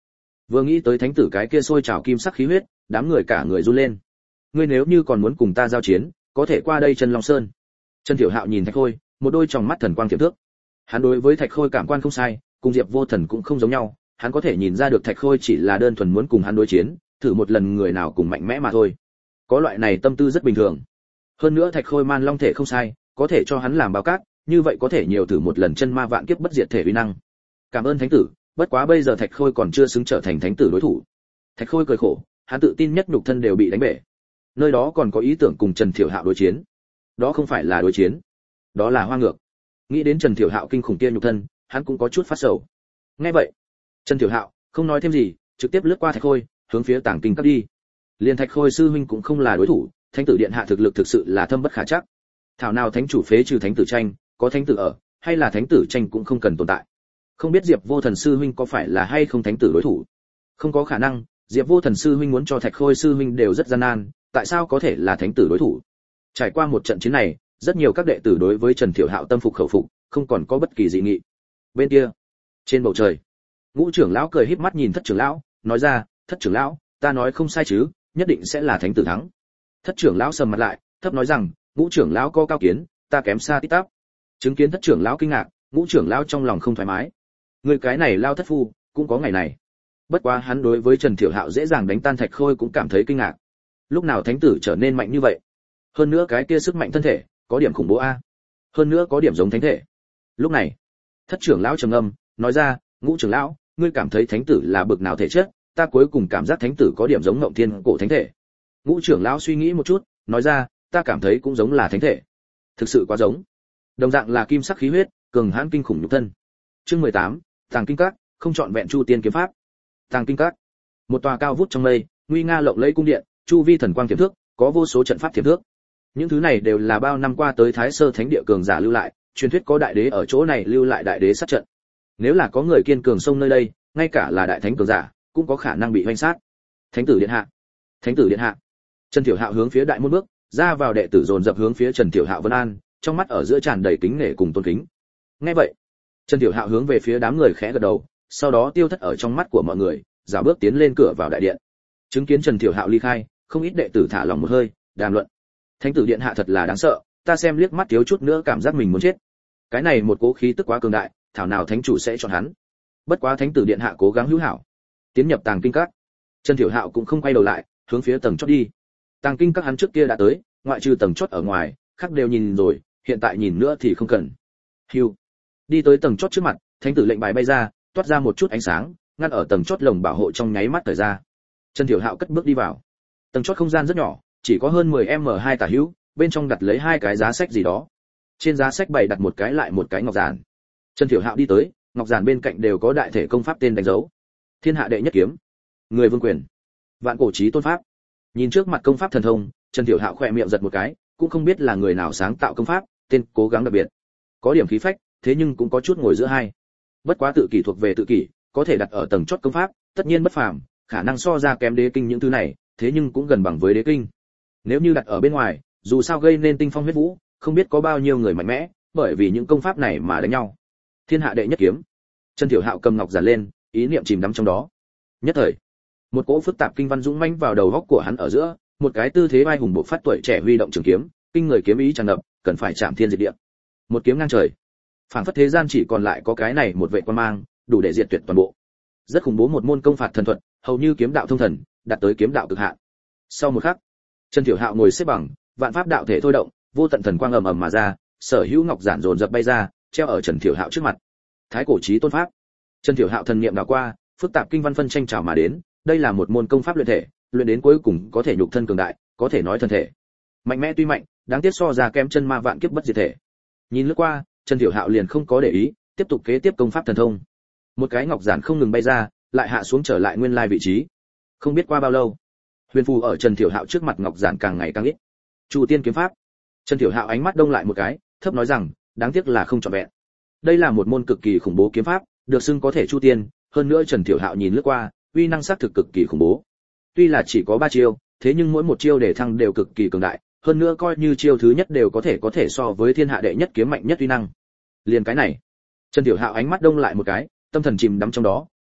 Vừa nghĩ tới thánh tử cái kia sôi trào kim sắc khí huyết, đám người cả người run lên. Ngươi nếu như còn muốn cùng ta giao chiến, có thể qua đây Chân Long Sơn. Trần Tiểu Hạo nhìn Thạch Khôi, một đôi tròng mắt thần quang thiểm thước. Hắn đối với Thạch Khôi cảm quan không sai, cùng Diệp Vô Thần cũng không giống nhau, hắn có thể nhìn ra được Thạch Khôi chỉ là đơn thuần muốn cùng hắn đối chiến, thử một lần người nào cùng mạnh mẽ mà thôi. Có loại này tâm tư rất bình thường. Hơn nữa Thạch Khôi man long thể không sai, có thể cho hắn làm báo cát, như vậy có thể nhiều thử một lần chân ma vạn kiếp bất diệt thể uy năng. Cảm ơn thánh tử, bất quá bây giờ Thạch Khôi còn chưa xứng trở thành thánh tử đối thủ. Thạch Khôi cười khổ, hắn tự tin nhất nhục thân đều bị đánh bể. Nơi đó còn có ý tưởng cùng Trần Thiểu Hạo đối chiến. Đó không phải là đối chiến, đó là hoa ngược. Nghĩ đến Trần Thiểu Hạo kinh khủng kia nhục thân, hắn cũng có chút phát sầu. Nghe vậy, Trần Thiểu Hạo không nói thêm gì, trực tiếp lướt qua Thạch Khôi, hướng phía Tàng Kinh Các đi. Liên Thạch Khôi sư huynh cũng không là đối thủ, thánh tử điện hạ thực lực thực sự là thâm bất khả trắc. Thảo nào thánh chủ phế trừ thánh tử tranh, có thánh tử ở, hay là thánh tử tranh cũng không cần tồn tại. Không biết Diệp Vô Thần sư huynh có phải là hay không thánh tử đối thủ? Không có khả năng, Diệp Vô Thần sư huynh muốn cho Thạch Khôi sư huynh đều rất gian nan, tại sao có thể là thánh tử đối thủ? Trải qua một trận chiến này, rất nhiều các đệ tử đối với Trần Thiểu Hạo tâm phục khẩu phục, không còn có bất kỳ dị nghị. Bên kia, trên bầu trời, Ngũ trưởng lão cười híp mắt nhìn Thất trưởng lão, nói ra, "Thất trưởng lão, ta nói không sai chứ, nhất định sẽ là thánh tử thắng." Thất trưởng lão sầm mặt lại, thấp nói rằng, "Ngũ trưởng lão có cao kiến, ta kém xa tít tắp." Chứng kiến Thất trưởng lão kinh ngạc, Ngũ trưởng lão trong lòng không thoải mái. Người cái này lao thất phu, cũng có ngày này. Bất quá hắn đối với Trần Thiểu Hạo dễ dàng đánh tan Thạch Khôi cũng cảm thấy kinh ngạc. Lúc nào thánh tử trở nên mạnh như vậy? Hơn nữa cái kia sức mạnh thân thể, có điểm khủng bố a. Hơn nữa có điểm giống thánh thể. Lúc này, Thất trưởng lão trầm ngâm, nói ra, "Ngũ trưởng lão, ngươi cảm thấy thánh tử là bực nào thể chất? Ta cuối cùng cảm giác thánh tử có điểm giống Ngộng Thiên cổ thánh thể." Ngũ trưởng lão suy nghĩ một chút, nói ra, "Ta cảm thấy cũng giống là thánh thể." Thực sự quá giống. Đồng dạng là kim sắc khí huyết, cường hãn kinh khủng nhục thân. Chương mười tám, Tàng Kinh Các, không chọn vẹn Chu Tiên kiếm pháp. Tàng Kinh Các, một tòa cao vút trong mây, nguy nga lộng lẫy cung điện, chu vi thần quang thiểm thước, có vô số trận pháp thiểm thước. Những thứ này đều là bao năm qua tới Thái Sơ Thánh Địa cường giả lưu lại, truyền thuyết có đại đế ở chỗ này lưu lại đại đế sát trận. Nếu là có người kiên cường xông nơi đây, ngay cả là đại thánh cường giả, cũng có khả năng bị hoành sát. Thánh tử điện hạ, Thánh tử điện hạ. Trần Thiểu Hạo hướng phía đại môn bước, ra vào đệ tử dồn dập hướng phía Trần Thiểu Hạo vân an, trong mắt ở giữa tràn đầy kính nể cùng tôn kính. Nghe vậy, Trần Thiểu Hạo hướng về phía đám người khẽ gật đầu, sau đó tiêu thất ở trong mắt của mọi người, dạo bước tiến lên cửa vào đại điện. Chứng kiến Trần Thiểu Hạo ly khai, không ít đệ tử thả lòng một hơi, đàm luận. Thánh tử điện hạ thật là đáng sợ, ta xem liếc mắt thiếu chút nữa cảm giác mình muốn chết. Cái này một cố khí tức quá cường đại, thảo nào thánh chủ sẽ chọn hắn. Bất quá thánh tử điện hạ cố gắng hữu hảo. Tiến nhập Tàng Kinh Các, Trần Thiểu Hạo cũng không quay đầu lại, hướng phía tầng chót đi. Tàng Kinh Các hắn trước kia đã tới, ngoại trừ tầng chót ở ngoài, khác đều nhìn rồi, hiện tại nhìn nữa thì không cần. Hưu. Đi tới tầng chót trước mặt, thánh tử lệnh bài bay ra, toát ra một chút ánh sáng, ngăn ở tầng chót lồng bảo hộ trong nháy mắt thời ra. Trần Thiểu Hạo cất bước đi vào. Tầng chót không gian rất nhỏ, chỉ có hơn mười mét vuông tả hữu, bên trong đặt lấy hai cái giá sách gì đó. Trên giá sách bày đặt một cái lại một cái ngọc giản. Trần Thiểu Hạo đi tới, ngọc giản bên cạnh đều có đại thể công pháp tên đánh dấu. Thiên hạ đệ nhất kiếm, người vương quyền, vạn cổ chí tôn pháp. Nhìn trước mặt công pháp thần thông, Trần Thiểu Hạo khẽ miệng giật một cái, cũng không biết là người nào sáng tạo công pháp, tên cố gắng đặc biệt. Có điểm khí phách, thế nhưng cũng có chút ngồi giữa hai. Bất quá tự kỷ thuộc về tự kỷ, có thể đặt ở tầng chót công pháp, tất nhiên bất phàm, khả năng so ra kém đế kinh những thứ này, thế nhưng cũng gần bằng với đế kinh. Nếu như đặt ở bên ngoài, dù sao gây nên tinh phong huyết vũ, không biết có bao nhiêu người mạnh mẽ, bởi vì những công pháp này mà đánh nhau. Thiên hạ đệ nhất kiếm. Trần Thiểu Hạo cầm ngọc giản lên, ý niệm chìm đắm trong đó. Nhất thời, một cỗ phức tạp kinh văn dũng mãnh vào đầu góc của hắn ở giữa, một cái tư thế vai hùng bộc phát tuổi trẻ huy động trường kiếm, kinh người kiếm ý tràn ngập, cần phải chạm thiên diệt địa. Một kiếm ngang trời. Phảng phất thế gian chỉ còn lại có cái này một vệ quan mang, đủ để diệt tuyệt toàn bộ. Rất khủng bố một môn công phạt thần thuật, hầu như kiếm đạo thông thần, đạt tới kiếm đạo cực hạn. Sau một khắc, Trần Thiểu Hạo ngồi xếp bằng, vạn pháp đạo thể thôi động, vô tận thần quang ầm ầm mà ra, sở hữu ngọc giản dồn dập bay ra, treo ở Trần Thiểu Hạo trước mặt. Thái cổ chí tôn pháp. Trần Thiểu Hạo thần niệm đảo qua, phức tạp kinh văn phân tranh trào mà đến, đây là một môn công pháp luyện thể, luyện đến cuối cùng có thể nhục thân cường đại, có thể nói thân thể. Mạnh mẽ tuy mạnh, đáng tiếc so ra kém chân ma vạn kiếp bất diệt thể. Nhìn lướt qua, Trần Thiểu Hạo liền không có để ý, tiếp tục kế tiếp công pháp thần thông. Một cái ngọc giản không ngừng bay ra, lại hạ xuống trở lại nguyên lai vị trí. Không biết qua bao lâu, huyền phù ở Trần Thiểu Hạo trước mặt ngọc giản càng ngày càng ít. Chu Tiên kiếm pháp. Trần Thiểu Hạo ánh mắt đông lại một cái, thấp nói rằng, đáng tiếc là không trọn vẹn. Đây là một môn cực kỳ khủng bố kiếm pháp, được xưng có thể chu tiên, hơn nữa Trần Thiểu Hạo nhìn lướt qua, uy năng xác thực cực kỳ khủng bố. Tuy là chỉ có ba chiêu, thế nhưng mỗi một chiêu để thăng đều cực kỳ cường đại, hơn nữa coi như chiêu thứ nhất đều có thể có thể so với thiên hạ đệ nhất kiếm mạnh nhất uy năng. Liền cái này, Trần Thiểu Hạo ánh mắt đông lại một cái, tâm thần chìm đắm trong đó,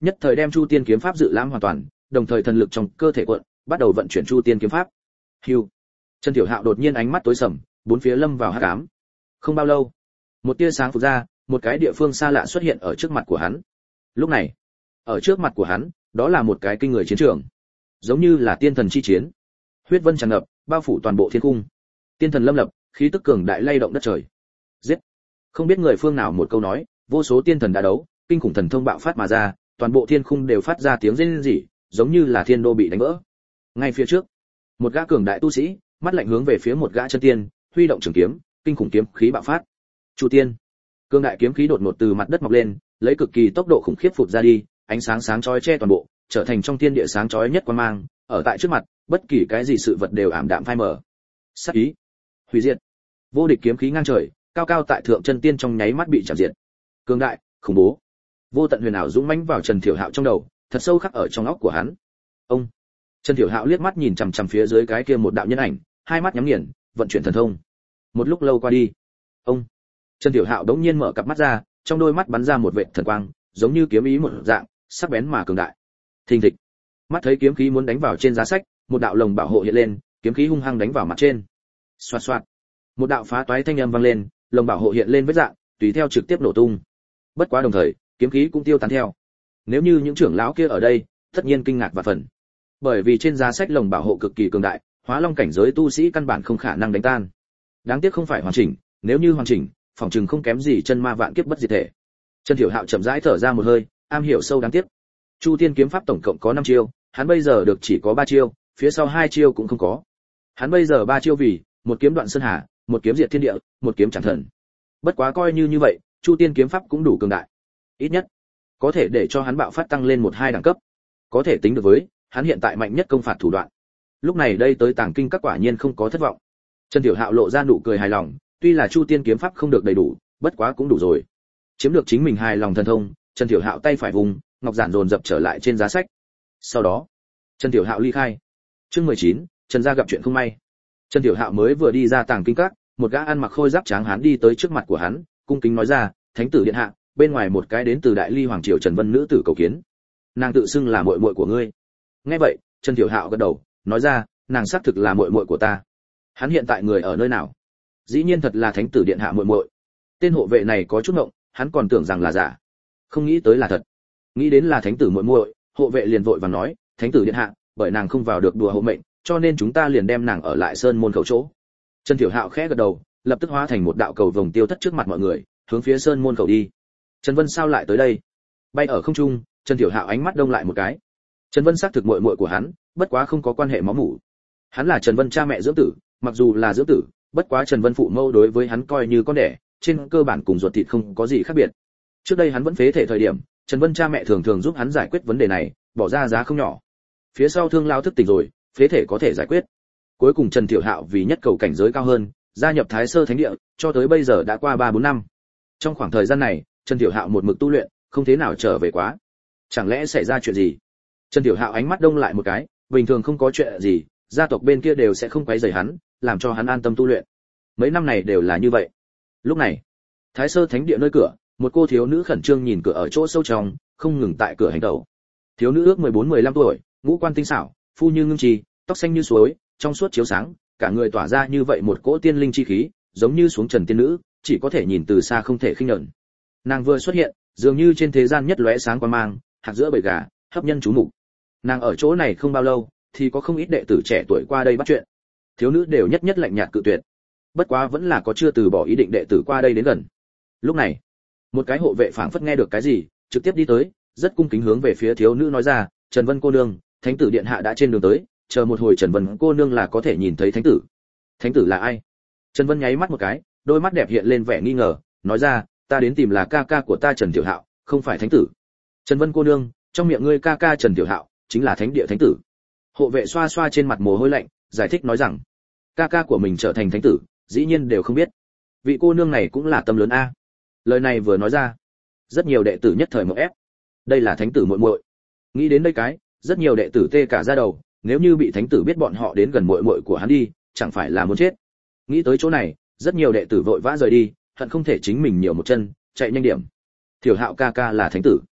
nhất thời đem Chu Tiên kiếm pháp dự lãm hoàn toàn, đồng thời thần lực trong cơ thể cuộn, bắt đầu vận chuyển Chu Tiên kiếm pháp. Hưu. Trần Tiểu Hạo đột nhiên ánh mắt tối sầm, bốn phía lâm vào hắc ám. Không bao lâu, một tia sáng phụt ra, một cái địa phương xa lạ xuất hiện ở trước mặt của hắn. Lúc này, ở trước mặt của hắn, đó là một cái kinh người chiến trường, giống như là tiên thần chi chiến. Huyết vân tràn ngập, bao phủ toàn bộ thiên cung. Tiên thần lâm lập, khí tức cường đại lay động đất trời. Giết! Không biết người phương nào một câu nói, vô số tiên thần đã đấu, kinh khủng thần thông bạo phát mà ra, toàn bộ thiên khung đều phát ra tiếng rên rỉ, giống như là thiên đô bị đánh vỡ. Ngay phía trước, một gã cường đại tu sĩ, mắt lạnh hướng về phía một gã chân tiên, huy động trường kiếm, kinh khủng kiếm khí bạo phát. Chu Tiên, cường đại kiếm khí đột ngột từ mặt đất mọc lên, lấy cực kỳ tốc độ khủng khiếp phụt ra đi, ánh sáng sáng chói che toàn bộ, trở thành trong thiên địa sáng chói nhất quang mang, ở tại trước mặt, bất kỳ cái gì sự vật đều ảm đạm phai mờ. Sát ý, hủy diệt, vô địch kiếm khí ngang trời, cao cao tại thượng chân tiên trong nháy mắt bị chạm diệt. Cường đại, khủng bố, vô tận huyền ảo dũng mãnh vào Trần Thiểu Hạo trong đầu, thật sâu khắc ở trong óc của hắn. Ông, Trần Thiểu Hạo liếc mắt nhìn chằm chằm phía dưới cái kia một đạo nhân ảnh, hai mắt nhắm nghiền, vận chuyển thần thông. Một lúc lâu qua đi, ông, Trần Thiểu Hạo đống nhiên mở cặp mắt ra, trong đôi mắt bắn ra một vệt thần quang, giống như kiếm ý một dạng, sắc bén mà cường đại. Thình thịch, mắt thấy kiếm khí muốn đánh vào trên giá sách, một đạo lồng bảo hộ hiện lên, kiếm khí hung hăng đánh vào mặt trên. Xoạt xoạt, một đạo phá toái thanh âm vang lên, lồng bảo hộ hiện lên vết dạng, tùy theo trực tiếp nổ tung. Bất quá đồng thời, kiếm khí cũng tiêu tán theo. Nếu như những trưởng lão kia ở đây, tất nhiên kinh ngạc và phần. Bởi vì trên giá sách lồng bảo hộ cực kỳ cường đại, Hóa Long cảnh giới tu sĩ căn bản không khả năng đánh tan. Đáng tiếc không phải hoàn chỉnh, nếu như hoàn chỉnh, phòng trường không kém gì chân ma vạn kiếp bất diệt thể. Trần Thiểu Hạo chậm rãi thở ra một hơi, am hiểu sâu đáng tiếc. Chu Tiên kiếm pháp tổng cộng có năm chiêu, hắn bây giờ được chỉ có ba chiêu, phía sau hai chiêu cũng không có. Hắn bây giờ ba chiêu vì, một kiếm đoạn sơn hà, một kiếm diệt thiên địa, một kiếm chẳng thần. Bất quá coi như như vậy, Chu Tiên kiếm pháp cũng đủ cường đại. Ít nhất có thể để cho hắn bạo phát tăng lên một hai đẳng cấp. Có thể tính được với, hắn hiện tại mạnh nhất công phạt thủ đoạn. Lúc này đây tới Tàng Kinh các quả nhiên không có thất vọng. Trần Tiểu Hạo lộ ra nụ cười hài lòng, tuy là Chu Tiên kiếm pháp không được đầy đủ, bất quá cũng đủ rồi. Chiếm được chính mình hài lòng thần thông, Trần Tiểu Hạo tay phải vùng, ngọc giản dồn dập trở lại trên giá sách. Sau đó, Trần Tiểu Hạo ly khai. Chương mười chín, Trần gia gặp chuyện không may. Trần Tiểu Hạo mới vừa đi ra Tàng Kinh các, một gã ăn mặc khôi giáp tráng hán đi tới trước mặt của hắn, cung kính nói ra, "Thánh tử điện hạ, bên ngoài một cái đến từ Đại Ly hoàng triều Trần Vân nữ tử cầu kiến. Nàng tự xưng là muội muội của ngươi." Nghe vậy, Trần Tiểu Hạo gật đầu, nói ra, "Nàng xác thực là muội muội của ta." Hắn hiện tại người ở nơi nào? Dĩ nhiên thật là Thánh tử điện hạ muội muội. Tên hộ vệ này có chút ngộng, hắn còn tưởng rằng là giả, không nghĩ tới là thật. Nghĩ đến là Thánh tử muội muội, hộ vệ liền vội vàng nói, "Thánh tử điện hạ, bởi nàng không vào được đùa hộ mệnh, cho nên chúng ta liền đem nàng ở lại sơn môn khẩu chỗ." Trần Tiểu Hạo khẽ gật đầu, lập tức hóa thành một đạo cầu vồng tiêu thất trước mặt mọi người, hướng phía sơn môn khẩu đi. Trần Vân sao lại tới đây? Bay ở không trung, Trần Tiểu Hạo ánh mắt đông lại một cái. Trần Vân xác thực muội muội của hắn, bất quá không có quan hệ máu mủ. Hắn là Trần Vân cha mẹ dưỡng tử, mặc dù là dưỡng tử, bất quá Trần Vân phụ mẫu đối với hắn coi như con đẻ, trên cơ bản cùng ruột thịt không có gì khác biệt. Trước đây hắn vẫn phế thể thời điểm, Trần Vân cha mẹ thường thường giúp hắn giải quyết vấn đề này, bỏ ra giá không nhỏ. Phía sau thương lao thức tỉnh rồi, phế thể có thể giải quyết. Cuối cùng Trần Tiểu Hạo vì nhất cầu cảnh giới cao hơn, gia nhập Thái Sơ Thánh Địa, cho tới bây giờ đã qua ba bốn năm. Trong khoảng thời gian này, Trần Tiểu Hạo một mực tu luyện, không thế nào trở về quá. Chẳng lẽ xảy ra chuyện gì? Trần Tiểu Hạo ánh mắt đông lại một cái, bình thường không có chuyện gì, gia tộc bên kia đều sẽ không quấy rầy hắn, làm cho hắn an tâm tu luyện. Mấy năm này đều là như vậy. Lúc này, Thái Sơ Thánh Địa nơi cửa, một cô thiếu nữ khẩn trương nhìn cửa ở chỗ sâu trong, không ngừng tại cửa hành tẩu. Thiếu nữ ước mười bốn mười lăm tuổi, ngũ quan tinh xảo, phu như ngưng trì, tóc xanh như suối, trong suốt chiếu sáng, cả người tỏa ra như vậy một cỗ tiên linh chi khí, giống như xuống trần tiên nữ, chỉ có thể nhìn từ xa không thể khinh nhẫn. Nàng vừa xuất hiện, dường như trên thế gian nhất lóe sáng quang mang, hạt giữa bầy gà, hấp nhân chú mục. Nàng ở chỗ này không bao lâu, thì có không ít đệ tử trẻ tuổi qua đây bắt chuyện. Thiếu nữ đều nhất nhất lạnh nhạt cự tuyệt. Bất quá vẫn là có chưa từ bỏ ý định đệ tử qua đây đến gần. Lúc này, một cái hộ vệ phảng phất nghe được cái gì, trực tiếp đi tới, rất cung kính hướng về phía thiếu nữ nói ra, "Trần Vân cô nương, thánh tử điện hạ đã trên đường tới, chờ một hồi Trần Vân cô nương là có thể nhìn thấy thánh tử." "Thánh tử là ai?" Trần Vân nháy mắt một cái, đôi mắt đẹp hiện lên vẻ nghi ngờ, nói ra, "Ta đến tìm là ca ca của ta Trần Tiểu Hạo, không phải thánh tử." "Trần Vân cô nương, trong miệng ngươi ca ca Trần Tiểu Hạo chính là thánh địa thánh tử." Hộ vệ xoa xoa trên mặt mồ hôi lạnh, giải thích nói rằng, ca ca của mình trở thành thánh tử, dĩ nhiên đều không biết. Vị cô nương này cũng là tâm lớn a. Lời này vừa nói ra, rất nhiều đệ tử nhất thời một ép. Đây là thánh tử muội muội. Nghĩ đến đây cái, rất nhiều đệ tử tê cả da đầu, nếu như bị thánh tử biết bọn họ đến gần muội muội của hắn đi, chẳng phải là muốn chết. Nghĩ tới chỗ này, rất nhiều đệ tử vội vã rời đi, hận không thể chính mình nhiều một chân, chạy nhanh điểm. Tiểu Hạo ca ca là thánh tử.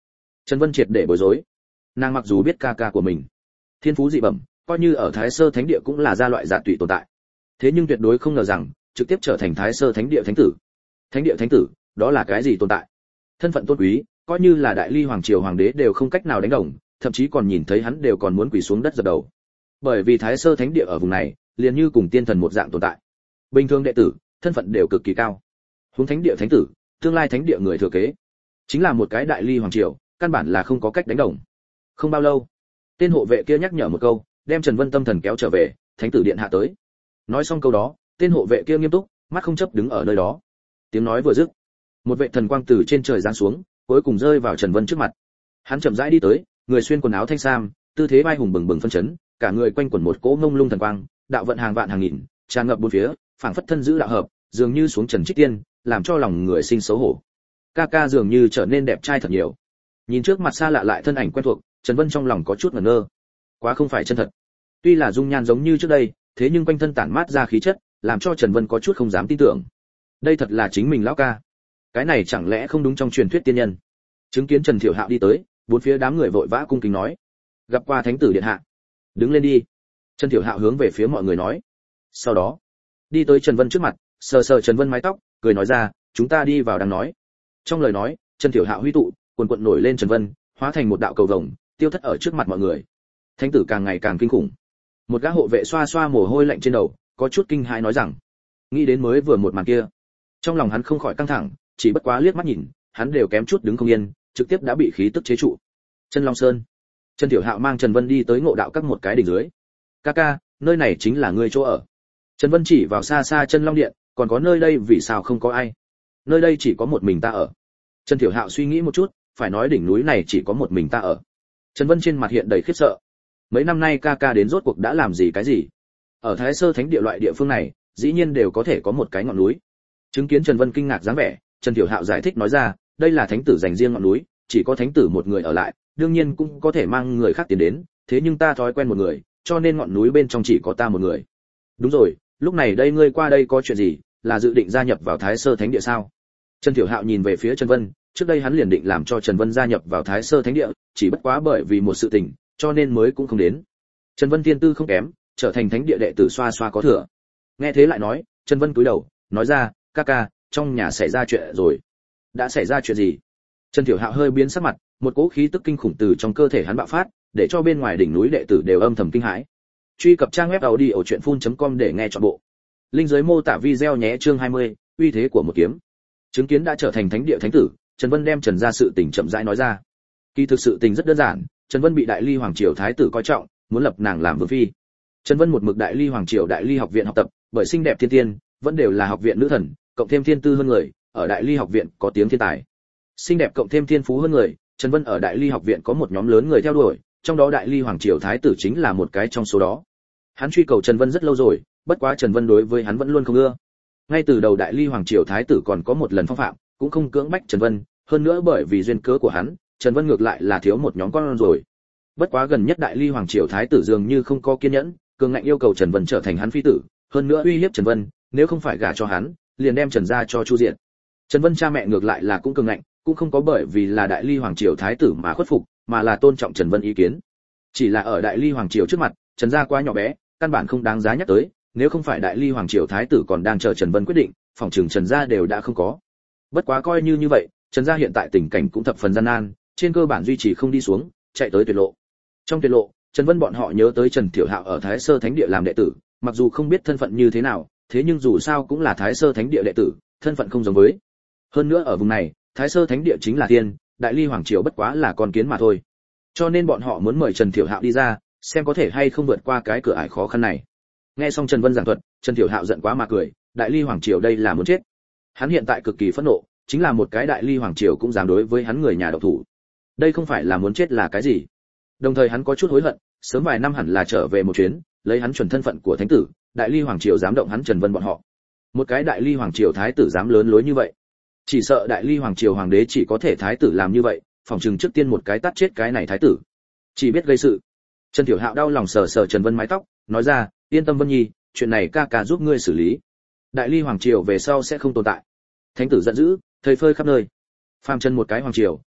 Trần Vân triệt để bối rối. Nàng mặc dù biết ca ca của mình thiên phú dị bẩm, coi như ở Thái Sơ Thánh Địa cũng là gia loại dạ tụy tồn tại, thế nhưng tuyệt đối không ngờ rằng trực tiếp trở thành Thái Sơ Thánh Địa thánh tử. Thánh Địa thánh tử, đó là cái gì tồn tại? Thân phận tôn quý, coi như là Đại Ly hoàng triều hoàng đế đều không cách nào đánh đồng, thậm chí còn nhìn thấy hắn đều còn muốn quỳ xuống đất dập đầu. Bởi vì Thái Sơ Thánh Địa ở vùng này, liền như cùng tiên thần một dạng tồn tại. Bình thường đệ tử, thân phận đều cực kỳ cao. Huống Thánh Địa thánh tử, tương lai Thánh Địa người thừa kế, chính là một cái Đại Ly hoàng triều, căn bản là không có cách đánh đồng. Không bao lâu, tên hộ vệ kia nhắc nhở một câu, đem Trần Vân tâm thần kéo trở về, thánh tử điện hạ tới. Nói xong câu đó, tên hộ vệ kia nghiêm túc, mắt không chấp đứng ở nơi đó. Tiếng nói vừa dứt, một vệ thần quang từ trên trời giáng xuống, cuối cùng rơi vào Trần Vân trước mặt. Hắn chậm rãi đi tới, người xuyên quần áo thanh sam, tư thế vai hùng bừng bừng phân chấn, cả người quanh quẩn một cỗ ngông lung thần quang, đạo vận hàng vạn hàng nghìn, tràn ngập bốn phía, phảng phất thân giữ đạo hợp, dường như xuống trần trích tiên, làm cho lòng người sinh xấu hổ. Ca ca dường như trở nên đẹp trai thật nhiều. Nhìn trước mặt xa lạ lại thân ảnh quen thuộc, Trần Vân trong lòng có chút ngẩn ngơ. Quá không phải chân thật. Tuy là dung nhan giống như trước đây, thế nhưng quanh thân tản mát ra khí chất, làm cho Trần Vân có chút không dám tin tưởng. Đây thật là chính mình lão ca. Cái này chẳng lẽ không đúng trong truyền thuyết tiên nhân? Chứng kiến Trần Thiểu Hạo đi tới, bốn phía đám người vội vã cung kính nói: "Gặp qua thánh tử điện hạ." "Đứng lên đi." Trần Thiểu Hạo hướng về phía mọi người nói. Sau đó, đi tới Trần Vân trước mặt, sờ sờ Trần Vân mái tóc, cười nói ra: "Chúng ta đi vào đang nói." Trong lời nói, Trần Thiểu Hạo huy tụ, cuồn cuộn nổi lên Trần Vân, hóa thành một đạo cầu vồng, tiêu thất ở trước mặt mọi người. Thánh tử càng ngày càng kinh khủng. Một gã hộ vệ xoa xoa mồ hôi lạnh trên đầu, có chút kinh hãi nói rằng: nghĩ đến mới vừa một màn kia, trong lòng hắn không khỏi căng thẳng, chỉ bất quá liếc mắt nhìn, hắn đều kém chút đứng không yên, trực tiếp đã bị khí tức chế trụ. Chân Long Sơn. Trần Tiểu Hạo mang Trần Vân đi tới Ngộ Đạo Các một cái đỉnh dưới. "Ca ca, nơi này chính là ngươi chỗ ở." Trần Vân chỉ vào xa xa Chân Long Điện, "Còn có nơi đây vì sao không có ai?" "Nơi đây chỉ có một mình ta ở." Trần Tiểu Hạo suy nghĩ một chút, phải nói đỉnh núi này chỉ có một mình ta ở. Trần Vân trên mặt hiện đầy khiếp sợ. Mấy năm nay ca ca đến rốt cuộc đã làm gì cái gì? Ở Thái Sơ Thánh Địa loại địa phương này, dĩ nhiên đều có thể có một cái ngọn núi. Chứng kiến Trần Vân kinh ngạc dáng vẻ, Trần Tiểu Hạo giải thích nói ra, đây là thánh tử dành riêng ngọn núi, chỉ có thánh tử một người ở lại, đương nhiên cũng có thể mang người khác tiến đến, thế nhưng ta thói quen một người, cho nên ngọn núi bên trong chỉ có ta một người. Đúng rồi, lúc này đây ngươi qua đây có chuyện gì, là dự định gia nhập vào Thái Sơ Thánh Địa sao? Trần Tiểu Hạo nhìn về phía Trần Vân, trước đây hắn liền định làm cho Trần Vân gia nhập vào Thái Sơ Thánh Địa, chỉ bất quá bởi vì một sự tình, cho nên mới cũng không đến. Trần Vân tiên tư không kém, trở thành Thánh Địa đệ tử xoa xoa có thừa. Nghe thế lại nói, Trần Vân cúi đầu, nói ra, ca ca, trong nhà xảy ra chuyện rồi. Đã xảy ra chuyện gì? Trần Tiểu Hạo hơi biến sắc mặt, một cỗ khí tức kinh khủng từ trong cơ thể hắn bạo phát, để cho bên ngoài đỉnh núi đệ tử đều âm thầm kinh hãi. Truy cập trang web audiochuyenphun chấm com để nghe trọn bộ. Link dưới mô tả video nhé. Chương hai mươi, uy thế của một kiếm. Chứng kiến đã trở thành Thánh Địa thánh tử, Trần Vân đem Trần gia sự tình chậm rãi nói ra. Kỳ thực sự tình rất đơn giản, Trần Vân bị Đại Ly hoàng triều thái tử coi trọng, muốn lập nàng làm vương phi. Trần Vân một mực Đại Ly hoàng triều Đại Ly học viện học tập, bởi xinh đẹp thiên tiên, vẫn đều là học viện nữ thần, cộng thêm thiên tư hơn người, ở Đại Ly học viện có tiếng thiên tài. Xinh đẹp cộng thêm thiên phú hơn người, Trần Vân ở Đại Ly học viện có một nhóm lớn người theo đuổi, trong đó Đại Ly hoàng triều thái tử chính là một cái trong số đó. Hắn truy cầu Trần Vân rất lâu rồi, bất quá Trần Vân đối với hắn vẫn luôn không ưa. Ngay từ đầu Đại Ly hoàng triều thái tử còn có một lần phong phạm, cũng không cưỡng bách Trần Vân, hơn nữa bởi vì duyên cớ của hắn, Trần Vân ngược lại là thiếu một nhóm con rồi. Bất quá gần nhất Đại Ly hoàng triều thái tử dường như không có kiên nhẫn, cường ngạnh yêu cầu Trần Vân trở thành hắn phi tử, hơn nữa uy hiếp Trần Vân, nếu không phải gả cho hắn, liền đem Trần gia cho Chu Diện. Trần Vân cha mẹ ngược lại là cũng cường ngạnh, cũng không có bởi vì là Đại Ly hoàng triều thái tử mà khuất phục, mà là tôn trọng Trần Vân ý kiến. Chỉ là ở Đại Ly hoàng triều trước mặt, Trần gia quá nhỏ bé, căn bản không đáng giá nhắc tới, nếu không phải Đại Ly hoàng triều thái tử còn đang chờ Trần Vân quyết định, phòng trường Trần gia đều đã không có. Bất quá coi như như vậy, Trần gia hiện tại tình cảnh cũng thập phần gian nan, trên cơ bản duy trì không đi xuống, chạy tới tuyệt lộ. Trong tuyệt lộ, Trần Vân bọn họ nhớ tới Trần Thiểu Hạo ở Thái Sơ Thánh Địa làm đệ tử, mặc dù không biết thân phận như thế nào, thế nhưng dù sao cũng là Thái Sơ Thánh Địa đệ tử, thân phận không giống với. Hơn nữa ở vùng này, Thái Sơ Thánh Địa chính là tiên, Đại Ly hoàng triều bất quá là con kiến mà thôi. Cho nên bọn họ muốn mời Trần Thiểu Hạo đi ra, xem có thể hay không vượt qua cái cửa ải khó khăn này. Nghe xong Trần Vân giảng thuật, Trần Thiểu Hạo giận quá mà cười, Đại Ly hoàng triều đây là muốn chết. Hắn hiện tại cực kỳ phẫn nộ, chính là một cái Đại Ly hoàng triều cũng dám đối với hắn người nhà độc thủ. Đây không phải là muốn chết là cái gì? Đồng thời hắn có chút hối hận, sớm vài năm hẳn là trở về một chuyến, lấy hắn chuẩn thân phận của thánh tử, Đại Ly hoàng triều dám động hắn Trần Vân bọn họ. Một cái Đại Ly hoàng triều thái tử dám lớn lối như vậy, chỉ sợ Đại Ly hoàng triều hoàng đế chỉ có thể thái tử làm như vậy, phòng trừng trước tiên một cái tát chết cái này thái tử. Chỉ biết gây sự. Trần Tiểu Hạo đau lòng sờ sờ Trần Vân mái tóc, nói ra, yên tâm Vân Nhi, chuyện này ca ca giúp ngươi xử lý. Đại Ly hoàng triều về sau sẽ không tồn tại. Thánh tử giận dữ, thầy phơi khắp nơi. Phàm chân một cái hoàng triều,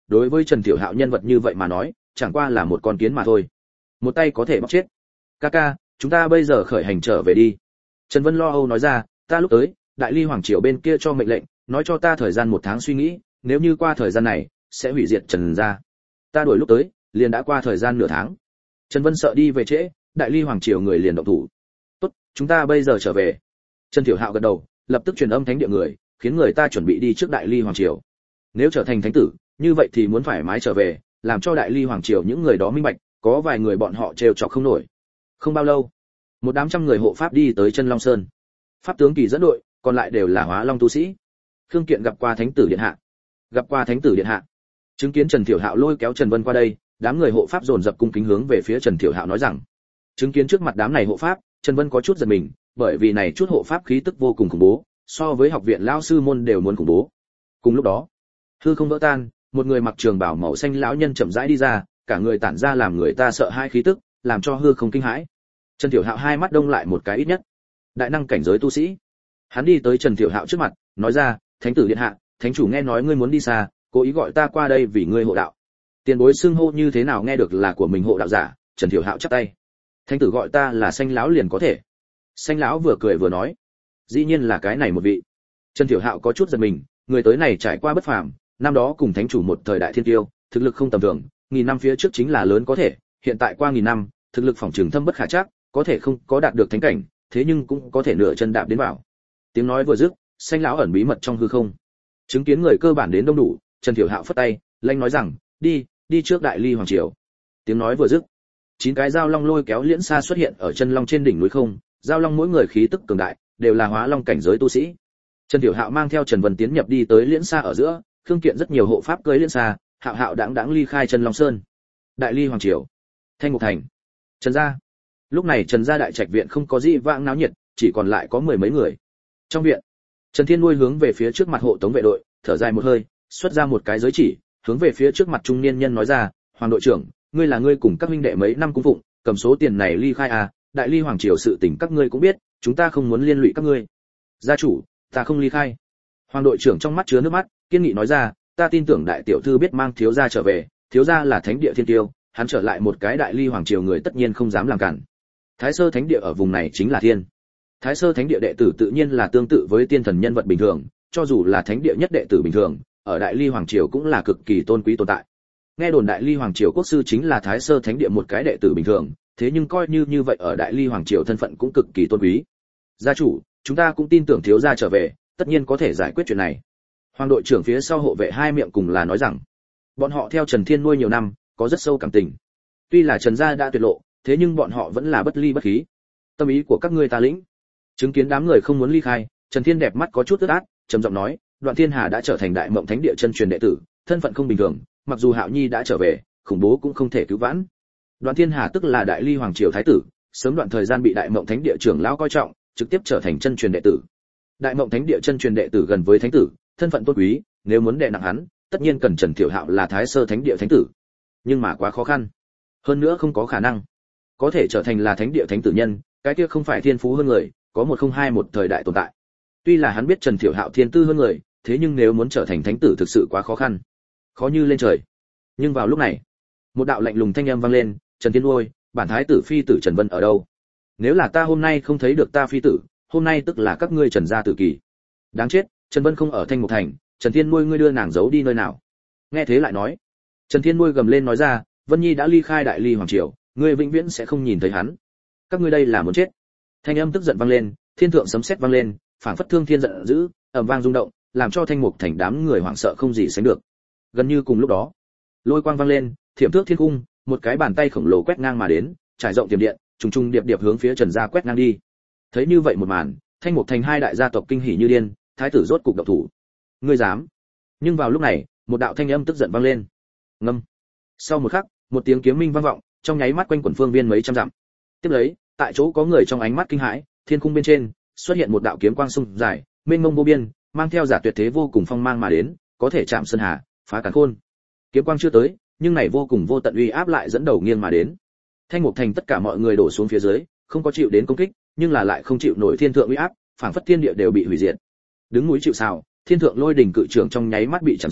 đối với Trần Tiểu Hạo nhân vật như vậy mà nói, chẳng qua là một con kiến mà thôi. Một tay có thể bóc chết. Ca ca, chúng ta bây giờ khởi hành trở về đi. Trần Vân lo âu nói ra, ta lúc tới, Đại Ly hoàng triều bên kia cho mệnh lệnh, nói cho ta thời gian một tháng suy nghĩ, nếu như qua thời gian này, sẽ hủy diệt Trần gia. Ta đuổi lúc tới, liền đã qua thời gian nửa tháng. Trần Vân sợ đi về trễ, Đại Ly hoàng triều người liền động thủ. Tốt, chúng ta bây giờ trở về. Trần Tiểu Hạo gật đầu, lập tức truyền âm thánh địa người, khiến người ta chuẩn bị đi trước Đại Ly hoàng triều. Nếu trở thành thánh tử, như vậy thì muốn thoải mái trở về, làm cho Đại Ly hoàng triều những người đó minh bạch, có vài người bọn họ trêu chọc không nổi. Không bao lâu, một đám trăm người hộ pháp đi tới Chân Long Sơn. Pháp tướng Kỳ dẫn đội, còn lại đều là Hóa Long tu sĩ. Khương Kiện gặp qua thánh tử điện hạ. Gặp qua thánh tử điện hạ. Chứng kiến Trần Tiểu Hạo lôi kéo Trần Vân qua đây, đám người hộ pháp dồn dập cung kính hướng về phía Trần Tiểu Hạo nói rằng. Chứng kiến trước mặt đám này hộ pháp, Trần Vân có chút giật mình, bởi vì này chút hộ pháp khí tức vô cùng khủng bố, so với học viện lão sư môn đều muốn khủng bố. Cùng lúc đó, hư không vỡ tan, một người mặc trường bào màu xanh lão nhân chậm rãi đi ra, cả người tản ra làm người ta sợ hãi khí tức, làm cho hư không kinh hãi. Trần Tiểu Hạo hai mắt đông lại một cái ít nhất. Đại năng cảnh giới tu sĩ. Hắn đi tới Trần Tiểu Hạo trước mặt, nói ra, "Thánh tử điện hạ, thánh chủ nghe nói ngươi muốn đi xa, cố ý gọi ta qua đây vì ngươi hộ đạo." Tiền bối xưng hô như thế nào nghe được là của mình hộ đạo giả, Trần Tiểu Hạo chắp tay. "Thánh tử gọi ta là Xanh lão liền có thể." Xanh lão vừa cười vừa nói, "Dĩ nhiên là cái này một vị." Trần Tiểu Hạo có chút giật mình, người tới này trải qua bất phàm, năm đó cùng thánh chủ một thời đại thiên tiêu, thực lực không tầm thường, nghìn năm phía trước chính là lớn có thể, hiện tại qua nghìn năm, thực lực phỏng trường thâm bất khả trắc, có thể không có đạt được thánh cảnh, thế nhưng cũng có thể nửa chân đạp đến vào. Tiếng nói vừa dứt, Xanh lão ẩn bí mật trong hư không. Chứng kiến người cơ bản đến đông đủ, Trần Tiểu Hạo phất tay, lanh nói rằng, "Đi, đi trước Đại Ly hoàng triều." Tiếng nói vừa dứt, chín cái dao long lôi kéo liễn xa xuất hiện ở chân long trên đỉnh núi không, dao long mỗi người khí tức cường đại, đều là Hóa Long cảnh giới tu sĩ. Trần Tiểu Hạo mang theo Trần Vân tiến nhập đi tới liễn xa ở giữa, Khương Kiện rất nhiều hộ pháp cưỡi liễn xa, Hạo Hạo đãng đãng ly khai Chân Long Sơn. Đại Ly hoàng triều, Thanh Ngục thành, Trần gia. Lúc này Trần gia đại trạch viện không có gì vãng náo nhiệt, chỉ còn lại có mười mấy người. Trong viện, Trần Thiên Nuôi hướng về phía trước mặt hộ tống vệ đội, thở dài một hơi, xuất ra một cái giới chỉ, hướng về phía trước mặt trung niên nhân nói ra, "Hoàng đội trưởng, ngươi là ngươi cùng các huynh đệ mấy năm cung phụng, cầm số tiền này ly khai à, Đại Ly hoàng triều sự tình các ngươi cũng biết, chúng ta không muốn liên lụy các ngươi." "Gia chủ, ta không ly khai." Hoàng đội trưởng trong mắt chứa nước mắt, kiên nghị nói ra, "Ta tin tưởng đại tiểu thư biết mang thiếu gia trở về, thiếu gia là thánh địa thiên tiêu, hắn trở lại một cái Đại Ly hoàng triều người tất nhiên không dám làm cản. Thái Sơ thánh địa ở vùng này chính là thiên. Thái Sơ thánh địa đệ tử tự nhiên là tương tự với tiên thần nhân vật bình thường, cho dù là thánh địa nhất đệ tử bình thường, ở Đại Ly hoàng triều cũng là cực kỳ tôn quý tồn tại. Nghe đồn Đại Ly hoàng triều quốc sư chính là Thái Sơ thánh địa một cái đệ tử bình thường, thế nhưng coi như như vậy ở Đại Ly hoàng triều thân phận cũng cực kỳ tôn quý. Gia chủ, chúng ta cũng tin tưởng thiếu gia trở về, tất nhiên có thể giải quyết chuyện này." Hoàng đội trưởng phía sau hộ vệ hai miệng cùng là nói rằng, bọn họ theo Trần Thiên Nuôi nhiều năm, có rất sâu cảm tình. Tuy là Trần gia đã tuyệt lộ, thế nhưng bọn họ vẫn là bất ly bất khí. "Tâm ý của các ngươi ta lĩnh." Chứng kiến đám người không muốn ly khai, Trần Thiên đẹp mắt có chút ướt át, trầm giọng nói, "Đoạn Thiên Hà đã trở thành Đại Mộng Thánh địa chân truyền đệ tử, thân phận không bình thường, mặc dù Hạo Nhi đã trở về, khủng bố cũng không thể cứu vãn." Đoạn Thiên Hà tức là Đại Ly hoàng triều thái tử, sớm đoạn thời gian bị Đại Mộng Thánh địa trưởng lão coi trọng, trực tiếp trở thành chân truyền đệ tử. Đại Mộng Thánh địa chân truyền đệ tử gần với thánh tử, thân phận tôn quý, nếu muốn đè nặng hắn, tất nhiên cần Trần Tiểu Hạo là Thái Sơ Thánh địa thánh tử. Nhưng mà quá khó khăn, hơn nữa không có khả năng. Có thể trở thành là thánh địa thánh tử nhân, cái kia không phải thiên phú hơn người, có một không hai một thời đại tồn tại. Tuy là hắn biết Trần Tiểu Hạo thiên tư hơn người, thế nhưng nếu muốn trở thành thánh tử thực sự quá khó khăn, khó như lên trời. Nhưng vào lúc này, một đạo lạnh lùng thanh âm vang lên, "Trần Thiên Nuôi, bản thái tử phi tử Trần Vân ở đâu? Nếu là ta hôm nay không thấy được ta phi tử, hôm nay tức là các ngươi Trần gia tử kỳ." Đáng chết, Trần Vân không ở Thanh Mục thành, Trần Thiên Nuôi ngươi đưa nàng giấu đi nơi nào? Nghe thế lại nói, Trần Thiên Nuôi gầm lên nói ra, "Vân Nhi đã ly khai Đại Ly hoàng triều, ngươi vĩnh viễn sẽ không nhìn thấy hắn. Các ngươi đây là muốn chết." Thanh âm tức giận vang lên, thiên thượng sấm sét vang lên, phảng phất thương thiên giận dữ, ầm vang rung động, làm cho Thanh Mục thành đám người hoảng sợ không gì sánh được. Gần như cùng lúc đó, lôi quang vang lên, thiểm thước thiên cung, một cái bàn tay khổng lồ quét ngang mà đến, trải rộng tiềm điện, trùng trùng điệp điệp hướng phía Trần gia quét ngang đi. Thấy như vậy một màn, Thanh Mục thành hai đại gia tộc kinh hỉ như điên, thái tử rốt cục động thủ. "Ngươi dám?" Nhưng vào lúc này, một đạo thanh âm tức giận vang lên. Ngâm. Sau một khắc, một tiếng kiếm minh vang vọng, trong nháy mắt quanh quẩn phương viên mấy trăm dặm. Tiếp lấy, tại chỗ có người trong ánh mắt kinh hãi, thiên cung bên trên xuất hiện một đạo kiếm quang sung dài, mênh mông vô biên, mang theo giả tuyệt thế vô cùng phong mang mà đến, có thể chạm sơn hà, phá càn khôn. Kiếm quang chưa tới, nhưng này vô cùng vô tận uy áp lại dẫn đầu nghiêng mà đến. Thanh Mục thành tất cả mọi người đổ xuống phía dưới, không có chịu đến công kích, nhưng là lại không chịu nổi thiên thượng uy áp, phảng phất thiên địa đều bị hủy diệt. Đứng núi chịu sào, thiên thượng lôi đỉnh cự trường trong nháy mắt bị chạm diệt,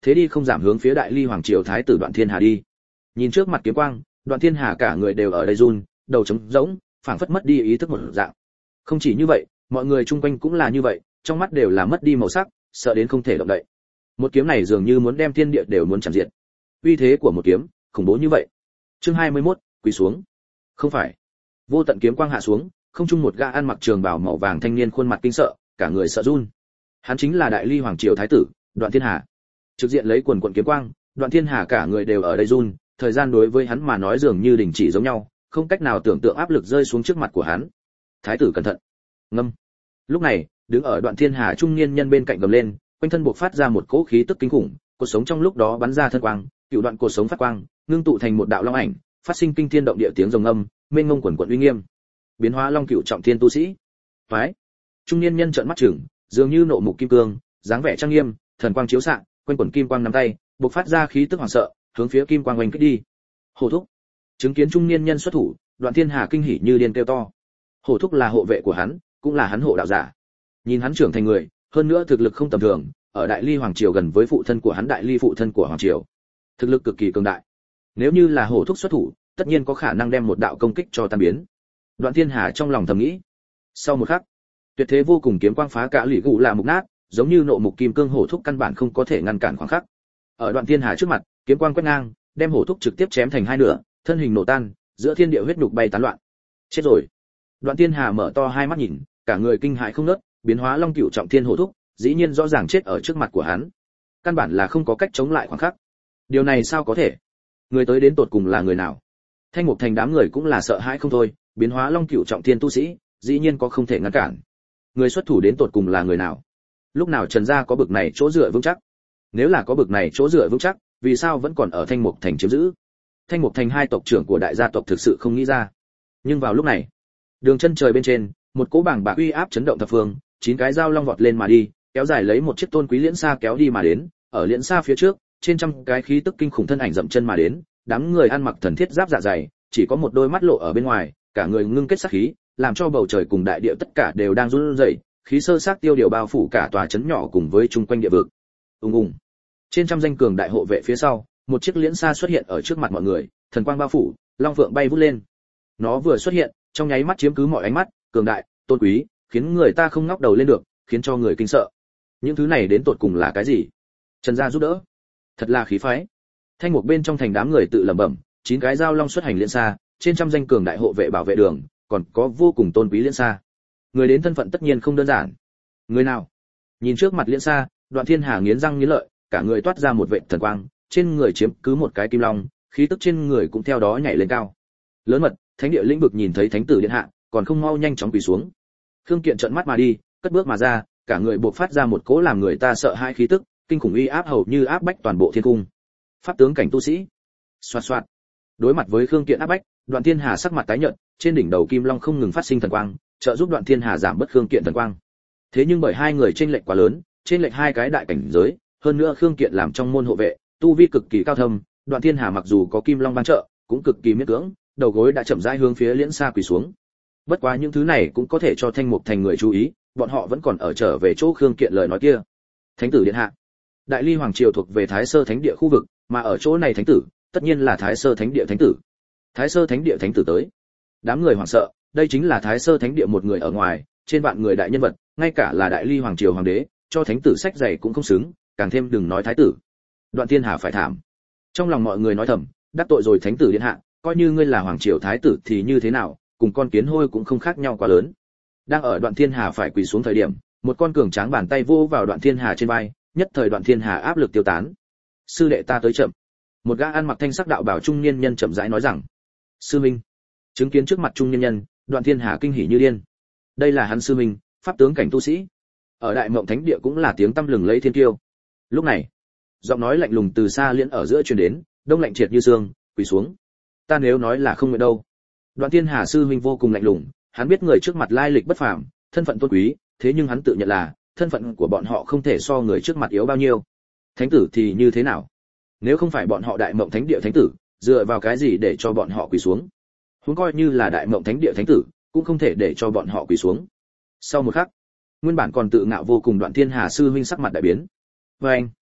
thế đi không giảm hướng phía đại ly hoàng triều thái tử Đoạn Thiên Hà đi. Nhìn trước mặt kiếm quang, Đoạn Thiên Hà cả người đều ở đây run, đầu trống rỗng, phảng phất mất đi ý thức một dạng. Không chỉ như vậy, mọi người chung quanh cũng là như vậy, trong mắt đều là mất đi màu sắc, sợ đến không thể động đậy. Một kiếm này dường như muốn đem thiên địa đều muốn chạm diệt. Uy thế của một kiếm, khủng bố như vậy. Chương hai mươi mốt, quỳ xuống. Không phải. Vô tận kiếm quang hạ xuống, không trung một gã ăn mặc trường bào màu vàng thanh niên khuôn mặt kinh sợ, cả người sợ run. Hắn chính là đại ly hoàng triều thái tử, Đoạn Thiên Hà. Trực diện lấy quần quần kiếm quang, Đoạn Thiên Hà cả người đều ở đây run, thời gian đối với hắn mà nói dường như đình chỉ giống nhau, không cách nào tưởng tượng áp lực rơi xuống trước mặt của hắn. Thái tử cẩn thận. Ngâm. Lúc này, đứng ở Đoạn Thiên Hà trung niên nhân bên cạnh gầm lên, quanh thân bộc phát ra một cỗ khí tức kinh khủng, cột sống trong lúc đó bắn ra thân quang, cựu đoạn cột sống phát quang, ngưng tụ thành một đạo long ảnh, phát sinh kinh thiên động địa tiếng rồng âm, mênh mông quần quần uy nghiêm. Biến hóa long cựu trọng thiên tu sĩ. Phái. Trung niên nhân trợn mắt trừng, dường như nộ mục kim cương, dáng vẻ trang nghiêm, thần quang chiếu xạ, quanh quần kim quang nắm tay, bộc phát ra khí tức hoảng sợ, hướng phía kim quang oanh kích đi. Hổ thúc. Chứng kiến trung niên nhân xuất thủ, Đoạn Thiên Hà kinh hỉ như điên kêu to. Hổ thúc là hộ vệ của hắn, cũng là hắn hộ đạo giả. Nhìn hắn trưởng thành người, hơn nữa thực lực không tầm thường, ở đại ly hoàng triều gần với phụ thân của hắn đại ly phụ thân của hoàng triều, thực lực cực kỳ cường đại. Nếu như là hổ thúc xuất thủ, tất nhiên có khả năng đem một đạo công kích cho tan biến. Đoạn Thiên Hà trong lòng thầm nghĩ. Sau một khắc, tuyệt thế vô cùng kiếm quang phá cả lũ gù là mục nát, giống như nộ mục kim cương hổ thúc căn bản không có thể ngăn cản khoảng khắc. Ở Đoạn Thiên Hà trước mặt, kiếm quang quét ngang, đem hổ thúc trực tiếp chém thành hai nửa, thân hình nổ tan, giữa thiên địa huyết nhục bay tán loạn. Chết rồi. Đoạn Thiên Hà mở to hai mắt nhìn, cả người kinh hãi không ngớt, biến hóa long cửu trọng thiên hổ thúc, dĩ nhiên rõ ràng chết ở trước mặt của hắn. Căn bản là không có cách chống lại khoảng khắc. Điều này sao có thể? Người tới đến tột cùng là người nào? Thanh Mục Thành đám người cũng là sợ hãi không thôi, biến hóa long cửu trọng thiên tu sĩ, dĩ nhiên có không thể ngăn cản. Người xuất thủ đến tột cùng là người nào? Lúc nào Trần gia có bực này chỗ dựa vững chắc? Nếu là có bực này chỗ dựa vững chắc, vì sao vẫn còn ở Thanh Mục Thành chiếm giữ? Thanh Mục Thành hai tộc trưởng của đại gia tộc thực sự không nghĩ ra. Nhưng vào lúc này, đường chân trời bên trên, một cỗ bảng bạc uy áp chấn động thập phương, chín cái dao long vọt lên mà đi, kéo dài lấy một chiếc tôn quý liễn xa kéo đi mà đến, ở liễn xa phía trước, trên trăm cái khí tức kinh khủng thân ảnh dậm chân mà đến, đám người ăn mặc thần thiết giáp dạ dày, chỉ có một đôi mắt lộ ở bên ngoài, cả người ngưng kết sát khí, làm cho bầu trời cùng đại địa tất cả đều đang run rẩy, khí sơ xác tiêu điều bao phủ cả tòa trấn nhỏ cùng với chung quanh địa vực. Ùng ùng. Trên trăm danh cường đại hộ vệ phía sau, một chiếc liễn xa xuất hiện ở trước mặt mọi người, thần quang bao phủ, long vượng bay vút lên. Nó vừa xuất hiện, trong nháy mắt chiếm cứ mọi ánh mắt, cường đại, tôn quý, khiến người ta không ngóc đầu lên được, khiến cho người kinh sợ. Những thứ này đến tột cùng là cái gì? Trần gia giúp đỡ, thật là khí phái. Thanh Mục bên trong thành đám người tự lẩm bẩm, chín cái dao long xuất hành liễn xa, trên trăm danh cường đại hộ vệ bảo vệ đường, còn có vô cùng tôn quý liễn xa. Người đến thân phận tất nhiên không đơn giản. Người nào? Nhìn trước mặt liễn xa, Đoạn Thiên Hà nghiến răng nghiến lợi, cả người toát ra một vệt thần quang, trên người chiếm cứ một cái kim long, khí tức trên người cũng theo đó nhảy lên cao. Lớn mật, thánh địa lĩnh vực nhìn thấy thánh tử điện hạ, còn không mau nhanh chóng quỳ xuống. Khương Kiện trợn mắt mà đi, cất bước mà ra, cả người bộc phát ra một cỗ làm người ta sợ hãi khí tức, kinh khủng uy áp hầu như áp bách toàn bộ thiên cung. Pháp tướng cảnh tu sĩ. Xoạt xoạt. Đối mặt với Khương Kiện áp bách, Đoạn Thiên Hà sắc mặt tái nhợt, trên đỉnh đầu kim long không ngừng phát sinh thần quang, trợ giúp Đoạn Thiên Hà giảm bớt Khương Kiện thần quang. Thế nhưng bởi hai người chênh lệch quá lớn, chênh lệch hai cái đại cảnh giới, hơn nữa Khương Kiện làm trong môn hộ vệ, tu vi cực kỳ cao thâm, Đoạn Thiên Hà mặc dù có kim long ban trợ, cũng cực kỳ miễn cưỡng, đầu gối đã chậm rãi hướng phía liễn xa quỳ xuống. Bất quá những thứ này cũng có thể cho Thanh Mục Thành người chú ý, bọn họ vẫn còn ở trở về chỗ Khương Kiện lời nói kia. Thánh tử điện hạ. Đại Ly hoàng triều thuộc về Thái Sơ Thánh địa khu vực, mà ở chỗ này thánh tử, tất nhiên là Thái Sơ Thánh địa thánh tử. Thái Sơ Thánh địa thánh tử tới. Đám người hoảng sợ, đây chính là Thái Sơ Thánh địa một người ở ngoài, trên vạn người đại nhân vật, ngay cả là Đại Ly hoàng triều hoàng đế, cho thánh tử sách dày cũng không xứng, càng thêm đừng nói thái tử. Đoạn Thiên Hà phải thảm. Trong lòng mọi người nói thầm, đắc tội rồi thánh tử điện hạ, coi như ngươi là hoàng triều thái tử thì như thế nào, cùng con kiến hôi cũng không khác nhau quá lớn. Đang ở Đoạn Thiên Hà phải quỳ xuống thời điểm, một con cường tráng bàn tay vô vào Đoạn Thiên Hà trên vai, nhất thời Đoạn Thiên Hà áp lực tiêu tán. Sư đệ ta tới chậm. Một gã ăn mặc thanh sắc đạo bảo trung niên nhân chậm rãi nói rằng. Sư minh. Chứng kiến trước mặt trung niên nhân, Đoạn Thiên Hà kinh hỉ như điên. Đây là hắn sư minh, pháp tướng cảnh tu sĩ. Ở Đại Mộng Thánh địa cũng là tiếng tăm lừng lẫy thiên kiêu. Lúc này, giọng nói lạnh lùng từ xa liễn ở giữa truyền đến, đông lạnh triệt như xương, quỳ xuống. Ta nếu nói là không nguyện đâu. Đoạn Thiên Hà sư huynh vô cùng lạnh lùng, hắn biết người trước mặt lai lịch bất phàm, thân phận tôn quý, thế nhưng hắn tự nhận là thân phận của bọn họ không thể so người trước mặt yếu bao nhiêu. Thánh tử thì như thế nào? Nếu không phải bọn họ Đại Mộng Thánh địa thánh tử, dựa vào cái gì để cho bọn họ quỳ xuống? Huống coi như là Đại Mộng Thánh địa thánh tử, cũng không thể để cho bọn họ quỳ xuống. Sau một khắc, nguyên bản còn tự ngạo vô cùng Đoạn Thiên Hà sư huynh sắc mặt đại biến. Và anh,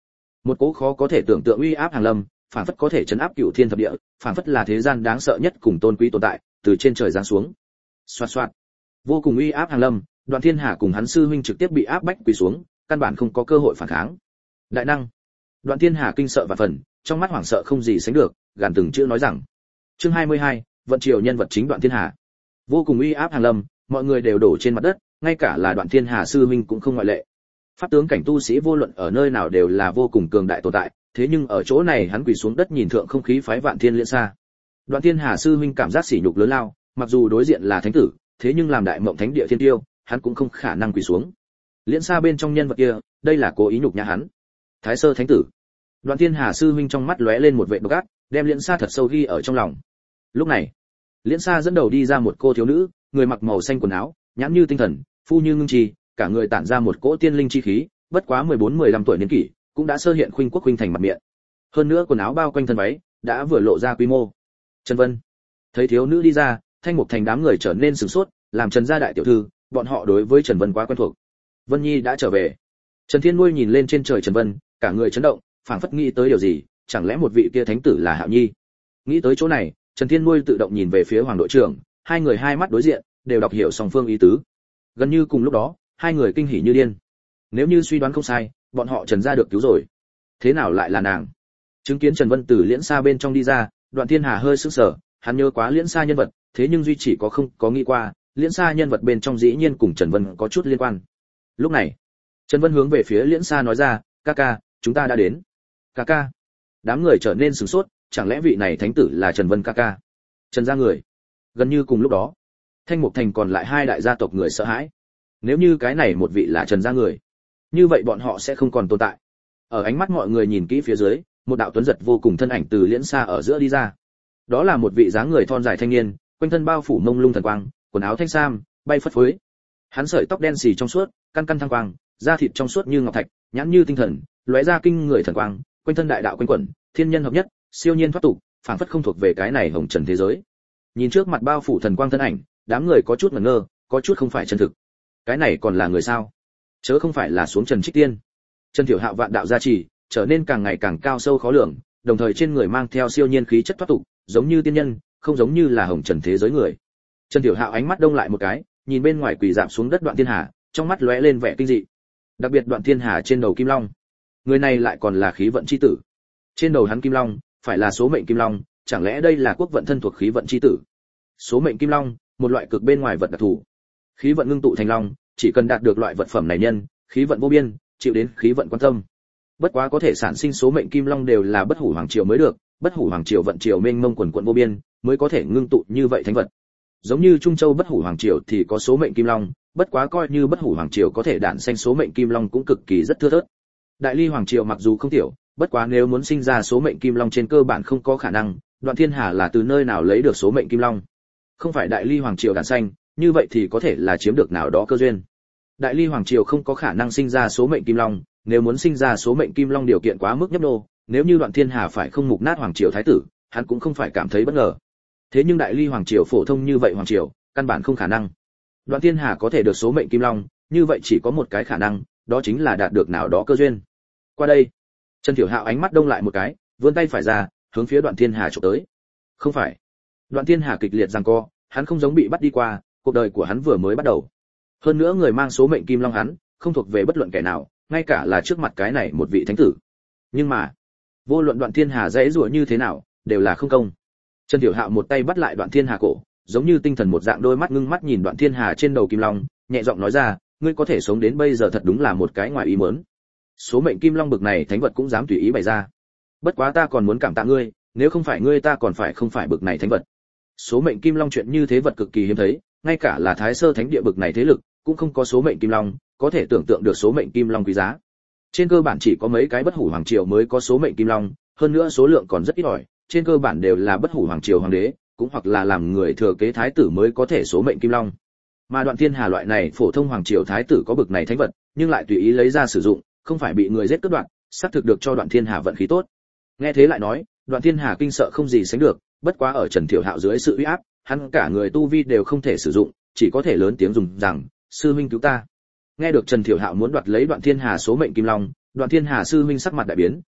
Một cỗ khó có thể tưởng tượng uy áp hàng lâm, phản phất có thể chấn áp cửu thiên thập địa, phản phất là thế gian đáng sợ nhất cùng tôn quý tồn tại, từ trên trời giáng xuống. Xoạt xoạt. Vô cùng uy áp hàng lâm, Đoạn Thiên Hà cùng hắn sư huynh trực tiếp bị áp bách quỳ xuống, căn bản không có cơ hội phản kháng. Đại năng. Đoạn Thiên Hà kinh sợ và phần, trong mắt hoảng sợ không gì sánh được, gàn từng chữ nói rằng. Chương hai mươi hai, vận triều nhân vật chính Đoạn Thiên Hà. Vô cùng uy áp hàng lâm, mọi người đều đổ trên mặt đất, ngay cả là Đoạn Thiên Hà sư huynh cũng không ngoại lệ. Pháp tướng cảnh tu sĩ vô luận ở nơi nào đều là vô cùng cường đại tồn tại, thế nhưng ở chỗ này hắn quỳ xuống đất nhìn thượng không khí phái Vạn Thiên Liễn Sa. Đoạn Thiên Hà sư huynh cảm giác sỉ nhục lớn lao, mặc dù đối diện là thánh tử, thế nhưng làm đại mộng thánh địa thiên tiêu, hắn cũng không khả năng quỳ xuống. Liễn Sa bên trong nhân vật kia, đây là cố ý nhục nhã hắn. Thái Sơ thánh tử. Đoạn Thiên Hà sư huynh trong mắt lóe lên một vẻ độc ác, đem Liễn Sa thật sâu ghi ở trong lòng. Lúc này, Liễn Sa dẫn đầu đi ra một cô thiếu nữ, người mặc màu xanh quần áo, nhãn như tinh thần, phu như ngưng trì, cả người tản ra một cỗ tiên linh chi khí, bất quá mười bốn mười lăm tuổi niên kỷ, cũng đã sơ hiện khuynh quốc khuynh thành mặt miệng. Hơn nữa quần áo bao quanh thân váy, đã vừa lộ ra quy mô. Trần Vân. Thấy thiếu nữ đi ra, Thanh Mục Thành đám người trở nên sửng sốt, làm Trần gia đại tiểu thư, bọn họ đối với Trần Vân quá quen thuộc. Vân Nhi đã trở về. Trần Thiên Nuôi nhìn lên trên trời Trần Vân, cả người chấn động, phảng phất nghĩ tới điều gì, chẳng lẽ một vị kia thánh tử là Hạo Nhi? Nghĩ tới chỗ này, Trần Thiên Nuôi tự động nhìn về phía Hoàng đội trưởng, hai người hai mắt đối diện, đều đọc hiểu song phương ý tứ. Gần như cùng lúc đó, hai người kinh hỉ như điên. Nếu như suy đoán không sai, bọn họ Trần gia được cứu rồi. Thế nào lại là nàng? Chứng kiến Trần Vân từ Liễn Sa bên trong đi ra, Đoạn Thiên Hà hơi sững sờ, hắn nhớ quá Liễn Sa nhân vật, thế nhưng duy chỉ có không có nghĩ qua, Liễn Sa nhân vật bên trong dĩ nhiên cùng Trần Vân có chút liên quan. Lúc này, Trần Vân hướng về phía Liễn Sa nói ra, "Ca ca, chúng ta đã đến." "Ca ca?" Đám người trở nên sửng sốt, chẳng lẽ vị này thánh tử là Trần Vân ca ca? Trần gia người. Gần như cùng lúc đó, Thanh Mục Thành còn lại hai đại gia tộc người sợ hãi. Nếu như cái này một vị là Trần gia người, như vậy bọn họ sẽ không còn tồn tại. Ở ánh mắt mọi người nhìn kỹ phía dưới, một đạo tuấn giật vô cùng thân ảnh từ Liễn Sa ở giữa đi ra. Đó là một vị dáng người thon dài thanh niên, quanh thân bao phủ mông lung thần quang, quần áo thanh sam, bay phất phới. Hắn sợi tóc đen xì trong suốt, căn căn thăng quang, da thịt trong suốt như ngọc thạch, nhãn như tinh thần, lóe ra kinh người thần quang, quanh thân đại đạo quanh quẩn, thiên nhân hợp nhất, siêu nhiên thoát tục, phảng phất không thuộc về cái này hồng trần thế giới. Nhìn trước mặt bao phủ thần quang thân ảnh, đám người có chút ngẩn ngơ, có chút không phải chân thực. Cái này còn là người sao? Chớ không phải là xuống Trần Trích Tiên. Trần Tiểu Hạo vạn đạo gia trì, trở nên càng ngày càng cao sâu khó lường, đồng thời trên người mang theo siêu nhiên khí chất thoát tục, giống như tiên nhân, không giống như là hồng trần thế giới người. Trần Tiểu Hạo ánh mắt đông lại một cái, nhìn bên ngoài quỳ rạp xuống đất Đoạn Thiên Hà, trong mắt lóe lên vẻ kinh dị. Đặc biệt Đoạn Thiên Hà trên đầu kim long, người này lại còn là khí vận chi tử. Trên đầu hắn kim long, phải là số mệnh kim long, chẳng lẽ đây là quốc vận thân thuộc khí vận chi tử? Số mệnh kim long, một loại cực bên ngoài vật đặc thù. Khí vận ngưng tụ thành long, chỉ cần đạt được loại vật phẩm này nhân, khí vận vô biên, chịu đến khí vận quan tâm. Bất quá có thể sản sinh số mệnh kim long đều là bất hủ hoàng triều mới được, bất hủ hoàng triều vận triều mênh mông quần quận vô biên, mới có thể ngưng tụ như vậy thánh vật. Giống như Trung Châu bất hủ hoàng triều thì có số mệnh kim long, bất quá coi như bất hủ hoàng triều có thể đản sinh số mệnh kim long cũng cực kỳ rất thưa thớt. Đại Ly hoàng triều mặc dù không tiểu, bất quá nếu muốn sinh ra số mệnh kim long trên cơ bản không có khả năng, Đoạn Thiên Hà là từ nơi nào lấy được số mệnh kim long? Không phải Đại Ly hoàng triều đản sinh, như vậy thì có thể là chiếm được nào đó cơ duyên. Đại Ly hoàng triều không có khả năng sinh ra số mệnh kim long, nếu muốn sinh ra số mệnh kim long điều kiện quá mức nhấp nô, nếu như Đoạn Thiên Hà phải không mục nát hoàng triều thái tử, hắn cũng không phải cảm thấy bất ngờ. Thế nhưng Đại Ly hoàng triều phổ thông như vậy hoàng triều, căn bản không khả năng. Đoạn Thiên Hà có thể được số mệnh kim long, như vậy chỉ có một cái khả năng, đó chính là đạt được nào đó cơ duyên. Qua đây, Trần Tiểu Hạo ánh mắt đông lại một cái, vươn tay phải ra, hướng phía Đoạn Thiên Hà chụp tới. Không phải. Đoạn Thiên Hà kịch liệt giằng co, hắn không giống bị bắt đi qua, cuộc đời của hắn vừa mới bắt đầu. Hơn nữa người mang số mệnh kim long hắn, không thuộc về bất luận kẻ nào, ngay cả là trước mặt cái này một vị thánh tử. Nhưng mà, vô luận Đoạn Thiên Hà dễ dụa như thế nào, đều là không công. Trần Tiểu Hạo một tay bắt lại Đoạn Thiên Hà cổ, giống như tinh thần một dạng đôi mắt ngưng mắt nhìn Đoạn Thiên Hà trên đầu kim long, nhẹ giọng nói ra, ngươi có thể sống đến bây giờ thật đúng là một cái ngoài ý muốn. Số mệnh kim long bực này thánh vật cũng dám tùy ý bày ra. Bất quá ta còn muốn cảm tạ ngươi, nếu không phải ngươi ta còn phải không phải bực này thánh vật. Số mệnh kim long chuyện như thế vật cực kỳ hiếm thấy, ngay cả là Thái Sơ Thánh địa bực này thế lực, cũng không có số mệnh kim long, có thể tưởng tượng được số mệnh kim long quý giá. Trên cơ bản chỉ có mấy cái bất hủ hoàng triều mới có số mệnh kim long, hơn nữa số lượng còn rất ít ỏi, trên cơ bản đều là bất hủ hoàng triều hoàng đế, cũng hoặc là làm người thừa kế thái tử mới có thể số mệnh kim long. Mà Đoạn Thiên Hà loại này phổ thông hoàng triều thái tử có bực này thánh vật, nhưng lại tùy ý lấy ra sử dụng, không phải bị người giết cướp đoạt, xác thực được cho Đoạn Thiên Hà vận khí tốt. Nghe thế lại nói, Đoạn Thiên Hà kinh sợ không gì sánh được, bất quá ở Trần Thiểu Hạo dưới sự uy áp, hắn cả người tu vi đều không thể sử dụng, chỉ có thể lớn tiếng dùng rằng, sư huynh cứu ta. Nghe được Trần Thiểu Hạo muốn đoạt lấy Đoạn Thiên Hà số mệnh kim long, Đoạn Thiên Hà sư huynh sắc mặt đại biến,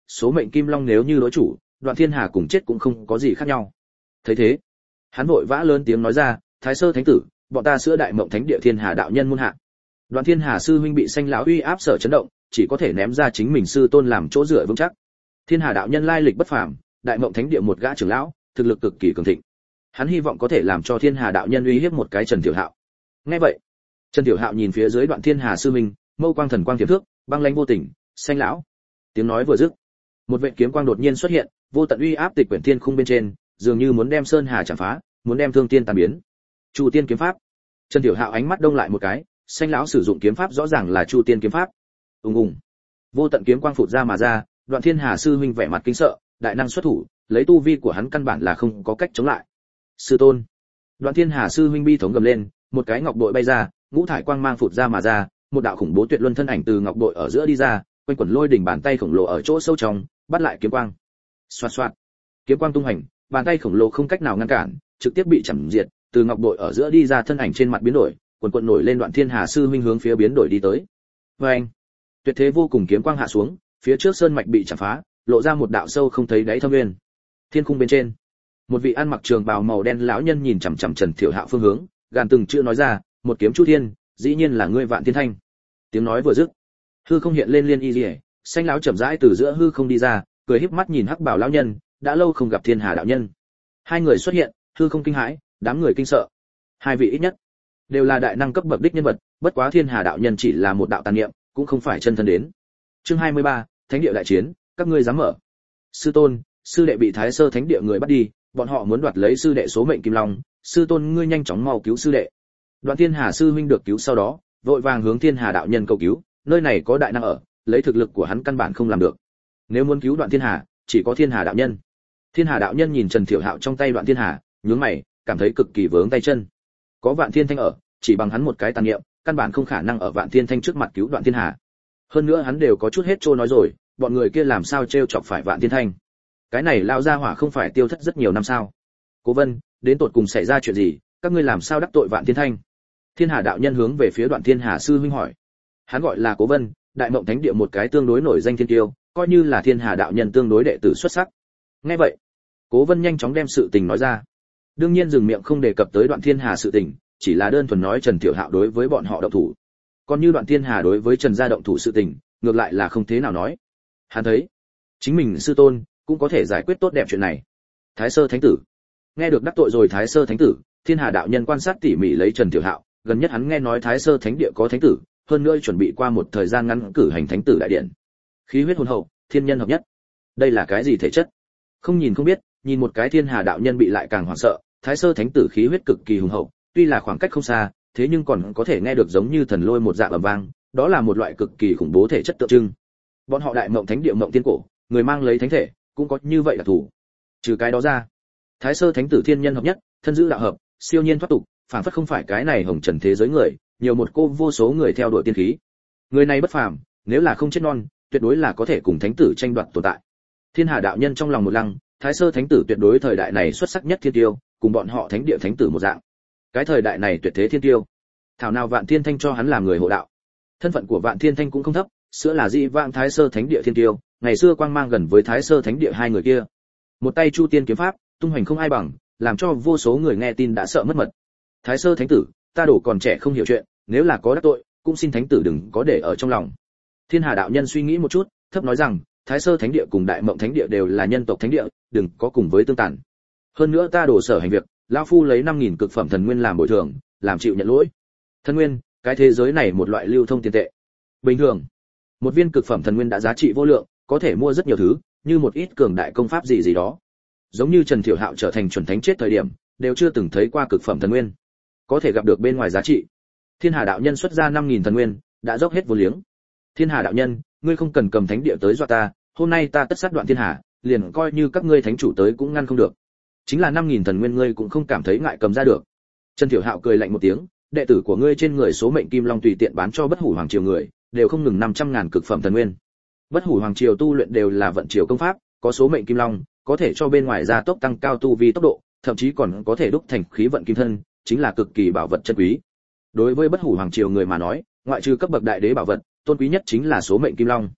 số mệnh kim long nếu như đối chủ, Đoạn Thiên Hà cùng chết cũng không có gì khác nhau. Thấy thế, hắn vội vã lớn tiếng nói ra, Thái Sơ Thánh tử, bọn ta sữa Đại Mộng Thánh địa Thiên Hà đạo nhân môn hạ. Đoạn Thiên Hà sư huynh bị Xanh lão uy áp sở chấn động, chỉ có thể ném ra chính mình sư tôn làm chỗ dựa vững chắc. Thiên Hà đạo nhân lai lịch bất phàm, Đại Mộng Thánh địa một gã trưởng lão, thực lực cực kỳ cường thịnh. Hắn hy vọng có thể làm cho Thiên Hà đạo nhân uy hiếp một cái Trần Tiểu Hạo. Nghe vậy, Trần Tiểu Hạo nhìn phía dưới Đoạn Thiên Hà sư huynh, mâu quang thần quang tiềm thước, băng lãnh vô tình, Xanh lão. Tiếng nói vừa dứt, một vệt kiếm quang đột nhiên xuất hiện, vô tận uy áp tịch quyển thiên khung bên trên, dường như muốn đem sơn hà chạm phá, muốn đem thương tiên tan biến. Chu Tiên kiếm pháp. Trần Tiểu Hạo ánh mắt đông lại một cái, Xanh lão sử dụng kiếm pháp rõ ràng là Chu Tiên kiếm pháp. Ùng ùng. Vô tận kiếm quang phụt ra mà ra, Đoạn Thiên Hà sư huynh vẻ mặt kính sợ, đại năng xuất thủ, lấy tu vi của hắn căn bản là không có cách chống lại. Sư tôn. Đoạn Thiên Hà sư huynh bi thống gầm lên, một cái ngọc bội bay ra, ngũ thải quang mang phụt ra mà ra, một đạo khủng bố tuyệt luân thân ảnh từ ngọc bội ở giữa đi ra, quanh quẩn lôi đỉnh bàn tay khổng lồ ở chỗ sâu trong, bắt lại kiếm quang. Xoạt xoạt. Kiếm quang tung hành, bàn tay khổng lồ không cách nào ngăn cản, trực tiếp bị chẩm diệt, từ ngọc bội ở giữa đi ra thân ảnh trên mặt biến đổi, quần quần nổi lên Đoạn Thiên Hà sư huynh hướng phía biến đổi đi tới. Oeng! Tuyệt thế vô cùng kiếm quang hạ xuống, phía trước sơn mạch bị chặt phá, lộ ra một đạo sâu không thấy đáy thâm nguyên. Thiên khung bên trên, một vị ăn mặc trường bào màu đen lão nhân nhìn chằm chằm Trần Tiểu Hạo phương hướng, gàn từng chữ nói ra, một kiếm chu thiên, dĩ nhiên là ngươi Vạn Thiên Thanh. Tiếng nói vừa dứt, hư không hiện lên liên y liễu, Xanh lão chậm rãi từ giữa hư không đi ra, cười híp mắt nhìn hắc bảo lão nhân, đã lâu không gặp Thiên Hà đạo nhân. Hai người xuất hiện, hư không kinh hãi, đám người kinh sợ. Hai vị ít nhất đều là đại năng cấp bậc đích nhân vật, bất quá Thiên Hà đạo nhân chỉ là một đạo tàn niệm, cũng không phải chân thân đến. Chương hai mươi ba, Thánh địa đại chiến, các ngươi dám mở? Sư tôn, sư đệ bị Thái Sơ Thánh địa người bắt đi, bọn họ muốn đoạt lấy sư đệ số mệnh kim long, sư tôn ngươi nhanh chóng mau cứu sư đệ. Đoạn Thiên Hà sư huynh được cứu sau đó, vội vàng hướng Thiên Hà đạo nhân cầu cứu, nơi này có đại năng ở, lấy thực lực của hắn căn bản không làm được. Nếu muốn cứu Đoạn Thiên Hà, chỉ có Thiên Hà đạo nhân. Thiên Hà đạo nhân nhìn Trần Tiểu Hạo trong tay Đoạn Thiên Hà, nhướng mày, cảm thấy cực kỳ vướng tay chân. Có Vạn Thiên Thanh ở, chỉ bằng hắn một cái tàn niệm, căn bản không khả năng ở Vạn Thiên Thanh trước mặt cứu Đoạn Thiên Hà. Hơn nữa hắn đều có chút hết trôi nói rồi, bọn người kia làm sao trêu chọc phải Vạn Thiên Thanh? Cái này lao ra hỏa không phải tiêu thất rất nhiều năm sao? Cố Vân, đến tột cùng xảy ra chuyện gì, các ngươi làm sao đắc tội Vạn Thiên Thanh? Thiên Hà đạo nhân hướng về phía Đoạn Thiên Hà sư huynh hỏi. Hắn gọi là Cố Vân, Đại Mộng Thánh địa một cái tương đối nổi danh thiên tiêu, coi như là Thiên Hà đạo nhân tương đối đệ tử xuất sắc. Nghe vậy, Cố Vân nhanh chóng đem sự tình nói ra. Đương nhiên dừng miệng không đề cập tới Đoạn Thiên Hà sự tình, chỉ là đơn thuần nói Trần Tiểu Hạo đối với bọn họ động thủ. Còn như Đoạn Thiên Hà đối với Trần gia động thủ sự tình, ngược lại là không thế nào nói. Hắn thấy, chính mình sư tôn cũng có thể giải quyết tốt đẹp chuyện này. Thái Sơ Thánh tử. Nghe được đắc tội rồi Thái Sơ Thánh tử, Thiên Hà đạo nhân quan sát tỉ mỉ lấy Trần Tiểu Hạo, gần nhất hắn nghe nói Thái Sơ Thánh địa có thánh tử, hơn nữa chuẩn bị qua một thời gian ngắn cử hành thánh tử đại điện. Khí huyết hồn hậu, thiên nhân hợp nhất. Đây là cái gì thể chất? Không nhìn không biết, nhìn một cái Thiên Hà đạo nhân bị lại càng hoảng sợ, Thái Sơ Thánh tử khí huyết cực kỳ hùng hậu, tuy là khoảng cách không xa, thế nhưng còn có thể nghe được giống như thần lôi một dạng ầm vang, đó là một loại cực kỳ khủng bố thể chất tượng trưng. Bọn họ Đại Mộng Thánh địa Mộng Tiên cổ, người mang lấy thánh thể, cũng có như vậy là thủ. Trừ cái đó ra, Thái Sơ Thánh tử thiên nhân hợp nhất, thân giữ đạo hợp, siêu nhiên thoát tục, phản phất không phải cái này hồng trần thế giới người, nhiều một cô vô số người theo đuổi tiên khí. Người này bất phàm, nếu là không chết non, tuyệt đối là có thể cùng thánh tử tranh đoạt tồn tại. Thiên Hà đạo nhân trong lòng một lăng, Thái Sơ Thánh tử tuyệt đối thời đại này xuất sắc nhất thiên tiêu, cùng bọn họ thánh địa thánh tử một dạng. Cái thời đại này tuyệt thế thiên tiêu, thảo nào Vạn Thiên Thanh cho hắn làm người hộ đạo. Thân phận của Vạn Thiên Thanh cũng không thấp, sữa là dị vãng Thái Sơ Thánh địa thiên tiêu, ngày xưa quang mang gần với Thái Sơ Thánh địa hai người kia. Một tay Chu Tiên kiếm pháp, tung hoành không ai bằng, làm cho vô số người nghe tin đã sợ mất mật. Thái Sơ Thánh tử, ta đổ còn trẻ không hiểu chuyện, nếu là có đắc tội, cũng xin thánh tử đừng có để ở trong lòng. Thiên Hà đạo nhân suy nghĩ một chút, thấp nói rằng, Thái Sơ Thánh địa cùng Đại Mộng Thánh địa đều là nhân tộc thánh địa, đừng có cùng với tương tàn. Hơn nữa ta đổ sở hành việc, lão phu lấy năm nghìn cực phẩm thần nguyên làm bồi thường, làm chịu nhận lỗi. Thần nguyên, cái thế giới này một loại lưu thông tiền tệ. Bình thường, một viên cực phẩm thần nguyên đã giá trị vô lượng, có thể mua rất nhiều thứ, như một ít cường đại công pháp gì gì đó. Giống như Trần Tiểu Hạo trở thành chuẩn thánh chết thời điểm, đều chưa từng thấy qua cực phẩm thần nguyên, có thể gặp được bên ngoài giá trị. Thiên Hà đạo nhân xuất ra năm nghìn thần nguyên, đã dốc hết vô liếng. Thiên Hà đạo nhân, ngươi không cần cầm thánh địa tới dọa ta, hôm nay ta tất sát Đoạn Thiên Hà, liền coi như các ngươi thánh chủ tới cũng ngăn không được. Chính là năm nghìn thần nguyên ngươi cũng không cảm thấy ngại cầm ra được. Trần Tiểu Hạo cười lạnh một tiếng, đệ tử của ngươi trên người số mệnh kim long tùy tiện bán cho Bất Hủ Hoàng triều người, đều không ngừng năm trăm ngàn cực phẩm thần nguyên. Bất Hủ Hoàng triều tu luyện đều là vận triều công pháp, có số mệnh kim long, có thể cho bên ngoài gia tốc tăng cao tu vi tốc độ, thậm chí còn có thể đúc thành khí vận kim thân, chính là cực kỳ bảo vật chân quý. Đối với Bất Hủ Hoàng triều người mà nói, ngoại trừ cấp bậc đại đế bảo vật, tôn quý nhất chính là số mệnh kim long.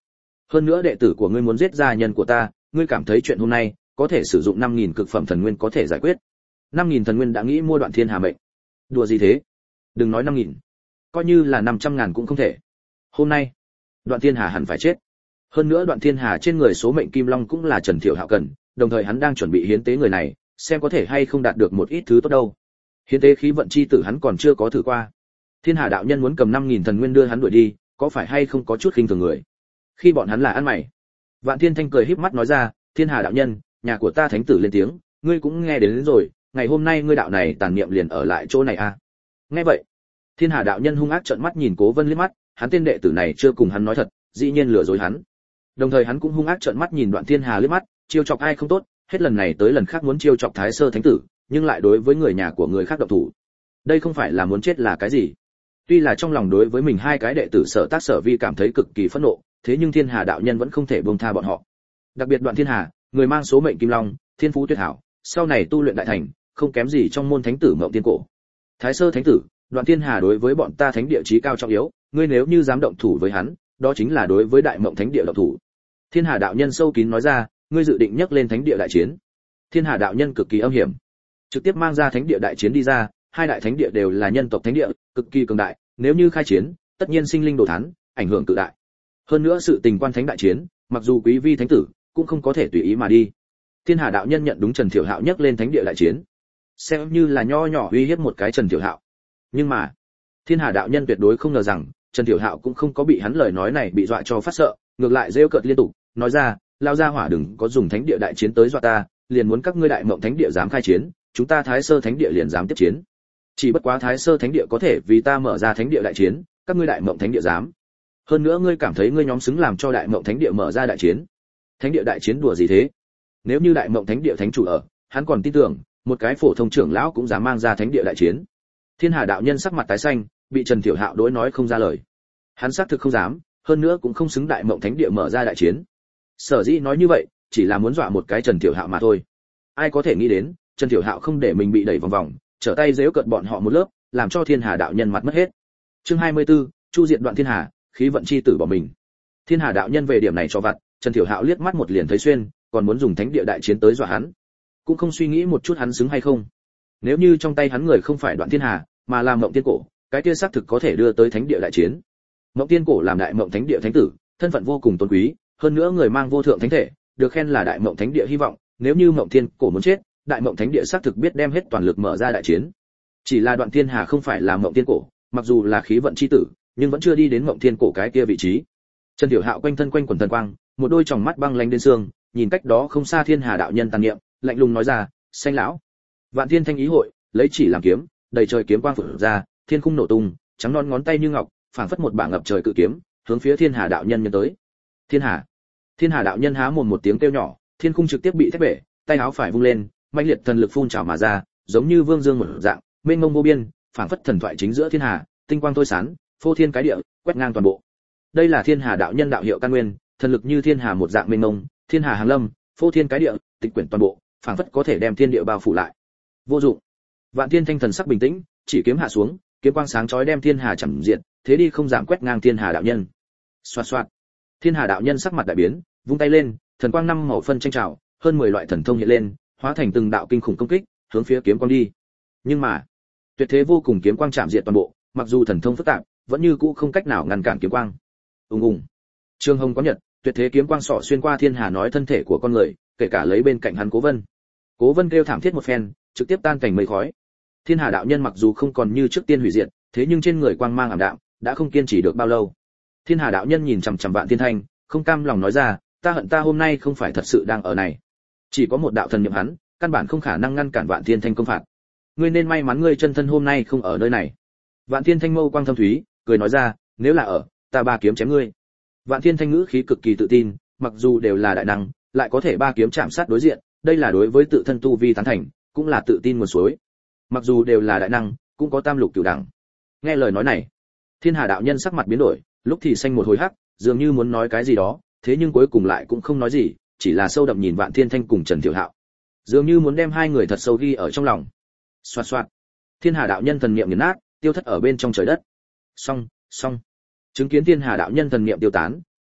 Hơn nữa đệ tử của ngươi muốn giết gia nhân của ta, ngươi cảm thấy chuyện hôm nay có thể sử dụng năm nghìn cực phẩm thần nguyên có thể giải quyết. năm nghìn thần nguyên đã nghĩ mua Đoạn Thiên Hà mệnh. Đùa gì thế? Đừng nói năm nghìn, coi như là năm trăm ngàn cũng không thể. Hôm nay, Đoạn Thiên Hà hẳn phải chết. Hơn nữa Đoạn Thiên Hà trên người số mệnh kim long cũng là Trần Thiểu Hạo cần, đồng thời hắn đang chuẩn bị hiến tế người này, xem có thể hay không đạt được một ít thứ tốt đâu. Hiến tế khí vận chi tử hắn còn chưa có thử qua. Thiên Hà đạo nhân muốn cầm năm nghìn thần nguyên đưa hắn đuổi đi, có phải hay không có chút khinh thường người? Khi bọn hắn là ăn mày. Vạn Thiên Thanh cười híp mắt nói ra, Thiên Hà đạo nhân, nhà của ta thánh tử lên tiếng, ngươi cũng nghe đến, đến rồi, ngày hôm nay ngươi đạo này tàn niệm liền ở lại chỗ này à? Nghe vậy, Thiên Hà đạo nhân hung ác trợn mắt nhìn Cố Vân liếc mắt, hắn tên đệ tử này chưa cùng hắn nói thật, dĩ nhiên lừa dối hắn. Đồng thời hắn cũng hung ác trợn mắt nhìn Đoạn Thiên Hà liếc mắt, chiêu chọc ai không tốt, hết lần này tới lần khác muốn chiêu chọc Thái Sơ thánh tử, nhưng lại đối với người nhà của người khác động thủ. Đây không phải là muốn chết là cái gì? Tuy là trong lòng đối với mình hai cái đệ tử Sở Tác Sở Vi cảm thấy cực kỳ phẫn nộ, thế nhưng Thiên Hà đạo nhân vẫn không thể buông tha bọn họ. Đặc biệt Đoạn Thiên Hà, người mang số mệnh kim long, thiên phú tuyệt hảo, sau này tu luyện đại thành, không kém gì trong môn thánh tử Mộng Tiên Cổ. Thái Sơ thánh tử, Đoạn Thiên Hà đối với bọn ta thánh địa chí cao trọng yếu, ngươi nếu như dám động thủ với hắn, đó chính là đối với đại Mộng thánh địa động thủ. Thiên Hà đạo nhân sâu kín nói ra, ngươi dự định nhắc lên thánh địa đại chiến. Thiên Hà đạo nhân cực kỳ âm hiểm, trực tiếp mang ra thánh địa đại chiến đi ra, hai đại thánh địa đều là nhân tộc thánh địa, cực kỳ cường đại, nếu như khai chiến, tất nhiên sinh linh đồ thán, ảnh hưởng cự đại. Hơn nữa sự tình quan thánh đại chiến, mặc dù quý vi thánh tử, cũng không có thể tùy ý mà đi. Thiên Hà đạo nhân nhận đúng Trần Thiểu Hạo nhắc lên thánh địa đại chiến, xem như là nho nhỏ uy hiếp một cái Trần Thiểu Hạo. Nhưng mà, Thiên Hà đạo nhân tuyệt đối không ngờ rằng, Trần Thiểu Hạo cũng không có bị hắn lời nói này bị dọa cho phát sợ, ngược lại rêu cợt liên tục, nói ra, lao ra hỏa đừng có dùng thánh địa đại chiến tới dọa ta, liền muốn các ngươi đại Mộng thánh địa dám khai chiến, chúng ta Thái Sơ thánh địa liền dám tiếp chiến. Chỉ bất quá Thái Sơ thánh địa có thể vì ta mở ra thánh địa đại chiến, các ngươi đại Mộng thánh địa dám. Hơn nữa ngươi cảm thấy ngươi nhóm xứng làm cho đại Mộng thánh địa mở ra đại chiến? Thánh địa đại chiến đùa gì thế? Nếu như đại Mộng thánh địa thánh chủ ở, hắn còn tin tưởng, một cái phổ thông trưởng lão cũng dám mang ra thánh địa đại chiến. Thiên Hà đạo nhân sắc mặt tái xanh, bị Trần Thiểu Hạo đối nói không ra lời. Hắn xác thực không dám, hơn nữa cũng không xứng đại Mộng thánh địa mở ra đại chiến. Sở dĩ nói như vậy, chỉ là muốn dọa một cái Trần Thiểu Hạo mà thôi. Ai có thể nghĩ đến, Trần Thiểu Hạo không để mình bị đẩy vòng vòng, trở tay giễu cợt bọn họ một lớp, làm cho Thiên Hà đạo nhân mặt mất hết. Chương hai mươi tư, Chu Diệt Đoạn Thiên Hà, khí vận chi tử bỏ mình. Thiên Hà đạo nhân về điểm này cho vặt, Trần Thiểu Hạo liếc mắt một liền thấy xuyên, còn muốn dùng thánh địa đại chiến tới dọa hắn, cũng không suy nghĩ một chút hắn xứng hay không. Nếu như trong tay hắn người không phải Đoạn Thiên Hà, mà là Mộng Tiên Cổ, cái kia xác thực có thể đưa tới thánh địa đại chiến. Mộng Tiên Cổ làm đại Mộng thánh địa thánh tử, thân phận vô cùng tôn quý, hơn nữa người mang vô thượng thánh thể, được khen là đại Mộng thánh địa hy vọng, nếu như Mộng Tiên Cổ muốn chết, đại Mộng thánh địa xác thực biết đem hết toàn lực mở ra đại chiến. Chỉ là Đoạn Thiên Hà không phải là Mộng Tiên Cổ, mặc dù là khí vận chi tử, nhưng vẫn chưa đi đến Mộng Tiên Cổ cái kia vị trí. Trần Tiểu Hạo quanh thân quanh quần thần quang, một đôi tròng mắt băng lãnh đến xương, nhìn cách đó không xa Thiên Hà đạo nhân tàn niệm, lạnh lùng nói ra, "Xanh lão." Vạn Thiên Thanh ý hội, lấy chỉ làm kiếm, đầy trời kiếm quang phụt ra, thiên khung nổ tung, trắng non ngón tay như ngọc, phảng phất một bảng ngập trời cự kiếm, hướng phía Thiên Hà đạo nhân nhân tới. Thiên Hà. Thiên Hà đạo nhân há mồm một tiếng kêu nhỏ, thiên khung trực tiếp bị thét bể, tay áo phải vung lên, mãnh liệt thần lực phun trào mà ra, giống như vương dương một dạng, mênh mông vô biên, phảng phất thần thoại chính giữa thiên hà, tinh quang tôi sáng, phô thiên cái địa, quét ngang toàn bộ. Đây là Thiên Hà đạo nhân đạo hiệu căn nguyên, thần lực như thiên hà một dạng mênh mông, thiên hà hàng lâm, phô thiên cái địa, tịch quyển toàn bộ, phảng phất có thể đem thiên địa bao phủ lại. Vô dụng. Vạn Thiên Thanh thần sắc bình tĩnh, chỉ kiếm hạ xuống, kiếm quang sáng chói đem thiên hà chằm diện, thế đi không giảm quét ngang Thiên Hà đạo nhân. Xoạt xoạt. Thiên Hà đạo nhân sắc mặt đại biến, vung tay lên, thần quang năm màu phân tranh trào, hơn mười loại thần thông hiện lên, hóa thành từng đạo kinh khủng công kích, hướng phía kiếm quang đi. Nhưng mà, tuyệt thế vô cùng kiếm quang chạm diện toàn bộ, mặc dù thần thông phức tạp, vẫn như cũ không cách nào ngăn cản kiếm quang. Ùng ùng. Trường Hồng có nhật, tuyệt thế kiếm quang xỏ xuyên qua Thiên Hà nói thân thể của con người, kể cả lấy bên cạnh hắn Cố Vân. Cố Vân kêu thảm thiết một phen, trực tiếp tan thành mây khói. Thiên Hà đạo nhân mặc dù không còn như trước tiên hủy diệt, thế nhưng trên người quang mang ảm đạm, đã không kiên trì được bao lâu. Thiên Hà đạo nhân nhìn chằm chằm Vạn Thiên Thanh, không cam lòng nói ra, ta hận ta hôm nay không phải thật sự đang ở này. Chỉ có một đạo thần niệm hắn, căn bản không khả năng ngăn cản Vạn Thiên Thanh công phạt. Ngươi nên may mắn ngươi chân thân hôm nay không ở nơi này. Vạn Thiên Thanh mâu quang thâm thúy, cười nói ra, nếu là ở, ta ba kiếm chém ngươi. Vạn Thiên Thanh ngữ khí cực kỳ tự tin, mặc dù đều là đại năng, lại có thể ba kiếm chạm sát đối diện, đây là đối với tự thân tu vi tán thành, cũng là tự tin nguồn suối. Mặc dù đều là đại năng, cũng có tam lục cửu đẳng. Nghe lời nói này, Thiên Hà đạo nhân sắc mặt biến đổi, lúc thì xanh một hồi hắc, dường như muốn nói cái gì đó, thế nhưng cuối cùng lại cũng không nói gì, chỉ là sâu đậm nhìn Vạn Thiên Thanh cùng Trần Tiểu Hạo, dường như muốn đem hai người thật sâu ghi ở trong lòng. Xoạt xoạt. Thiên Hà đạo nhân thần niệm nghiền nát, tiêu thất ở bên trong trời đất. Xong, xong. Chứng kiến Thiên Hà đạo nhân thần niệm tiêu tán,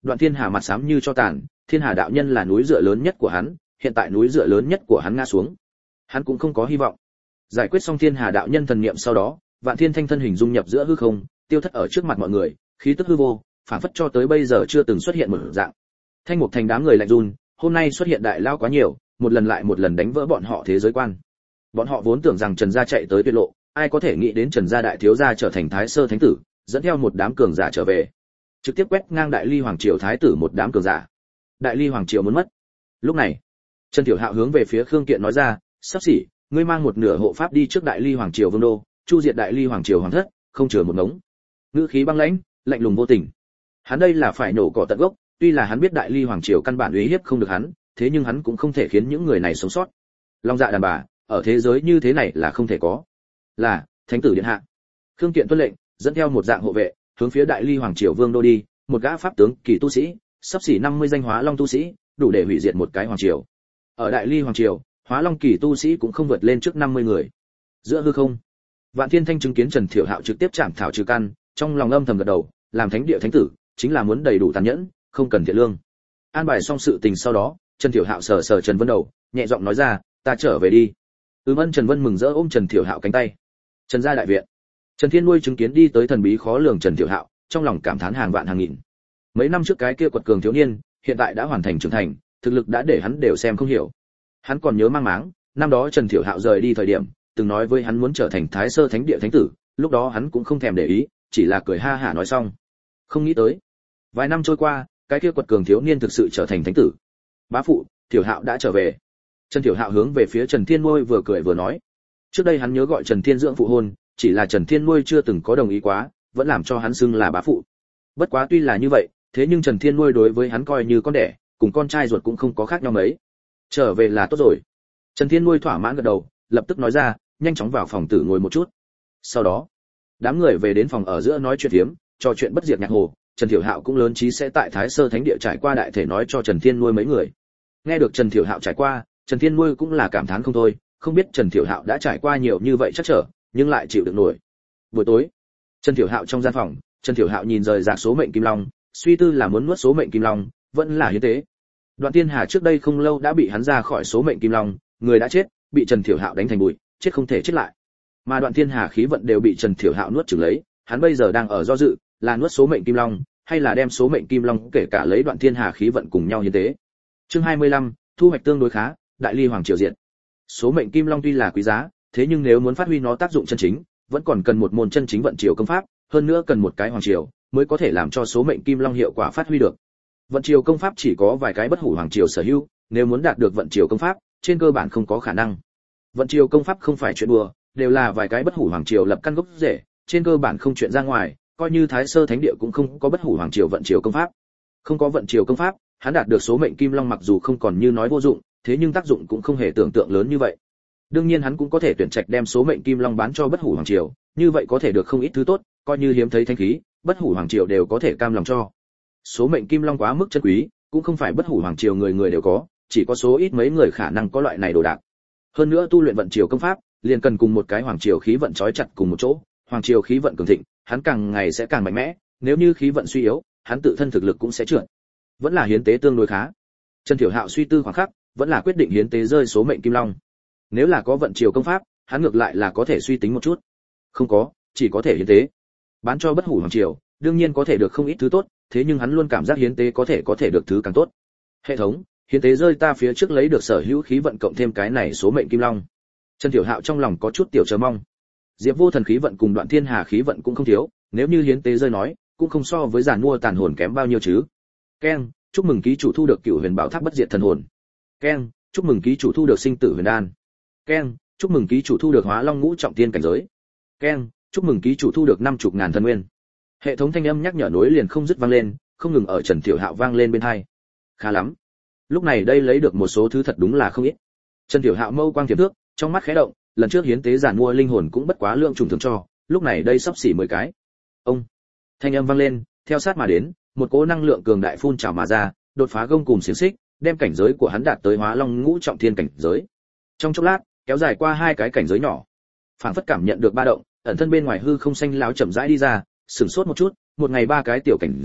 Đoạn Thiên Hà mặt xám như cho tàn, Thiên Hà đạo nhân là núi dựa lớn nhất của hắn, hiện tại núi dựa lớn nhất của hắn ngã xuống, hắn cũng không có hy vọng. Giải quyết xong Thiên Hà đạo nhân thần niệm sau đó, Vạn Thiên Thanh thân hình dung nhập giữa hư không, tiêu thất ở trước mặt mọi người, khí tức hư vô, phản phất cho tới bây giờ chưa từng xuất hiện một dạng. Thanh Mục Thành đám người lạnh run, hôm nay xuất hiện đại lao quá nhiều, một lần lại một lần đánh vỡ bọn họ thế giới quan. Bọn họ vốn tưởng rằng Trần gia chạy tới tuyệt lộ, ai có thể nghĩ đến Trần gia đại thiếu gia trở thành Thái Sơ Thánh tử, dẫn theo một đám cường giả trở về, trực tiếp quét ngang Đại Ly Hoàng triều thái tử một đám cường giả. Đại Ly Hoàng triều muốn mất. Lúc này, Trần Tiểu Hạo hướng về phía Khương Kiện nói ra, "Sắp xỉ, ngươi mang một nửa hộ pháp đi trước Đại Ly Hoàng triều vương đô, chu diệt Đại Ly Hoàng triều hoàng thất, không chừa một ngống." Ngữ khí băng lãnh, lạnh lùng vô tình. Hắn đây là phải nổ cỏ tận gốc, tuy là hắn biết Đại Ly Hoàng triều căn bản uy hiếp không được hắn, thế nhưng hắn cũng không thể khiến những người này sống sót. Long dạ đàn bà, ở thế giới như thế này là không thể có. Là, Thánh tử điện hạ. Khương Kiện tuân lệnh, dẫn theo một dạng hộ vệ, hướng phía Đại Ly Hoàng triều vương đô đi, một gã pháp tướng kỳ tu sĩ, sắp xỉ năm mươi danh hóa long tu sĩ, đủ để hủy diệt một cái hoàng triều. Ở Đại Ly Hoàng triều, hóa long kỳ tu sĩ cũng không vượt lên trước năm mươi người. Giữa hư không, Vạn Thiên Thanh chứng kiến Trần Thiểu Hạo trực tiếp chạm thảo trừ căn, trong lòng âm thầm gật đầu, làm thánh địa thánh tử, chính là muốn đầy đủ tàn nhẫn, không cần thiện lương. An bài xong sự tình sau đó, Trần Thiểu Hạo sờ sờ Trần Vân đầu, nhẹ giọng nói ra, "Ta trở về đi." Ừm ân. Trần Vân mừng rỡ ôm Trần Thiểu Hạo cánh tay. Trần gia đại viện, Trần Thiên Nuôi chứng kiến đi tới thần bí khó lường Trần Thiểu Hạo, trong lòng cảm thán hàng vạn hàng nghìn. Mấy năm trước cái kia quật cường thiếu niên, hiện tại đã hoàn thành trưởng thành, thực lực đã để hắn đều xem không hiểu. Hắn còn nhớ mang máng, năm đó Trần Thiểu Hạo rời đi thời điểm, từng nói với hắn muốn trở thành Thái Sơ Thánh địa thánh tử, lúc đó hắn cũng không thèm để ý, chỉ là cười ha hả nói xong. Không nghĩ tới, vài năm trôi qua, cái kia quật cường thiếu niên thực sự trở thành thánh tử. Bá phụ, Thiểu Hạo đã trở về. Trần Thiểu Hạo hướng về phía Trần Thiên Nuôi vừa cười vừa nói. Trước đây hắn nhớ gọi Trần Thiên Dưỡng phụ hôn, chỉ là Trần Thiên Nuôi chưa từng có đồng ý quá, vẫn làm cho hắn xưng là bá phụ. Bất quá tuy là như vậy, thế nhưng Trần Thiên Nuôi đối với hắn coi như con đẻ, cùng con trai ruột cũng không có khác nhau mấy. Trở về là tốt rồi. Trần Thiên Nuôi thỏa mãn gật đầu, lập tức nói ra, nhanh chóng vào phòng tử ngồi một chút. Sau đó, đám người về đến phòng ở giữa nói chuyện phiếm, trò chuyện bất diệt nhạc hồ. Trần Thiểu Hạo cũng lớn chí sẽ tại Thái Sơ Thánh địa trải qua đại thể nói cho Trần Thiên Nuôi mấy người. Nghe được Trần Thiểu Hạo trải qua, Trần Thiên Nuôi cũng là cảm thán không thôi, không biết Trần Thiểu Hạo đã trải qua nhiều như vậy chắc trở, nhưng lại chịu được nổi. Buổi tối, Trần Thiểu Hạo trong gian phòng, Trần Thiểu Hạo nhìn rời rạc số mệnh kim long, suy tư là muốn nuốt số mệnh kim long, vẫn là hiến tế. Đoạn Tiên Hà trước đây không lâu đã bị hắn ra khỏi số mệnh kim long, người đã chết, bị Trần Thiểu Hạo đánh thành bụi, chết không thể chết lại. Mà Đoạn Tiên Hà khí vận đều bị Trần Thiểu Hạo nuốt chửng lấy, hắn bây giờ đang ở do dự, là nuốt số mệnh kim long, hay là đem số mệnh kim long kể cả lấy Đoạn Tiên Hà khí vận cùng nhau hiến tế. Chương hai mươi lăm, thu hoạch tương đối khá, Đại Ly Hoàng triều diện. Số mệnh kim long tuy là quý giá, thế nhưng nếu muốn phát huy nó tác dụng chân chính, vẫn còn cần một môn chân chính vận triều công pháp, hơn nữa cần một cái hoàng triều mới có thể làm cho số mệnh kim long hiệu quả phát huy được. Vận triều công pháp chỉ có vài cái bất hủ hoàng triều sở hữu, nếu muốn đạt được vận triều công pháp, trên cơ bản không có khả năng. Vận triều công pháp không phải chuyện đùa, đều là vài cái bất hủ hoàng triều lập căn gốc rễ, trên cơ bản không chuyện ra ngoài, coi như Thái Sơ Thánh địa cũng không có bất hủ hoàng triều vận triều công pháp. Không có vận triều công pháp, hắn đạt được số mệnh kim long mặc dù không còn như nói vô dụng, thế nhưng tác dụng cũng không hề tưởng tượng lớn như vậy. Đương nhiên hắn cũng có thể tuyển trạch đem số mệnh kim long bán cho bất hủ hoàng triều, như vậy có thể được không ít thứ tốt, coi như hiếm thấy thanh khí, bất hủ hoàng triều đều có thể cam lòng cho. Số mệnh kim long quá mức chân quý, cũng không phải bất hủ hoàng triều người người đều có, chỉ có số ít mấy người khả năng có loại này đồ đạc. Hơn nữa tu luyện vận triều công pháp, liền cần cùng một cái hoàng triều khí vận trói chặt cùng một chỗ, hoàng triều khí vận cường thịnh, hắn càng ngày sẽ càng mạnh mẽ, nếu như khí vận suy yếu, hắn tự thân thực lực cũng sẽ trượt. Vẫn là hiến tế tương đối khá. Trần Thiểu Hạo suy tư khoảng khắc, vẫn là quyết định hiến tế rơi số mệnh kim long. Nếu là có vận triều công pháp, hắn ngược lại là có thể suy tính một chút. Không có, chỉ có thể hiến tế. Bán cho bất hủ hoàng triều, đương nhiên có thể được không ít thứ tốt, thế nhưng hắn luôn cảm giác hiến tế có thể có thể được thứ càng tốt. Hệ thống, hiến tế rơi ta phía trước lấy được sở hữu khí vận cộng thêm cái này số mệnh kim long. Trần Thiểu Hạo trong lòng có chút tiểu chờ mong. Diệp Vô Thần khí vận cùng Đoạn Thiên Hà khí vận cũng không thiếu, nếu như hiến tế rơi nói, cũng không so với giản mua tàn hồn kém bao nhiêu chứ. Keng, chúc mừng ký chủ thu được Cửu Huyền Bảo Tháp bất diệt thần hồn. Keng, chúc mừng ký chủ thu được Sinh Tử Huyền Đan. Keng, chúc mừng ký chủ thu được Hóa Long Ngũ Trọng Thiên cảnh giới. Keng, chúc mừng ký chủ thu được năm chục ngàn thần nguyên. Hệ thống thanh âm nhắc nhở nối liền không dứt vang lên, không ngừng ở Trần Thiểu Hạo vang lên bên tai. Khá lắm. Lúc này đây lấy được một số thứ thật đúng là không ít. Trần Thiểu Hạo mâu quang tiềm thước, trong mắt khẽ động, lần trước hiến tế giản mua linh hồn cũng bất quá lượng trùng thường cho, lúc này đây sắp xỉ mười cái. Ông. Thanh âm vang lên, theo sát mà đến, một cỗ năng lượng cường đại phun trào mà ra, đột phá gông cùm xiển xích, đem cảnh giới của hắn đạt tới Hóa Long Ngũ Trọng Thiên cảnh giới. Trong chốc lát, kéo dài qua hai cái cảnh giới nhỏ. Phảng phất cảm nhận được ba động, ẩn thân bên ngoài hư không xanh láo chậm rãi đi ra, sửng sốt một chút, một ngày ba cái tiểu cảnh giới,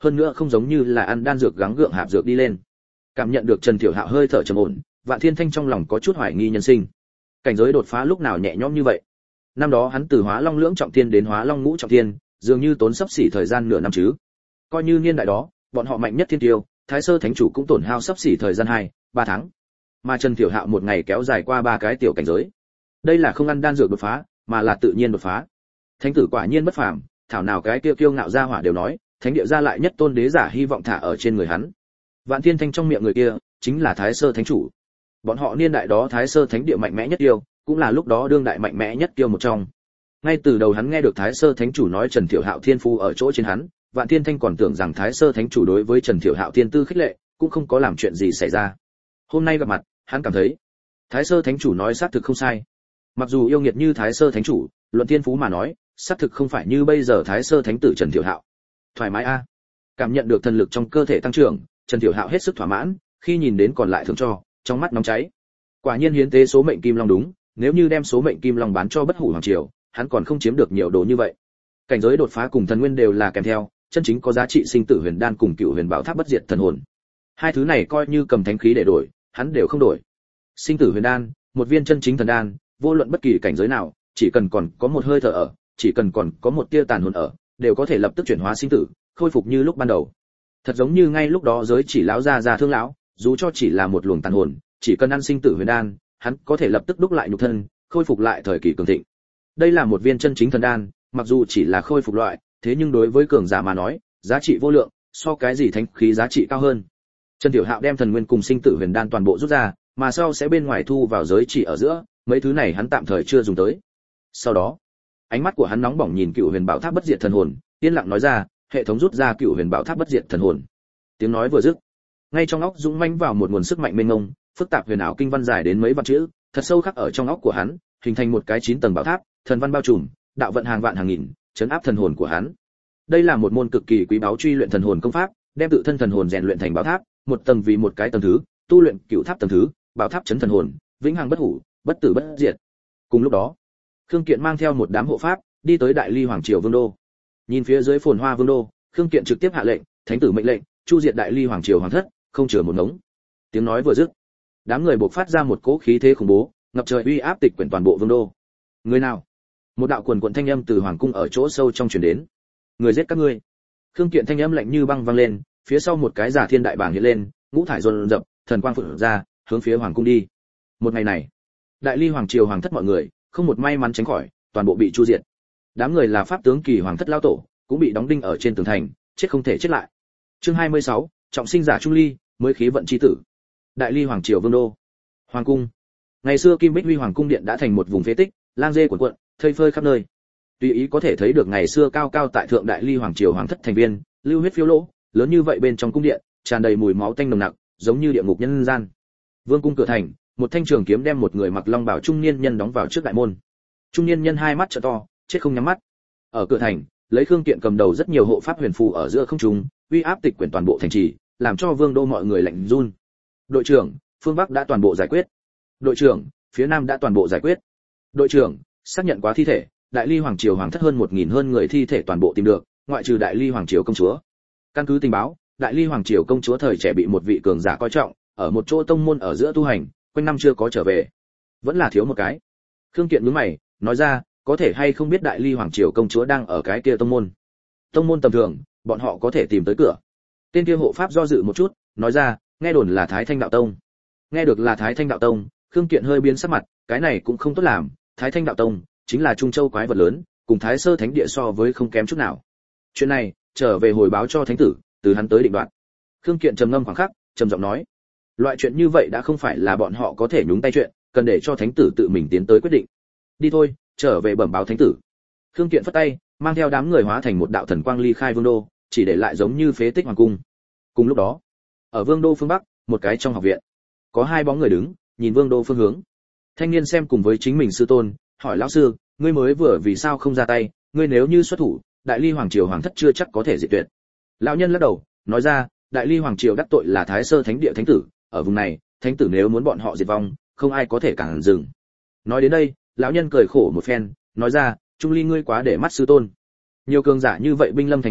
hơn nữa không giống như là ăn đan dược gắng gượng hạp dược đi lên. Cảm nhận được Trần Thiểu Hạo hơi thở trầm ổn, Vạn Thiên Thanh trong lòng có chút hoài nghi nhân sinh. Cảnh giới đột phá lúc nào nhẹ nhõm như vậy? Năm đó hắn từ Hóa Long Lưỡng trọng thiên đến Hóa Long Ngũ trọng thiên, dường như tốn sắp xỉ thời gian nửa năm chứ. Coi như niên đại đó, bọn họ mạnh nhất thiên tiêu, Thái Sơ Thánh chủ cũng tổn hao sắp xỉ thời gian hai, ba tháng. Mà Trần Thiểu Hạo một ngày kéo dài qua ba cái tiểu cảnh giới. Đây là không ăn đan dược đột phá, mà là tự nhiên đột phá. Thánh tử quả nhiên bất phàm, thảo nào cái kia kiêu ngạo gia hỏa đều nói, thánh địa gia lại nhất tôn đế giả hy vọng thả ở trên người hắn. Vạn Thiên Thanh trong miệng người kia chính là Thái Sơ Thánh chủ. Bọn họ niên đại đó Thái Sơ Thánh địa mạnh mẽ nhất yêu, cũng là lúc đó đương đại mạnh mẽ nhất tiêu một trong. Ngay từ đầu hắn nghe được Thái Sơ Thánh chủ nói Trần Thiểu Hạo thiên phu ở chỗ trên hắn, Vạn Thiên Thanh còn tưởng rằng Thái Sơ Thánh chủ đối với Trần Thiểu Hạo thiên tư khích lệ, cũng không có làm chuyện gì xảy ra. Hôm nay gặp mặt, hắn cảm thấy Thái Sơ Thánh chủ nói xác thực không sai. Mặc dù yêu nghiệt như Thái Sơ Thánh chủ, luận thiên phú mà nói, xác thực không phải như bây giờ Thái Sơ Thánh tử Trần Thiểu Hạo. Thoải mái a. Cảm nhận được thần lực trong cơ thể tăng trưởng, Trần Thiểu Hạo hết sức thỏa mãn, khi nhìn đến còn lại thường cho, trong mắt nóng cháy. Quả nhiên hiến tế số mệnh kim long đúng, nếu như đem số mệnh kim long bán cho Bất Hủ hoàng triều, hắn còn không chiếm được nhiều đồ như vậy. Cảnh giới đột phá cùng thần nguyên đều là kèm theo, chân chính có giá trị sinh tử huyền đan cùng cựu huyền bảo tháp bất diệt thần hồn. Hai thứ này coi như cầm thánh khí để đổi, hắn đều không đổi. Sinh tử huyền đan, một viên chân chính thần đan, vô luận bất kỳ cảnh giới nào, chỉ cần còn có một hơi thở ở, chỉ cần còn có một tia tàn hồn ở, đều có thể lập tức chuyển hóa sinh tử, khôi phục như lúc ban đầu. Thật giống như ngay lúc đó giới chỉ lão gia gia thương lão, dù cho chỉ là một luồng tàn hồn, chỉ cần ăn sinh tử huyền đan, hắn có thể lập tức đúc lại nhục thân, khôi phục lại thời kỳ cường thịnh. Đây là một viên chân chính thần đan, mặc dù chỉ là khôi phục loại, thế nhưng đối với cường giả mà nói, giá trị vô lượng, so cái gì thánh khí giá trị cao hơn. Trần Tiểu Hạo đem thần nguyên cùng sinh tử huyền đan toàn bộ rút ra, mà sau sẽ bên ngoài thu vào giới chỉ ở giữa, mấy thứ này hắn tạm thời chưa dùng tới. Sau đó, ánh mắt của hắn nóng bỏng nhìn cựu huyền bảo tháp bất diệt thần hồn, yên lặng nói ra, hệ thống rút ra cựu huyền bảo tháp bất diệt thần hồn. Tiếng nói vừa dứt, ngay trong óc dũng mãnh vào một nguồn sức mạnh mênh mông, phức tạp huyền ảo kinh văn dài đến mấy vạn chữ, thật sâu khắc ở trong óc của hắn, hình thành một cái chín tầng bảo tháp, thần văn bao trùm, đạo vận hàng vạn hàng nghìn, chấn áp thần hồn của hắn. Đây là một môn cực kỳ quý báu truy luyện thần hồn công pháp, đem tự thân thần hồn rèn luyện thành bảo tháp, một tầng vì một cái tầng thứ, tu luyện cựu tháp tầng thứ, bảo tháp chấn thần hồn, vĩnh hằng bất hủ, bất tử bất diệt. Cùng lúc đó, Khương Kiện mang theo một đám hộ pháp, đi tới Đại Ly hoàng triều vương đô. Nhìn phía dưới phồn hoa vương đô, Khương Kiện trực tiếp hạ lệnh, thánh tử mệnh lệnh, chu diệt Đại Ly hoàng triều hoàng thất, không chừa một ngống. Tiếng nói vừa dứt, đám người bộc phát ra một cỗ khí thế khủng bố, ngập trời uy áp tịch quyển toàn bộ vương đô. Người nào? Một đạo quần quần thanh âm từ hoàng cung ở chỗ sâu trong truyền đến. Người giết các ngươi. Khương Kiện thanh âm lạnh như băng vang lên, phía sau một cái giả thiên đại bảng hiện lên, ngũ thải dồn dập, thần quang phượng ra, hướng phía hoàng cung đi. Một ngày này, Đại Ly hoàng triều hoàng thất mọi người, không một may mắn tránh khỏi, toàn bộ bị chu diệt. Đám người là pháp tướng kỳ hoàng thất lao tổ, cũng bị đóng đinh ở trên tường thành, chết không thể chết lại. Chương hai mươi sáu, trọng sinh giả trung ly, mới khí vận chi tử. Đại Ly hoàng triều vương đô. Hoàng cung. Ngày xưa Kim Bích Huy hoàng cung điện đã thành một vùng phế tích, lang dê cuộn cuộn, thây phơi khắp nơi. Tùy ý có thể thấy được ngày xưa cao cao tại thượng Đại Ly hoàng triều hoàng thất thành viên, lưu huyết phiêu lỗ, lớn như vậy bên trong cung điện, tràn đầy mùi máu tanh nồng nặc, giống như địa ngục nhân gian. Vương cung cửa thành, một thanh trường kiếm đem một người mặc long bào trung niên nhân đóng vào trước đại môn. Trung niên nhân hai mắt trợ to, chết không nhắm mắt. Ở cửa thành, lấy Khương Kiện cầm đầu rất nhiều hộ pháp huyền phù ở giữa không trung, uy áp tịch quyển toàn bộ thành trì, làm cho vương đô mọi người lạnh run. Đội trưởng, phương Bắc đã toàn bộ giải quyết. Đội trưởng, phía Nam đã toàn bộ giải quyết. Đội trưởng, xác nhận quá thi thể, Đại Ly hoàng triều hoàng thất hơn một nghìn hơn người thi thể toàn bộ tìm được, ngoại trừ Đại Ly hoàng triều công chúa. Căn cứ tình báo, Đại Ly hoàng triều công chúa thời trẻ bị một vị cường giả coi trọng, ở một chỗ tông môn ở giữa tu hành, quanh năm chưa có trở về. Vẫn là thiếu một cái. Khương Kiện nhướng mày, nói ra, có thể hay không biết Đại Ly hoàng triều công chúa đang ở cái kia tông môn. Tông môn tầm thường, bọn họ có thể tìm tới cửa. Tên kia hộ pháp do dự một chút, nói ra, nghe đồn là Thái Thanh đạo tông. Nghe được là Thái Thanh đạo tông, Khương Kiện hơi biến sắc mặt, cái này cũng không tốt làm, Thái Thanh đạo tông chính là Trung Châu quái vật lớn, cùng Thái Sơ Thánh địa so với không kém chút nào. Chuyện này, trở về hồi báo cho thánh tử, từ hắn tới định đoạt. Khương Kiện trầm ngâm khoảng khắc, trầm giọng nói, loại chuyện như vậy đã không phải là bọn họ có thể nhúng tay chuyện, cần để cho thánh tử tự mình tiến tới quyết định. Đi thôi, trở về bẩm báo thánh tử. Khương Kiện phất tay, mang theo đám người hóa thành một đạo thần quang ly khai vương đô, chỉ để lại giống như phế tích hoàng cung. Cùng lúc đó, ở vương đô phương bắc, một cái trong học viện, có hai bóng người đứng, nhìn vương đô phương hướng. Thanh niên xem cùng với chính mình sư tôn, hỏi lão sư, ngươi mới vừa vì sao không ra tay, ngươi nếu như xuất thủ, Đại Ly hoàng triều hoàng thất chưa chắc có thể diệt tuyệt. Lão nhân lắc đầu, nói ra, Đại Ly hoàng triều đắc tội là Thái Sơ Thánh địa thánh tử, ở vùng này, thánh tử nếu muốn bọn họ diệt vong, không ai có thể cản dừng. Nói đến đây, lão nhân cười khổ một phen, nói ra, Trung Ly ngươi quá để mắt sư tôn. Nhiều cường giả như vậy binh lâm thành hạ,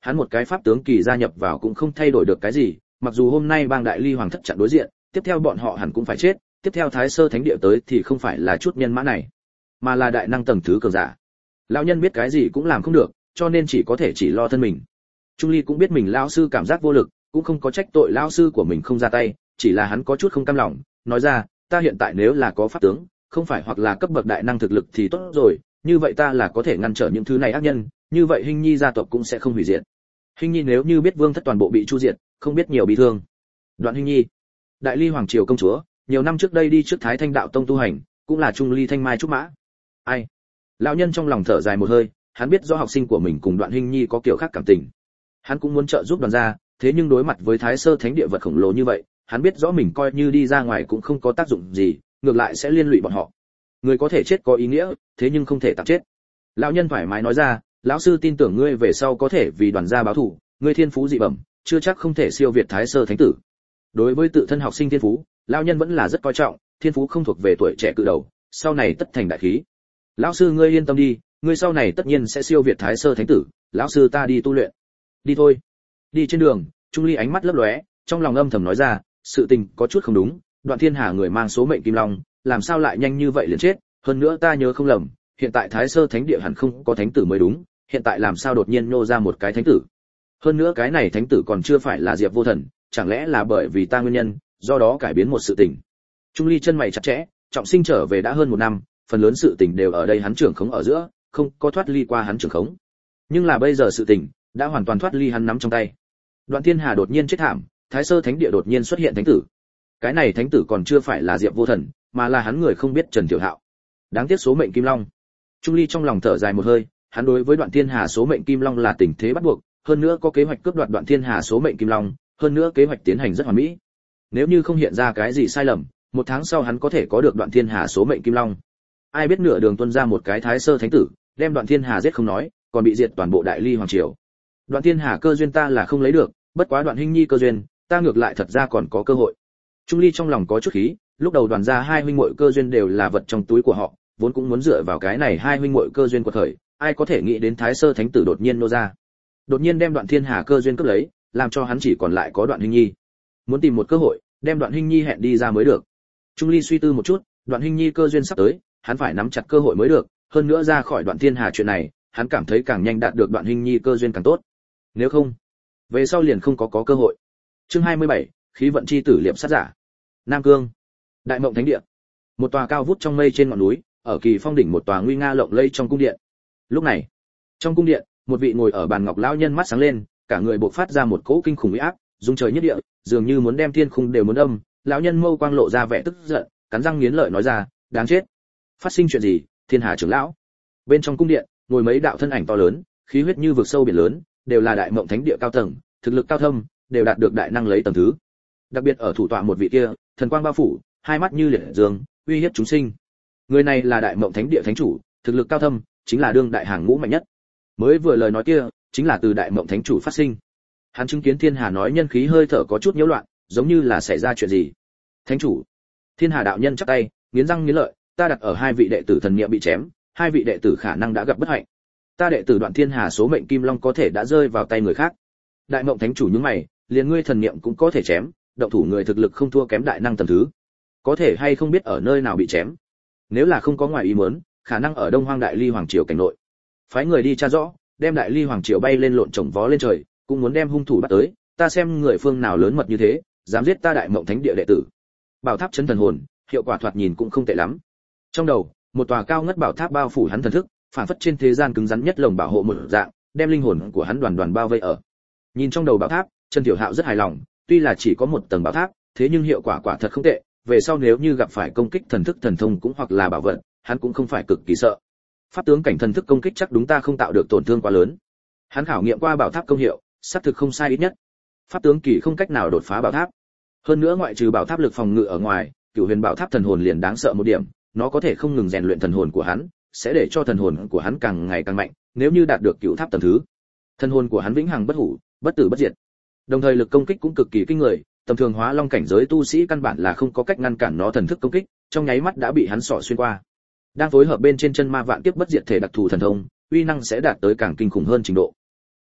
hắn một cái pháp tướng kỳ gia nhập vào cũng không thay đổi được cái gì, mặc dù hôm nay bang đại ly hoàng thất chặn đối diện, tiếp theo bọn họ hẳn cũng phải chết, tiếp theo thái sơ thánh địa tới thì không phải là chút nhân mã này, mà là đại năng tầng thứ cường giả. Lão nhân biết cái gì cũng làm không được, cho nên chỉ có thể chỉ lo thân mình. Trung Ly cũng biết mình lão sư cảm giác vô lực, cũng không có trách tội lão sư của mình không ra tay, chỉ là hắn có chút không cam lòng, nói ra, ta hiện tại nếu là có pháp tướng, không phải hoặc là cấp bậc đại năng thực lực thì tốt rồi, như vậy ta là có thể ngăn trở những thứ này ác nhân, như vậy Hinh Nhi gia tộc cũng sẽ không hủy diệt. Hinh Nhi nếu như biết vương thất toàn bộ bị chu diệt, không biết nhiều bị thương. Đoạn Hinh Nhi, đại ly hoàng triều công chúa, nhiều năm trước đây đi trước Thái Thanh đạo tông tu hành, cũng là Trung Ly thanh mai trúc mã. Ai? Lão nhân trong lòng thở dài một hơi, hắn biết do học sinh của mình cùng Đoạn Hinh Nhi có kiểu khác cảm tình. Hắn cũng muốn trợ giúp Đoàn gia, thế nhưng đối mặt với Thái Sơ Thánh địa vật khổng lồ như vậy, hắn biết rõ mình coi như đi ra ngoài cũng không có tác dụng gì, ngược lại sẽ liên lụy bọn họ. Người có thể chết có ý nghĩa, thế nhưng không thể tạm chết. Lão nhân thoải mái nói ra, lão sư tin tưởng ngươi về sau có thể vì Đoàn gia báo thù, ngươi thiên phú dị bẩm, chưa chắc không thể siêu việt Thái Sơ Thánh tử. Đối với tự thân học sinh thiên phú, lão nhân vẫn là rất coi trọng, thiên phú không thuộc về tuổi trẻ cự đầu, sau này tất thành đại khí. Lão sư ngươi yên tâm đi, ngươi sau này tất nhiên sẽ siêu việt Thái Sơ Thánh tử, lão sư ta đi tu luyện. Đi thôi. Đi trên đường, Trung Ly ánh mắt lấp lóe, trong lòng âm thầm nói ra, sự tình có chút không đúng, Đoạn Thiên Hà người mang số mệnh kim long, làm sao lại nhanh như vậy liền chết, hơn nữa ta nhớ không lầm, hiện tại Thái Sơ Thánh địa hẳn không có thánh tử mới đúng, hiện tại làm sao đột nhiên nô ra một cái thánh tử? Hơn nữa cái này thánh tử còn chưa phải là Diệp Vô Thần, chẳng lẽ là bởi vì ta nguyên nhân, do đó cải biến một sự tình. Trung Ly chân mày chặt chẽ, trọng sinh trở về đã hơn một năm, phần lớn sự tình đều ở đây hắn trưởng khống ở giữa, không có thoát ly qua hắn trưởng khống. Nhưng là bây giờ sự tình đã hoàn toàn thoát ly hắn nắm trong tay. Đoạn Thiên Hà đột nhiên chết thảm, Thái Sơ Thánh địa đột nhiên xuất hiện thánh tử. Cái này thánh tử còn chưa phải là Diệp Vô Thần, mà là hắn người không biết Trần Tiểu Hạo. Đáng tiếc số mệnh Kim Long. Trung Ly trong lòng thở dài một hơi, hắn đối với Đoạn Thiên Hà số mệnh Kim Long là tình thế bắt buộc, hơn nữa có kế hoạch cướp đoạt Đoạn Thiên Hà số mệnh Kim Long, hơn nữa kế hoạch tiến hành rất hoàn mỹ. Nếu như không hiện ra cái gì sai lầm, một tháng sau hắn có thể có được Đoạn Thiên Hà số mệnh Kim Long. Ai biết nửa đường tuân ra một cái Thái Sơ Thánh tử, đem Đoạn Thiên Hà giết không nói, còn bị diệt toàn bộ Đại Ly hoàng triều. Đoạn Thiên Hà cơ duyên ta là không lấy được, bất quá Đoạn Hinh Nhi cơ duyên, ta ngược lại thật ra còn có cơ hội. Trung Ly trong lòng có chút khí, lúc đầu Đoàn gia hai huynh muội cơ duyên đều là vật trong túi của họ, vốn cũng muốn dựa vào cái này hai huynh muội cơ duyên của thời, ai có thể nghĩ đến Thái Sơ Thánh tử đột nhiên nô ra. Đột nhiên đem Đoạn Thiên Hà cơ duyên cướp lấy, làm cho hắn chỉ còn lại có Đoạn Hinh Nhi. Muốn tìm một cơ hội, đem Đoạn Hinh Nhi hẹn đi ra mới được. Trung Ly suy tư một chút, Đoạn Hinh Nhi cơ duyên sắp tới, hắn phải nắm chặt cơ hội mới được, hơn nữa ra khỏi Đoạn Thiên Hà chuyện này, hắn cảm thấy càng nhanh đạt được Đoạn Hinh Nhi cơ duyên càng tốt. Nếu không, về sau liền không có có cơ hội. Chương hai mươi bảy, khí vận chi tử liệp sát giả. Nam Cương, Đại Mộng Thánh Địa. Một tòa cao vút trong mây trên ngọn núi, ở Kỳ Phong đỉnh một tòa nguy nga lộng lẫy trong cung điện. Lúc này, trong cung điện, một vị ngồi ở bàn ngọc lão nhân mắt sáng lên, cả người bộc phát ra một cỗ kinh khủng uy áp, rung trời nhất địa, dường như muốn đem thiên khung đều muốn âm. Lão nhân mâu quang lộ ra vẻ tức giận, cắn răng nghiến lợi nói ra, đáng chết. Phát sinh chuyện gì? Thiên Hà trưởng lão. Bên trong cung điện, ngồi mấy đạo thân ảnh to lớn, khí huyết như vực sâu biển lớn, đều là Đại Mộng Thánh Địa cao tầng, thực lực cao thâm, đều đạt được đại năng lấy tầng thứ. Đặc biệt ở thủ tọa một vị kia, thần quang bao phủ, hai mắt như liệt dương, uy hiếp chúng sinh. Người này là Đại Mộng Thánh Địa thánh chủ, thực lực cao thâm, chính là đương đại hàng ngũ mạnh nhất. Mới vừa lời nói kia, chính là từ Đại Mộng Thánh chủ phát sinh. Hắn chứng kiến Thiên Hà nói nhân khí hơi thở có chút nhiễu loạn, giống như là xảy ra chuyện gì. Thánh chủ. Thiên Hà đạo nhân chắp tay, nghiến răng nghiến lợi, ta đặt ở hai vị đệ tử thần niệm bị chém, hai vị đệ tử khả năng đã gặp bất hạnh. Ta đệ tử Đoạn Thiên Hà số mệnh Kim Long có thể đã rơi vào tay người khác. Đại Mộng Thánh chủ nhướng mày, liền ngươi thần niệm cũng có thể chém, động thủ người thực lực không thua kém đại năng tầng thứ. Có thể hay không biết ở nơi nào bị chém? Nếu là không có ngoài ý muốn, khả năng ở Đông Hoang Đại Ly hoàng triều cảnh nội. Phái người đi tra rõ, đem Đại Ly hoàng triều bay lên lộn chồng vó lên trời, cũng muốn đem hung thủ bắt tới, ta xem người phương nào lớn mật như thế, dám giết ta Đại Mộng Thánh Địa đệ tử. Bảo tháp chấn thần hồn, hiệu quả thoạt nhìn cũng không tệ lắm. Trong đầu, một tòa cao ngất bảo tháp bao phủ hắn thần thức, phản phất trên thế gian cứng rắn nhất lồng bảo hộ một dạng, đem linh hồn của hắn đoàn đoàn bao vây ở. Nhìn trong đầu bảo tháp, Trần Tiểu Hạo rất hài lòng, tuy là chỉ có một tầng bảo tháp, thế nhưng hiệu quả quả thật không tệ, về sau nếu như gặp phải công kích thần thức thần thông cũng hoặc là bảo vật, hắn cũng không phải cực kỳ sợ. Pháp tướng cảnh thần thức công kích chắc đúng ta không tạo được tổn thương quá lớn. Hắn khảo nghiệm qua bảo tháp công hiệu, xác thực không sai ít nhất. Pháp tướng kỳ không cách nào đột phá bảo tháp. Hơn nữa ngoại trừ bảo tháp lực phòng ngự ở ngoài, Cửu Huyền Bảo Tháp thần hồn liền đáng sợ một điểm, nó có thể không ngừng rèn luyện thần hồn của hắn, sẽ để cho thần hồn của hắn càng ngày càng mạnh, nếu như đạt được Cửu Tháp tầng thứ. Thần hồn của hắn vĩnh hằng bất hủ, bất tử bất diệt. Đồng thời lực công kích cũng cực kỳ kinh người, tầm thường hóa long cảnh giới tu sĩ căn bản là không có cách ngăn cản nó thần thức công kích, trong nháy mắt đã bị hắn xỏ xuyên qua. Đang phối hợp bên trên chân ma vạn kiếp bất diệt thể đặc thù thần thông, uy năng sẽ đạt tới càng kinh khủng hơn trình độ.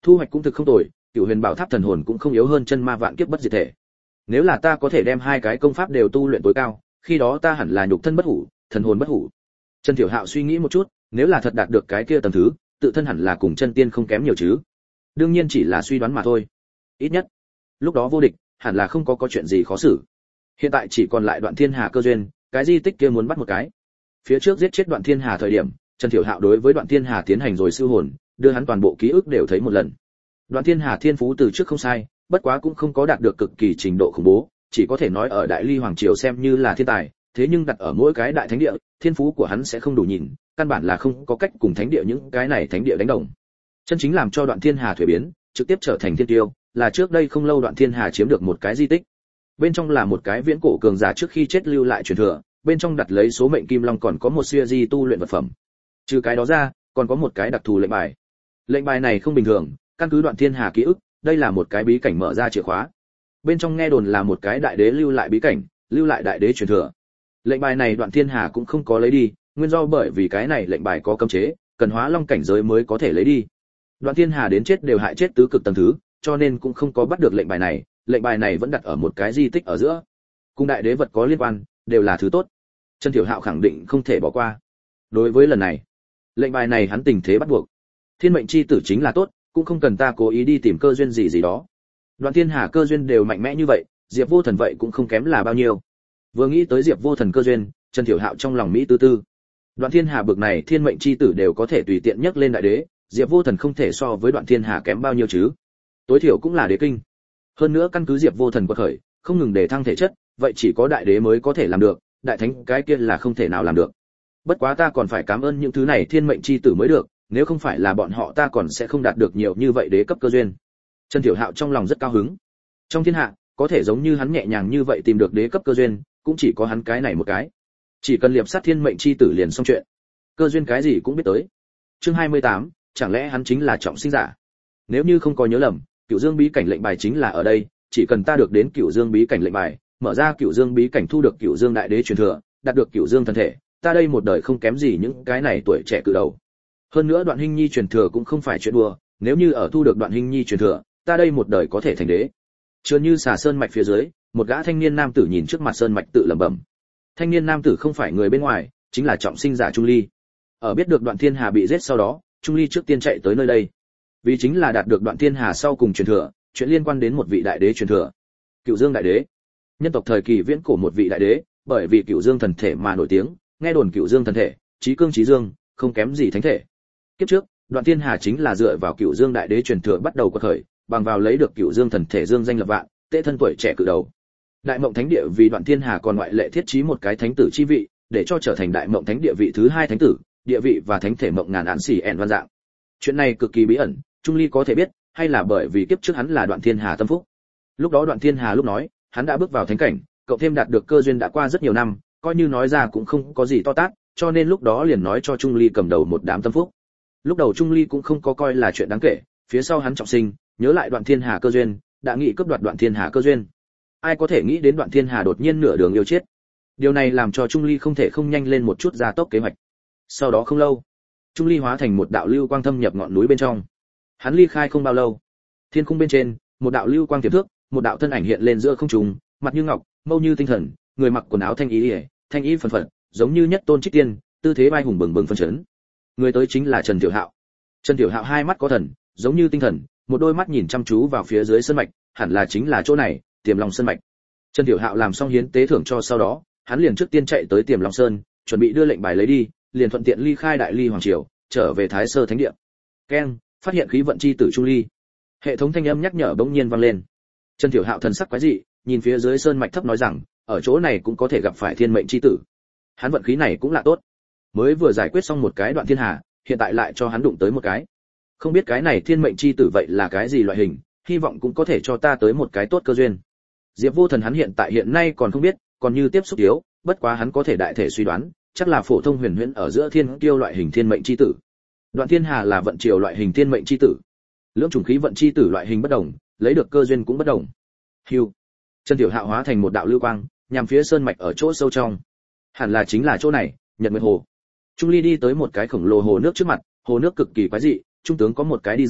Thu hoạch cũng thực không tồi, Cửu Huyền Bảo Tháp thần hồn cũng không yếu hơn chân ma vạn kiếp bất diệt thể. Nếu là ta có thể đem hai cái công pháp đều tu luyện tối cao, khi đó ta hẳn là nhục thân bất hủ, thần hồn bất hủ. Trần Tiểu Hạo suy nghĩ một chút, nếu là thật đạt được cái kia tầng thứ, tự thân hẳn là cùng chân tiên không kém nhiều chứ. Đương nhiên chỉ là suy đoán mà thôi. Ít nhất, lúc đó vô địch, hẳn là không có có chuyện gì khó xử. Hiện tại chỉ còn lại Đoạn Thiên Hà cơ duyên, cái di tích kia muốn bắt một cái. Phía trước giết chết Đoạn Thiên Hà thời điểm, Trần Tiểu Hạo đối với Đoạn Thiên Hà tiến hành rồi siêu hồn, đưa hắn toàn bộ ký ức đều thấy một lần. Đoạn Thiên Hà thiên phú từ trước không sai, bất quá cũng không có đạt được cực kỳ trình độ khủng bố, chỉ có thể nói ở Đại Ly hoàng triều xem như là thiên tài, thế nhưng đặt ở mỗi cái đại thánh địa, thiên phú của hắn sẽ không đủ nhìn, căn bản là không có cách cùng thánh địa những cái này thánh địa đánh đồng. Chân chính làm cho Đoạn Thiên Hà thuế biến, trực tiếp trở thành thiên tiêu, là trước đây không lâu Đoạn Thiên Hà chiếm được một cái di tích. Bên trong là một cái viễn cổ cường giả trước khi chết lưu lại truyền thừa, bên trong đặt lấy số mệnh kim long còn có một siêu di tu luyện vật phẩm. Trừ cái đó ra, còn có một cái đặc thù lệnh bài. Lệnh bài này không bình thường, căn cứ Đoạn Thiên Hà ký ức, đây là một cái bí cảnh mở ra chìa khóa. Bên trong nghe đồn là một cái đại đế lưu lại bí cảnh, lưu lại đại đế truyền thừa. Lệnh bài này Đoạn Thiên Hà cũng không có lấy đi, nguyên do bởi vì cái này lệnh bài có cấm chế, cần hóa long cảnh giới mới có thể lấy đi. Đoạn Thiên Hà đến chết đều hại chết tứ cực tầng thứ, cho nên cũng không có bắt được lệnh bài này, lệnh bài này vẫn đặt ở một cái di tích ở giữa. Cùng đại đế vật có liên quan, đều là thứ tốt. Trần Tiểu Hạo khẳng định không thể bỏ qua. Đối với lần này, lệnh bài này hắn tình thế bắt buộc. Thiên mệnh chi tử chính là tốt, cũng không cần ta cố ý đi tìm cơ duyên gì gì đó. Đoạn Thiên Hà cơ duyên đều mạnh mẽ như vậy, Diệp Vô Thần vậy cũng không kém là bao nhiêu. Vừa nghĩ tới Diệp Vô Thần cơ duyên, Trần Tiểu Hạo trong lòng mỹ tư tư. Đoạn Thiên Hà bực này thiên mệnh chi tử đều có thể tùy tiện nhấc lên đại đế, Diệp Vô Thần không thể so với Đoạn Thiên Hà kém bao nhiêu chứ? Tối thiểu cũng là đế kinh. Hơn nữa căn cứ Diệp Vô Thần quật khởi, không ngừng để thăng thể chất, vậy chỉ có đại đế mới có thể làm được, đại thánh cái kia là không thể nào làm được. Bất quá ta còn phải cảm ơn những thứ này thiên mệnh chi tử mới được, nếu không phải là bọn họ ta còn sẽ không đạt được nhiều như vậy đế cấp cơ duyên. Trần Tiểu Hạo trong lòng rất cao hứng. Trong thiên hạ, có thể giống như hắn nhẹ nhàng như vậy tìm được đế cấp cơ duyên, cũng chỉ có hắn cái này một cái. Chỉ cần liệp sát thiên mệnh chi tử liền xong chuyện. Cơ duyên cái gì cũng biết tới. Chương hai mươi tám, chẳng lẽ hắn chính là trọng sinh giả? Nếu như không có nhớ lầm, Cửu Dương bí cảnh lệnh bài chính là ở đây, chỉ cần ta được đến Cửu Dương bí cảnh lệnh bài, mở ra Cửu Dương bí cảnh thu được Cửu Dương đại đế truyền thừa, đạt được Cửu Dương thân thể, ta đây một đời không kém gì những cái này tuổi trẻ cự đầu. Hơn nữa Đoạn Hinh Nhi truyền thừa cũng không phải chuyện đùa, nếu như ở thu được Đoạn Hinh Nhi truyền thừa, ta đây một đời có thể thành đế. Chợt như xà sơn mạch phía dưới, một gã thanh niên nam tử nhìn trước mặt sơn mạch tự lẩm bẩm. Thanh niên nam tử không phải người bên ngoài, chính là trọng sinh giả Trung Ly. Ở biết được Đoạn Thiên Hà bị giết sau đó, Trung Ly trước tiên chạy tới nơi đây. Vì chính là đạt được Đoạn Thiên Hà sau cùng truyền thừa, chuyện liên quan đến một vị đại đế truyền thừa. Cửu Dương đại đế. Nhân tộc thời kỳ viễn cổ một vị đại đế, bởi vì Cửu Dương thần thể mà nổi tiếng, nghe đồn Cửu Dương thần thể, chí cương chí dương, không kém gì thánh thể. Kiếp trước, Đoạn Thiên Hà chính là dựa vào Cửu Dương đại đế truyền thừa bắt đầu quật khởi, bằng vào lấy được Cửu Dương thần thể dương danh lập vạn, tế thân tuổi trẻ cự đầu. Đại Mộng Thánh địa vì Đoạn Thiên Hà còn ngoại lệ thiết trí một cái thánh tử chi vị, để cho trở thành Đại Mộng Thánh địa vị thứ hai thánh tử, địa vị và thánh thể mộng ngàn án xỉ ẻn văn dạng. Chuyện này cực kỳ bí ẩn, Trung Ly có thể biết, hay là bởi vì kiếp trước hắn là Đoạn Thiên Hà tâm phúc. Lúc đó Đoạn Thiên Hà lúc nói, hắn đã bước vào thánh cảnh, cộng thêm đạt được cơ duyên đã qua rất nhiều năm, coi như nói ra cũng không có gì to tát, cho nên lúc đó liền nói cho Trung Ly cầm đầu một đám tâm phúc. Lúc đầu Trung Ly cũng không có coi là chuyện đáng kể, phía sau hắn trọng sinh, nhớ lại Đoạn Thiên Hà cơ duyên, đã nghĩ cướp đoạt Đoạn Thiên Hà cơ duyên. Ai có thể nghĩ đến Đoạn Thiên Hà đột nhiên nửa đường yêu chết. Điều này làm cho Trung Ly không thể không nhanh lên một chút gia tốc kế hoạch. Sau đó không lâu, Trung Ly hóa thành một đạo lưu quang thâm nhập ngọn núi bên trong. Hắn ly khai không bao lâu, thiên khung bên trên, một đạo lưu quang tiềm thước, một đạo thân ảnh hiện lên giữa không trung, mặt như ngọc, mâu như tinh thần, người mặc quần áo thanh ý liễu, thanh ý phần phật, giống như nhất tôn trích tiên, tư thế vai hùng bừng bừng phân chấn. Người tới chính là Trần Tiểu Hạo. Trần Tiểu Hạo hai mắt có thần, giống như tinh thần, một đôi mắt nhìn chăm chú vào phía dưới sơn mạch, hẳn là chính là chỗ này, Tiềm Long sơn mạch. Trần Tiểu Hạo làm xong hiến tế thưởng cho sau đó, hắn liền trước tiên chạy tới Tiềm Long sơn, chuẩn bị đưa lệnh bài lấy đi, liền thuận tiện ly khai Đại Ly hoàng triều, trở về Thái Sơ thánh địa. Keng, phát hiện khí vận chi tử Trung Ly. Hệ thống thanh âm nhắc nhở bỗng nhiên vang lên. Trần Tiểu Hạo thần sắc quái dị, nhìn phía dưới sơn mạch thấp nói rằng, ở chỗ này cũng có thể gặp phải thiên mệnh chi tử. Hắn vận khí này cũng là tốt. Mới vừa giải quyết xong một cái Đoạn Thiên Hà, hiện tại lại cho hắn đụng tới một cái. Không biết cái này thiên mệnh chi tử vậy là cái gì loại hình, hy vọng cũng có thể cho ta tới một cái tốt cơ duyên. Diệp Vô Thần hắn hiện tại hiện nay còn không biết, còn như tiếp xúc yếu, bất quá hắn có thể đại thể suy đoán, chắc là phổ thông huyền huyễn ở giữa thiên tiêu loại hình thiên mệnh chi tử. Đoạn Thiên Hà là vận triều loại hình thiên mệnh chi tử. Lưỡng chủng khí vận chi tử loại hình bất đồng, lấy được cơ duyên cũng bất đồng. Hưu. Trần Tiểu Hạo hóa thành một đạo lưu quang, nhằm phía sơn mạch ở chỗ sâu trong. Hẳn là chính là chỗ này, Nhật Nguyệt Hồ. Trung Ly đi tới một cái khổng lồ hồ nước trước mặt, hồ nước cực kỳ quái dị, trung tướng có một cái đi ra,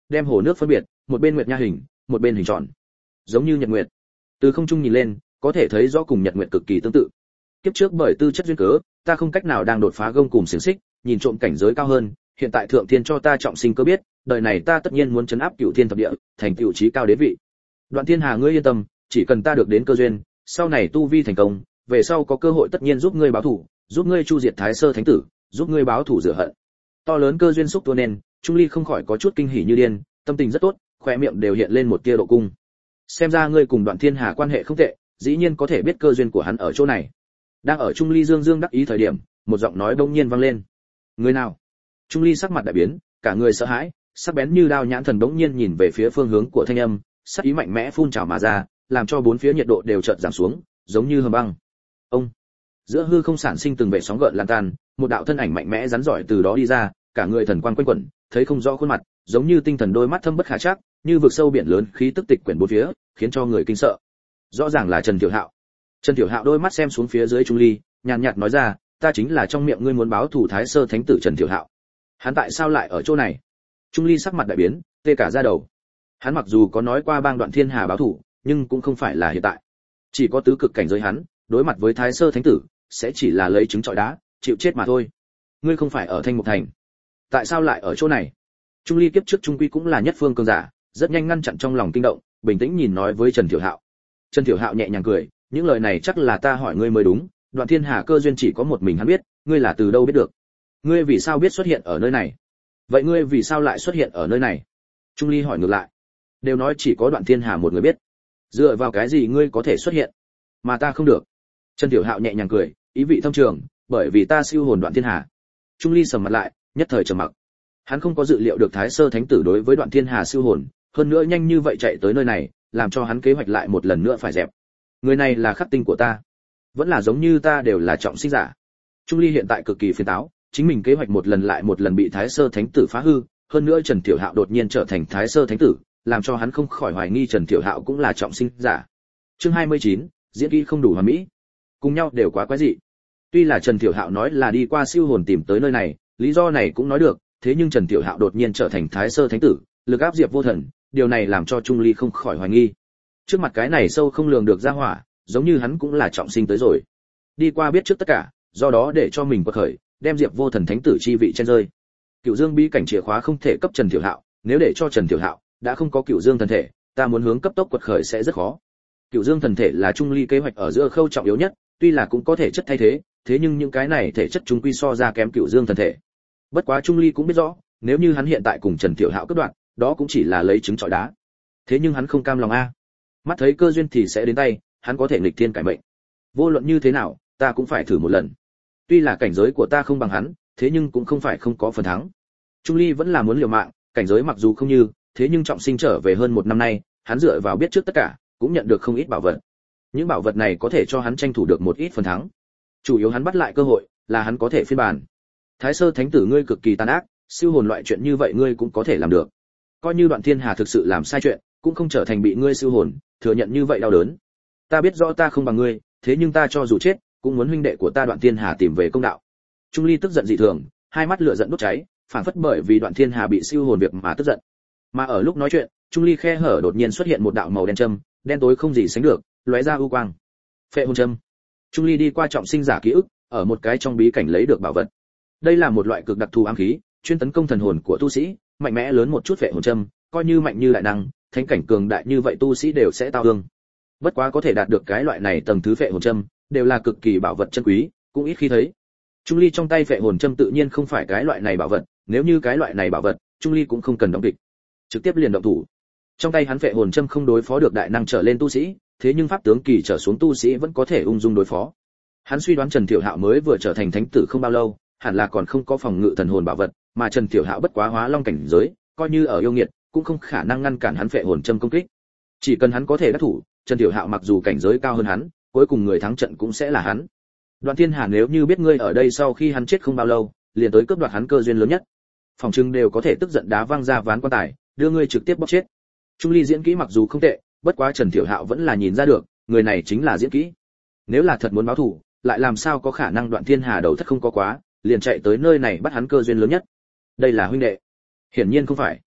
đem hồ nước phân biệt, một bên nguyệt nha hình, một bên hình tròn, giống như nhật nguyệt. Từ không trung nhìn lên, có thể thấy rõ cùng nhật nguyệt cực kỳ tương tự. Kiếp trước bởi tư chất duyên cớ, ta không cách nào đang đột phá gông cùm xiềng xích, nhìn trộm cảnh giới cao hơn, hiện tại thượng thiên cho ta trọng sinh cơ biết, đời này ta tất nhiên muốn trấn áp cửu thiên thập địa, thành cửu chí cao đế vị. Đoạn Thiên Hà ngươi yên tâm, chỉ cần ta được đến cơ duyên, sau này tu vi thành công, về sau có cơ hội tất nhiên giúp ngươi báo thù, giúp ngươi chu diệt Thái Sơ Thánh tử, giúp ngươi báo thù rửa hận. To lớn cơ duyên xúc tua nên, Trung Ly không khỏi có chút kinh hỉ như điên, tâm tình rất tốt, khóe miệng đều hiện lên một tia độ cung. Xem ra ngươi cùng Đoạn Thiên Hà quan hệ không tệ, dĩ nhiên có thể biết cơ duyên của hắn ở chỗ này. Đang ở Trung Ly dương dương đắc ý thời điểm, một giọng nói bỗng nhiên vang lên. Người nào? Trung Ly sắc mặt đại biến, cả người sợ hãi, sắc bén như đao nhãn thần bỗng nhiên nhìn về phía phương hướng của thanh âm, sắc ý mạnh mẽ phun trào mà ra, làm cho bốn phía nhiệt độ đều chợt giảm xuống, giống như hầm băng. Ông, giữa hư không sản sinh từng vệt sóng gợn lan tan, một đạo thân ảnh mạnh mẽ rắn giỏi từ đó đi ra, cả người thần quang quanh quẩn, thấy không rõ khuôn mặt, giống như tinh thần đôi mắt thâm bất khả trắc, như vực sâu biển lớn, khí tức tịch quyển bốn phía, khiến cho người kinh sợ. Rõ ràng là Trần Tiểu Hạo. Trần Tiểu Hạo đôi mắt xem xuống phía dưới Trung Ly, nhàn nhạt nói ra, ta chính là trong miệng ngươi muốn báo thù Thái Sơ Thánh tử Trần Tiểu Hạo. Hắn tại sao lại ở chỗ này? Trung Ly sắc mặt đại biến, tê cả da đầu. Hắn mặc dù có nói qua bang Đoạn Thiên Hà báo thù, nhưng cũng không phải là hiện tại. Chỉ có tứ cực cảnh giới hắn, đối mặt với Thái Sơ Thánh tử, sẽ chỉ là lấy trứng trọi đá, chịu chết mà thôi. Ngươi không phải ở Thanh Mục Thành, tại sao lại ở chỗ này? Trung Ly kiếp trước trung quy cũng là nhất phương cường giả, rất nhanh ngăn chặn trong lòng kinh động, bình tĩnh nhìn nói với Trần Tiểu Hạo. Trần Tiểu Hạo nhẹ nhàng cười, những lời này chắc là ta hỏi ngươi mới đúng, Đoạn Thiên Hà cơ duyên chỉ có một mình hắn biết, ngươi là từ đâu biết được? Ngươi vì sao biết xuất hiện ở nơi này? Vậy ngươi vì sao lại xuất hiện ở nơi này? Trung Ly hỏi ngược lại. Đều nói chỉ có Đoạn Thiên Hà một người biết. Dựa vào cái gì ngươi có thể xuất hiện, mà ta không được? Trần Tiểu Hạo nhẹ nhàng cười, ý vị thâm trường, bởi vì ta siêu hồn Đoạn Thiên Hà. Trung Ly sầm mặt lại, nhất thời trầm mặc. Hắn không có dự liệu được Thái Sơ Thánh tử đối với Đoạn Thiên Hà siêu hồn, hơn nữa nhanh như vậy chạy tới nơi này, làm cho hắn kế hoạch lại một lần nữa phải dẹp. Người này là khắc tinh của ta, vẫn là giống như ta đều là trọng sinh giả. Trung Ly hiện tại cực kỳ phiền táo, chính mình kế hoạch một lần lại một lần bị Thái Sơ Thánh tử phá hư, hơn nữa Trần Tiểu Hạo đột nhiên trở thành Thái Sơ Thánh tử, làm cho hắn không khỏi hoài nghi Trần Tiểu Hạo cũng là trọng sinh giả. Chương hai mươi chín, diễn kỹ không đủ hoàn mỹ, cùng nhau đều quá quái dị. Tuy là Trần Tiểu Hạo nói là đi qua siêu hồn tìm tới nơi này, lý do này cũng nói được, thế nhưng Trần Tiểu Hạo đột nhiên trở thành Thái Sơ Thánh tử, lực áp Diệp Vô Thần, điều này làm cho Trung Ly không khỏi hoài nghi. Trước mặt cái này sâu không lường được ra hỏa, giống như hắn cũng là trọng sinh tới rồi. Đi qua biết trước tất cả, do đó để cho mình quật khởi, đem Diệp Vô Thần Thánh tử chi vị chen rơi. Cửu Dương bí cảnh chìa khóa không thể cấp Trần Tiểu Hạo, nếu để cho Trần Tiểu Hạo đã không có Cửu Dương thần thể, ta muốn hướng cấp tốc quật khởi sẽ rất khó. Cửu Dương thần thể là Trung Ly kế hoạch ở giữa khâu trọng yếu nhất, tuy là cũng có thể chất thay thế, thế nhưng những cái này thể chất trung quy so ra kém Cửu Dương thần thể. Bất quá Trung Ly cũng biết rõ, nếu như hắn hiện tại cùng Trần Tiểu Hạo cướp đoạt, đó cũng chỉ là lấy trứng trọi đá. Thế nhưng hắn không cam lòng a. Mắt thấy cơ duyên thì sẽ đến tay, hắn có thể nghịch thiên cải mệnh. Vô luận như thế nào, ta cũng phải thử một lần. Tuy là cảnh giới của ta không bằng hắn, thế nhưng cũng không phải không có phần thắng. Trung Ly vẫn là muốn liều mạng, cảnh giới mặc dù không như, thế nhưng trọng sinh trở về hơn một năm nay, hắn dựa vào biết trước tất cả, cũng nhận được không ít bảo vật. Những bảo vật này có thể cho hắn tranh thủ được một ít phần thắng. Chủ yếu hắn bắt lại cơ hội, là hắn có thể phiên bản. Thái Sơ Thánh tử ngươi cực kỳ tàn ác, siêu hồn loại chuyện như vậy ngươi cũng có thể làm được. Coi như Đoạn Thiên Hà thực sự làm sai chuyện, cũng không trở thành bị ngươi siêu hồn, thừa nhận như vậy đau đớn. Ta biết rõ ta không bằng ngươi, thế nhưng ta cho dù chết, cũng muốn huynh đệ của ta Đoạn Thiên Hà tìm về công đạo. Trung Ly tức giận dị thường, hai mắt lửa giận đốt cháy, phản phất bởi vì Đoạn Thiên Hà bị siêu hồn việc mà tức giận. Mà ở lúc nói chuyện, Trung Ly khe hở đột nhiên xuất hiện một đạo màu đen châm, đen tối không gì sánh được, lóe ra ưu quang. Phệ hồn châm. Trung Ly đi qua trọng sinh giả ký ức, ở một cái trong bí cảnh lấy được bảo vật. Đây là một loại cực đặc thù ám khí, chuyên tấn công thần hồn của tu sĩ, mạnh mẽ lớn một chút phệ hồn châm, coi như mạnh như đại năng, thánh cảnh cường đại như vậy tu sĩ đều sẽ tao thương. Bất quá có thể đạt được cái loại này tầng thứ phệ hồn châm, đều là cực kỳ bảo vật chân quý, cũng ít khi thấy. Trung Ly trong tay phệ hồn châm tự nhiên không phải cái loại này bảo vật, nếu như cái loại này bảo vật, Trung Ly cũng không cần động địch, trực tiếp liền động thủ. Trong tay hắn phệ hồn châm không đối phó được đại năng trở lên tu sĩ, thế nhưng pháp tướng kỳ trở xuống tu sĩ vẫn có thể ung dung đối phó. Hắn suy đoán Trần Tiểu Hạo mới vừa trở thành thánh tử không bao lâu, hẳn là còn không có phòng ngự thần hồn bảo vật, mà Trần Tiểu Hạo bất quá hóa long cảnh giới, coi như ở yêu nghiệt, cũng không khả năng ngăn cản hắn phệ hồn châm công kích. Chỉ cần hắn có thể đắc thủ, Trần Tiểu Hạo mặc dù cảnh giới cao hơn hắn, cuối cùng người thắng trận cũng sẽ là hắn. Đoạn Thiên Hà nếu như biết ngươi ở đây sau khi hắn chết không bao lâu, liền tới cướp đoạt hắn cơ duyên lớn nhất, phòng trưng đều có thể tức giận đá văng ra ván quan tài, đưa ngươi trực tiếp bóc chết. Trung Ly diễn kỹ mặc dù không tệ, bất quá Trần Tiểu Hạo vẫn là nhìn ra được, người này chính là diễn kỹ. Nếu là thật muốn báo thù, lại làm sao có khả năng Đoạn Thiên Hà đầu thất không có quá, liền chạy tới nơi này bắt hắn cơ duyên lớn nhất. Đây là huynh đệ? Hiển nhiên không phải.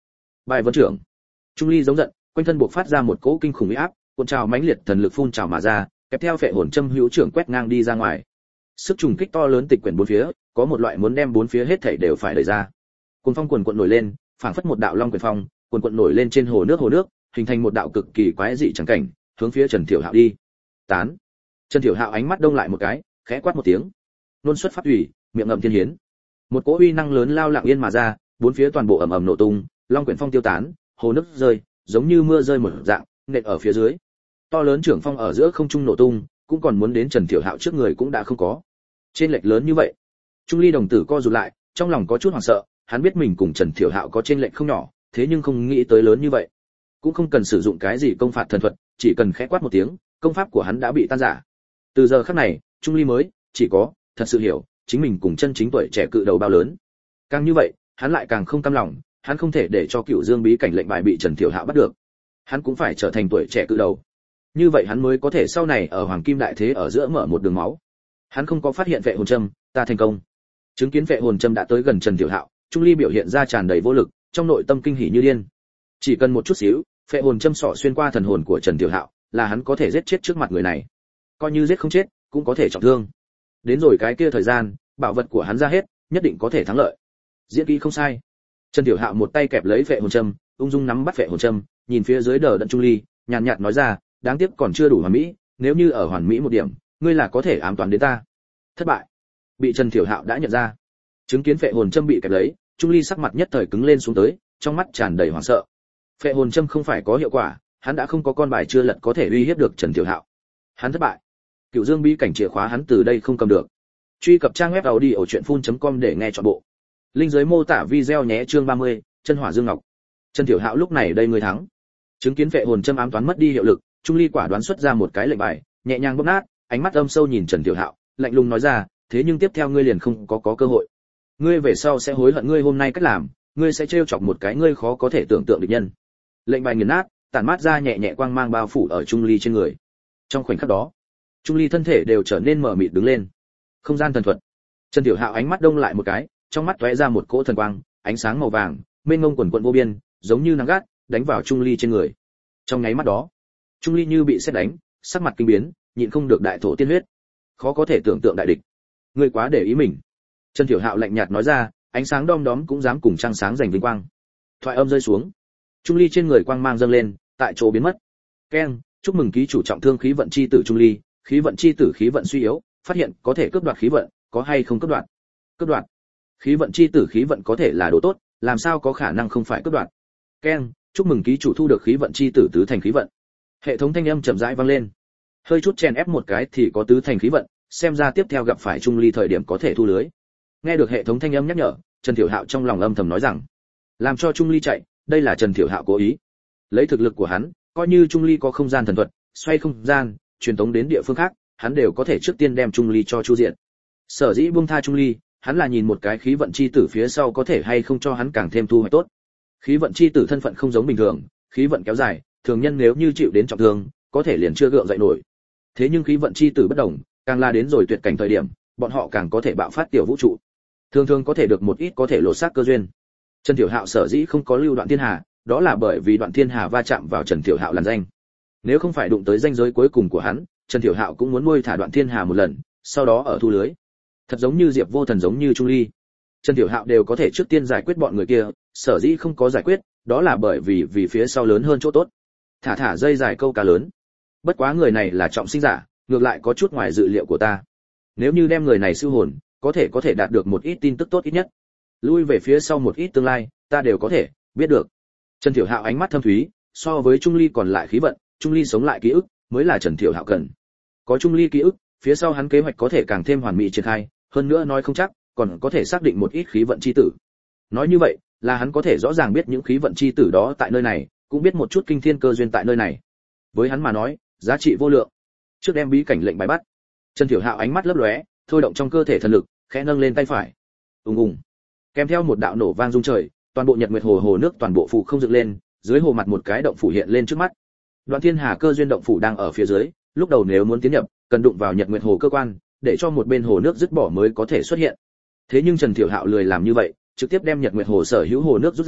Bài vân trưởng. Trung ly giống giận, quanh thân buộc phát ra một cỗ kinh khủng uy áp, cuộn trào mãnh liệt thần lực phun trào mà ra, kèm theo phệ hồn châm hữu trưởng quét ngang đi ra ngoài. Sức trùng kích to lớn tịch quyển bốn phía, có một loại muốn đem bốn phía hết thảy đều phải đẩy ra. Cuồng phong cuồn cuộn nổi lên, phảng phất một đạo long quyền phong, cuồn cuộn nổi lên trên hồ nước hồ nước, hình thành một đạo cực kỳ quái dị chẳng cảnh, hướng phía Trần Thiểu Hạo đi. Tán. Trần Thiểu Hạo ánh mắt đông lại một cái, khẽ quát một tiếng. Luân xuất pháp ủy, miệng ngậm thiên hiến. Một cỗ uy năng lớn lao lặng yên mà ra, bốn phía toàn bộ ầm ầm nổ tung, long quyển phong tiêu tán, hồ nước rơi, giống như mưa rơi một dạng, nện ở phía dưới. To lớn trưởng phong ở giữa không trung nổ tung, cũng còn muốn đến Trần Thiểu Hạo trước người cũng đã không có. Trên lệch lớn như vậy. Trung ly đồng tử co rụt lại, trong lòng có chút hoảng sợ, hắn biết mình cùng Trần Thiểu Hạo có trên lệch không nhỏ, thế nhưng không nghĩ tới lớn như vậy. Cũng không cần sử dụng cái gì công phạt thần thuật, chỉ cần khẽ quát một tiếng, công pháp của hắn đã bị tan rã. Từ giờ khắc này, Trung ly mới chỉ có thật sự hiểu, chính mình cùng chân chính tuổi trẻ cự đầu bao lớn. Càng như vậy, hắn lại càng không cam lòng, hắn không thể để cho Cửu Dương bí cảnh lệnh bài bị Trần Thiểu Hạo bắt được. Hắn cũng phải trở thành tuổi trẻ cự đầu. Như vậy hắn mới có thể sau này ở Hoàng Kim đại thế ở giữa mở một đường máu. Hắn không có phát hiện vệ hồn châm, ta thành công. Chứng kiến vệ hồn châm đã tới gần Trần Thiểu Hạo, Trung ly biểu hiện ra tràn đầy vô lực, trong nội tâm kinh hỉ như điên. Chỉ cần một chút xíu, vệ hồn châm sọ xuyên qua thần hồn của Trần Thiểu Hạo, là hắn có thể giết chết trước mặt người này. Coi như giết không chết, cũng có thể trọng thương. Đến rồi cái kia thời gian, bảo vật của hắn ra hết, nhất định có thể thắng lợi. Diễn kỹ không sai. Trần Thiểu Hạo một tay kẹp lấy vệ hồn châm, ung dung nắm bắt vệ hồn châm, nhìn phía dưới đờ đẫn Trung ly, nhàn nhạt nói ra, đáng tiếc còn chưa đủ hoàn mỹ, nếu như ở hoàn mỹ một điểm, ngươi là có thể ám toán đến ta. Thất bại. Bị Trần Thiểu Hạo đã nhận ra. Chứng kiến vệ hồn châm bị kẹp lấy, Trung ly sắc mặt nhất thời cứng lên xuống tới, trong mắt tràn đầy hoảng sợ. Vệ hồn châm không phải có hiệu quả, hắn đã không có con bài chưa lật có thể uy hiếp được Trần Thiểu Hạo. Hắn thất bại. Cửu Dương bí cảnh chìa khóa hắn từ đây không cầm được. Truy cập trang web audiochuyenphun chấm com để nghe trọn bộ. Link dưới mô tả video nhé. Chương ba mươi, Chân Hỏa Dương Ngọc. Trần Thiểu Hạo lúc này đây người thắng. Chứng kiến vệ hồn châm ám toán mất đi hiệu lực, Trung ly quả đoán xuất ra một cái lệnh bài, nhẹ nhàng bóp nát, ánh mắt âm sâu nhìn Trần Thiểu Hạo, lạnh lùng nói ra, thế nhưng tiếp theo ngươi liền không có có cơ hội. Ngươi về sau sẽ hối hận ngươi hôm nay cách làm, ngươi sẽ trêu chọc một cái ngươi khó có thể tưởng tượng địch nhân. Lệnh bài nghiền nát, tản mát ra nhẹ nhẹ quang mang bao phủ ở Trung ly trên người. Trong khoảnh khắc đó, Trung ly thân thể đều trở nên mở mịt đứng lên. Không gian thần thuật. Trần Thiểu Hạo ánh mắt đông lại một cái, trong mắt tóe ra một cỗ thần quang, ánh sáng màu vàng, mênh mông quần quần vô biên, giống như nắng gắt, đánh vào Trung ly trên người. Trong nháy mắt đó, Trung ly như bị sét đánh, sắc mặt kinh biến, nhịn không được đại thổ tiên huyết. Khó có thể tưởng tượng đại địch. Ngươi quá để ý mình. Trần Thiểu Hạo lạnh nhạt nói ra, ánh sáng đom đóm cũng dám cùng trăng sáng giành vinh quang. Thoại âm rơi xuống, Trung ly trên người quang mang dâng lên, tại chỗ biến mất. Keng, chúc mừng ký chủ trọng thương khí vận chi tử Trung ly, khí vận chi tử khí vận suy yếu, phát hiện có thể cướp đoạt khí vận, có hay không cướp đoạt? Cướp đoạt. Khí vận chi tử khí vận có thể là đồ tốt, làm sao có khả năng không phải cướp đoạt? Keng, chúc mừng ký chủ thu được khí vận chi tử tứ thành khí vận. Hệ thống thanh âm chậm rãi vang lên. Hơi chút chèn ép một cái thì có tứ thành khí vận, xem ra tiếp theo gặp phải Trung ly thời điểm có thể thu lưới. Nghe được hệ thống thanh âm nhắc nhở, Trần Thiểu Hạo trong lòng âm thầm nói rằng, làm cho Trung ly chạy, đây là Trần Thiểu Hạo cố ý. Lấy thực lực của hắn, coi như Trung ly có không gian thần thuật, xoay không gian, truyền tống đến địa phương khác, hắn đều có thể trước tiên đem Trung ly cho chu diện. Sở dĩ buông tha Trung ly, hắn là nhìn một cái khí vận chi tử phía sau có thể hay không cho hắn càng thêm thu hoạch tốt. Khí vận chi tử thân phận không giống bình thường, khí vận kéo dài, thường nhân nếu như chịu đến trọng thương, có thể liền chưa gượng dậy nổi. Thế nhưng khí vận chi tử bất đồng, càng là đến rồi tuyệt cảnh thời điểm, bọn họ càng có thể bạo phát tiểu vũ trụ. Thường thường có thể được một ít có thể lột xác cơ duyên. Trần Thiểu Hạo sở dĩ không có lưu Đoạn Thiên Hà, đó là bởi vì Đoạn Thiên Hà va chạm vào Trần Thiểu Hạo làn danh. Nếu không phải đụng tới danh giới cuối cùng của hắn, Trần Thiểu Hạo cũng muốn nuôi thả Đoạn Thiên Hà một lần, sau đó ở thu lưới. Thật giống như Diệp Vô Thần giống như Trung ly, Trần Thiểu Hạo đều có thể trước tiên giải quyết bọn người kia, sở dĩ không có giải quyết, đó là bởi vì vì phía sau lớn hơn chỗ tốt. Thả thả dây dài câu cá lớn. Bất quá người này là trọng sinh giả, ngược lại có chút ngoài dự liệu của ta. Nếu như đem người này siêu hồn, có thể có thể đạt được một ít tin tức tốt ít nhất. Lui về phía sau một ít tương lai, ta đều có thể biết được. Trần Thiểu Hạo ánh mắt thâm thúy, so với Trung ly còn lại khí vận, Trung ly sống lại ký ức, mới là Trần Thiểu Hạo cần. Có Trung ly ký ức, phía sau hắn kế hoạch có thể càng thêm hoàn mỹ triển khai, hơn nữa nói không chắc, còn có thể xác định một ít khí vận chi tử. Nói như vậy, là hắn có thể rõ ràng biết những khí vận chi tử đó tại nơi này, cũng biết một chút kinh thiên cơ duyên tại nơi này. Với hắn mà nói, giá trị vô lượng. Trước đem bí cảnh lệnh bài bắt, Trần Thiểu Hạo ánh mắt lấp lóe, thôi động trong cơ thể thần lực, khẽ nâng lên tay phải. Ùng ùng. Kèm theo một đạo nổ vang rung trời, toàn bộ Nhật Nguyệt Hồ hồ nước toàn bộ phủ không dựng lên, dưới hồ mặt một cái động phủ hiện lên trước mắt. Đoạn Thiên Hà cơ duyên động phủ đang ở phía dưới, lúc đầu nếu muốn tiến nhập, cần đụng vào Nhật Nguyệt Hồ cơ quan, để cho một bên hồ nước dứt bỏ mới có thể xuất hiện. Thế nhưng Trần Thiểu Hạo lười làm như vậy, trực tiếp đem Nhật Nguyệt Hồ sở hữu hồ nước rút ra,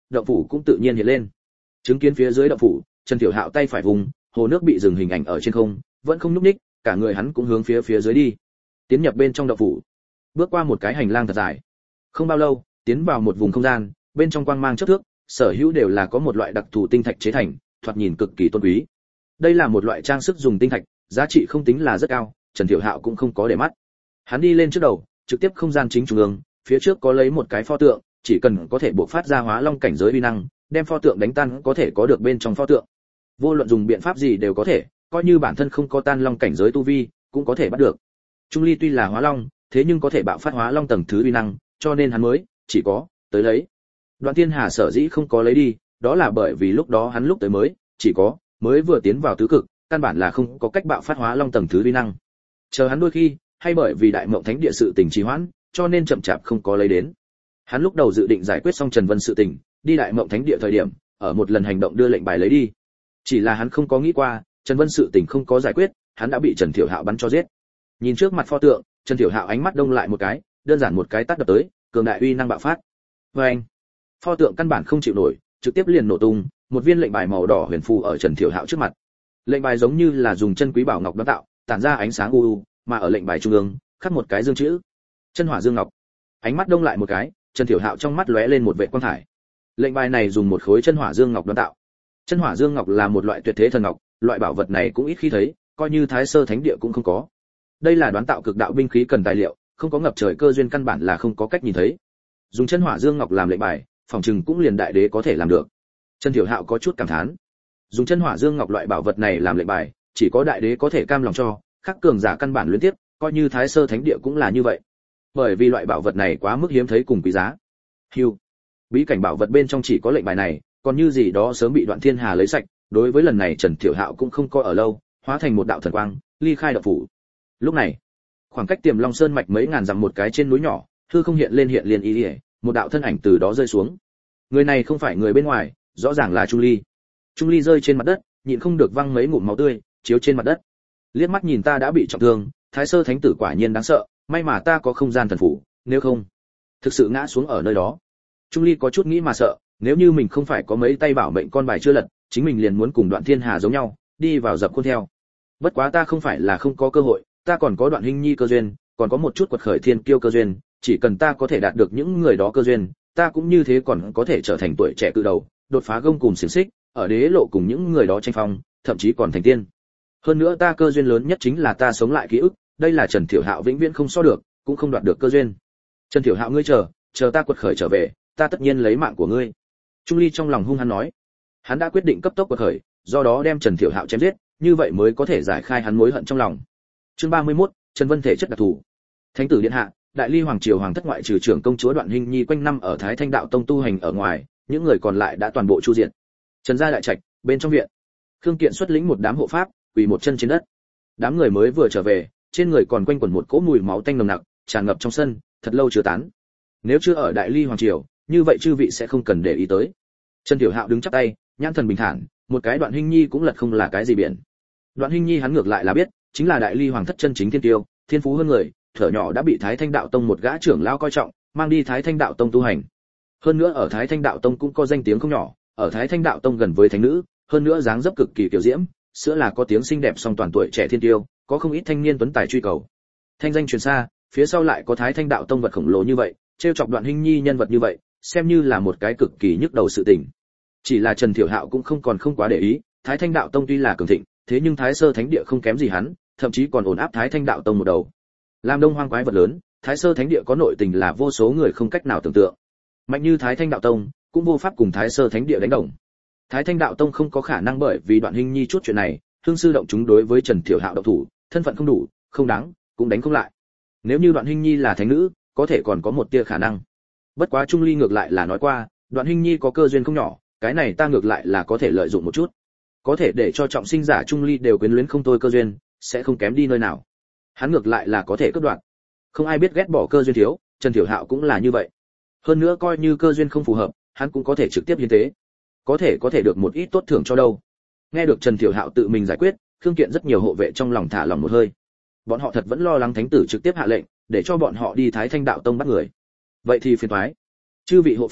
động phủ cũng tự nhiên hiện lên. Chứng kiến phía dưới động phủ, Trần Tiểu Hạo tay phải vùng, hồ nước bị dừng hình ảnh ở trên không, vẫn không nhúc nhích, cả người hắn cũng hướng phía phía dưới đi. Tiến nhập bên trong động phủ. Bước qua một cái hành lang thật dài. Không bao lâu, tiến vào một vùng không gian, bên trong quang mang chớp thước, sở hữu đều là có một loại đặc thù tinh thạch chế thành, thoạt nhìn cực kỳ tôn quý. Đây là một loại trang sức dùng tinh thạch, giá trị không tính là rất cao, Trần Tiểu Hạo cũng không có để mắt. Hắn đi lên trước đầu, trực tiếp không gian chính trung ương, phía trước có lấy một cái pho tượng, chỉ cần có thể bộc phát ra hóa long cảnh giới uy năng, đem pho tượng đánh tan có thể có được bên trong pho tượng. Vô luận dùng biện pháp gì đều có thể, coi như bản thân không có tan long cảnh giới tu vi, cũng có thể bắt được. Trung Ly tuy là hóa long, thế nhưng có thể bạo phát hóa long tầng thứ uy năng, cho nên hắn mới chỉ có tới lấy. Đoạn Thiên Hà sở dĩ không có lấy đi, đó là bởi vì lúc đó hắn lúc tới mới chỉ có mới vừa tiến vào tứ cực, căn bản là không có cách bạo phát hóa long tầng thứ uy năng. Chờ hắn đôi khi, hay bởi vì đại mộng thánh địa sự tình trì hoãn, cho nên chậm chạp không có lấy đến. Hắn lúc đầu dự định giải quyết xong Trần Vân sự tình, đi đại mộng thánh địa thời điểm, ở một lần hành động đưa lệnh bài lấy đi. Chỉ là hắn không có nghĩ qua, Trần Vân sự tình không có giải quyết, hắn đã bị Trần Thiểu Hạo bắn cho giết. Nhìn trước mặt pho tượng, Trần Thiểu Hạo ánh mắt đông lại một cái, đơn giản một cái tát đập tới, cường đại uy năng bạo phát. Oeng! Pho tượng căn bản không chịu nổi, trực tiếp liền nổ tung, một viên lệnh bài màu đỏ huyền phù ở Trần Thiểu Hạo trước mặt. Lệnh bài giống như là dùng chân quý bảo ngọc đúc tạo, tản ra ánh sáng u u, mà ở lệnh bài trung ương, khắc một cái dương chữ. Chân hỏa dương ngọc. Ánh mắt đông lại một cái, Trần Thiểu Hạo trong mắt lóe lên một vệt quang thải. Lệnh bài này dùng một khối chân hỏa dương ngọc đúc tạo. Chân hỏa dương ngọc là một loại tuyệt thế thần ngọc, loại bảo vật này cũng ít khi thấy, coi như Thái Sơ Thánh địa cũng không có. Đây là đoán tạo cực đạo binh khí cần tài liệu, không có ngập trời cơ duyên căn bản là không có cách nhìn thấy. Dùng chân hỏa dương ngọc làm lệnh bài, phòng trừng cũng liền đại đế có thể làm được. Trần Thiểu Hạo có chút cảm thán. Dùng chân hỏa dương ngọc loại bảo vật này làm lệnh bài, chỉ có đại đế có thể cam lòng cho, khác cường giả căn bản luyến tiếp, coi như Thái Sơ Thánh địa cũng là như vậy. Bởi vì loại bảo vật này quá mức hiếm thấy cùng quý giá. Hưu. Bí cảnh bảo vật bên trong chỉ có lệnh bài này, còn như gì đó sớm bị Đoạn Thiên Hà lấy sạch, đối với lần này Trần Thiểu Hạo cũng không coi ở lâu, hóa thành một đạo thần quang, ly khai động phủ. Lúc này, khoảng cách Tiềm Long Sơn mạch mấy ngàn dặm một cái trên núi nhỏ, hư không hiện lên hiện liền ý ý, một đạo thân ảnh từ đó rơi xuống. Người này không phải người bên ngoài, rõ ràng là Trung Ly. Trung Ly rơi trên mặt đất, nhịn không được văng mấy ngụm máu tươi, chiếu trên mặt đất. Liếc mắt nhìn ta đã bị trọng thương, Thái Sơ Thánh tử quả nhiên đáng sợ, may mà ta có không gian thần phủ, nếu không, thực sự ngã xuống ở nơi đó. Trung Ly có chút nghĩ mà sợ, nếu như mình không phải có mấy tay bảo mệnh con bài chưa lật, chính mình liền muốn cùng Đoạn Thiên Hà giống nhau, đi vào dập khuôn theo. Bất quá ta không phải là không có cơ hội, ta còn có Đoạn Hinh Nhi cơ duyên, còn có một chút quật khởi thiên kiêu cơ duyên, chỉ cần ta có thể đạt được những người đó cơ duyên, ta cũng như thế còn có thể trở thành tuổi trẻ cự đầu, đột phá gông cùng xiềng xích, ở đế lộ cùng những người đó tranh phong, thậm chí còn thành tiên. Hơn nữa ta cơ duyên lớn nhất chính là ta sống lại ký ức, đây là Trần Thiểu Hạo vĩnh viễn không so được, cũng không đoạt được cơ duyên. Trần Thiểu Hạo ngươi chờ, chờ ta quật khởi trở về, ta tất nhiên lấy mạng của ngươi. Trung Ly trong lòng hung hăng nói. Hắn đã quyết định cấp tốc quật khởi, do đó đem Trần Thiểu Hạo chém giết, như vậy mới có thể giải khai hắn mối hận trong lòng. Chương ba mươi mốt, Trần Vân thể chất đặc thù. Thánh tử điện hạ, Đại Ly hoàng triều hoàng thất ngoại trừ trưởng công chúa Đoạn Hinh Nhi quanh năm ở Thái Thanh đạo tông tu hành ở ngoài, những người còn lại đã toàn bộ chu diệt. Trần gia đại trạch, bên trong viện, Khương Kiện xuất lĩnh một đám hộ pháp, quỳ một chân trên đất. Đám người mới vừa trở về, trên người còn quanh quẩn một cỗ mùi máu tanh nồng nặc, tràn ngập trong sân, thật lâu chưa tán. Nếu chưa ở Đại Ly hoàng triều, như vậy chư vị sẽ không cần để ý tới. Trần Tiểu Hạo đứng chắp tay, nhãn thần bình thản, một cái Đoạn Hinh Nhi cũng lật không là cái gì biển. Đoạn Hinh Nhi hắn ngược lại là biết, chính là Đại Ly hoàng thất chân chính thiên tiêu, thiên phú hơn người, thở nhỏ đã bị Thái Thanh đạo tông một gã trưởng lão coi trọng, mang đi Thái Thanh đạo tông tu hành. Hơn nữa ở Thái Thanh đạo tông cũng có danh tiếng không nhỏ, ở Thái Thanh đạo tông gần với thánh nữ, hơn nữa dáng dấp cực kỳ kiều diễm, sữa là có tiếng xinh đẹp song toàn tuổi trẻ thiên tiêu, có không ít thanh niên tuấn tài truy cầu. Thanh danh truyền xa, phía sau lại có Thái Thanh đạo tông vật khổng lồ như vậy, trêu chọc Đoạn Hinh Nhi nhân vật như vậy, xem như là một cái cực kỳ nhức đầu sự tình. Chỉ là Trần Thiểu Hạo cũng không còn không quá để ý, Thái Thanh đạo tông tuy là cường thịnh, thế nhưng Thái Sơ Thánh địa không kém gì hắn, thậm chí còn ổn áp Thái Thanh đạo tông một đầu. Làm đông hoang quái vật lớn, Thái Sơ Thánh địa có nội tình là vô số người không cách nào tưởng tượng. Mạnh như Thái Thanh đạo tông, cũng vô pháp cùng Thái Sơ Thánh địa đánh đồng. Thái Thanh đạo tông không có khả năng bởi vì Đoạn Hinh Nhi chút chuyện này, hương sư động chúng đối với Trần Thiểu Hạo động thủ, thân phận không đủ, không đáng, cũng đánh không lại. Nếu như Đoạn Hinh Nhi là thánh nữ, có thể còn có một tia khả năng. Bất quá Trung Ly ngược lại là nói qua, Đoạn Hinh Nhi có cơ duyên không nhỏ, cái này ta ngược lại là có thể lợi dụng một chút. Có thể để cho trọng sinh giả Trung Ly đều quyến luyến không thôi cơ duyên, sẽ không kém đi nơi nào. Hắn ngược lại là có thể cướp đoạt. Không ai biết ghét bỏ cơ duyên thiếu, Trần Thiểu Hạo cũng là như vậy. Hơn nữa coi như cơ duyên không phù hợp, hắn cũng có thể trực tiếp hiến tế. Có thể có thể được một ít tốt thưởng cho đâu. Nghe được Trần Thiểu Hạo tự mình giải quyết, Khương Kiện rất nhiều hộ vệ trong lòng thả lòng một hơi. Bọn họ thật vẫn lo lắng thánh tử trực tiếp hạ lệnh, để cho bọn họ đi Thái Thanh đạo tông bắt người. Vậy thì phiền toái. Chư vị hộ pháp,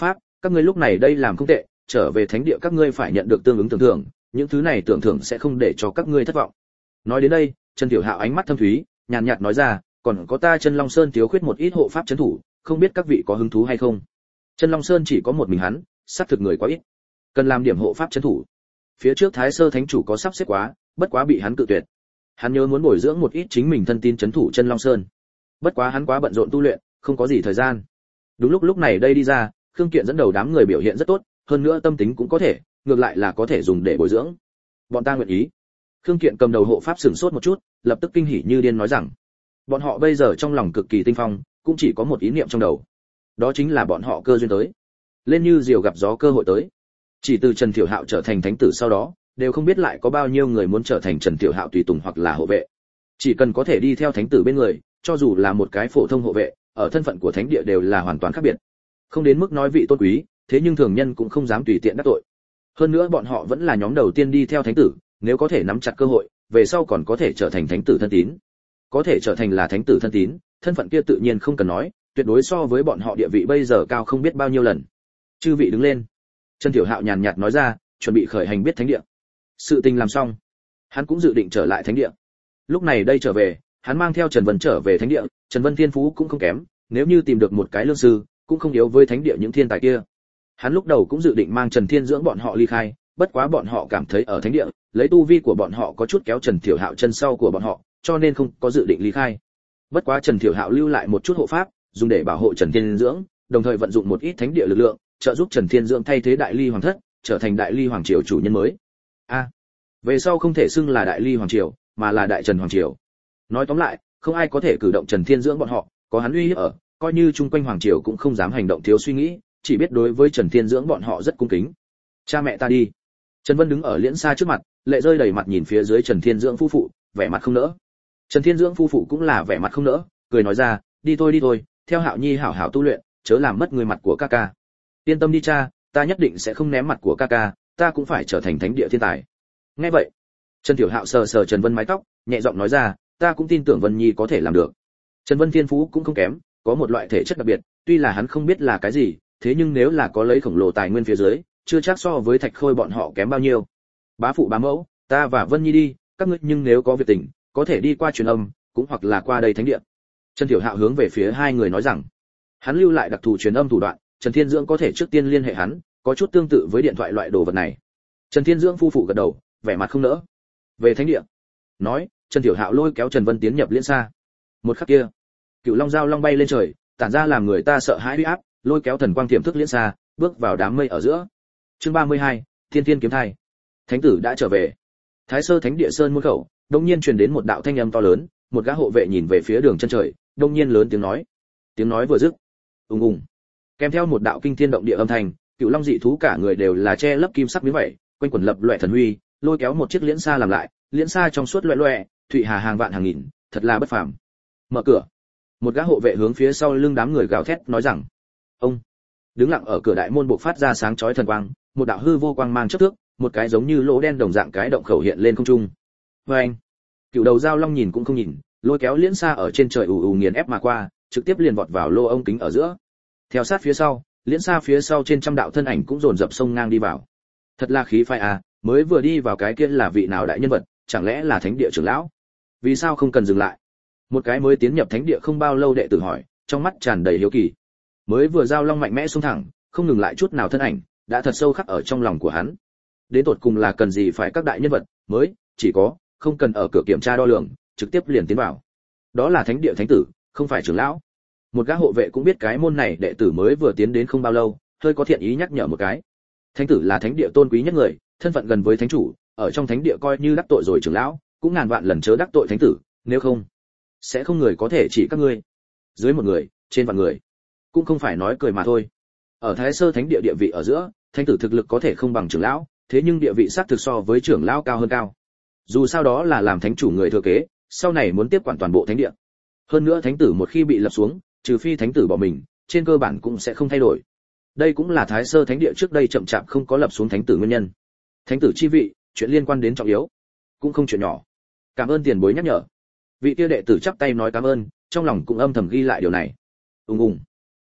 các ngươi lúc này đây làm không tệ, trở về thánh địa các ngươi phải nhận được tương ứng tưởng thưởng, những thứ này tưởng thưởng sẽ không để cho các ngươi thất vọng. Nói đến đây, Trần Tiểu Hạo ánh mắt thâm thúy, nhàn nhạt nói ra, còn có ta Chân Long Sơn thiếu khuyết một ít hộ pháp trấn thủ, không biết các vị có hứng thú hay không. Chân Long Sơn chỉ có một mình hắn, sát thực người quá ít, cần làm điểm hộ pháp trấn thủ. Phía trước Thái Sơ Thánh chủ có sắp xếp quá, bất quá bị hắn cự tuyệt. Hắn nhớ muốn bồi dưỡng một ít chính mình thân tín trấn thủ Chân Long Sơn, bất quá hắn quá bận rộn tu luyện, không có gì thời gian. Đúng lúc lúc này đây đi ra, Khương Kiện dẫn đầu đám người biểu hiện rất tốt, hơn nữa tâm tính cũng có thể, ngược lại là có thể dùng để bồi dưỡng. Bọn ta nguyện ý. Khương Kiện cầm đầu hộ pháp sửng sốt một chút, lập tức kinh hỉ như điên nói rằng, bọn họ bây giờ trong lòng cực kỳ tinh phong, cũng chỉ có một ý niệm trong đầu, đó chính là bọn họ cơ duyên tới, lên như diều gặp gió cơ hội tới. Chỉ từ Trần Tiểu Hạo trở thành thánh tử sau đó, đều không biết lại có bao nhiêu người muốn trở thành Trần Tiểu Hạo tùy tùng hoặc là hộ vệ. Chỉ cần có thể đi theo thánh tử bên người, cho dù là một cái phổ thông hộ vệ, ở thân phận của thánh địa đều là hoàn toàn khác biệt. Không đến mức nói vị tôn quý, thế nhưng thường nhân cũng không dám tùy tiện đắc tội. Hơn nữa bọn họ vẫn là nhóm đầu tiên đi theo thánh tử, nếu có thể nắm chặt cơ hội, về sau còn có thể trở thành thánh tử thân tín. Có thể trở thành là thánh tử thân tín, thân phận kia tự nhiên không cần nói, tuyệt đối so với bọn họ địa vị bây giờ cao không biết bao nhiêu lần. Chư vị đứng lên. Trần Tiểu Hạo nhàn nhạt nói ra, chuẩn bị khởi hành biết thánh địa. Sự tình làm xong, hắn cũng dự định trở lại thánh địa. Lúc này đây trở về, hắn mang theo Trần Vân trở về thánh địa, Trần Vân thiên phú cũng không kém, nếu như tìm được một cái lương sư, cũng không yếu với thánh địa những thiên tài kia. Hắn lúc đầu cũng dự định mang Trần Thiên Dưỡng bọn họ ly khai, bất quá bọn họ cảm thấy ở thánh địa, lấy tu vi của bọn họ có chút kéo Trần Tiểu Hạo chân sau của bọn họ, cho nên không có dự định ly khai. Bất quá Trần Tiểu Hạo lưu lại một chút hộ pháp, dùng để bảo hộ Trần Thiên Dưỡng, đồng thời vận dụng một ít thánh địa lực lượng, trợ giúp Trần Thiên Dưỡng thay thế Đại Ly Hoàng thất, trở thành Đại Ly Hoàng triều chủ nhân mới. A, à, về sau không thể xưng là Đại Ly Hoàng triều, mà là Đại Trần Hoàng triều. Nói tóm lại, không ai có thể cử động Trần Thiên Dưỡng bọn họ, có hắn uy hiếp ở, coi như chung quanh hoàng triều cũng không dám hành động thiếu suy nghĩ, chỉ biết đối với Trần Thiên Dưỡng bọn họ rất cung kính. Cha mẹ ta đi. Trần Vân đứng ở liễn xa trước mặt, lệ rơi đầy mặt nhìn phía dưới Trần Thiên Dưỡng phu phụ, vẻ mặt không nỡ. Trần Thiên Dưỡng phu phụ cũng là vẻ mặt không nỡ, cười nói ra, đi thôi đi thôi, theo Hạo Nhi hảo hảo tu luyện, chớ làm mất người mặt của ca ca. Yên tâm đi cha, ta nhất định sẽ không ném mặt của ca ca, ta cũng phải trở thành thánh địa thiên tài. Nghe vậy, Trần Tiểu Hạo sờ sờ Trần Vân mái tóc, nhẹ giọng nói ra, ta cũng tin tưởng Vân Nhi có thể làm được. Trần Vân thiên phú cũng không kém, có một loại thể chất đặc biệt, tuy là hắn không biết là cái gì, thế nhưng nếu là có lấy khổng lồ tài nguyên phía dưới, chưa chắc so với Thạch Khôi bọn họ kém bao nhiêu. Bá phụ bá mẫu, ta và Vân Nhi đi, các ngươi nhưng nếu có việc tình, có thể đi qua truyền âm, cũng hoặc là qua đây thánh địa. Trần Tiểu Hạo hướng về phía hai người nói rằng, hắn lưu lại đặc thù truyền âm thủ đoạn, Trần Thiên Dưỡng có thể trước tiên liên hệ hắn, có chút tương tự với điện thoại loại đồ vật này. Trần Thiên Dưỡng phu phụ gật đầu, vẻ mặt không nỡ. Về thánh địa. Nói, Trần Tiểu Hạo lôi kéo Trần Vân tiến nhập liễn xa. Một khắc kia, Cựu Long Giao Long bay lên trời, tản ra làm người ta sợ hãi uy áp, lôi kéo thần quang tiềm thức liễn xa, bước vào đám mây ở giữa. Chương ba mươi hai, Thiên Thiên kiếm thai. Thánh tử đã trở về. Thái Sơ Thánh địa sơn môn khẩu, đột nhiên truyền đến một đạo thanh âm to lớn, một gã hộ vệ nhìn về phía đường chân trời, đột nhiên lớn tiếng nói. Tiếng nói vừa dứt, ùng ùng, kèm theo một đạo kinh thiên động địa âm thanh, Cựu Long dị thú cả người đều là che lấp kim sắc miếng vảy, quanh quẩn lập loè thần huy, lôi kéo một chiếc liễn xa làm lại, liễn xa trong suốt loè loè, thụy hà hàng vạn hàng nghìn, thật là bất phàm. Mở cửa. Một gã hộ vệ hướng phía sau lưng đám người gào thét nói rằng, ông đứng lặng ở cửa đại môn bộc phát ra sáng chói thần quang, một đạo hư vô quang mang chớp thước, một cái giống như lỗ đen đồng dạng cái động khẩu hiện lên không trung. Với anh, Cựu Đầu Giao Long nhìn cũng không nhìn, lôi kéo liễn xa ở trên trời ù ù nghiền ép mà qua, trực tiếp liền vọt vào lô ông kính ở giữa. Theo sát phía sau, liễn xa phía sau trên trăm đạo thân ảnh cũng dồn dập sông ngang đi vào. Thật là khí phái à, mới vừa đi vào cái kia là vị nào đại nhân vật, chẳng lẽ là thánh địa trưởng lão? Vì sao không cần dừng lại? Một cái mới tiến nhập thánh địa không bao lâu đệ tử hỏi, trong mắt tràn đầy hiếu kỳ. Mới vừa Giao Long mạnh mẽ xông thẳng, không ngừng lại chút nào thân ảnh, đã thật sâu khắc ở trong lòng của hắn. Đến tột cùng là cần gì phải các đại nhân vật mới, chỉ có không cần ở cửa kiểm tra đo lường, trực tiếp liền tiến vào. Đó là thánh địa thánh tử, không phải trưởng lão. Một gã hộ vệ cũng biết cái môn này đệ tử mới vừa tiến đến không bao lâu, hơi có thiện ý nhắc nhở một cái. Thánh tử là thánh địa tôn quý nhất người, thân phận gần với thánh chủ, ở trong thánh địa coi như đắc tội rồi trưởng lão, cũng ngàn vạn lần chớ đắc tội thánh tử, nếu không sẽ không người có thể chỉ các ngươi. Dưới một người, trên vạn người, cũng không phải nói cười mà thôi. Ở Thái Sơ Thánh địa địa vị ở giữa, thánh tử thực lực có thể không bằng trưởng lão, thế nhưng địa vị sát thực so với trưởng lão cao hơn cao. Dù sao đó là làm thánh chủ người thừa kế, sau này muốn tiếp quản toàn bộ thánh địa. Hơn nữa thánh tử một khi bị lập xuống, trừ phi thánh tử bỏ mình, trên cơ bản cũng sẽ không thay đổi. Đây cũng là Thái Sơ Thánh địa trước đây chậm chạp không có lập xuống thánh tử nguyên nhân. Thánh tử chi vị, chuyện liên quan đến trọng yếu, cũng không chuyện nhỏ. Cảm ơn tiền bối nhắc nhở. Vị kia đệ tử chắp tay nói cảm ơn, trong lòng cũng âm thầm ghi lại điều này. Ùng ùng.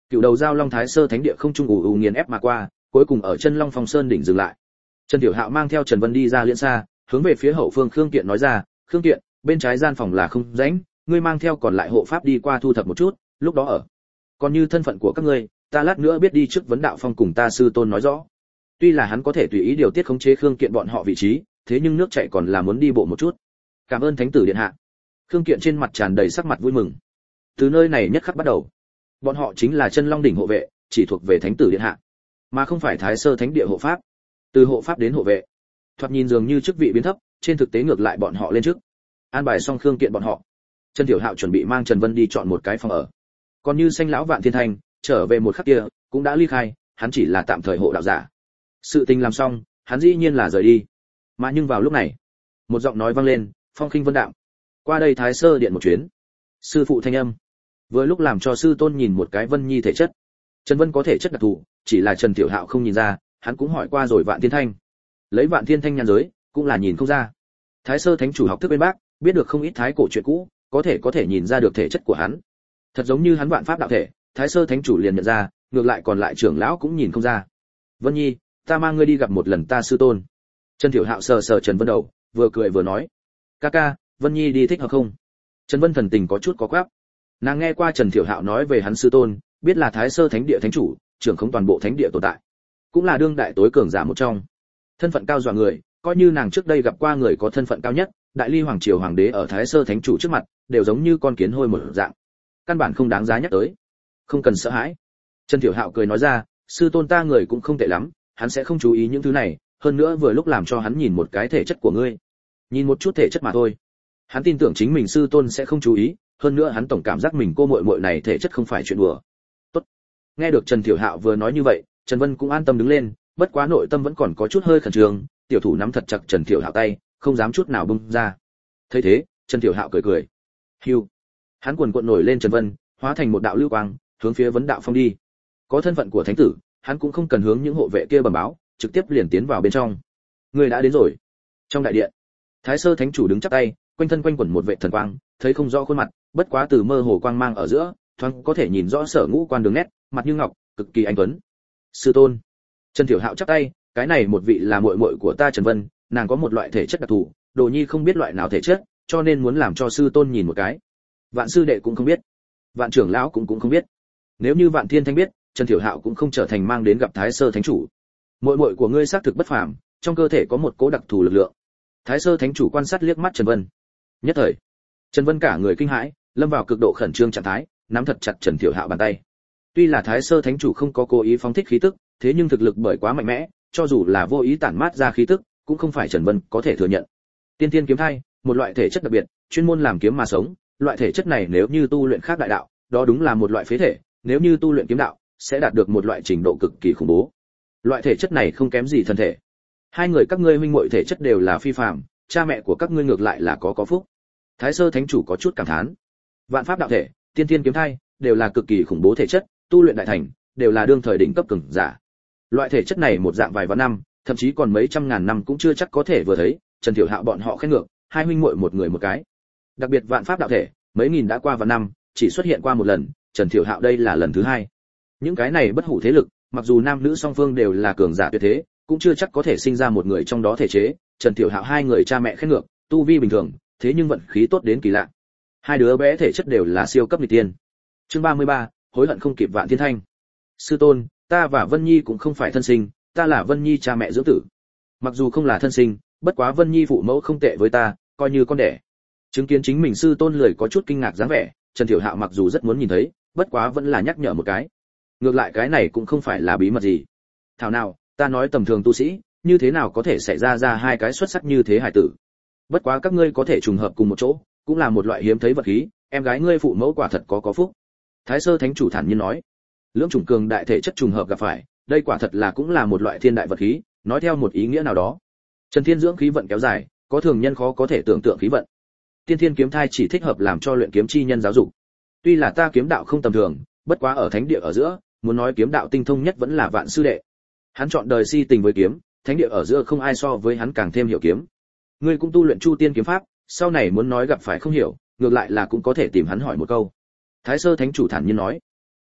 Cựu đầu giao long Thái Sơ Thánh Địa không trung ù ù nghiền ép mà qua, cuối cùng ở chân Long Phong Sơn đỉnh dừng lại. Trần Tiểu Hạo mang theo Trần Vân đi ra liễn xa, hướng về phía hậu phương Khương Kiện nói ra, "Khương Kiện, bên trái gian phòng là không rãnh, ngươi mang theo còn lại hộ pháp đi qua thu thập một chút, lúc đó ở. Còn như thân phận của các ngươi, ta lát nữa biết đi trước vấn đạo phong cùng ta sư tôn nói rõ." Tuy là hắn có thể tùy ý điều tiết khống chế Khương Kiện bọn họ vị trí, thế nhưng nước chảy còn là muốn đi bộ một chút. "Cảm ơn Thánh tử điện hạ." Khương Kiện trên mặt tràn đầy sắc mặt vui mừng. Từ nơi này nhất khắc bắt đầu, bọn họ chính là chân Long đỉnh hộ vệ, chỉ thuộc về Thánh tử điện hạ, mà không phải Thái Sơ Thánh Địa hộ pháp. Từ hộ pháp đến hộ vệ, thoạt nhìn dường như chức vị biến thấp, trên thực tế ngược lại bọn họ lên trước. An bài xong Khương Kiện bọn họ, Trần Tiểu Hạo chuẩn bị mang Trần Vân đi chọn một cái phòng ở. Còn như Xanh lão Vạn Thiên Thanh, trở về một khắc kia, cũng đã ly khai, hắn chỉ là tạm thời hộ đạo giả. Sự tình làm xong, hắn dĩ nhiên là rời đi. Mà nhưng vào lúc này, một giọng nói vang lên, phong khinh vân đạm. "Qua đây Thái Sơ điện một chuyến." Sư phụ thanh âm, vừa lúc làm cho sư tôn nhìn một cái Vân Nhi thể chất. Trần Vân có thể chất đặc thù, chỉ là Trần Tiểu Hạo không nhìn ra, hắn cũng hỏi qua rồi Vạn Thiên Thanh. Lấy Vạn Thiên Thanh nhãn giới, cũng là nhìn không ra. Thái Sơ Thánh chủ học thức bên bác, biết được không ít thái cổ chuyện cũ, có thể có thể nhìn ra được thể chất của hắn. Thật giống như hắn vạn pháp đạo thể, Thái Sơ Thánh chủ liền nhận ra, ngược lại còn lại trưởng lão cũng nhìn không ra. "Vân Nhi, ta mang ngươi đi gặp một lần ta sư tôn." Trần Tiểu Hạo sờ sờ Trần Vân đầu, vừa cười vừa nói, "Ca ca, Vân Nhi đi thích hợp không?" Trần Vân thần tình có chút có quáp. Nàng nghe qua Trần Tiểu Hạo nói về hắn sư tôn, biết là Thái Sơ Thánh Địa thánh chủ, trưởng khống toàn bộ thánh địa tồn tại, cũng là đương đại tối cường giả một trong. Thân phận cao dọa người, coi như nàng trước đây gặp qua người có thân phận cao nhất, Đại Ly hoàng triều hoàng đế ở Thái Sơ Thánh chủ trước mặt, đều giống như con kiến hôi một dạng, căn bản không đáng giá nhắc tới. "Không cần sợ hãi." Trần Tiểu Hạo cười nói ra, "Sư tôn ta người cũng không tệ lắm, hắn sẽ không chú ý những thứ này, hơn nữa vừa lúc làm cho hắn nhìn một cái thể chất của ngươi. Nhìn một chút thể chất mà thôi. Hắn tin tưởng chính mình sư tôn sẽ không chú ý, hơn nữa hắn tổng cảm giác mình cô muội muội này thể chất không phải chuyện đùa." "Tốt." Nghe được Trần Tiểu Hạo vừa nói như vậy, Trần Vân cũng an tâm đứng lên, bất quá nội tâm vẫn còn có chút hơi khẩn trương, tiểu thủ nắm thật chặt Trần Tiểu Hạo tay, không dám chút nào bung ra. Thấy thế, Trần Tiểu Hạo cười cười. Hưu. Hắn cuồn cuộn nổi lên Trần Vân, hóa thành một đạo lưu quang, hướng phía vấn đạo phong đi. Có thân phận của thánh tử, hắn cũng không cần hướng những hộ vệ kia bẩm báo, trực tiếp liền tiến vào bên trong. Người đã đến rồi. Trong đại điện, Thái Sơ Thánh chủ đứng chắp tay, quanh thân quanh quẩn một vệ thần quang, thấy không rõ khuôn mặt, bất quá từ mơ hồ quang mang ở giữa, thoáng có thể nhìn rõ sở ngũ quan đường nét, mặt như ngọc, cực kỳ anh tuấn. Sư tôn. Trần Tiểu Hạo chắp tay, cái này một vị là muội muội của ta Trần Vân, nàng có một loại thể chất đặc thù, Đồ Nhi không biết loại nào thể chất, cho nên muốn làm cho sư tôn nhìn một cái. Vạn sư đệ cũng không biết, Vạn trưởng lão cũng cũng không biết. Nếu như Vạn Thiên Thanh biết, Trần Tiểu Hạo cũng không trở thành mang đến gặp Thái Sơ Thánh chủ. Muội muội của ngươi xác thực bất phàm, trong cơ thể có một cố đặc thù lực lượng. Thái Sơ Thánh chủ quan sát liếc mắt Trần Vân. Nhất thời, Trần Vân cả người kinh hãi, lâm vào cực độ khẩn trương trạng thái, nắm thật chặt Trần Tiểu Hạo bàn tay. Tuy là Thái Sơ Thánh chủ không có cố ý phóng thích khí tức, thế nhưng thực lực bởi quá mạnh mẽ, cho dù là vô ý tản mát ra khí tức, cũng không phải Trần Vân có thể thừa nhận. Tiên Tiên kiếm thai, một loại thể chất đặc biệt, chuyên môn làm kiếm mà sống, loại thể chất này nếu như tu luyện khác đại đạo, đó đúng là một loại phế thể, nếu như tu luyện kiếm đạo, sẽ đạt được một loại trình độ cực kỳ khủng bố. Loại thể chất này không kém gì thân thể. Hai người các ngươi huynh muội thể chất đều là phi phàm, cha mẹ của các ngươi ngược lại là có có phúc. Thái Sơ Thánh chủ có chút cảm thán. Vạn pháp đạo thể, tiên tiên kiếm thai, đều là cực kỳ khủng bố thể chất, tu luyện đại thành, đều là đương thời đỉnh cấp cường giả. Loại thể chất này một dạng vài vạn năm, thậm chí còn mấy trăm ngàn năm cũng chưa chắc có thể vừa thấy. Trần Tiểu Hạo bọn họ khen ngược, hai huynh muội một người một cái. Đặc biệt vạn pháp đạo thể, mấy nghìn đã qua vạn năm, chỉ xuất hiện qua một lần, Trần Tiểu Hạo đây là lần thứ hai. Những cái này bất hủ thế lực, mặc dù nam nữ song phương đều là cường giả tuyệt thế, cũng chưa chắc có thể sinh ra một người trong đó thể chế. Trần Tiểu Hạo hai người cha mẹ khen ngược, tu vi bình thường, thế nhưng vận khí tốt đến kỳ lạ. Hai đứa bé thể chất đều là siêu cấp nghịch tiên. Chương ba mươi ba, hối hận không kịp Vạn Thiên Thanh. Sư tôn, ta và Vân Nhi cũng không phải thân sinh, ta là Vân Nhi cha mẹ dưỡng tử. Mặc dù không là thân sinh, bất quá Vân Nhi phụ mẫu không tệ với ta, coi như con đẻ. Chứng kiến chính mình sư tôn lười có chút kinh ngạc dáng vẻ, Trần Tiểu Hạo mặc dù rất muốn nhìn thấy, bất quá vẫn là nhắc nhở một cái. Ngược lại cái này cũng không phải là bí mật gì. Thảo nào, ta nói tầm thường tu sĩ, như thế nào có thể xảy ra ra hai cái xuất sắc như thế hải tử. Bất quá các ngươi có thể trùng hợp cùng một chỗ, cũng là một loại hiếm thấy vật khí, em gái ngươi phụ mẫu quả thật có có phúc. Thái Sơ Thánh chủ thản nhiên nói, lưỡng chủng cường đại thể chất trùng hợp gặp phải, đây quả thật là cũng là một loại thiên đại vật khí, nói theo một ý nghĩa nào đó. Trần Thiên dưỡng khí vận kéo dài, có thường nhân khó có thể tưởng tượng khí vận. Tiên Thiên kiếm thai chỉ thích hợp làm cho luyện kiếm chi nhân giáo dục. Tuy là ta kiếm đạo không tầm thường, bất quá ở thánh địa ở giữa, muốn nói kiếm đạo tinh thông nhất vẫn là Vạn sư đệ. Hắn chọn đời si tình với kiếm, thánh địa ở giữa không ai so với hắn càng thêm hiểu kiếm. Ngươi cũng tu luyện Chu Tiên kiếm pháp, sau này muốn nói gặp phải không hiểu, ngược lại là cũng có thể tìm hắn hỏi một câu. Thái Sơ Thánh chủ thản nhiên nói.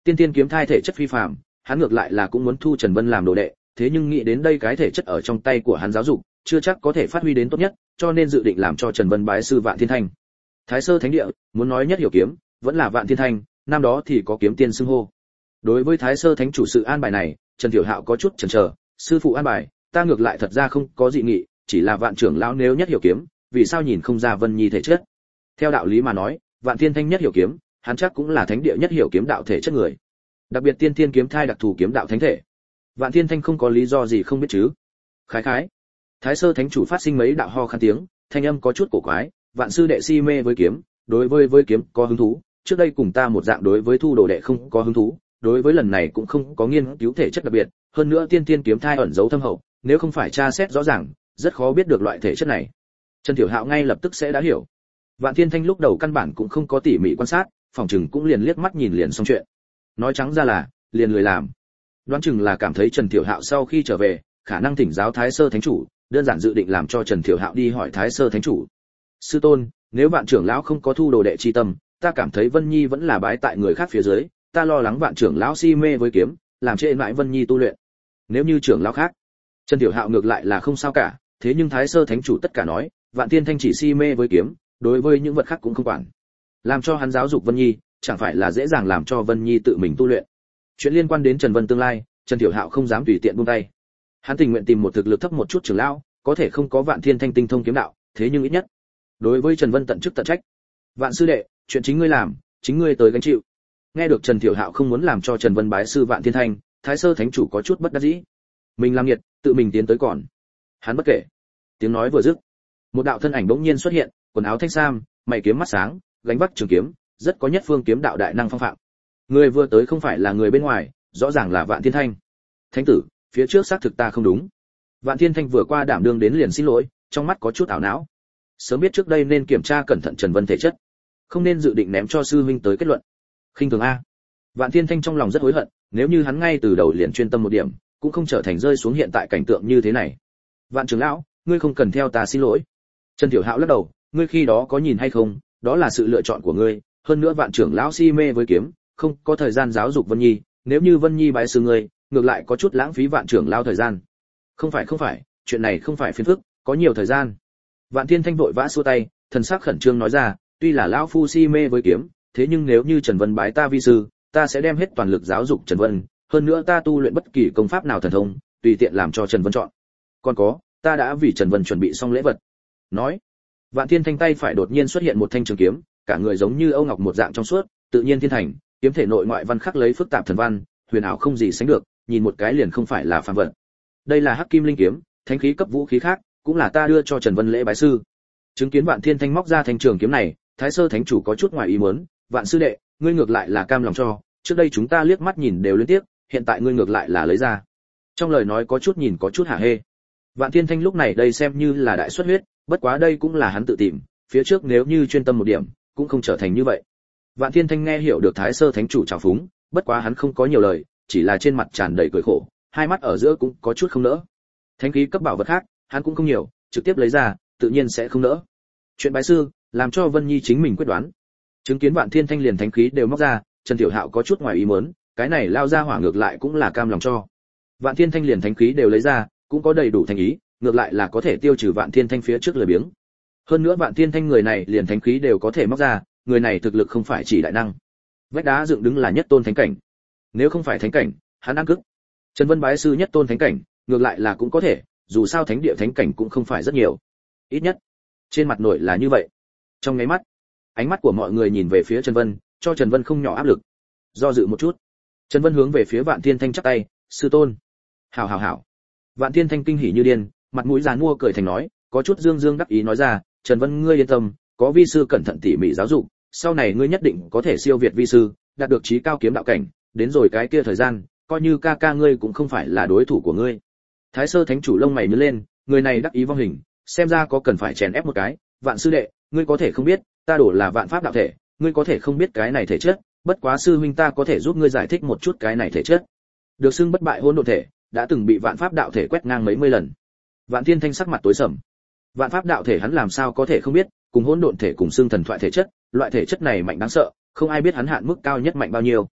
Tiên tiên kiếm thai thể chất phi phàm, hắn ngược lại là cũng muốn thu Trần Vân làm đồ đệ, thế nhưng nghĩ đến đây cái thể chất ở trong tay của hắn giáo dục, chưa chắc có thể phát huy đến tốt nhất, cho nên dự định làm cho Trần Vân bái sư Vạn Thiên Thanh. Thái Sơ Thánh Địa, muốn nói nhất hiểu kiếm, vẫn là Vạn Thiên Thanh, năm đó thì có kiếm tiên xưng hô. Đối với Thái Sơ Thánh chủ sự an bài này, Trần Tiểu Hạo có chút chần chờ, sư phụ an bài, ta ngược lại thật ra không có dị nghị, chỉ là Vạn trưởng lão nếu nhất hiểu kiếm, vì sao nhìn không ra Vân Nhi thể chất? Theo đạo lý mà nói, Vạn Thiên Thanh nhất hiểu kiếm, hắn chắc cũng là thánh địa nhất hiểu kiếm đạo thể chất người. Đặc biệt tiên tiên kiếm thai đặc thù kiếm đạo thánh thể. Vạn Thiên Thanh không có lý do gì không biết chứ? Khái khái. Thái Sơ Thánh chủ phát sinh mấy đạo ho khan tiếng, thanh âm có chút cổ quái, Vạn sư đệ si mê với kiếm, đối với với kiếm có hứng thú, trước đây cùng ta một dạng đối với thu đồ đệ không có hứng thú, đối với lần này cũng không có nghiên cứu thể chất đặc biệt, hơn nữa tiên tiên kiếm thai ẩn giấu thâm hậu, nếu không phải tra xét rõ ràng, rất khó biết được loại thể chất này. Trần Tiểu Hạo ngay lập tức sẽ đã hiểu. Vạn Thiên Thanh lúc đầu căn bản cũng không có tỉ mỉ quan sát, phòng chừng cũng liền liếc mắt nhìn liền xong chuyện. Nói trắng ra là, liền lười làm. Đoán chừng là cảm thấy Trần Tiểu Hạo sau khi trở về, khả năng thỉnh giáo Thái Sơ Thánh chủ, đơn giản dự định làm cho Trần Tiểu Hạo đi hỏi Thái Sơ Thánh chủ. Sư tôn, nếu Vạn trưởng lão không có thu đồ đệ chi tâm, ta cảm thấy Vân Nhi vẫn là bái tại người khác phía dưới, ta lo lắng Vạn trưởng lão si mê với kiếm, làm trễ mãi Vân Nhi tu luyện. Nếu như trưởng lão khác, Trần Tiểu Hạo ngược lại là không sao cả, thế nhưng Thái Sơ Thánh chủ tất cả nói, Vạn Thiên Thanh chỉ si mê với kiếm, đối với những vật khác cũng không quản. Làm cho hắn giáo dục Vân Nhi, chẳng phải là dễ dàng làm cho Vân Nhi tự mình tu luyện. Chuyện liên quan đến Trần Vân tương lai, Trần Tiểu Hạo không dám tùy tiện buông tay. Hắn tình nguyện tìm một thực lực thấp một chút trưởng lão, có thể không có Vạn Thiên Thanh tinh thông kiếm đạo, thế nhưng ít nhất, đối với Trần Vân tận chức tận trách. Vạn sư đệ, chuyện chính ngươi làm, chính ngươi tới gánh chịu. Nghe được Trần Tiểu Hạo không muốn làm cho Trần Vân bái sư Vạn Thiên Thanh, Thái Sơ Thánh chủ có chút bất đắc dĩ. Mình làm nhiệt, tự mình tiến tới còn. Hắn bất kể. Tiếng nói vừa dứt, một đạo thân ảnh bỗng nhiên xuất hiện, quần áo thanh sam, mày kiếm mắt sáng, gánh vác trường kiếm, rất có nhất phương kiếm đạo đại năng phong phạm. Người vừa tới không phải là người bên ngoài, rõ ràng là Vạn Thiên Thanh. Thánh tử, phía trước xác thực ta không đúng. Vạn Thiên Thanh vừa qua đảm đương đến liền xin lỗi, trong mắt có chút ảo não. Sớm biết trước đây nên kiểm tra cẩn thận Trần Vân thể chất, không nên dự định ném cho sư huynh tới kết luận. Khinh thường a. Vạn Thiên Thanh trong lòng rất hối hận, nếu như hắn ngay từ đầu liền chuyên tâm một điểm, cũng không trở thành rơi xuống hiện tại cảnh tượng như thế này. Vạn trưởng lão, ngươi không cần theo ta xin lỗi. Trần Tiểu Hạo lắc đầu, ngươi khi đó có nhìn hay không, đó là sự lựa chọn của ngươi, hơn nữa Vạn trưởng lão si mê với kiếm, không có thời gian giáo dục Vân Nhi, nếu như Vân Nhi bái sư ngươi, ngược lại có chút lãng phí Vạn trưởng lão thời gian. Không phải không phải, chuyện này không phải phiền phức, có nhiều thời gian. Vạn Thiên Thanh vội vã xua tay, thần sắc khẩn trương nói ra, tuy là lão phu si mê với kiếm, thế nhưng nếu như Trần Vân bái ta vi sư, ta sẽ đem hết toàn lực giáo dục Trần Vân, hơn nữa ta tu luyện bất kỳ công pháp nào thần thông, tùy tiện làm cho Trần Vân chọn. Còn có, ta đã vì Trần Vân chuẩn bị xong lễ vật. Nói, Vạn Thiên Thanh tay phải đột nhiên xuất hiện một thanh trường kiếm, cả người giống như Âu Ngọc một dạng trong suốt, tự nhiên thiên thành, kiếm thể nội ngoại văn khắc lấy phức tạp thần văn, huyền ảo không gì sánh được, nhìn một cái liền không phải là phàm vật. Đây là Hắc Kim Linh kiếm, thánh khí cấp vũ khí khác, cũng là ta đưa cho Trần Vân lễ bái sư. Chứng kiến Vạn Thiên Thanh móc ra thanh trường kiếm này, Thái Sơ Thánh chủ có chút ngoài ý muốn, Vạn sư đệ, ngươi ngược lại là cam lòng cho, trước đây chúng ta liếc mắt nhìn đều liên tiếp, hiện tại ngươi ngược lại là lấy ra. Trong lời nói có chút nhìn có chút hả hê. Vạn Thiên Thanh lúc này đây xem như là đại xuất huyết, bất quá đây cũng là hắn tự tìm, phía trước nếu như chuyên tâm một điểm, cũng không trở thành như vậy. Vạn Thiên Thanh nghe hiểu được Thái Sơ Thánh chủ trào phúng, bất quá hắn không có nhiều lời, chỉ là trên mặt tràn đầy cười khổ, hai mắt ở giữa cũng có chút không nỡ. Thánh khí cấp bảo vật khác, hắn cũng không nhiều, trực tiếp lấy ra, tự nhiên sẽ không nỡ. Chuyện bái sư, làm cho Vân Nhi chính mình quyết đoán. Chứng kiến Vạn Thiên Thanh liền thánh khí đều móc ra, Trần Tiểu Hạo có chút ngoài ý muốn, cái này lao ra hỏa ngược lại cũng là cam lòng cho. Vạn Thiên Thanh liền thánh khí đều lấy ra, cũng có đầy đủ thành ý, ngược lại là có thể tiêu trừ Vạn Thiên Thanh phía trước lười biếng. Hơn nữa Vạn Thiên Thanh người này liền thánh khí đều có thể móc ra, người này thực lực không phải chỉ đại năng. Vách đá dựng đứng là nhất tôn thánh cảnh. Nếu không phải thánh cảnh, hắn ăn cức. Trần Vân bái sư nhất tôn thánh cảnh, ngược lại là cũng có thể, dù sao thánh địa thánh cảnh cũng không phải rất nhiều. Ít nhất, trên mặt nội là như vậy. Trong ngay mắt, ánh mắt của mọi người nhìn về phía Trần Vân, cho Trần Vân không nhỏ áp lực. Do dự một chút, Trần Vân hướng về phía Vạn Thiên Thanh chắp tay, sư tôn. Hảo hảo hảo. Vạn Thiên Thanh kinh hỉ như điên, mặt mũi giàn mua cười thành nói, có chút dương dương đắc ý nói ra, Trần Vân ngươi yên tâm, có vi sư cẩn thận tỉ mỉ giáo dục, sau này ngươi nhất định có thể siêu việt vi sư, đạt được chí cao kiếm đạo cảnh, đến rồi cái kia thời gian, coi như ca ca ngươi cũng không phải là đối thủ của ngươi. Thái Sơ Thánh chủ lông mày nhướng lên, người này đắc ý vong hình, xem ra có cần phải chèn ép một cái. Vạn sư đệ, ngươi có thể không biết, ta đổ là vạn pháp đạo thể, ngươi có thể không biết cái này thể chất, bất quá sư huynh ta có thể giúp ngươi giải thích một chút cái này thể chất. Được xưng bất bại hỗn độn thể, đã từng bị vạn pháp đạo thể quét ngang mấy mươi lần. Vạn Thiên Thanh sắc mặt tối sầm. Vạn pháp đạo thể hắn làm sao có thể không biết, cùng hỗn độn thể cùng xưng thần thoại thể chất, loại thể chất này mạnh đáng sợ, không ai biết hắn hạn mức cao nhất mạnh bao nhiêu.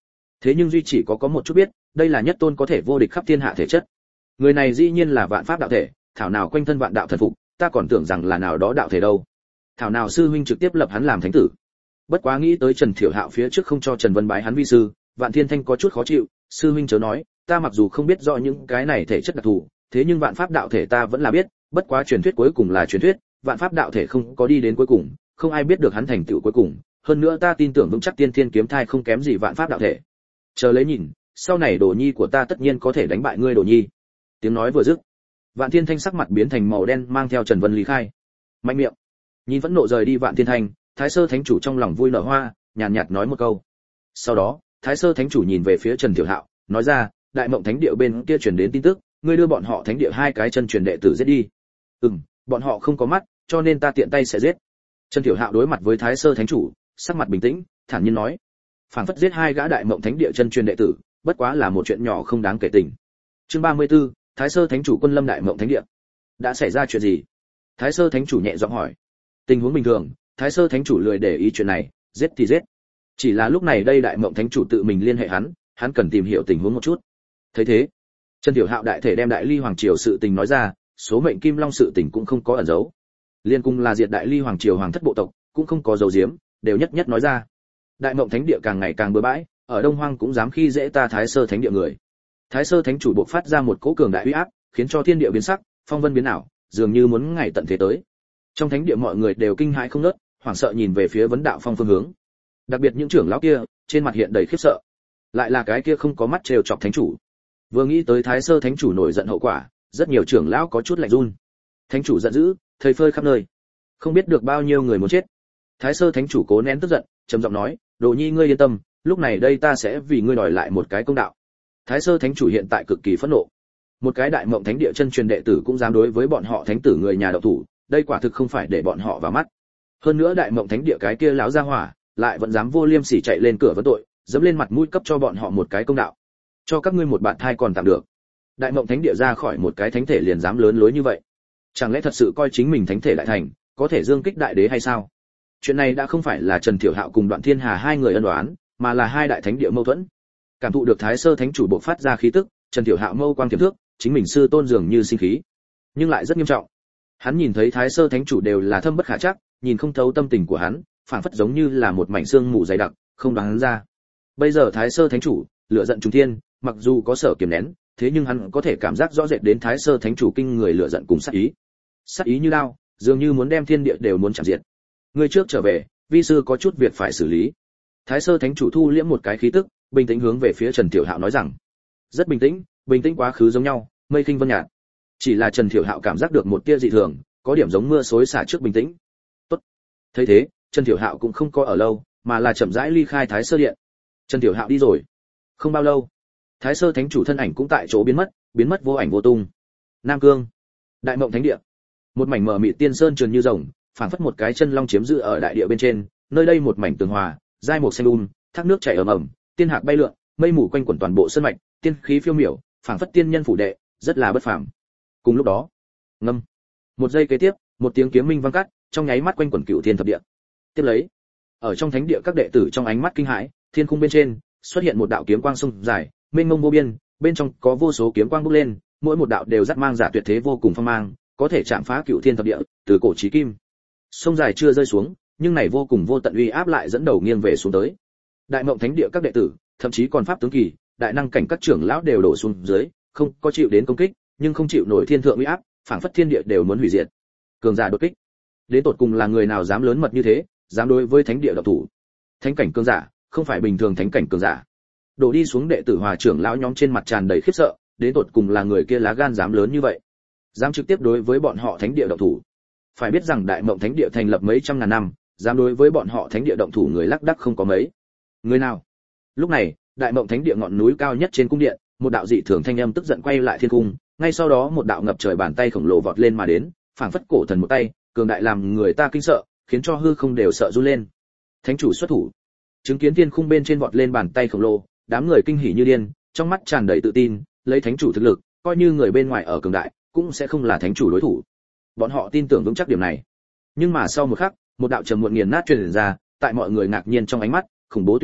Thế nhưng duy chỉ có có một chút biết, đây là nhất tôn có thể vô địch khắp thiên hạ thể chất. Người này dĩ nhiên là vạn pháp đạo thể, thảo nào quanh thân vạn đạo thần phục, ta còn tưởng rằng là nào đó đạo thể đâu. Thảo nào sư huynh trực tiếp lập hắn làm thánh tử. Bất quá nghĩ tới Trần Thiểu Hạo phía trước không cho Trần Vân bái hắn vi sư, Vạn Thiên Thanh có chút khó chịu, sư huynh chớ nói, ta mặc dù không biết rõ những cái này thể chất đặc thù, thế nhưng vạn pháp đạo thể ta vẫn là biết, bất quá truyền thuyết cuối cùng là truyền thuyết, vạn pháp đạo thể không có đi đến cuối cùng, không ai biết được hắn thành tựu cuối cùng, hơn nữa ta tin tưởng vững chắc tiên thiên kiếm thai không kém gì vạn pháp đạo thể. Chờ lấy nhìn, sau này đồ nhi của ta tất nhiên có thể đánh bại ngươi đồ nhi. Tiếng nói vừa dứt, Vạn Thiên Thanh sắc mặt biến thành màu đen mang theo Trần Vân lý khai. Mạnh miệng. Nhìn vẫn nộ rời đi Vạn Thiên Thanh, Thái Sơ Thánh chủ trong lòng vui nở hoa, nhàn nhạt nói một câu. Sau đó, Thái Sơ Thánh chủ nhìn về phía Trần Thiểu Hạo, nói ra, Đại Mộng Thánh địa bên kia truyền đến tin tức, ngươi đưa bọn họ thánh địa hai cái chân truyền đệ tử giết đi. Ừm, bọn họ không có mắt, cho nên ta tiện tay sẽ giết. Trần Thiểu Hạo đối mặt với Thái Sơ Thánh chủ, sắc mặt bình tĩnh, thản nhiên nói, phảng phất giết hai gã Đại Mộng Thánh địa chân truyền đệ tử, bất quá là một chuyện nhỏ không đáng kể tình. Chương ba mươi tư, Thái Sơ Thánh chủ quân lâm Đại Mộng Thánh địa. Đã xảy ra chuyện gì? Thái Sơ Thánh chủ nhẹ giọng hỏi. Tình huống bình thường, Thái Sơ Thánh chủ lười để ý chuyện này, giết thì giết. Chỉ là lúc này đây Đại Mộng Thánh chủ tự mình liên hệ hắn, hắn cần tìm hiểu tình huống một chút. Thấy thế, Trần Tiểu Hạo đại thể đem Đại Ly hoàng triều sự tình nói ra, số mệnh Kim Long sự tình cũng không có ẩn giấu. Liên cung là diệt Đại Ly hoàng triều hoàng thất bộ tộc, cũng không có giấu giếm, đều nhất nhất nói ra. Đại Mộng Thánh địa càng ngày càng bừa bãi, ở Đông Hoang cũng dám khi dễ ta Thái Sơ Thánh địa người. Thái Sơ Thánh chủ bộc phát ra một cỗ cường đại uy áp, khiến cho thiên địa biến sắc, phong vân biến ảo, dường như muốn ngày tận thế tới. Trong thánh địa mọi người đều kinh hãi không ngớt, hoảng sợ nhìn về phía vấn đạo phong phương hướng. Đặc biệt những trưởng lão kia, trên mặt hiện đầy khiếp sợ. Lại là cái kia không có mắt trêu chọc thánh chủ. Vừa nghĩ tới Thái Sơ Thánh chủ nổi giận hậu quả, rất nhiều trưởng lão có chút lạnh run. Thánh chủ giận dữ, thây phơi khắp nơi, không biết được bao nhiêu người muốn chết. Thái Sơ Thánh chủ cố nén tức giận, trầm giọng nói, "Đồ nhi ngươi yên tâm, lúc này đây ta sẽ vì ngươi đòi lại một cái công đạo." Thái Sơ Thánh chủ hiện tại cực kỳ phẫn nộ. Một cái Đại Mộng Thánh địa chân truyền đệ tử cũng dám đối với bọn họ thánh tử người nhà đạo thủ, đây quả thực không phải để bọn họ vào mắt. Hơn nữa Đại Mộng Thánh địa cái kia láo ra hỏa, lại vẫn dám vô liêm sỉ chạy lên cửa vấn tội, dẫm lên mặt mũi cấp cho bọn họ một cái công đạo. Cho các ngươi một bạn thai còn tạm được. Đại Mộng Thánh địa ra khỏi một cái thánh thể liền dám lớn lối như vậy. Chẳng lẽ thật sự coi chính mình thánh thể đại thành, có thể dương kích đại đế hay sao? Chuyện này đã không phải là Trần Thiểu Hạo cùng Đoạn Thiên Hà hai người ân oán, mà là hai đại thánh địa mâu thuẫn. Cảm thụ được Thái Sơ Thánh chủ bộc phát ra khí tức, Trần Thiểu Hạo mâu quang tiềm thước, chính mình sư tôn dường như sinh khí, nhưng lại rất nghiêm trọng. Hắn nhìn thấy Thái Sơ Thánh chủ đều là thâm bất khả trắc, nhìn không thấu tâm tình của hắn, phảng phất giống như là một mảnh xương mù dày đặc, không đoán ra. Bây giờ Thái Sơ Thánh chủ lửa giận trùng thiên, mặc dù có sở kiềm nén, thế nhưng hắn có thể cảm giác rõ rệt đến Thái Sơ Thánh chủ kinh người lửa giận cùng sát ý. Sát ý như lao, dường như muốn đem thiên địa đều muốn chạm diệt. Người trước trở về, vi sư có chút việc phải xử lý. Thái Sơ Thánh chủ thu liễm một cái khí tức, bình tĩnh hướng về phía Trần Thiểu Hạo nói rằng, rất bình tĩnh, bình tĩnh quá khứ giống nhau, mây khinh vân nhạt. Chỉ là Trần Thiểu Hạo cảm giác được một tia dị thường, có điểm giống mưa xối xả trước bình tĩnh. Tốt. Thấy thế, Trần Thiểu Hạo cũng không có ở lâu, mà là chậm rãi ly khai Thái Sơ điện. Trần Thiểu Hạo đi rồi. Không bao lâu, Thái Sơ Thánh chủ thân ảnh cũng tại chỗ biến mất, biến mất vô ảnh vô tung. Nam Cương, Đại Mộng Thánh địa. Một mảnh mờ mịt tiên sơn trườn như rồng, phảng phất một cái chân long chiếm giữ ở đại địa bên trên, nơi đây một mảnh tường hòa, giai mục xanh um, thác nước chảy ầm ầm, tiên hạc bay lượn, mây mù quanh quẩn toàn bộ sơn mạch, tiên khí phiêu miểu, phảng phất tiên nhân phủ đệ, rất là bất phàm. Cùng lúc đó, ngâm, một giây kế tiếp, một tiếng kiếm minh vang cắt, trong nháy mắt quanh quẩn cửu thiên thập địa. Tiếp lấy, ở trong thánh địa các đệ tử trong ánh mắt kinh hãi, thiên khung bên trên xuất hiện một đạo kiếm quang sông dài, mênh mông vô biên, bên trong có vô số kiếm quang bốc lên, mỗi một đạo đều dắt mang giả tuyệt thế vô cùng phong mang, có thể chạm phá cửu thiên thập địa, từ cổ chí kim. Sông dài chưa rơi xuống, nhưng này vô cùng vô tận uy áp lại dẫn đầu nghiêng về xuống tới. Đại Mộng Thánh địa các đệ tử, thậm chí còn pháp tướng kỳ, đại năng cảnh các trưởng lão đều đổ xuống dưới, không có chịu đến công kích, nhưng không chịu nổi thiên thượng uy áp, phảng phất thiên địa đều muốn hủy diệt. Cường giả đột kích, đến tột cùng là người nào dám lớn mật như thế, dám đối với thánh địa độc thủ? Thánh cảnh cường giả, không phải bình thường thánh cảnh cường giả. Đổ đi xuống đệ tử hòa trưởng lão nhóm trên mặt tràn đầy khiếp sợ, đến tột cùng là người kia lá gan dám lớn như vậy, dám trực tiếp đối với bọn họ thánh địa độc thủ. Phải biết rằng Đại Mộng Thánh địa thành lập mấy trăm ngàn năm, dám đối với bọn họ thánh địa động thủ người lác đác không có mấy. Người nào? Lúc này, Đại Mộng Thánh địa ngọn núi cao nhất trên cung điện, một đạo dị thường thanh âm tức giận quay lại thiên cung, ngay sau đó một đạo ngập trời bàn tay khổng lồ vọt lên mà đến, phảng phất cổ thần một tay, cường đại làm người ta kinh sợ, khiến cho hư không đều sợ run lên. Thánh chủ xuất thủ. Chứng kiến thiên khung bên trên vọt lên bàn tay khổng lồ, đám người kinh hỉ như điên, trong mắt tràn đầy tự tin, lấy thánh chủ thực lực, coi như người bên ngoài ở cường đại, cũng sẽ không là thánh chủ đối thủ. Bọn họ tin tưởng vững chắc điểm này. Nhưng mà sau một khắc, một đạo trầm muộn nghiền nát truyền ra, tại mọi người ngạc nhiên trong ánh mắt, khủng bố tuyệt luân,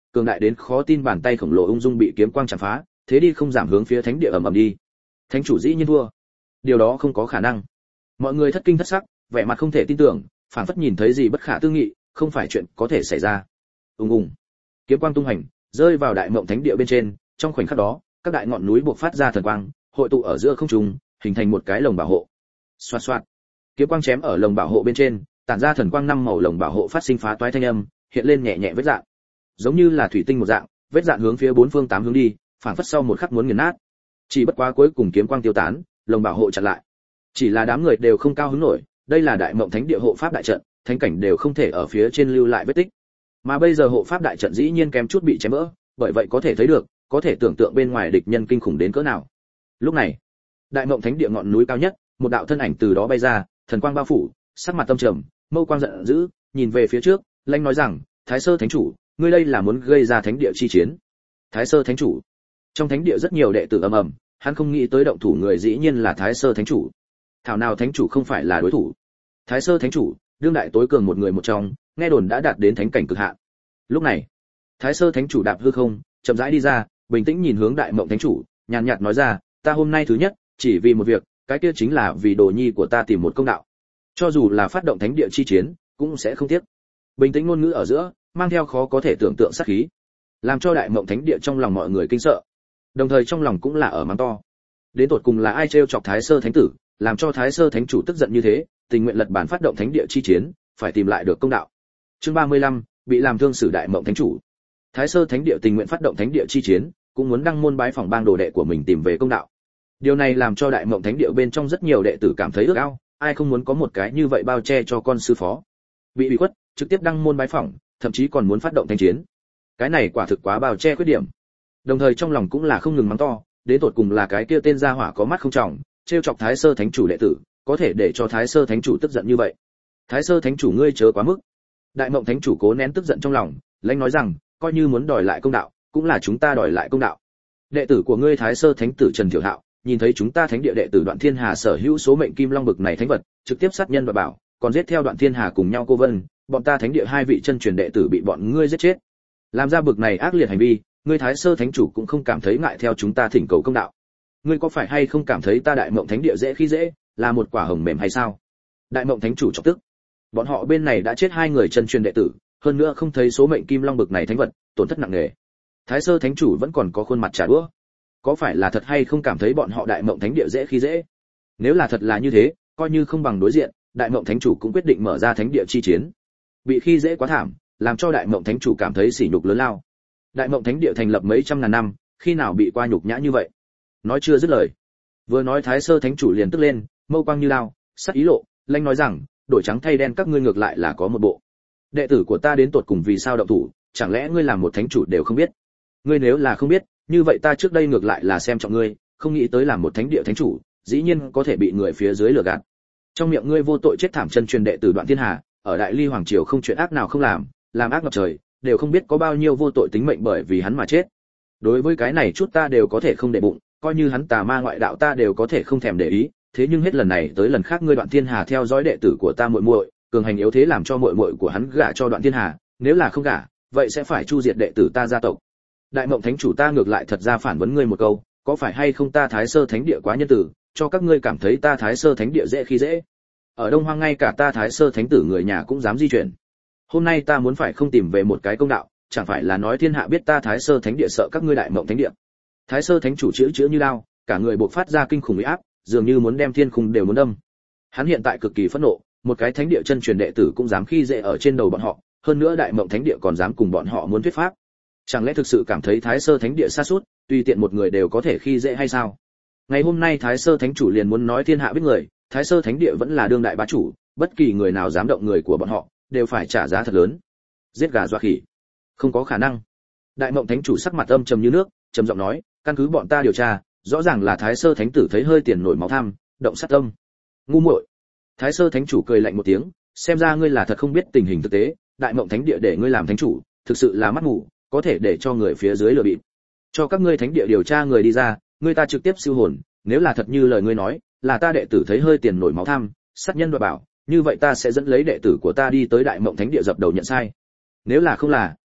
cường đại đến khó tin bàn tay khổng lồ ung dung bị kiếm quang chạm phá, thế đi không giảm hướng phía thánh địa ầm ầm đi. Thánh chủ dĩ nhiên thua. Điều đó không có khả năng. Mọi người thất kinh thất sắc, vẻ mặt không thể tin tưởng, phảng phất nhìn thấy gì bất khả tư nghị, không phải chuyện có thể xảy ra. Ùng ùng. Kiếm quang tung hành, rơi vào đại mộng thánh địa bên trên, trong khoảnh khắc đó, các đại ngọn núi bộc phát ra thần quang, hội tụ ở giữa không trung, hình thành một cái lồng bảo hộ. Xoạt xoạt. Kiếm quang chém ở lồng bảo hộ bên trên, tản ra thần quang năm màu lồng bảo hộ phát sinh phá toái thanh âm, hiện lên nhẹ nhẹ vết rạn. Giống như là thủy tinh một dạng, vết rạn hướng phía bốn phương tám hướng đi, phảng phất sau một khắc muốn nghiền nát. Chỉ bất quá cuối cùng kiếm quang tiêu tán, lồng bảo hộ chặn lại. Chỉ là đám người đều không cao hứng nổi, đây là đại mộng thánh địa hộ pháp đại trận, thánh cảnh đều không thể ở phía trên lưu lại vết tích. Mà bây giờ hộ pháp đại trận dĩ nhiên kém chút bị chém vỡ, bởi vậy có thể thấy được, có thể tưởng tượng bên ngoài địch nhân kinh khủng đến cỡ nào. Lúc này, đại mộng thánh địa ngọn núi cao nhất, một đạo thân ảnh từ đó bay ra, thần quang bao phủ, sắc mặt tâm trầm, mâu quang giận dữ, nhìn về phía trước, lanh nói rằng, Thái Sơ thánh chủ, ngươi đây là muốn gây ra thánh địa chi chiến. Thái Sơ thánh chủ. Trong thánh địa rất nhiều đệ tử ầm ầm, hắn không nghĩ tới động thủ người dĩ nhiên là Thái Sơ thánh chủ. Thảo nào thánh chủ không phải là đối thủ. Thái Sơ thánh chủ, đương đại tối cường một người một trong, nghe đồn đã đạt đến thánh cảnh cực hạn. Lúc này, Thái Sơ thánh chủ đạp hư không, chậm rãi đi ra, bình tĩnh nhìn hướng đại mộng thánh chủ, nhàn nhạt nói ra, ta hôm nay thứ nhất, chỉ vì một việc, cái kia chính là vì đồ nhi của ta tìm một công đạo. Cho dù là phát động thánh địa chi chiến, cũng sẽ không tiếc. Bình tĩnh ngôn ngữ ở giữa, mang theo khó có thể tưởng tượng sát khí, làm cho đại mộng thánh địa trong lòng mọi người kinh sợ. Đồng thời trong lòng cũng là ở mắng to. Đến tột cùng là ai trêu chọc Thái Sơ thánh tử, làm cho Thái Sơ thánh chủ tức giận như thế, tình nguyện lật bản phát động thánh địa chi chiến, phải tìm lại được công đạo. Chương ba mươi lăm, bị làm thương xử đại mộng thánh chủ. Thái Sơ thánh địa tình nguyện phát động thánh địa chi chiến, cũng muốn đăng môn bái phỏng bang đồ đệ của mình tìm về công đạo. Điều này làm cho đại mộng thánh địa bên trong rất nhiều đệ tử cảm thấy ước ao, ai không muốn có một cái như vậy bao che cho con sư phó. Bị bị khuất, trực tiếp đăng môn bái phỏng, thậm chí còn muốn phát động thanh chiến. Cái này quả thực quá bao che khuyết điểm. Đồng thời trong lòng cũng là không ngừng mắng to, đến tột cùng là cái kia tên gia hỏa có mắt không trọng, trêu chọc Thái Sơ thánh chủ đệ tử, có thể để cho Thái Sơ thánh chủ tức giận như vậy. Thái Sơ thánh chủ ngươi chớ quá mức. Đại mộng thánh chủ cố nén tức giận trong lòng, lãnh nói rằng, coi như muốn đòi lại công đạo, cũng là chúng ta đòi lại công đạo. Đệ tử của ngươi Thái Sơ thánh tử Trần Thiểu Hạo, nhìn thấy chúng ta thánh địa đệ tử Đoạn Thiên Hà sở hữu số mệnh kim long bực này thánh vật, trực tiếp sát nhân và bảo, còn giết theo Đoạn Thiên Hà cùng nhau cô vân, bọn ta thánh địa hai vị chân truyền đệ tử bị bọn ngươi giết chết. Làm ra bực này ác liệt hành vi, ngươi Thái Sơ thánh chủ cũng không cảm thấy ngại theo chúng ta thỉnh cầu công đạo. Ngươi có phải hay không cảm thấy ta đại mộng thánh địa dễ khi dễ, là một quả hồng mềm hay sao? Đại mộng thánh chủ chọc tức. Bọn họ bên này đã chết hai người chân truyền đệ tử, hơn nữa không thấy số mệnh kim long bực này thánh vật, tổn thất nặng nề. Thái Sơ thánh chủ vẫn còn có khuôn mặt trả đũa. Có phải là thật hay không cảm thấy bọn họ đại mộng thánh địa dễ khi dễ? Nếu là thật là như thế, coi như không bằng đối diện, đại mộng thánh chủ cũng quyết định mở ra thánh địa chi chiến. Bị khi dễ quá thảm, làm cho đại mộng thánh chủ cảm thấy sỉ nhục lớn lao. Đại mộng thánh địa thành lập mấy trăm ngàn năm, khi nào bị qua nhục nhã như vậy? Nói chưa dứt lời, vừa nói Thái Sơ thánh chủ liền tức lên, mâu quang như lao, sắc ý lộ, lanh nói rằng, đổi trắng thay đen các ngươi ngược lại là có một bộ. Đệ tử của ta đến tột cùng vì sao động thủ, chẳng lẽ ngươi làm một thánh chủ đều không biết? Ngươi nếu là không biết, như vậy ta trước đây ngược lại là xem trọng ngươi, không nghĩ tới làm một thánh địa thánh chủ, dĩ nhiên có thể bị người phía dưới lừa gạt. Trong miệng ngươi vô tội chết thảm chân truyền đệ tử Đoạn Thiên Hà, ở Đại Ly hoàng triều không chuyện ác nào không làm, làm ác ngập trời, đều không biết có bao nhiêu vô tội tính mệnh bởi vì hắn mà chết. Đối với cái này chút ta đều có thể không để bụng, coi như hắn tà ma ngoại đạo ta đều có thể không thèm để ý, thế nhưng hết lần này tới lần khác ngươi Đoạn Thiên Hà theo dõi đệ tử của ta muội muội, cường hành yếu thế làm cho muội muội của hắn gả cho Đoạn Thiên Hà, nếu là không gả, vậy sẽ phải chu diệt đệ tử ta gia tộc. Đại mộng thánh chủ ta ngược lại thật ra phản vấn ngươi một câu, có phải hay không ta Thái Sơ thánh địa quá nhân tử, cho các ngươi cảm thấy ta Thái Sơ thánh địa dễ khi dễ? Ở Đông Hoang ngay cả ta Thái Sơ thánh tử người nhà cũng dám di chuyển. Hôm nay ta muốn phải không tìm về một cái công đạo, chẳng phải là nói thiên hạ biết ta Thái Sơ thánh địa sợ các ngươi đại mộng thánh địa. Thái Sơ thánh chủ chữ chữ như lao, cả người bộc phát ra kinh khủng uy áp, dường như muốn đem thiên khung đều muốn đâm. Hắn hiện tại cực kỳ phẫn nộ, một cái thánh địa chân truyền đệ tử cũng dám khi dễ ở trên đầu bọn họ, hơn nữa đại mộng thánh địa còn dám cùng bọn họ muốn thuyết pháp. Chẳng lẽ thực sự cảm thấy Thái Sơ thánh địa sa sút, tùy tiện một người đều có thể khi dễ hay sao? Ngày hôm nay Thái Sơ thánh chủ liền muốn nói thiên hạ biết người, Thái Sơ thánh địa vẫn là đương đại bá chủ, bất kỳ người nào dám động người của bọn họ, đều phải trả giá thật lớn. Giết gà dọa khỉ, không có khả năng. Đại mộng thánh chủ sắc mặt âm trầm như nước, trầm giọng nói, căn cứ bọn ta điều tra, rõ ràng là Thái Sơ thánh tử thấy hơi tiền nổi máu tham, động sát tâm. Ngu muội. Thái Sơ thánh chủ cười lạnh một tiếng, xem ra ngươi là thật không biết tình hình thực tế, đại mộng thánh địa để ngươi làm thánh chủ, thực sự là mắt mù, có thể để cho người phía dưới lừa bịp. Cho các ngươi thánh địa điều tra người đi ra, ngươi ta trực tiếp siêu hồn, nếu là thật như lời ngươi nói, là ta đệ tử thấy hơi tiền nổi máu tham, sát nhân đoạt bảo, như vậy ta sẽ dẫn lấy đệ tử của ta đi tới đại mộng thánh địa dập đầu nhận sai. Nếu là không là,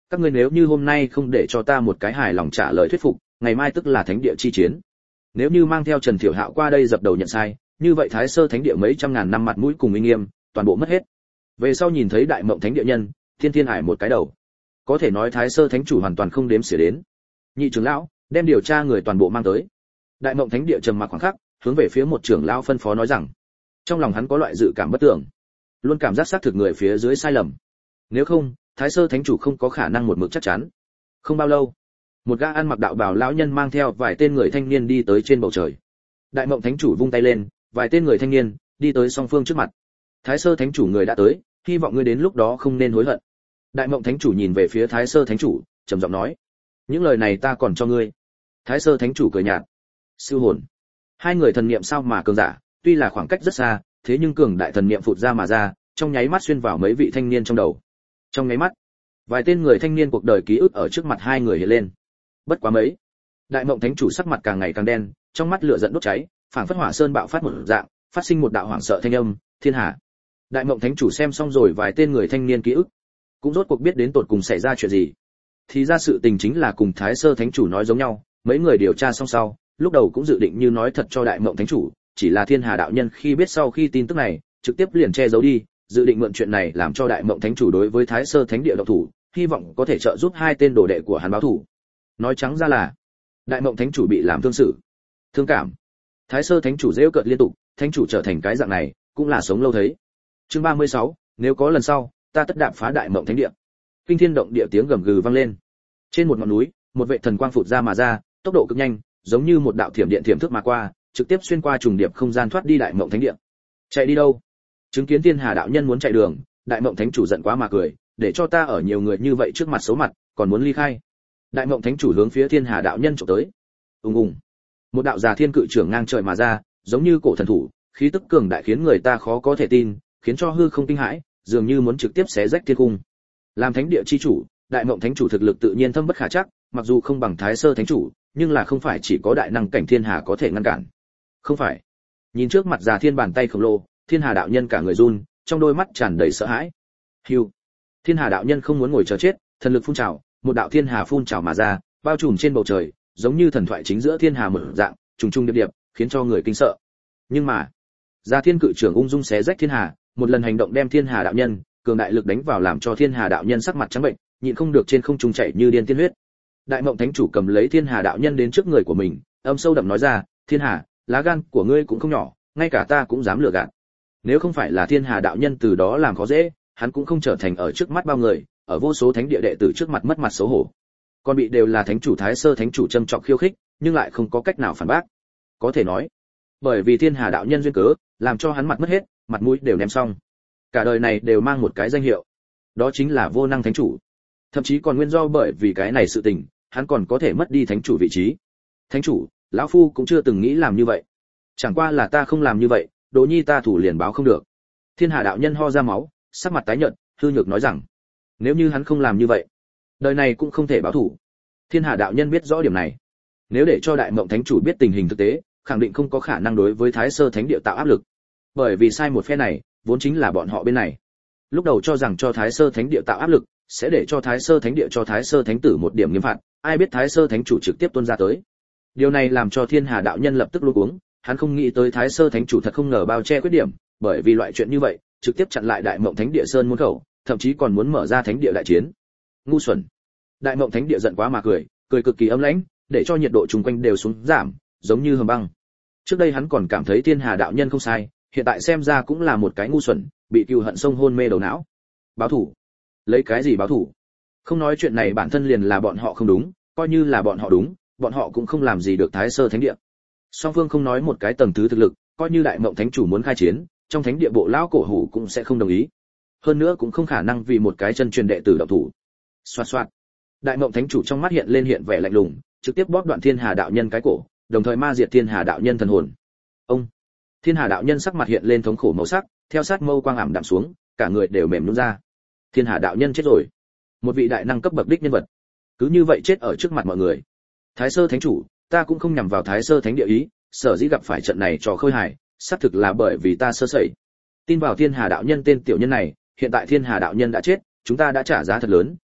các ngươi nếu như hôm nay không để cho ta một cái hài lòng trả lời thuyết phục, ngày mai tức là thánh địa chi chiến. Nếu như mang theo Trần Thiểu Hạo qua đây dập đầu nhận sai, như vậy Thái Sơ Thánh địa mấy trăm ngàn năm mặt mũi cùng uy nghiêm, toàn bộ mất hết. Về sau nhìn thấy Đại Mộng Thánh địa nhân, thiên thiên ải một cái đầu. Có thể nói Thái Sơ Thánh chủ hoàn toàn không đếm xỉa đến. Nhị trưởng lão, đem điều tra người toàn bộ mang tới. Đại Mộng Thánh địa trầm mặc khoảng khắc, hướng về phía một trưởng lão phân phó nói rằng, trong lòng hắn có loại dự cảm bất tưởng, luôn cảm giác xác thực người phía dưới sai lầm. Nếu không, Thái Sơ Thánh chủ không có khả năng một mực chắc chắn. Không bao lâu, một gã ăn mặc đạo bào lão nhân mang theo vài tên người thanh niên đi tới trên bầu trời. Đại Mộng Thánh chủ vung tay lên, vài tên người thanh niên đi tới song phương trước mặt. Thái Sơ Thánh chủ người đã tới, hy vọng ngươi đến lúc đó không nên hối hận. Đại Mộng Thánh chủ nhìn về phía Thái Sơ Thánh chủ, trầm giọng nói, những lời này ta còn cho ngươi. Thái Sơ Thánh chủ cười nhạt, siêu hồn. Hai người thần niệm sao mà cường giả, tuy là khoảng cách rất xa, thế nhưng cường đại thần niệm phụt ra mà ra, trong nháy mắt xuyên vào mấy vị thanh niên trong đầu. Trong nháy mắt, vài tên người thanh niên cuộc đời ký ức ở trước mặt hai người hiện lên. Bất quá mấy, Đại Mộng Thánh chủ sắc mặt càng ngày càng đen, trong mắt lửa giận đốt cháy, phảng phất hỏa sơn bạo phát một dạng, phát sinh một đạo hoảng sợ thanh âm, thiên hạ. Đại Mộng Thánh chủ xem xong rồi vài tên người thanh niên ký ức, cũng rốt cuộc biết đến tột cùng xảy ra chuyện gì. Thì ra sự tình chính là cùng Thái Sơ Thánh chủ nói giống nhau, mấy người điều tra xong sau, lúc đầu cũng dự định như nói thật cho Đại Mộng Thánh chủ, chỉ là Thiên Hà đạo nhân khi biết sau khi tin tức này, trực tiếp liền che giấu đi, dự định mượn chuyện này làm cho Đại Mộng Thánh chủ đối với Thái Sơ Thánh địa động thủ, hy vọng có thể trợ giúp hai tên đồ đệ của hắn báo thù. Nói trắng ra là, Đại Mộng Thánh chủ bị làm thương sự, thương cảm. Thái Sơ Thánh chủ giễu cợt liên tục, thánh chủ trở thành cái dạng này, cũng là sống lâu thấy. Chương ba mươi sáu, nếu có lần sau, ta tất đạp phá Đại Mộng Thánh địa. Kinh thiên động địa tiếng gầm gừ vang lên. Trên một ngọn núi, một vệ thần quang phụt ra mà ra, tốc độ cực nhanh, giống như một đạo thiểm điện thiểm thức mà qua, trực tiếp xuyên qua trùng điệp không gian thoát đi Đại Mộng Thánh địa. Chạy đi đâu? Chứng kiến Thiên Hà đạo nhân muốn chạy đường, Đại Mộng Thánh chủ giận quá mà cười, để cho ta ở nhiều người như vậy trước mặt xấu mặt, còn muốn ly khai. Đại Mộng Thánh chủ hướng phía Thiên Hà đạo nhân chụp tới. Ùng ùng. Một đạo già thiên cự trưởng ngang trời mà ra, giống như cổ thần thủ, khí tức cường đại khiến người ta khó có thể tin, khiến cho hư không kinh hãi, dường như muốn trực tiếp xé rách thiên cung. Làm thánh địa chi chủ, Đại Mộng Thánh chủ thực lực tự nhiên thâm bất khả trắc, mặc dù không bằng Thái Sơ Thánh chủ, nhưng là không phải chỉ có đại năng cảnh Thiên Hà có thể ngăn cản. Không phải. Nhìn trước mặt già thiên bàn tay khổng lồ, Thiên Hà đạo nhân cả người run, trong đôi mắt tràn đầy sợ hãi. Hưu. Thiên Hà đạo nhân không muốn ngồi chờ chết, thần lực phun trào, một đạo thiên hà phun trào mà ra, bao trùm trên bầu trời, giống như thần thoại chính giữa thiên hà mở dạng, trùng trùng điệp điệp, khiến cho người kinh sợ. Nhưng mà, Già Thiên cự trưởng ung dung xé rách thiên hà, một lần hành động đem Thiên Hà đạo nhân cường đại lực đánh vào, làm cho Thiên Hà đạo nhân sắc mặt trắng bệnh, nhịn không được trên không trung chảy như điên tiên huyết. Đại Mộng Thánh chủ cầm lấy Thiên Hà đạo nhân đến trước người của mình, âm sâu đậm nói ra, "Thiên Hà, lá gan của ngươi cũng không nhỏ, ngay cả ta cũng dám lừa gạt. Nếu không phải là Thiên Hà đạo nhân từ đó làm khó dễ, hắn cũng không trở thành ở trước mắt bao người, ở vô số thánh địa đệ tử trước mặt mất mặt xấu hổ. Còn bị đều là thánh chủ Thái Sơ Thánh chủ châm trọng khiêu khích, nhưng lại không có cách nào phản bác. Có thể nói, bởi vì Thiên Hà đạo nhân duyên cớ, làm cho hắn mặt mất hết, mặt mũi đều ném xong. Cả đời này đều mang một cái danh hiệu, đó chính là vô năng thánh chủ. Thậm chí còn nguyên do bởi vì cái này sự tình, hắn còn có thể mất đi thánh chủ vị trí. Thánh chủ, lão phu cũng chưa từng nghĩ làm như vậy. Chẳng qua là ta không làm như vậy, Đỗ Nhi ta thủ liền báo không được." Thiên Hà đạo nhân ho ra máu, sắc mặt tái nhợt, hư nhược nói rằng, nếu như hắn không làm như vậy, đời này cũng không thể báo thủ. Thiên Hà đạo nhân biết rõ điểm này, nếu để cho Đại Mộng Thánh chủ biết tình hình thực tế, khẳng định không có khả năng đối với Thái Sơ Thánh địa tạo áp lực, bởi vì sai một phe này, vốn chính là bọn họ bên này. Lúc đầu cho rằng cho Thái Sơ Thánh địa tạo áp lực, sẽ để cho Thái Sơ Thánh địa cho Thái Sơ Thánh tử một điểm nghiêm phạt, ai biết Thái Sơ Thánh chủ trực tiếp tuôn ra tới. Điều này làm cho Thiên Hà đạo nhân lập tức luống cuống, hắn không nghĩ tới Thái Sơ Thánh chủ thật không ngờ bao che khuyết điểm, bởi vì loại chuyện như vậy, trực tiếp chặn lại Đại Mộng Thánh địa sơn môn khẩu, thậm chí còn muốn mở ra thánh địa đại chiến. Ngu xuẩn. Đại Mộng Thánh địa giận quá mà cười, cười cực kỳ âm lãnh, để cho nhiệt độ chung quanh đều xuống giảm, giống như hầm băng. Trước đây hắn còn cảm thấy Thiên Hà đạo nhân không sai, hiện tại xem ra cũng là một cái ngu xuẩn, bị cừu hận sông hôn mê đầu não. Báo thủ? Lấy cái gì báo thủ? Không nói chuyện này bản thân liền là bọn họ không đúng, coi như là bọn họ đúng, bọn họ cũng không làm gì được Thái Sơ Thánh địa. Song phương không nói một cái tầng thứ thực lực, coi như Đại Mộng Thánh chủ muốn khai chiến, trong thánh địa bộ lão cổ hủ cũng sẽ không đồng ý. Hơn nữa cũng không khả năng vì một cái chân truyền đệ tử động thủ. Xoạt xoạt. Đại Mộng Thánh chủ trong mắt hiện lên hiện vẻ lạnh lùng, trực tiếp bóp đoạn Thiên Hà đạo nhân cái cổ, đồng thời ma diệt Thiên Hà đạo nhân thần hồn. Ông. Thiên Hà đạo nhân sắc mặt hiện lên thống khổ màu sắc, theo sát mâu quang ảm đạm xuống, cả người đều mềm nhũn ra. Thiên Hà đạo nhân chết rồi. Một vị đại năng cấp bậc đích nhân vật, cứ như vậy chết ở trước mặt mọi người. Thái Sơ Thánh chủ, ta cũng không nhằm vào Thái Sơ Thánh địa ý, sở dĩ gặp phải trận này trò khơi hài, xác thực là bởi vì ta sơ sẩy. Tin vào Thiên Hà đạo nhân tên tiểu nhân này, hiện tại Thiên Hà đạo nhân đã chết, chúng ta đã trả giá thật lớn,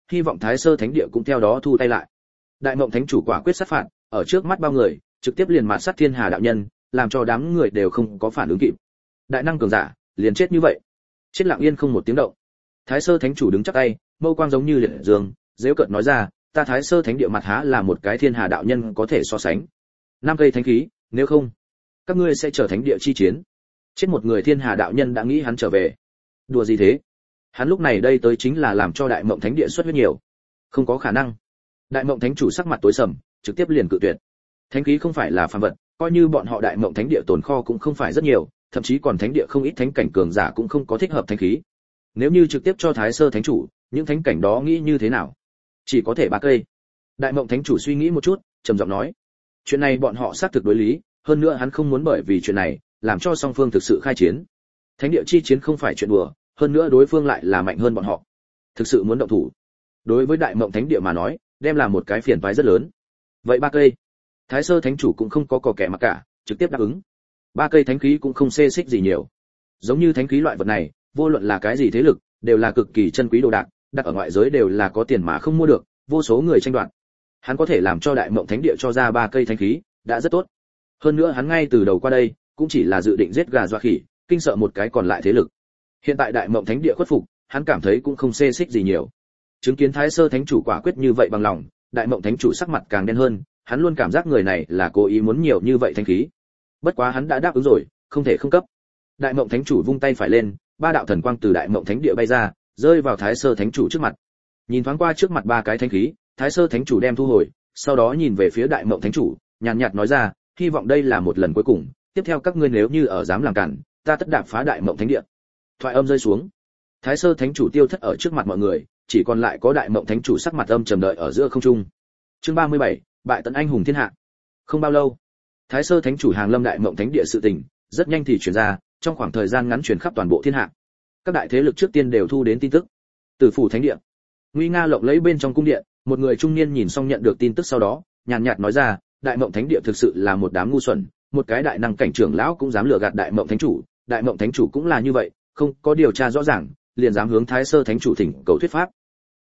hy vọng Thái Sơ Thánh Địa cũng theo đó thu tay lại. Đại Mộng Thánh chủ quả quyết sát phạt, ở trước mắt bao người, trực tiếp liền mạt sát Thiên Hà đạo nhân, làm cho đám người đều không có phản ứng kịp. Đại năng cường giả, liền chết như vậy. Chết lặng yên không một tiếng động. Thái Sơ Thánh chủ đứng chắp tay, mâu quang giống như liệt dương, giễu cợt nói ra, ta Thái Sơ Thánh Địa mặt há là một cái Thiên Hà đạo nhân có thể so sánh. Năm cây thánh khí, nếu không, các ngươi sẽ trở thánh địa chi chiến. Chết một người Thiên Hà đạo nhân đã nghĩ hắn trở về. Đùa gì thế? Hắn lúc này đây tới chính là làm cho Đại Mộng Thánh Địa xuất huyết nhiều. Không có khả năng. Đại Mộng Thánh chủ sắc mặt tối sầm, trực tiếp liền cự tuyệt. Thánh khí không phải là phàm vật, coi như bọn họ Đại Mộng Thánh Địa tồn kho cũng không phải rất nhiều, thậm chí còn thánh địa không ít thánh cảnh cường giả cũng không có thích hợp thánh khí. Nếu như trực tiếp cho Thái Sơ Thánh chủ, những thánh cảnh đó nghĩ như thế nào? Chỉ có thể ba cây. Đại Mộng Thánh chủ suy nghĩ một chút, trầm giọng nói, chuyện này bọn họ xác thực đối lý, hơn nữa hắn không muốn bởi vì chuyện này làm cho song phương thực sự khai chiến. Thánh địa chi chiến không phải chuyện đùa, hơn nữa đối phương lại là mạnh hơn bọn họ. Thực sự muốn động thủ, đối với Đại Mộng Thánh Địa mà nói, đem là một cái phiền toái rất lớn. Vậy ba cây, Thái Sơ Thánh chủ cũng không có cò kẻ mặc cả, trực tiếp đáp ứng. Ba cây thánh khí cũng không xê xích gì nhiều. Giống như thánh khí loại vật này, vô luận là cái gì thế lực, đều là cực kỳ chân quý đồ đạc, đặt ở ngoại giới đều là có tiền mà không mua được, vô số người tranh đoạt. Hắn có thể làm cho Đại Mộng Thánh Địa cho ra ba cây thánh khí, đã rất tốt. Hơn nữa hắn ngay từ đầu qua đây, cũng chỉ là dự định giết gà dọa khỉ, kinh sợ một cái còn lại thế lực. Hiện tại Đại Mộng Thánh Địa khuất phục, hắn cảm thấy cũng không xê xích gì nhiều. Chứng kiến Thái Sơ Thánh chủ quả quyết như vậy bằng lòng, Đại Mộng Thánh chủ sắc mặt càng đen hơn, hắn luôn cảm giác người này là cố ý muốn nhiều như vậy thánh khí. Bất quá hắn đã đáp ứng rồi, không thể không cấp. Đại Mộng Thánh chủ vung tay phải lên, ba đạo thần quang từ Đại Mộng Thánh Địa bay ra, rơi vào Thái Sơ Thánh chủ trước mặt. Nhìn thoáng qua trước mặt ba cái thánh khí, Thái Sơ Thánh chủ đem thu hồi, sau đó nhìn về phía Đại Mộng Thánh chủ, nhàn nhạt nói ra, hy vọng đây là một lần cuối cùng, tiếp theo các ngươi nếu như ở dám làm cản, ta tất đạp phá Đại Mộng Thánh Địa. Thoại âm rơi xuống, Thái Sơ Thánh chủ tiêu thất ở trước mặt mọi người, chỉ còn lại có Đại Mộng Thánh chủ sắc mặt âm trầm đợi ở giữa không trung. Chương ba mươi bảy, bại tận anh hùng thiên hạ. Không bao lâu, Thái Sơ Thánh chủ hàng lâm Đại Mộng Thánh Địa sự tình, rất nhanh thì truyền ra, trong khoảng thời gian ngắn truyền khắp toàn bộ thiên hạ. Các đại thế lực trước tiên đều thu đến tin tức. Từ phủ thánh địa, nguy nga lộng lẫy bên trong cung điện, một người trung niên nhìn xong nhận được tin tức sau đó, nhàn nhạt nói ra, Đại Mộng Thánh Địa thực sự là một đám ngu xuẩn, một cái đại năng cảnh trưởng lão cũng dám lừa gạt Đại Mộng Thánh chủ, Đại Mộng Thánh chủ cũng là như vậy, không có điều tra rõ ràng, liền dám hướng Thái Sơ Thánh chủ thỉnh cầu thuyết pháp.